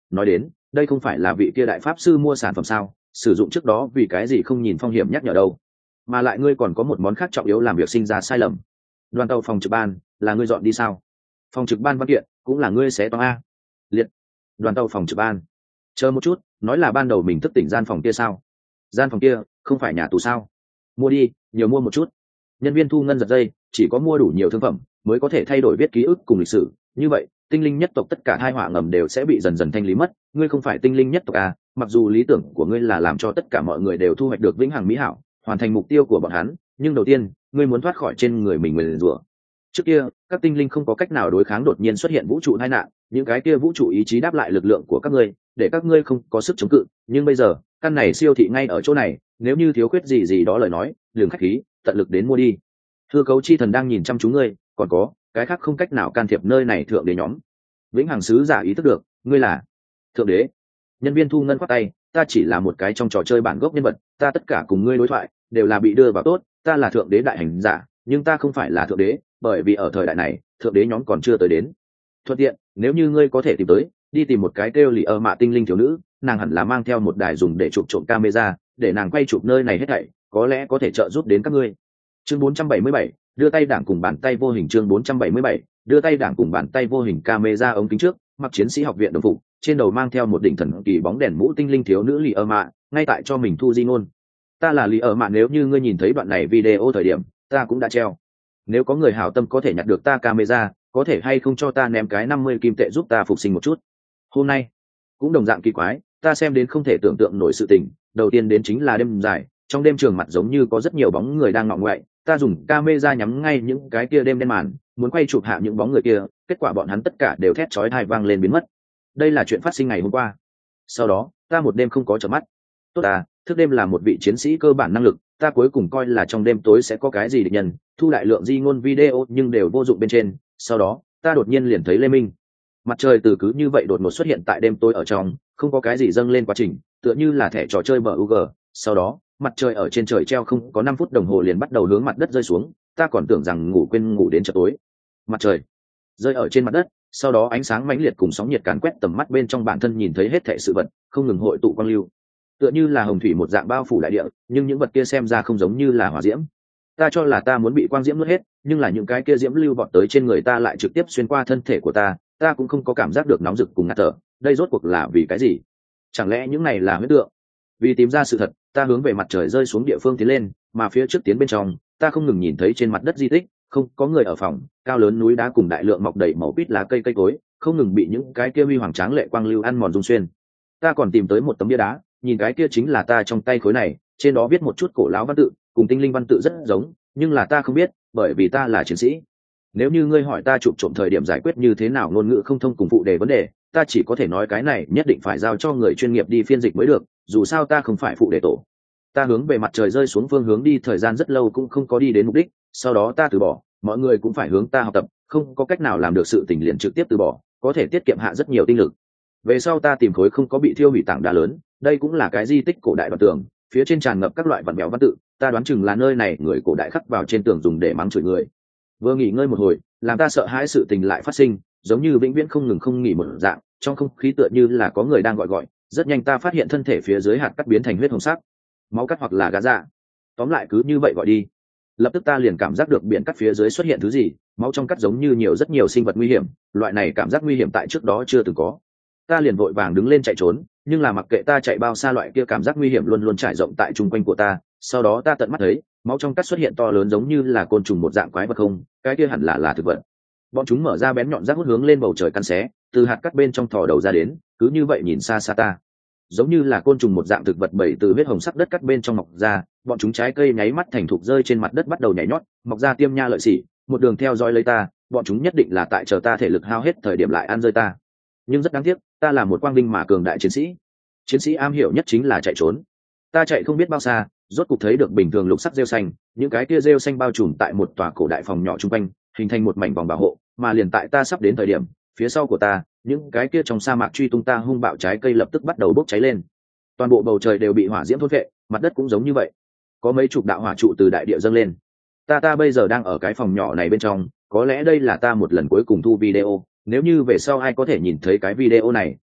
nói đến đây không phải là vị kia đại pháp sư mua sản phẩm sao, sử dụng trước đó vì cái gì không nhìn phong hiểm nhắc nhở đâu, mà lại ngươi còn có một món khác trọng yếu làm việc sinh ra sai lầm. Đoàn tàu phòng trực ban là ngươi dọn đi sao? Phòng trực ban văn kiện cũng là ngươi xé toang a? Liệt. Đoàn tàu phòng trực ban, chờ một chút, nói là ban đầu mình thức tỉnh gian phòng kia sao? Gian phòng kia không phải nhà tù sao? Mua đi, nhiều mua một chút. Nhân viên thu ngân giật dây, chỉ có mua đủ nhiều thương phẩm mới có thể thay đổi viết ký ức cùng lịch sử, như vậy tinh linh nhất tộc tất cả hai họa ngầm đều sẽ bị dần dần thanh lý mất. Ngươi không phải tinh linh nhất tộc à? Mặc dù lý tưởng của ngươi là làm cho tất cả mọi người đều thu hoạch được vĩnh hằng mỹ hảo, hoàn thành mục tiêu của bọn hắn, nhưng đầu tiên ngươi muốn thoát khỏi trên người mình nguyền rủa. Trước kia các tinh linh không có cách nào đối kháng đột nhiên xuất hiện vũ trụ tai nạn, những cái kia vũ trụ ý chí đáp lại lực lượng của các ngươi, để các ngươi không có sức chống cự. Nhưng bây giờ căn này siêu thị ngay ở chỗ này, nếu như thiếu khuyết gì gì đó lời nói, đừng khách khí, tận lực đến mua đi. Hư cấu chi thần đang nhìn chăm chú ngươi, còn có cái khác không cách nào can thiệp nơi này thượng đế nhóm. Vĩnh hằng sứ giả ý thức được ngươi là thượng đế. Nhân viên thu ngân khoát tay, ta chỉ là một cái trong trò chơi bản gốc nhân vật, ta tất cả cùng ngươi đối thoại đều là bị đưa vào tốt, ta là thượng đế đại hành giả, nhưng ta không phải là thượng đế, bởi vì ở thời đại này thượng đế nhóm còn chưa tới đến. Thuận tiện, nếu như ngươi có thể tìm tới, đi tìm một cái kêu lì ở mạ tinh linh thiếu nữ, nàng hẳn là mang theo một đài dùng để chụp trộm camera, để nàng quay chụp nơi này hết thảy, có lẽ có thể trợ giúp đến các ngươi. Chương 477, đưa tay đảng cùng bàn tay vô hình. Chương 477, đưa tay đảng cùng bàn tay vô hình. Camera ống kính trước, mặc chiến sĩ học viện đồng phục, trên đầu mang theo một đỉnh thần kỳ bóng đèn mũ tinh linh thiếu nữ lì ở mạ, ngay tại cho mình thu di ngôn. Ta là lì ở mạ, nếu như ngươi nhìn thấy đoạn này video thời điểm, ta cũng đã treo. Nếu có người hảo tâm có thể nhặt được ta camera, có thể hay không cho ta ném cái 50 kim tệ giúp ta phục sinh một chút. Hôm nay cũng đồng dạng kỳ quái, ta xem đến không thể tưởng tượng nổi sự tình. Đầu tiên đến chính là đêm dài, trong đêm trường mặt giống như có rất nhiều bóng người đang ngọ ngoại, ta dùng camera nhắm ngay những cái kia đêm đen màn, muốn quay chụp hạ những bóng người kia, kết quả bọn hắn tất cả đều thét chói tai vang lên biến mất. Đây là chuyện phát sinh ngày hôm qua. Sau đó ta một đêm không có chợp mắt. Tốt à, thức đêm là một vị chiến sĩ cơ bản năng lực, ta cuối cùng coi là trong đêm tối sẽ có cái gì địch nhân, thu đại lượng di ngôn video nhưng đều vô dụng bên trên. Sau đó ta đột nhiên liền thấy lê minh, mặt trời từ cứ như vậy đột ngột xuất hiện tại đêm tối ở trong, không có cái gì dâng lên quá trình, tựa như là thẻ trò chơi bug. Sau đó mặt trời ở trên trời treo không có 5 phút đồng hồ liền bắt đầu hướng mặt đất rơi xuống, ta còn tưởng rằng ngủ quên ngủ đến chợ tối. Mặt trời rơi ở trên mặt đất, sau đó ánh sáng mãnh liệt cùng sóng nhiệt càn quét tầm mắt, bên trong bản thân nhìn thấy hết thảy sự vật không ngừng hội tụ quang lưu, tựa như là hồng thủy một dạng bao phủ đại địa, nhưng những vật kia xem ra không giống như là hỏa diễm. Ta cho là ta muốn bị quang diễm nuốt hết, nhưng là những cái kia diễm lưu vọt tới trên người ta lại trực tiếp xuyên qua thân thể của ta cũng không có cảm giác được nóng rực cùng ngạt thở. Đây rốt cuộc là vì cái gì? Chẳng lẽ những này là huyễn tượng? Vì tìm ra sự thật, ta hướng về mặt trời rơi xuống địa phương tiến lên, mà phía trước tiến bên trong, ta không ngừng nhìn thấy trên mặt đất di tích, không có người ở phòng, cao lớn núi đá cùng đại lượng mọc đầy màu quýt lá cây cây cối, không ngừng bị những cái kia huy hoàng tráng lệ quang lưu ăn mòn rung xuyên. Ta còn tìm tới một tấm bia đá, nhìn cái kia chính là ta trong tay khối này, trên đó viết một chút cổ lão văn tự, cùng tinh linh văn tự rất giống, nhưng là ta không biết, bởi vì ta là chiến sĩ. Nếu như ngươi hỏi ta chụp trộm thời điểm giải quyết như thế nào ngôn ngữ không thông cùng phụ đề vấn đề, ta chỉ có thể nói cái này nhất định phải giao cho người chuyên nghiệp đi phiên dịch mới được, dù sao ta không phải phụ đề tổ. Ta hướng về mặt trời rơi xuống phương hướng đi, thời gian rất lâu cũng không có đi đến mục đích, sau đó ta từ bỏ, mọi người cũng phải hướng ta học tập, không có cách nào làm được sự tình liền trực tiếp từ bỏ, có thể tiết kiệm hạ rất nhiều tinh lực. Về sau ta tìm khối không có bị thiêu hủy tảng đá lớn, đây cũng là cái di tích cổ đại đoạn tường, phía trên tràn ngập các loại vặn vẹo văn tự, ta đoán chừng là nơi này người cổ đại khắc vào trên tường dùng để mắng chửi người. Vừa nghỉ ngơi một hồi, làm ta sợ hãi sự tình lại phát sinh, giống như vĩnh viễn không ngừng không nghỉ một dạng, trong không khí tựa như là có người đang gọi. Rất nhanh ta phát hiện thân thể phía dưới hạt cắt biến thành huyết hồng sắc, máu cắt hoặc là gá dạ, tóm lại cứ như vậy gọi đi. Lập tức ta liền cảm giác được biển cắt phía dưới xuất hiện thứ gì, máu trong cắt giống như nhiều rất nhiều sinh vật nguy hiểm, loại này cảm giác nguy hiểm tại trước đó chưa từng có. Ta liền vội vàng đứng lên chạy trốn, nhưng là mặc kệ ta chạy bao xa, loại kia cảm giác nguy hiểm luôn luôn trải rộng tại chung quanh của ta. Sau đó ta tận mắt thấy máu trong cắt xuất hiện to lớn giống như là côn trùng một dạng quái vật, không, cái kia hẳn là thực vật. Bọn chúng mở ra bén nhọn rác hút hướng lên bầu trời căn xé, từ hạt cắt bên trong thò đầu ra đến, cứ như vậy nhìn xa xa ta, giống như là côn trùng một dạng thực vật bầy từ huyết hồng sắc đất cắt bên trong mọc ra. Bọn chúng trái cây nháy mắt thành thục rơi trên mặt đất, bắt đầu nhảy nhót, mọc ra tiêm nha lợi sỉ, một đường theo dõi lấy ta. Bọn chúng nhất định là tại chờ ta thể lực hao hết thời điểm lại ăn rơi ta. Nhưng rất đáng tiếc, ta là một quang vinh mà cường đại chiến sĩ. Chiến sĩ am hiểu nhất chính là chạy trốn. Ta chạy không biết bao xa, rốt cục thấy được bình thường lục sắc rêu xanh, những cái kia rêu xanh bao trùm tại một tòa cổ đại phòng nhỏ chung quanh, hình thành một mảnh vòng bảo hộ. Mà liền tại ta sắp đến thời điểm, phía sau của ta, những cái kia trong sa mạc truy tung ta hung bạo trái cây lập tức bắt đầu bốc cháy lên. Toàn bộ bầu trời đều bị hỏa diễm thôn phệ, mặt đất cũng giống như vậy, có mấy chục đạo hỏa trụ từ đại địa dâng lên. Ta bây giờ đang ở cái phòng nhỏ này bên trong, có lẽ đây là ta một lần cuối cùng thu video. Nếu như về sau ai có thể nhìn thấy cái video này,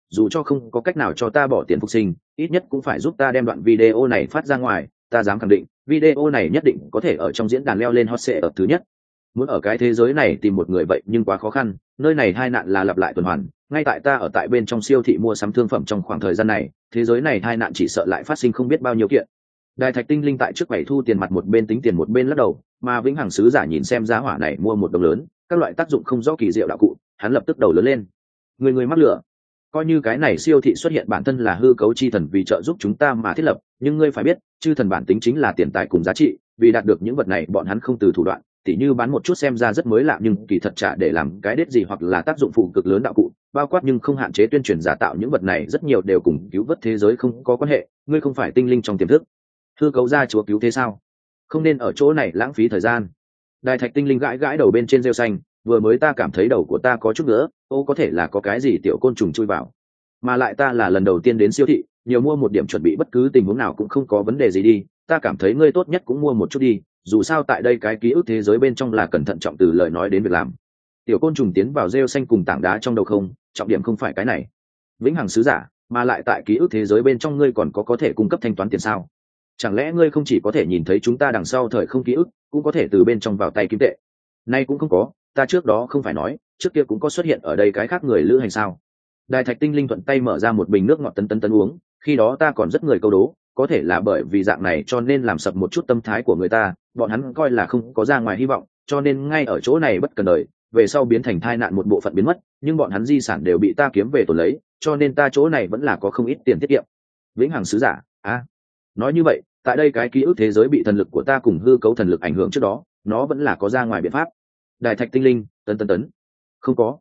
dù cho không có cách nào cho ta bỏ tiền phục sinh, ít nhất cũng phải giúp ta đem đoạn video này phát ra ngoài. Ta dám khẳng định video này nhất định có thể ở trong diễn đàn leo lên hot search ở thứ nhất. Muốn ở cái thế giới này tìm một người vậy nhưng quá khó khăn, nơi này hai nạn là lặp lại tuần hoàn. Ngay tại ta ở tại bên trong siêu thị mua sắm thương phẩm trong khoảng thời gian này, thế giới này hai nạn chỉ sợ lại phát sinh không biết bao nhiêu kiện. Đài Thạch Tinh Linh tại trước quầy thu tiền mặt một bên tính tiền một bên lắc đầu, mà Vĩnh Hằng sứ giả nhìn xem giá hỏa này mua một đồng lớn các loại tác dụng không rõ kỳ diệu đạo cụ, hắn lập tức đầu lớn lên. Người mắc lửa. Coi như cái này siêu thị xuất hiện bản thân là hư cấu chi thần vì trợ giúp chúng ta mà thiết lập, nhưng ngươi phải biết, chư thần bản tính chính là tiền tài cùng giá trị, vì đạt được những vật này bọn hắn không từ thủ đoạn, tỉ như bán một chút xem ra rất mới lạ nhưng kỳ thật trả để làm cái đết gì hoặc là tác dụng phụ cực lớn đạo cụ, bao quát nhưng không hạn chế tuyên truyền giả tạo những vật này rất nhiều đều cùng cứu vớt thế giới không có quan hệ. Ngươi không phải tinh linh trong tiềm thức hư cấu ra chúa cứu thế sao? Không nên ở chỗ này lãng phí thời gian. Đài Thạch Tinh Linh gãi gãi đầu bên trên rêu xanh, vừa mới ta cảm thấy đầu của ta có chút nữa, có thể là có cái gì tiểu côn trùng chui vào, mà lại ta là lần đầu tiên đến siêu thị, nhiều mua một điểm chuẩn bị bất cứ tình huống nào cũng không có vấn đề gì đi. Ta cảm thấy ngươi tốt nhất cũng mua một chút đi, dù sao tại đây cái ký ức thế giới bên trong là cẩn thận trọng từ lời nói đến việc làm. Tiểu côn trùng tiến vào rêu xanh cùng tảng đá trong đầu không, trọng điểm không phải cái này. Vĩnh Hằng sứ giả, mà lại tại ký ức thế giới bên trong ngươi còn có thể cung cấp thanh toán tiền sao? Chẳng lẽ ngươi không chỉ có thể nhìn thấy chúng ta đằng sau thời không ký ức, cũng có thể từ bên trong vào tay kim tệ? Nay cũng không có, ta trước đó không phải nói, trước kia cũng có xuất hiện ở đây cái khác người lữ hành sao? Đài Thạch Tinh Linh thuận tay mở ra một bình nước ngọt tấn uống, khi đó ta còn rất người câu đố, có thể là bởi vì dạng này cho nên làm sập một chút tâm thái của người ta, bọn hắn coi là không có ra ngoài hy vọng, cho nên ngay ở chỗ này bất cần đời, về sau biến thành tai nạn một bộ phận biến mất, nhưng bọn hắn di sản đều bị ta kiếm về tồn lấy, cho nên ta chỗ này vẫn là có không ít tiền tiết kiệm. Vĩnh Hằng sứ giả, nói như vậy, tại đây cái ký ức thế giới bị thần lực của ta cùng hư cấu thần lực ảnh hưởng trước đó, nó vẫn là có ra ngoài biện pháp. Đài Thạch Tinh Linh, tấn. Không có.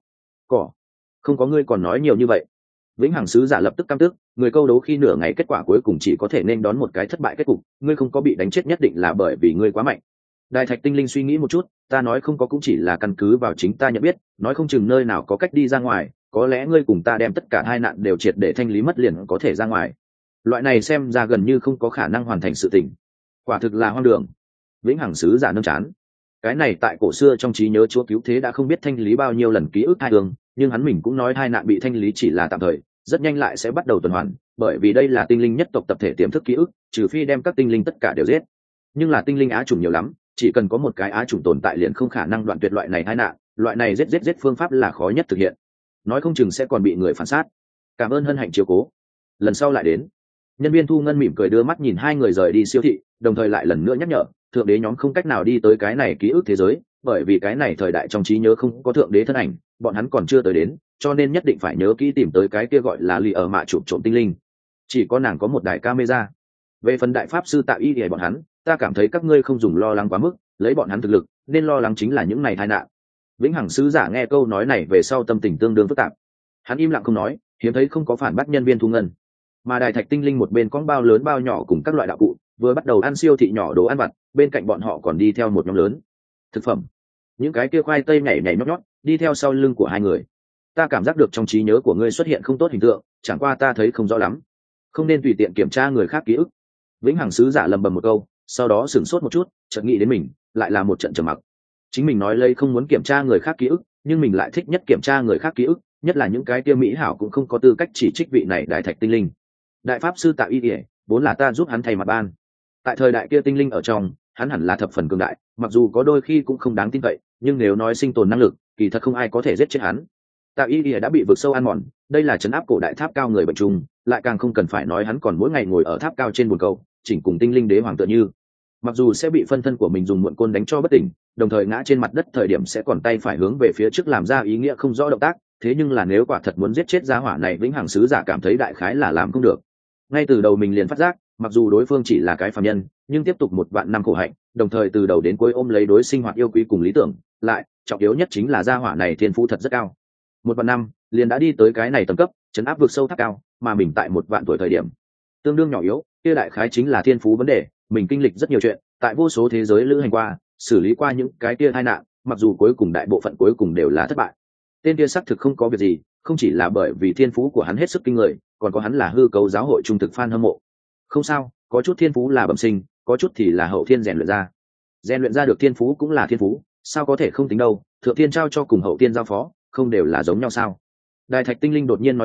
Không có, ngươi còn nói nhiều như vậy. Vĩnh Hằng sứ giả lập tức căm tức, người câu đấu khi nửa ngày kết quả cuối cùng chỉ có thể nên đón một cái thất bại kết cục, ngươi không có bị đánh chết nhất định là bởi vì ngươi quá mạnh. Đài Thạch Tinh Linh suy nghĩ một chút, ta nói không có cũng chỉ là căn cứ vào chính ta nhận biết, nói không chừng nơi nào có cách đi ra ngoài, có lẽ ngươi cùng ta đem tất cả hai nạn đều triệt để thanh lý mất liền có thể ra ngoài. Loại này xem ra gần như không có khả năng hoàn thành sự tình, quả thực là hoang đường. Vĩnh Hằng sứ giả nâng chán, cái này tại cổ xưa trong trí nhớ chúa cứu thế đã không biết thanh lý bao nhiêu lần ký ức hai đường, nhưng hắn mình cũng nói hai nạn bị thanh lý chỉ là tạm thời, rất nhanh lại sẽ bắt đầu tuần hoàn, bởi vì đây là tinh linh nhất tộc tập thể tiềm thức ký ức, trừ phi đem các tinh linh tất cả đều giết. Nhưng là tinh linh á chủng nhiều lắm, chỉ cần có một cái á chủng tồn tại liền không khả năng đoạn tuyệt loại này hai nạn, loại này giết phương pháp là khó nhất thực hiện, nói không chừng sẽ còn bị người phản sát. Cảm ơn hân hạnh chiếu cố, lần sau lại đến. Nhân viên thu ngân mỉm cười đưa mắt nhìn hai người rời đi siêu thị, đồng thời lại lần nữa nhắc nhở thượng đế nhóm không cách nào đi tới cái này ký ức thế giới, bởi vì cái này thời đại trong trí nhớ không có thượng đế thân ảnh, bọn hắn còn chưa tới đến, cho nên nhất định phải nhớ kỹ tìm tới cái kia gọi là lì ở mạ chụp trộm tinh linh, chỉ có nàng có một đài camera. Về phần đại pháp sư Tạ Y thì bọn hắn, ta cảm thấy các ngươi không dùng lo lắng quá mức, lấy bọn hắn thực lực nên lo lắng chính là những này tai nạn. Vĩnh Hằng sứ giả nghe câu nói này về sau tâm tình tương đương phức tạp, hắn im lặng không nói, hiếm thấy không có phản bác nhân viên thu ngân. Mà Đài Thạch Tinh Linh một bên con bao lớn bao nhỏ cùng các loại đạo cụ, vừa bắt đầu ăn siêu thị nhỏ đồ ăn vặt, bên cạnh bọn họ còn đi theo một nhóm lớn thực phẩm, những cái kia khoai tây nhảy nhót nhót đi theo sau lưng của hai người. Ta cảm giác được trong trí nhớ của ngươi xuất hiện không tốt hình tượng, chẳng qua ta thấy không rõ lắm, không nên tùy tiện kiểm tra người khác ký ức. Vĩnh Hằng sứ giả lầm bầm một câu, sau đó sửng sốt một chút, chợt nghĩ đến mình lại là một trận trầm mặc. Chính mình nói lây không muốn kiểm tra người khác ký ức, nhưng mình lại thích nhất kiểm tra người khác ký ức, nhất là những cái kia mỹ hảo cũng không có tư cách chỉ trích vị này Đại Thạch Tinh Linh. Đại pháp sư Tạ Y ỉa vốn là ta giúp hắn thay mặt ban, tại thời đại kia tinh linh ở trong hắn hẳn là thập phần cường đại, mặc dù có đôi khi cũng không đáng tin cậy, nhưng nếu nói sinh tồn năng lực kỳ thật không ai có thể giết chết hắn. Tạ Y ỉa đã bị vực sâu ăn mòn, đây là trấn áp cổ đại tháp cao người bệnh trùng, lại càng không cần phải nói hắn còn mỗi ngày ngồi ở tháp cao trên bồn cầu chỉnh cùng tinh linh đế hoàng tựa như, mặc dù sẽ bị phân thân của mình dùng muộn côn đánh cho bất tỉnh, đồng thời ngã trên mặt đất thời điểm sẽ còn tay phải hướng về phía trước làm ra ý nghĩa không rõ động tác, thế nhưng là nếu quả thật muốn giết chết gia hỏa này, Vĩnh Hằng sứ giả cảm thấy đại khái là làm không được. Ngay từ đầu mình liền phát giác, mặc dù đối phương chỉ là cái phàm nhân, nhưng tiếp tục 1 vạn năm khổ hạnh, đồng thời từ đầu đến cuối ôm lấy đối sinh hoạt yêu quý cùng lý tưởng, lại trọng yếu nhất chính là gia hỏa này thiên phú thật rất cao. 1 vạn năm liền đã đi tới cái này tầm cấp, chấn áp vực sâu tháp cao, mà mình tại 1 vạn tuổi thời điểm tương đương nhỏ yếu, kia đại khái chính là thiên phú vấn đề. Mình kinh lịch rất nhiều chuyện, tại vô số thế giới lữ hành qua, xử lý qua những cái kia tai nạn, mặc dù cuối cùng đại bộ phận cuối cùng đều là thất bại. Tên kia xác thực không có việc gì, không chỉ là bởi vì thiên phú của hắn hết sức kinh người, còn có hắn là hư cấu giáo hội trung thực fan hâm mộ. Không sao, có chút thiên phú là bẩm sinh, có chút thì là hậu thiên rèn luyện ra. Rèn luyện ra được thiên phú cũng là thiên phú, sao có thể không tính đâu, thượng thiên trao cho cùng hậu thiên giao phó, không đều là giống nhau sao? Đại Thạch Tinh Linh đột nhiên nói chuyện,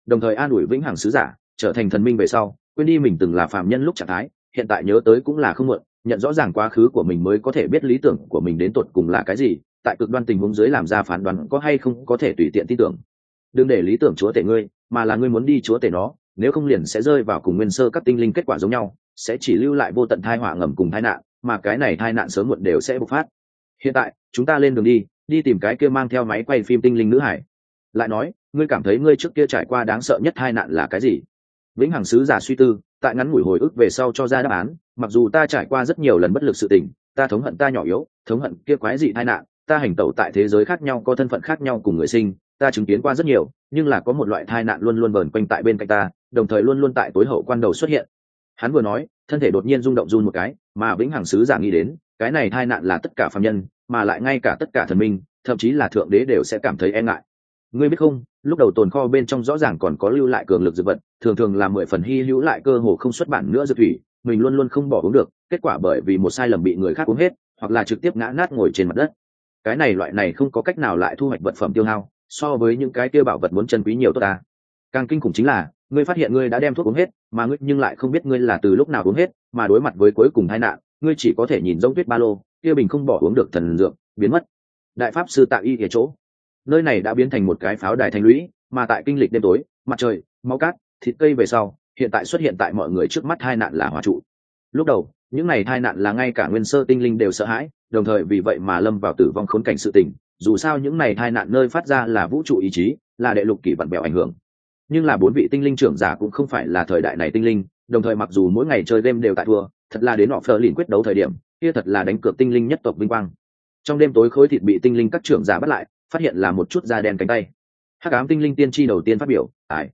đồng thời an ủi vĩnh hằng sứ giả trở thành thần minh về sau quên đi mình từng là phàm nhân lúc trạng thái, hiện tại nhớ tới cũng là không muộn, nhận rõ ràng quá khứ của mình mới có thể biết lý tưởng của mình đến tột cùng là cái gì, tại cực đoan tình huống dưới làm ra phán đoán có hay không có thể tùy tiện tin tưởng. Đừng để lý tưởng chúa tể ngươi, mà là ngươi muốn đi chúa tể nó, nếu không liền sẽ rơi vào cùng nguyên sơ các tinh linh kết quả giống nhau, sẽ chỉ lưu lại vô tận tai họa ngầm cùng tai nạn, mà cái này tai nạn sớm muộn đều sẽ bộc phát. Hiện tại chúng ta lên đường đi tìm cái kia mang theo máy quay phim tinh linh nữ hải. Lại nói, ngươi cảm thấy ngươi trước kia trải qua đáng sợ nhất tai nạn là cái gì? Vĩnh hằng sứ giả suy tư, tại ngắn ngủi hồi ức về sau cho ra đáp án. Mặc dù ta trải qua rất nhiều lần bất lực sự tình, ta thống hận ta nhỏ yếu, thống hận kia quái dị tai nạn, ta hành tẩu tại thế giới khác nhau có thân phận khác nhau cùng người sinh, ta chứng kiến qua rất nhiều, nhưng là có một loại tai nạn luôn luôn vờn quanh tại bên cạnh ta, đồng thời luôn luôn tại tối hậu quan đầu xuất hiện. Hắn vừa nói, thân thể đột nhiên rung động run một cái, mà vĩnh hằng sứ giả nghĩ đến, cái này tai nạn là tất cả phàm nhân, mà lại ngay cả tất cả thần minh, thậm chí là thượng đế đều sẽ cảm thấy e ngại. Ngươi biết không, lúc đầu tồn kho bên trong rõ ràng còn có lưu lại cường lực dược vật, thường thường là 10 phần hy hữu lại cơ hồ không xuất bản nữa dược thủy, mình luôn luôn không bỏ uống được, kết quả bởi vì một sai lầm bị người khác uống hết, hoặc là trực tiếp ngã nát ngồi trên mặt đất. Cái này loại này không có cách nào lại thu hoạch vật phẩm tiêu hao, so với những cái kia bảo vật muốn chân quý nhiều tốt ta. Càng kinh khủng chính là, ngươi phát hiện ngươi đã đem thuốc uống hết, mà ngươi nhưng lại không biết ngươi là từ lúc nào uống hết, mà đối mặt với cuối cùng tai nạn, ngươi chỉ có thể nhìn giống tuyết ba lô, kia bình không bỏ uống được thần dược, biến mất. Đại pháp sư Tạ Y ở chỗ, nơi này đã biến thành một cái pháo đài thành lũy, mà tại kinh lịch đêm tối, mặt trời, máu cát, thịt cây về sau, hiện tại xuất hiện tại mọi người trước mắt hai nạn là hỏa trụ. Lúc đầu, những này tai nạn là ngay cả nguyên sơ tinh linh đều sợ hãi, đồng thời vì vậy mà lâm vào tử vong khốn cảnh sự tình. Dù sao những này tai nạn nơi phát ra là vũ trụ ý chí, là đệ lục kỷ vặn bèo ảnh hưởng. Nhưng là 4 vị tinh linh trưởng giả cũng không phải là thời đại này tinh linh, đồng thời mặc dù mỗi ngày chơi game đều tại thua, thật là đến họ phờ lìn quyết đấu thời điểm, kia thật là đánh cược tinh linh nhất tộc vinh quang. Trong đêm tối khối thịt bị tinh linh các trưởng giả bắt lại, phát hiện là một chút da đen cánh tay. Hắc ám tinh linh tiên tri đầu tiên phát biểu,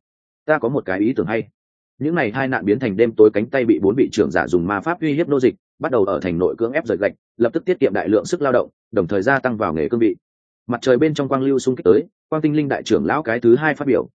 ta có một cái ý tưởng hay." Những này hai nạn biến thành đêm tối cánh tay bị 4 vị trưởng giả dùng ma pháp uy hiếp nô dịch, bắt đầu ở thành nội cưỡng ép rời gạch, lập tức tiết kiệm đại lượng sức lao động, đồng thời gia tăng vào nghề cương vị. Mặt trời bên trong quang lưu xung kích tới, quang tinh linh đại trưởng lão cái thứ hai phát biểu,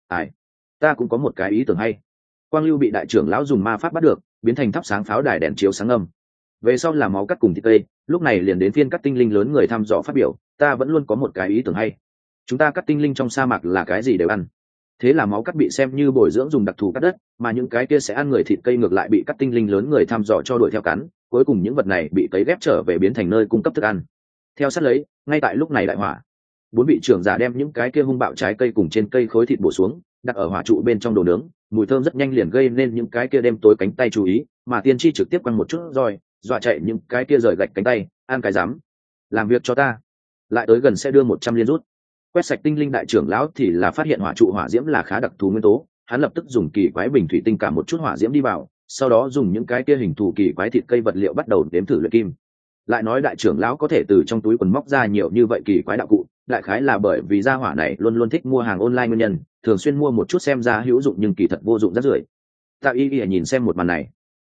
ta cũng có một cái ý tưởng hay." Quang lưu bị đại trưởng lão dùng ma pháp bắt được, biến thành thắp sáng pháo đài đèn chiếu sáng âm. Về sau là máu cắt cùng thịt cây, lúc này liền đến phiên các tinh linh lớn người thăm dò phát biểu, ta vẫn luôn có một cái ý tưởng hay. Chúng ta cắt tinh linh trong sa mạc là cái gì đều ăn. Thế là máu cắt bị xem như bồi dưỡng dùng đặc thù cắt đất, mà những cái kia sẽ ăn người thịt cây ngược lại bị các tinh linh lớn người thăm dò cho đuổi theo cắn, cuối cùng những vật này bị cấy ghép trở về biến thành nơi cung cấp thức ăn. Theo sát lấy, ngay tại lúc này đại hỏa, 4 vị trưởng giả đem những cái kia hung bạo trái cây cùng trên cây khối thịt bổ xuống, đặt ở hỏa trụ bên trong đồ nướng, mùi thơm rất nhanh liền gây nên những cái kia đêm tối cánh tay chú ý, mà tiên tri trực tiếp quăng một chút rồi, dọa chạy những cái kia rời gạch cánh tay, ăn cái dám, làm việc cho ta. Lại tới gần sẽ đưa 100 liên rút. Quét sạch tinh linh đại trưởng lão thì là phát hiện hỏa trụ hỏa diễm là khá đặc thù nguyên tố, hắn lập tức dùng kỳ quái bình thủy tinh cả một chút hỏa diễm đi vào, sau đó dùng những cái kia hình thù kỳ quái thịt cây vật liệu bắt đầu đếm thử luyện kim. Lại nói đại trưởng lão có thể từ trong túi quần móc ra nhiều như vậy kỳ quái đạo cụ, đại khái là bởi vì gia hỏa này luôn luôn thích mua hàng online nguyên nhân, thường xuyên mua một chút xem ra hữu dụng nhưng kỳ thật vô dụng rất rưởi. Tạ Y nhìn xem một màn này,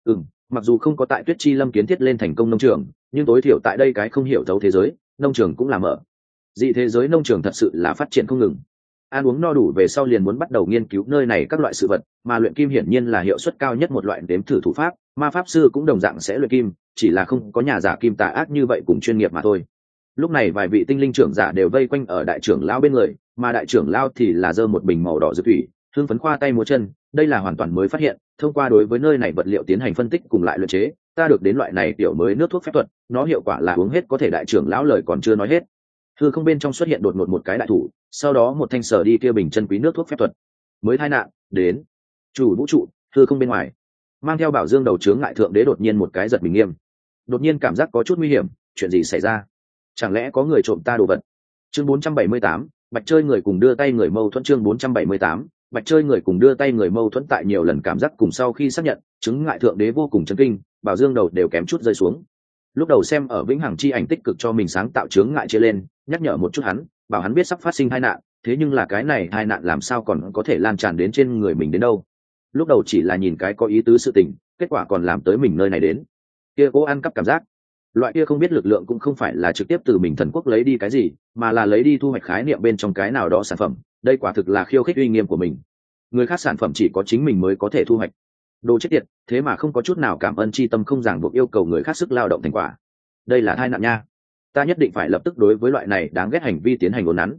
mặc dù không có tại Tuyết Chi Lâm kiến thiết lên thành công nông trường, nhưng tối thiểu tại đây cái không hiểu thấu thế giới, nông trường cũng là mở. Dị thế giới nông trường thật sự là phát triển không ngừng. Ăn uống no đủ về sau liền muốn bắt đầu nghiên cứu nơi này các loại sự vật, mà luyện kim hiển nhiên là hiệu suất cao nhất một loại đếm thử thủ pháp, ma pháp sư cũng đồng dạng sẽ luyện kim, chỉ là không có nhà giả kim tà ác như vậy cùng chuyên nghiệp mà thôi. Lúc này vài vị tinh linh trưởng giả đều vây quanh ở đại trưởng lão bên người, mà đại trưởng lão thì là giơ một bình màu đỏ dược thủy, hưng phấn khoa tay múa chân, đây là hoàn toàn mới phát hiện, thông qua đối với nơi này vật liệu tiến hành phân tích cùng lại luyện chế, ta được đến loại này tiểu mới nước thuốc phép thuật, nó hiệu quả là uống hết có thể đại trưởng lão lời còn chưa nói hết. Hư không bên trong xuất hiện đột ngột một cái đại thủ, sau đó một thanh sở đi kia bình chân quý nước thuốc phép thuật. Mới tai nạn đến, chủ vũ trụ, hư không bên ngoài, mang theo bảo dương đầu chướng ngại thượng đế đột nhiên một cái giật mình nghiêm, đột nhiên cảm giác có chút nguy hiểm, chuyện gì xảy ra? Chẳng lẽ có người trộm ta đồ vật? Chương 478, bạch chơi người cùng đưa tay người mâu thuẫn. Chương 478, bạch chơi người cùng đưa tay người mâu thuẫn. Tại nhiều lần cảm giác cùng sau khi xác nhận, chứng ngại thượng đế vô cùng chấn kinh, bảo dương đầu đều kém chút rơi xuống. Lúc đầu xem ở vĩnh hằng chi ảnh tích cực cho mình sáng tạo chướng ngại chia lên, nhắc nhở một chút hắn, bảo hắn biết sắp phát sinh tai nạn, thế nhưng là cái này tai nạn làm sao còn có thể lan tràn đến trên người mình đến đâu. Lúc đầu chỉ là nhìn cái có ý tứ sự tình, kết quả còn làm tới mình nơi này đến. Kia cố ăn cắp cảm giác, loại kia không biết lực lượng cũng không phải là trực tiếp từ mình thần quốc lấy đi cái gì, mà là lấy đi thu hoạch khái niệm bên trong cái nào đó sản phẩm, đây quả thực là khiêu khích uy nghiêm của mình. Người khác sản phẩm chỉ có chính mình mới có thể thu hoạch. Đồ chết tiệt, thế mà không có chút nào cảm ơn chi tâm, không ràng buộc yêu cầu người khác sức lao động thành quả. Đây là tai nạn nha. Ta nhất định phải lập tức đối với loại này đáng ghét hành vi tiến hành uốn nắn.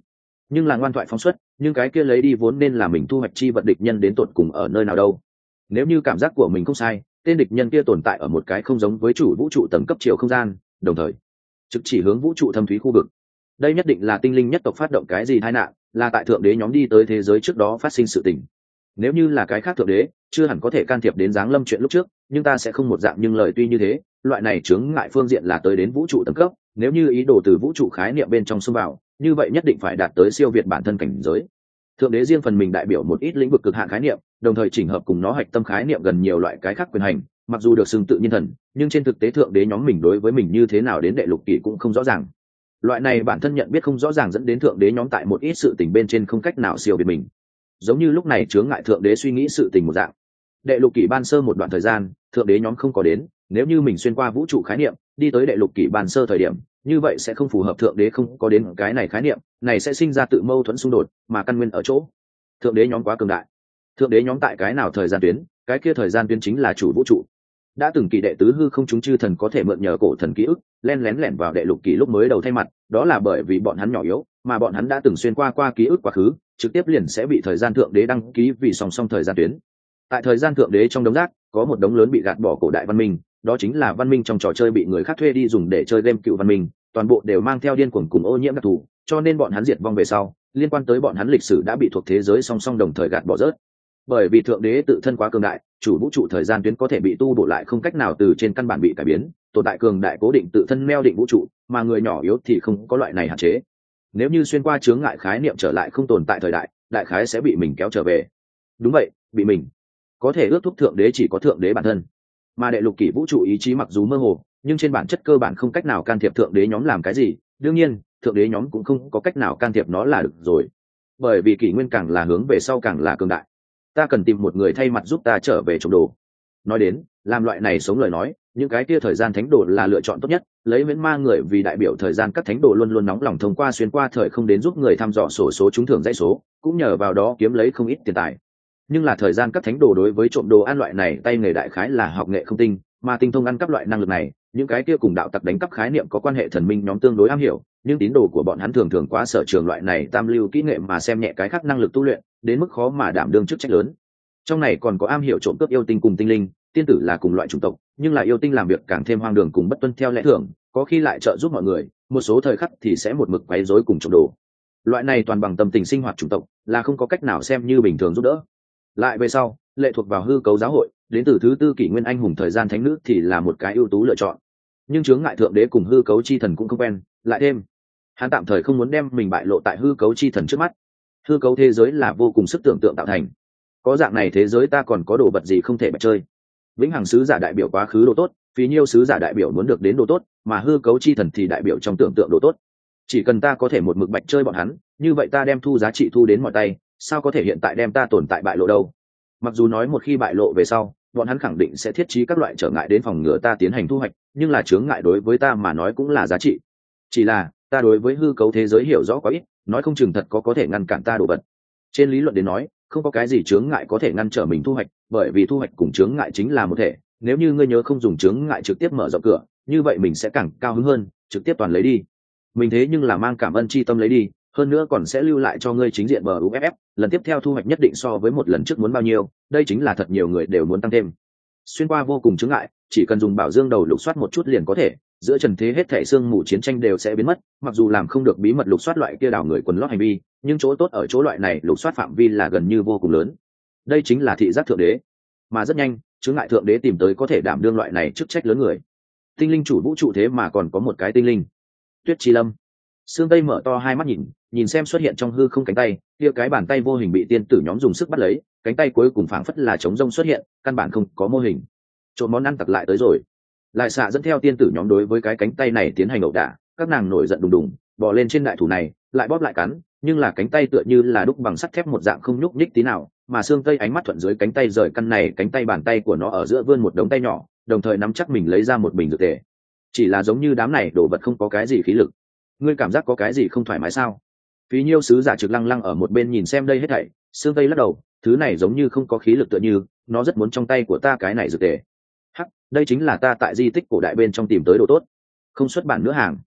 nhưng là ngoan thoại phóng xuất, nhưng cái kia lấy đi vốn nên là mình thu hoạch chi vật địch nhân đến tột cùng ở nơi nào đâu. Nếu như cảm giác của mình không sai, tên địch nhân kia tồn tại ở một cái không giống với chủ vũ trụ tầng cấp chiều không gian, đồng thời trực chỉ hướng vũ trụ thâm thúy khu vực. Đây nhất định là tinh linh nhất tộc phát động cái gì tai nạn, là tại thượng đế nhóm đi tới thế giới trước đó phát sinh sự tình. Nếu như là cái khác thượng đế, chưa hẳn có thể can thiệp đến giáng lâm chuyện lúc trước, nhưng ta sẽ không một dạng, nhưng lời tuy như thế, loại này chướng ngại phương diện là tới đến vũ trụ tầng cấp, nếu như ý đồ từ vũ trụ khái niệm bên trong xông vào, như vậy nhất định phải đạt tới siêu việt bản thân cảnh giới. Thượng đế riêng phần mình đại biểu một ít lĩnh vực cực hạn khái niệm, đồng thời chỉnh hợp cùng nó hạch tâm khái niệm gần nhiều loại cái khác quyền hành, mặc dù được xưng tự nhiên thần, nhưng trên thực tế thượng đế nhóm mình đối với mình như thế nào đến đệ lục kỷ cũng không rõ ràng. Loại này bản thân nhận biết không rõ ràng dẫn đến thượng đế nhóm tại một ít sự tình bên trên không cách nào siêu việt mình, giống như lúc này chướng ngại thượng đế suy nghĩ sự tình một dạng. Đệ lục kỷ ban sơ một đoạn thời gian thượng đế nhóm không có đến, nếu như mình xuyên qua vũ trụ khái niệm đi tới đệ lục kỷ ban sơ thời điểm, như vậy sẽ không phù hợp thượng đế không có đến cái này khái niệm này, sẽ sinh ra tự mâu thuẫn xung đột, mà căn nguyên ở chỗ thượng đế nhóm quá cường đại. Thượng đế nhóm tại cái nào thời gian tuyến, cái kia thời gian tuyến chính là chủ vũ trụ. Đã từng kỳ đệ tứ hư không chúng chư thần có thể mượn nhờ cổ thần ký ức len lén lẻn vào đệ lục kỷ lúc mới đầu thay mặt, đó là bởi vì bọn hắn nhỏ yếu, mà bọn hắn đã từng xuyên qua ký ức quá khứ, trực tiếp liền sẽ bị thời gian thượng đế đăng ký vì song song thời gian tuyến. Tại thời gian thượng đế trong đống rác có một đống lớn bị gạt bỏ cổ đại văn minh, đó chính là văn minh trong trò chơi bị người khác thuê đi dùng để chơi game cựu văn minh, toàn bộ đều mang theo điên cuồng cùng ô nhiễm đặc thù, cho nên bọn hắn diệt vong về sau, liên quan tới bọn hắn lịch sử đã bị thuộc thế giới song song đồng thời gạt bỏ rớt. Bởi vì thượng đế tự thân quá cường đại, chủ vũ trụ thời gian tuyến có thể bị tu bổ lại không cách nào từ trên căn bản bị cải biến, tồn tại cường đại cố định tự thân neo định vũ trụ, mà người nhỏ yếu thì không có loại này hạn chế. Nếu như xuyên qua chướng ngại khái niệm trở lại không tồn tại thời đại, đại khái sẽ bị mình kéo trở về. Đúng vậy, bị mình. Có thể ước thúc thượng đế chỉ có thượng đế bản thân, mà đệ lục kỷ vũ trụ ý chí mặc dù mơ hồ, nhưng trên bản chất cơ bản không cách nào can thiệp thượng đế nhóm làm cái gì, đương nhiên thượng đế nhóm cũng không có cách nào can thiệp nó là được rồi, bởi vì kỷ nguyên càng là hướng về sau càng là cường đại. Ta cần tìm một người thay mặt giúp ta trở về trộm đồ. Nói đến làm loại này sống lời nói, những cái kia thời gian thánh đồ là lựa chọn tốt nhất, lấy miễn ma người vì đại biểu thời gian, các thánh đồ luôn luôn nóng lòng thông qua xuyên qua thời không đến giúp người thăm dò sổ số trúng thưởng dãy số, cũng nhờ vào đó kiếm lấy không ít tiền tài. Nhưng là thời gian các thánh đồ đối với trộm đồ ăn loại này tay nghề đại khái là học nghệ không tinh, mà tinh thông ăn cắp loại năng lực này, những cái kia cùng đạo tặc đánh cắp khái niệm có quan hệ thần minh nhóm tương đối am hiểu, nhưng tín đồ của bọn hắn thường thường quá sở trường loại này tam lưu kỹ nghệ mà xem nhẹ cái khác năng lực tu luyện, đến mức khó mà đảm đương chức trách lớn. Trong này còn có am hiểu trộm cướp yêu tinh cùng tinh linh, tiên tử là cùng loại chủng tộc, nhưng là yêu tinh làm việc càng thêm hoang đường cùng bất tuân theo lẽ thường, có khi lại trợ giúp mọi người, một số thời khắc thì sẽ một mực quấy rối cùng trộm đồ. Loại này toàn bằng tâm tình sinh hoạt chủng tộc là không có cách nào xem như bình thường giúp đỡ. Lại về sau, lệ thuộc vào hư cấu giáo hội, đến từ thứ tư kỷ nguyên anh hùng thời gian thánh nữ thì là một cái ưu tú lựa chọn. Nhưng chướng ngại thượng đế cùng hư cấu chi thần cũng không quen, lại thêm hắn tạm thời không muốn đem mình bại lộ tại hư cấu chi thần trước mắt. Hư cấu thế giới là vô cùng sức tưởng tượng tạo thành, có dạng này thế giới ta còn có đồ vật gì không thể bạch chơi. Vĩnh hằng sứ giả đại biểu quá khứ đồ tốt, phí nhiêu sứ giả đại biểu muốn được đến đồ tốt, mà hư cấu chi thần thì đại biểu trong tưởng tượng đồ tốt. Chỉ cần ta có thể một mực bạch chơi bọn hắn, như vậy ta đem thu giá trị thu đến mọi tay, sao có thể hiện tại đem ta tồn tại bại lộ đâu. Mặc dù nói một khi bại lộ về sau, bọn hắn khẳng định sẽ thiết trí các loại trở ngại đến phòng ngừa ta tiến hành thu hoạch, nhưng là chướng ngại đối với ta mà nói cũng là giá trị. Chỉ là ta đối với hư cấu thế giới hiểu rõ quá ít, nói không chừng thật có thể ngăn cản ta đồ vật. Trên lý luận đến nói, không có cái gì chướng ngại có thể ngăn trở mình thu hoạch, bởi vì thu hoạch cùng chướng ngại chính là một thể. Nếu như ngươi nhớ không dùng chướng ngại trực tiếp mở rộng cửa, như vậy mình sẽ càng cao hứng hơn, trực tiếp toàn lấy đi. Mình thế nhưng là mang cảm ơn chi tâm lấy đi, hơn nữa còn sẽ lưu lại cho ngươi chính diện bờ UFF, lần tiếp theo thu hoạch nhất định so với một lần trước muốn bao nhiêu, đây chính là thật nhiều người đều muốn tăng thêm. Xuyên qua vô cùng chướng ngại, chỉ cần dùng bảo dương đầu lục soát một chút liền có thể, giữa trần thế hết thảy xương mù chiến tranh đều sẽ biến mất, mặc dù làm không được bí mật lục soát loại kia đảo người quần lót hành vi, nhưng chỗ tốt ở chỗ loại này lục soát phạm vi là gần như vô cùng lớn. Đây chính là thị giác thượng đế, mà rất nhanh chướng ngại thượng đế tìm tới có thể đảm đương loại này chức trách lớn người. Tinh linh chủ vũ trụ thế mà còn có một cái tinh linh. Tuyết Chi Lâm. Sương Tây mở to hai mắt nhìn xem xuất hiện trong hư không cánh tay, kia cái bàn tay vô hình bị tiên tử nhóm dùng sức bắt lấy, cánh tay cuối cùng phảng phất là trống rông xuất hiện, căn bản không có mô hình. Trộm món ăn tặc lại tới rồi. Lại xạ dẫn theo tiên tử nhóm đối với cái cánh tay này tiến hành ẩu đả, các nàng nổi giận đùng đùng, bò lên trên đại thủ này, lại bóp lại cắn, nhưng là cánh tay tựa như là đúc bằng sắt thép một dạng không nhúc nhích tí nào, mà Sương Tây ánh mắt thuận dưới cánh tay rời căn này cánh tay bàn tay của nó ở giữa vươn một đống tay nhỏ, đồng thời nắm chắc mình lấy ra một bình dược tề. Chỉ là giống như đám này đồ vật không có cái gì khí lực. Ngươi cảm giác có cái gì không thoải mái sao? Phí nhiêu sứ giả trực lăng lăng ở một bên nhìn xem đây hết thảy, Sương Tây lắc đầu, thứ này giống như không có khí lực tựa như, nó rất muốn trong tay của ta cái này dược tề. Hắc, đây chính là ta tại di tích cổ đại bên trong tìm tới đồ tốt, không xuất bản nữa hàng.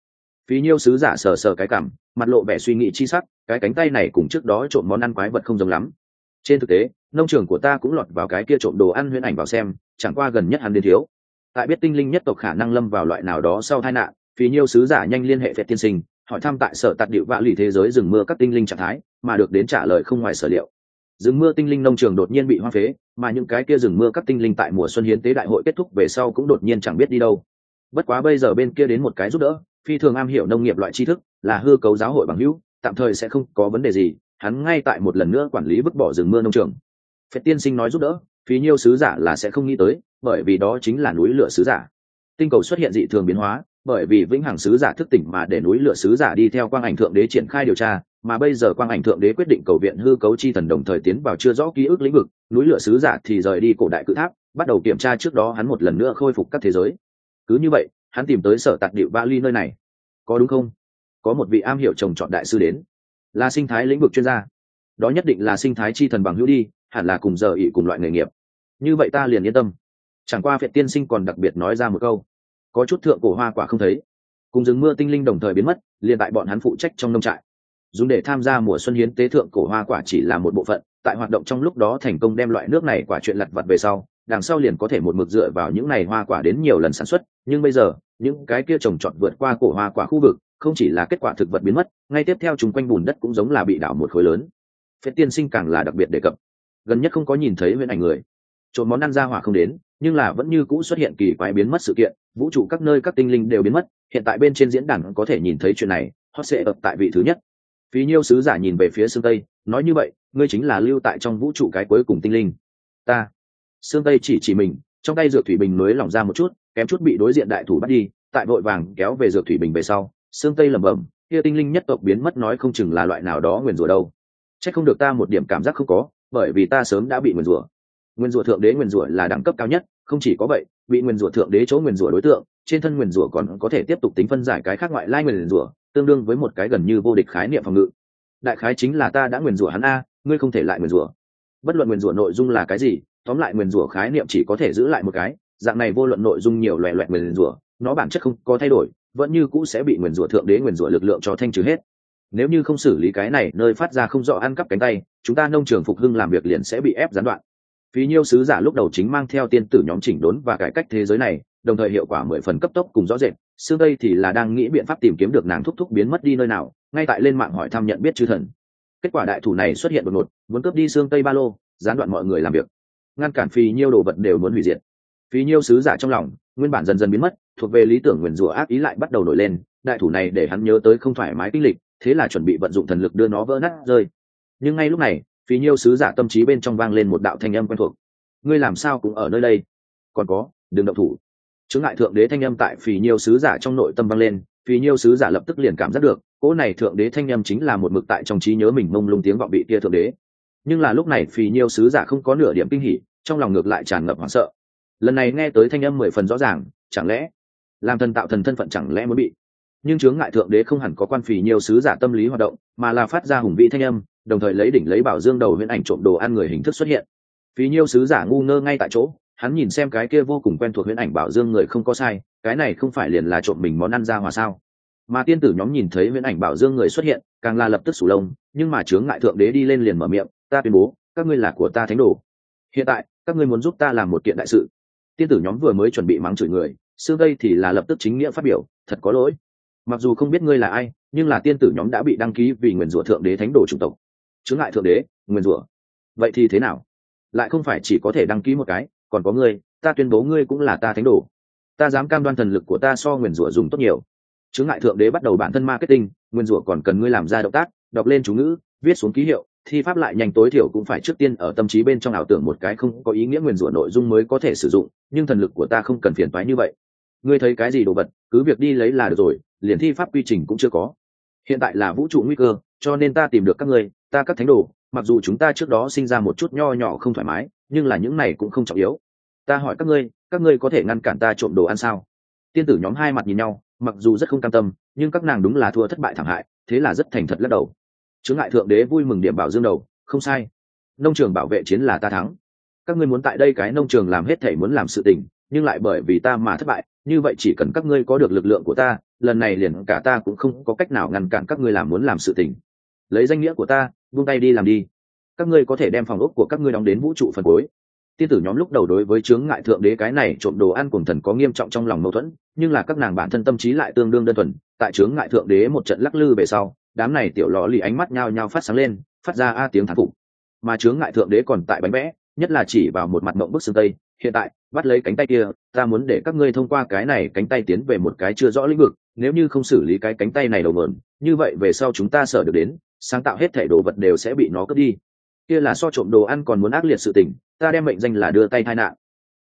Phí Nhiêu sứ giả sờ sờ cái cằm, mặt lộ vẻ suy nghĩ chi sắc, cái cánh tay này cùng trước đó trộm món ăn quái vật không giống lắm. Trên thực tế, nông trường của ta cũng lọt vào cái kia trộm đồ ăn huyễn ảnh vào xem, chẳng qua gần nhất hắn đến thiếu. Tại biết tinh linh nhất tộc khả năng lâm vào loại nào đó sau tai nạn, Phí Nhiêu sứ giả nhanh liên hệ Phệ tiên sinh, hỏi thăm tại sở tạt điệu vạ lì thế giới rừng mưa các tinh linh trạng thái, mà được đến trả lời không ngoài sở liệu. Rừng mưa tinh linh nông trường đột nhiên bị hoang phế, mà những cái kia rừng mưa các tinh linh tại mùa xuân hiến tế đại hội kết thúc về sau cũng đột nhiên chẳng biết đi đâu. Bất quá bây giờ bên kia đến một cái giúp đỡ, phi thường am hiểu nông nghiệp loại tri thức, là hư cấu giáo hội bằng hữu, tạm thời sẽ không có vấn đề gì, hắn ngay tại một lần nữa quản lý vứt bỏ rừng mưa nông trường. Phệ tiên sinh nói giúp đỡ, Phí Nhiêu sứ giả là sẽ không nghĩ tới, bởi vì đó chính là núi lửa sứ giả. Tinh cầu xuất hiện dị thường biến hóa, bởi vì vĩnh hằng sứ giả thức tỉnh mà để núi lửa sứ giả đi theo quang ảnh thượng đế triển khai điều tra, mà bây giờ quang ảnh thượng đế quyết định cầu viện hư cấu chi thần đồng thời tiến vào chưa rõ ký ức lĩnh vực, núi lửa sứ giả thì rời đi cổ đại cự tháp, bắt đầu kiểm tra trước đó hắn một lần nữa khôi phục các thế giới. Cứ như vậy, hắn tìm tới sở tạc điệu Valley nơi này. Có đúng không? Có một vị am hiểu trồng trọt đại sư đến, là sinh thái lĩnh vực chuyên gia. Đó nhất định là sinh thái chi thần bằng hữu đi, hẳn là cùng giờ ỷ cùng loại nghề nghiệp. Như vậy ta liền yên tâm. Chẳng qua Phệ tiên sinh còn đặc biệt nói ra một câu, có chút thượng cổ hoa quả không thấy, cùng rừng mưa tinh linh đồng thời biến mất, liền tại bọn hắn phụ trách trong nông trại. Dùng để tham gia mùa xuân hiến tế thượng cổ hoa quả chỉ là một bộ phận, tại hoạt động trong lúc đó thành công đem loại nước này quả chuyện lặt vặt về sau, đằng sau liền có thể một mực dựa vào những này hoa quả đến nhiều lần sản xuất. Nhưng bây giờ những cái kia trồng trọt vượt qua cổ hoa quả khu vực, không chỉ là kết quả thực vật biến mất, ngay tiếp theo chúng quanh bùn đất cũng giống là bị đảo một khối lớn. Phệ tiên sinh càng là đặc biệt đề cập, gần nhất không có nhìn thấy huyễn ảnh người, trộm món ăn ra hỏa không đến, nhưng là vẫn như cũ xuất hiện kỳ quái biến mất sự kiện, vũ trụ các nơi các tinh linh đều biến mất. Hiện tại bên trên diễn đàn có thể nhìn thấy chuyện này, hot sẽ ập tại vị thứ nhất. Phí Nhiêu sứ giả nhìn về phía Sương Tây, nói như vậy, ngươi chính là lưu tại trong vũ trụ cái cuối cùng tinh linh. Ta. Sương Tây chỉ mình, trong tay dược thủy bình nối lỏng ra một chút, kém chút bị đối diện đại thủ bắt đi, tại vội vàng kéo về dược thủy bình về sau. Sương Tây lẩm bẩm, kia tinh linh nhất tộc biến mất nói không chừng là loại nào đó nguyền rủa đâu. Chắc không được ta một điểm cảm giác không có, bởi vì ta sớm đã bị nguyền rủa. Nguyền rủa thượng đế nguyền rủa là đẳng cấp cao nhất, không chỉ có vậy, bị nguyền rủa thượng đế chỗ nguyền rủa đối tượng, trên thân nguyền rủa còn có thể tiếp tục tính phân giải cái khác ngoại lai nguyền rủa, tương đương với một cái gần như vô địch khái niệm phòng ngự. Đại khái chính là ta đã nguyền rủa hắn a, ngươi không thể lại nguyền rủa. Bất luận nguyền rủa nội dung là cái gì, tóm lại nguyền rủa khái niệm chỉ có thể giữ lại một cái, dạng này vô luận nội dung nhiều loè loẹt nguyền rủa, nó bản chất không có thay đổi, vẫn như cũ sẽ bị nguyền rủa thượng đế nguyền rủa lực lượng cho thanh trừ hết. Nếu như không xử lý cái này, nơi phát ra không rõ ăn cắp cánh tay, chúng ta nông trường phục hưng làm việc liền sẽ bị ép gián đoạn. Phí Nhiêu sứ giả lúc đầu chính mang theo tiên tử nhóm chỉnh đốn và cải cách thế giới này, đồng thời hiệu quả 10 phần cấp tốc cùng rõ rệt. Sương Tây thì là đang nghĩ biện pháp tìm kiếm được nàng thúc thúc biến mất đi nơi nào, ngay tại lên mạng hỏi thăm nhận biết chư thần. Kết quả đại thủ này xuất hiện đột ngột, muốn cướp đi Sương Tây ba lô, gián đoạn mọi người làm việc, ngăn cản Phí Nhiêu đồ vật đều muốn hủy diệt. Phí Nhiêu sứ giả trong lòng nguyên bản dần dần biến mất, thuộc về lý tưởng nguyền rủa ác ý lại bắt đầu nổi lên. Đại thủ này để hắn nhớ tới không thoải mái kinh lịch, thế là chuẩn bị vận dụng thần lực đưa nó vỡ nát rơi. Nhưng ngay lúc này, Phí Nhiêu sứ giả tâm trí bên trong vang lên một đạo thanh âm quen thuộc. Ngươi làm sao cũng ở nơi đây? Còn có, đừng động thủ. Chứng ngại thượng đế thanh âm tại Phí Nhiêu sứ giả trong nội tâm vang lên. Phí Nhiêu sứ giả lập tức liền cảm giác được, cỗ này thượng đế thanh âm chính là một mực tại trong trí nhớ mình mông lung tiếng vọng vị kia thượng đế. Nhưng là lúc này Phí Nhiêu sứ giả không có nửa điểm kinh hỉ, trong lòng ngược lại tràn ngập hoảng sợ. Lần này nghe tới thanh âm 10 phần rõ ràng, chẳng lẽ làm thần tạo thần thân phận chẳng lẽ muốn bị? Nhưng chướng ngại thượng đế không hẳn có quan Phí Nhiêu sứ giả tâm lý hoạt động, mà là phát ra hùng vĩ thanh âm, đồng thời lấy đỉnh lấy bảo dương đầu huyễn ảnh trộm đồ ăn người hình thức xuất hiện. Phí Nhiêu sứ giả ngu ngơ ngay tại chỗ, hắn nhìn xem cái kia vô cùng quen thuộc huyễn ảnh bảo dương người không có sai, cái này không phải liền là trộm mình món ăn ra hòa sao? Mà tiên tử nhóm nhìn thấy huyễn ảnh bảo dương người xuất hiện, càng là lập tức sủ lông, nhưng mà chướng ngại thượng đế đi lên liền mở miệng, ta tuyên bố, các ngươi là của ta thánh đồ. Hiện tại, các ngươi muốn giúp ta làm một kiện đại sự. Tiên tử nhóm vừa mới chuẩn bị mắng chửi người, Sương Tây thì là lập tức chính nghĩa phát biểu, thật có lỗi. Mặc dù không biết ngươi là ai, nhưng là tiên tử nhóm đã bị đăng ký vì nguyền rủa thượng đế thánh đồ chủng tộc. Chướng ngại thượng đế, nguyền rủa. Vậy thì thế nào? Lại không phải chỉ có thể đăng ký một cái, còn có ngươi, ta tuyên bố ngươi cũng là ta thánh đồ. Ta dám cam đoan thần lực của ta so nguyền rủa dùng tốt nhiều. Chướng ngại thượng đế bắt đầu bản thân marketing, nguyền rủa còn cần ngươi làm ra động tác, đọc lên chú ngữ, viết xuống ký hiệu, thi pháp lại nhanh tối thiểu cũng phải trước tiên ở tâm trí bên trong ảo tưởng một cái không có ý nghĩa nguyền rủa nội dung mới có thể sử dụng, nhưng thần lực của ta không cần phiền toái như vậy. Ngươi thấy cái gì đồ vật, cứ việc đi lấy là được rồi, liền thi pháp quy trình cũng chưa có. Hiện tại là vũ trụ nguy cơ, cho nên ta tìm được các ngươi, ta các thánh đồ, mặc dù chúng ta trước đó sinh ra một chút nho nhỏ không thoải mái, nhưng là những này cũng không trọng yếu. Ta hỏi các ngươi có thể ngăn cản ta trộm đồ ăn sao? Tiên tử nhóm hai mặt nhìn nhau, mặc dù rất không cam tâm, nhưng các nàng đúng là thua thất bại thảm hại, thế là rất thành thật lắc đầu. Chướng ngại thượng đế vui mừng điểm bảo dương đầu, không sai, nông trường bảo vệ chiến là ta thắng. Các ngươi muốn tại đây cái nông trường làm hết thảy muốn làm sự tình, nhưng lại bởi vì ta mà thất bại, như vậy chỉ cần các ngươi có được lực lượng của ta, lần này liền cả ta cũng không có cách nào ngăn cản các ngươi làm muốn làm sự tình. Lấy danh nghĩa của ta buông tay đi làm đi, các ngươi có thể đem phòng ốc của các ngươi đóng đến vũ trụ phần cuối. Tiên tử nhóm lúc đầu đối với chướng ngại thượng đế cái này trộm đồ ăn cùng thần có nghiêm trọng trong lòng mâu thuẫn, nhưng là các nàng bản thân tâm trí lại tương đương đơn thuần. Tại chướng ngại thượng đế một trận lắc lư về sau, đám này tiểu lò lì ánh mắt nhao nhao phát sáng lên, phát ra a tiếng thán phục. Mà chướng ngại thượng đế còn tại bánh vẽ, nhất là chỉ vào một mặt mộng bức xương tây. Hiện tại bắt lấy cánh tay kia, ta muốn để các ngươi thông qua cái này cánh tay tiến về một cái chưa rõ lĩnh vực. Nếu như không xử lý cái cánh tay này đầu mượn, như vậy về sau chúng ta sở được đến sáng tạo hết thể đồ vật đều sẽ bị nó cướp đi. Kia là so trộm đồ ăn còn muốn ác liệt sự tình, ta đem mệnh danh là đưa tay tai nạn.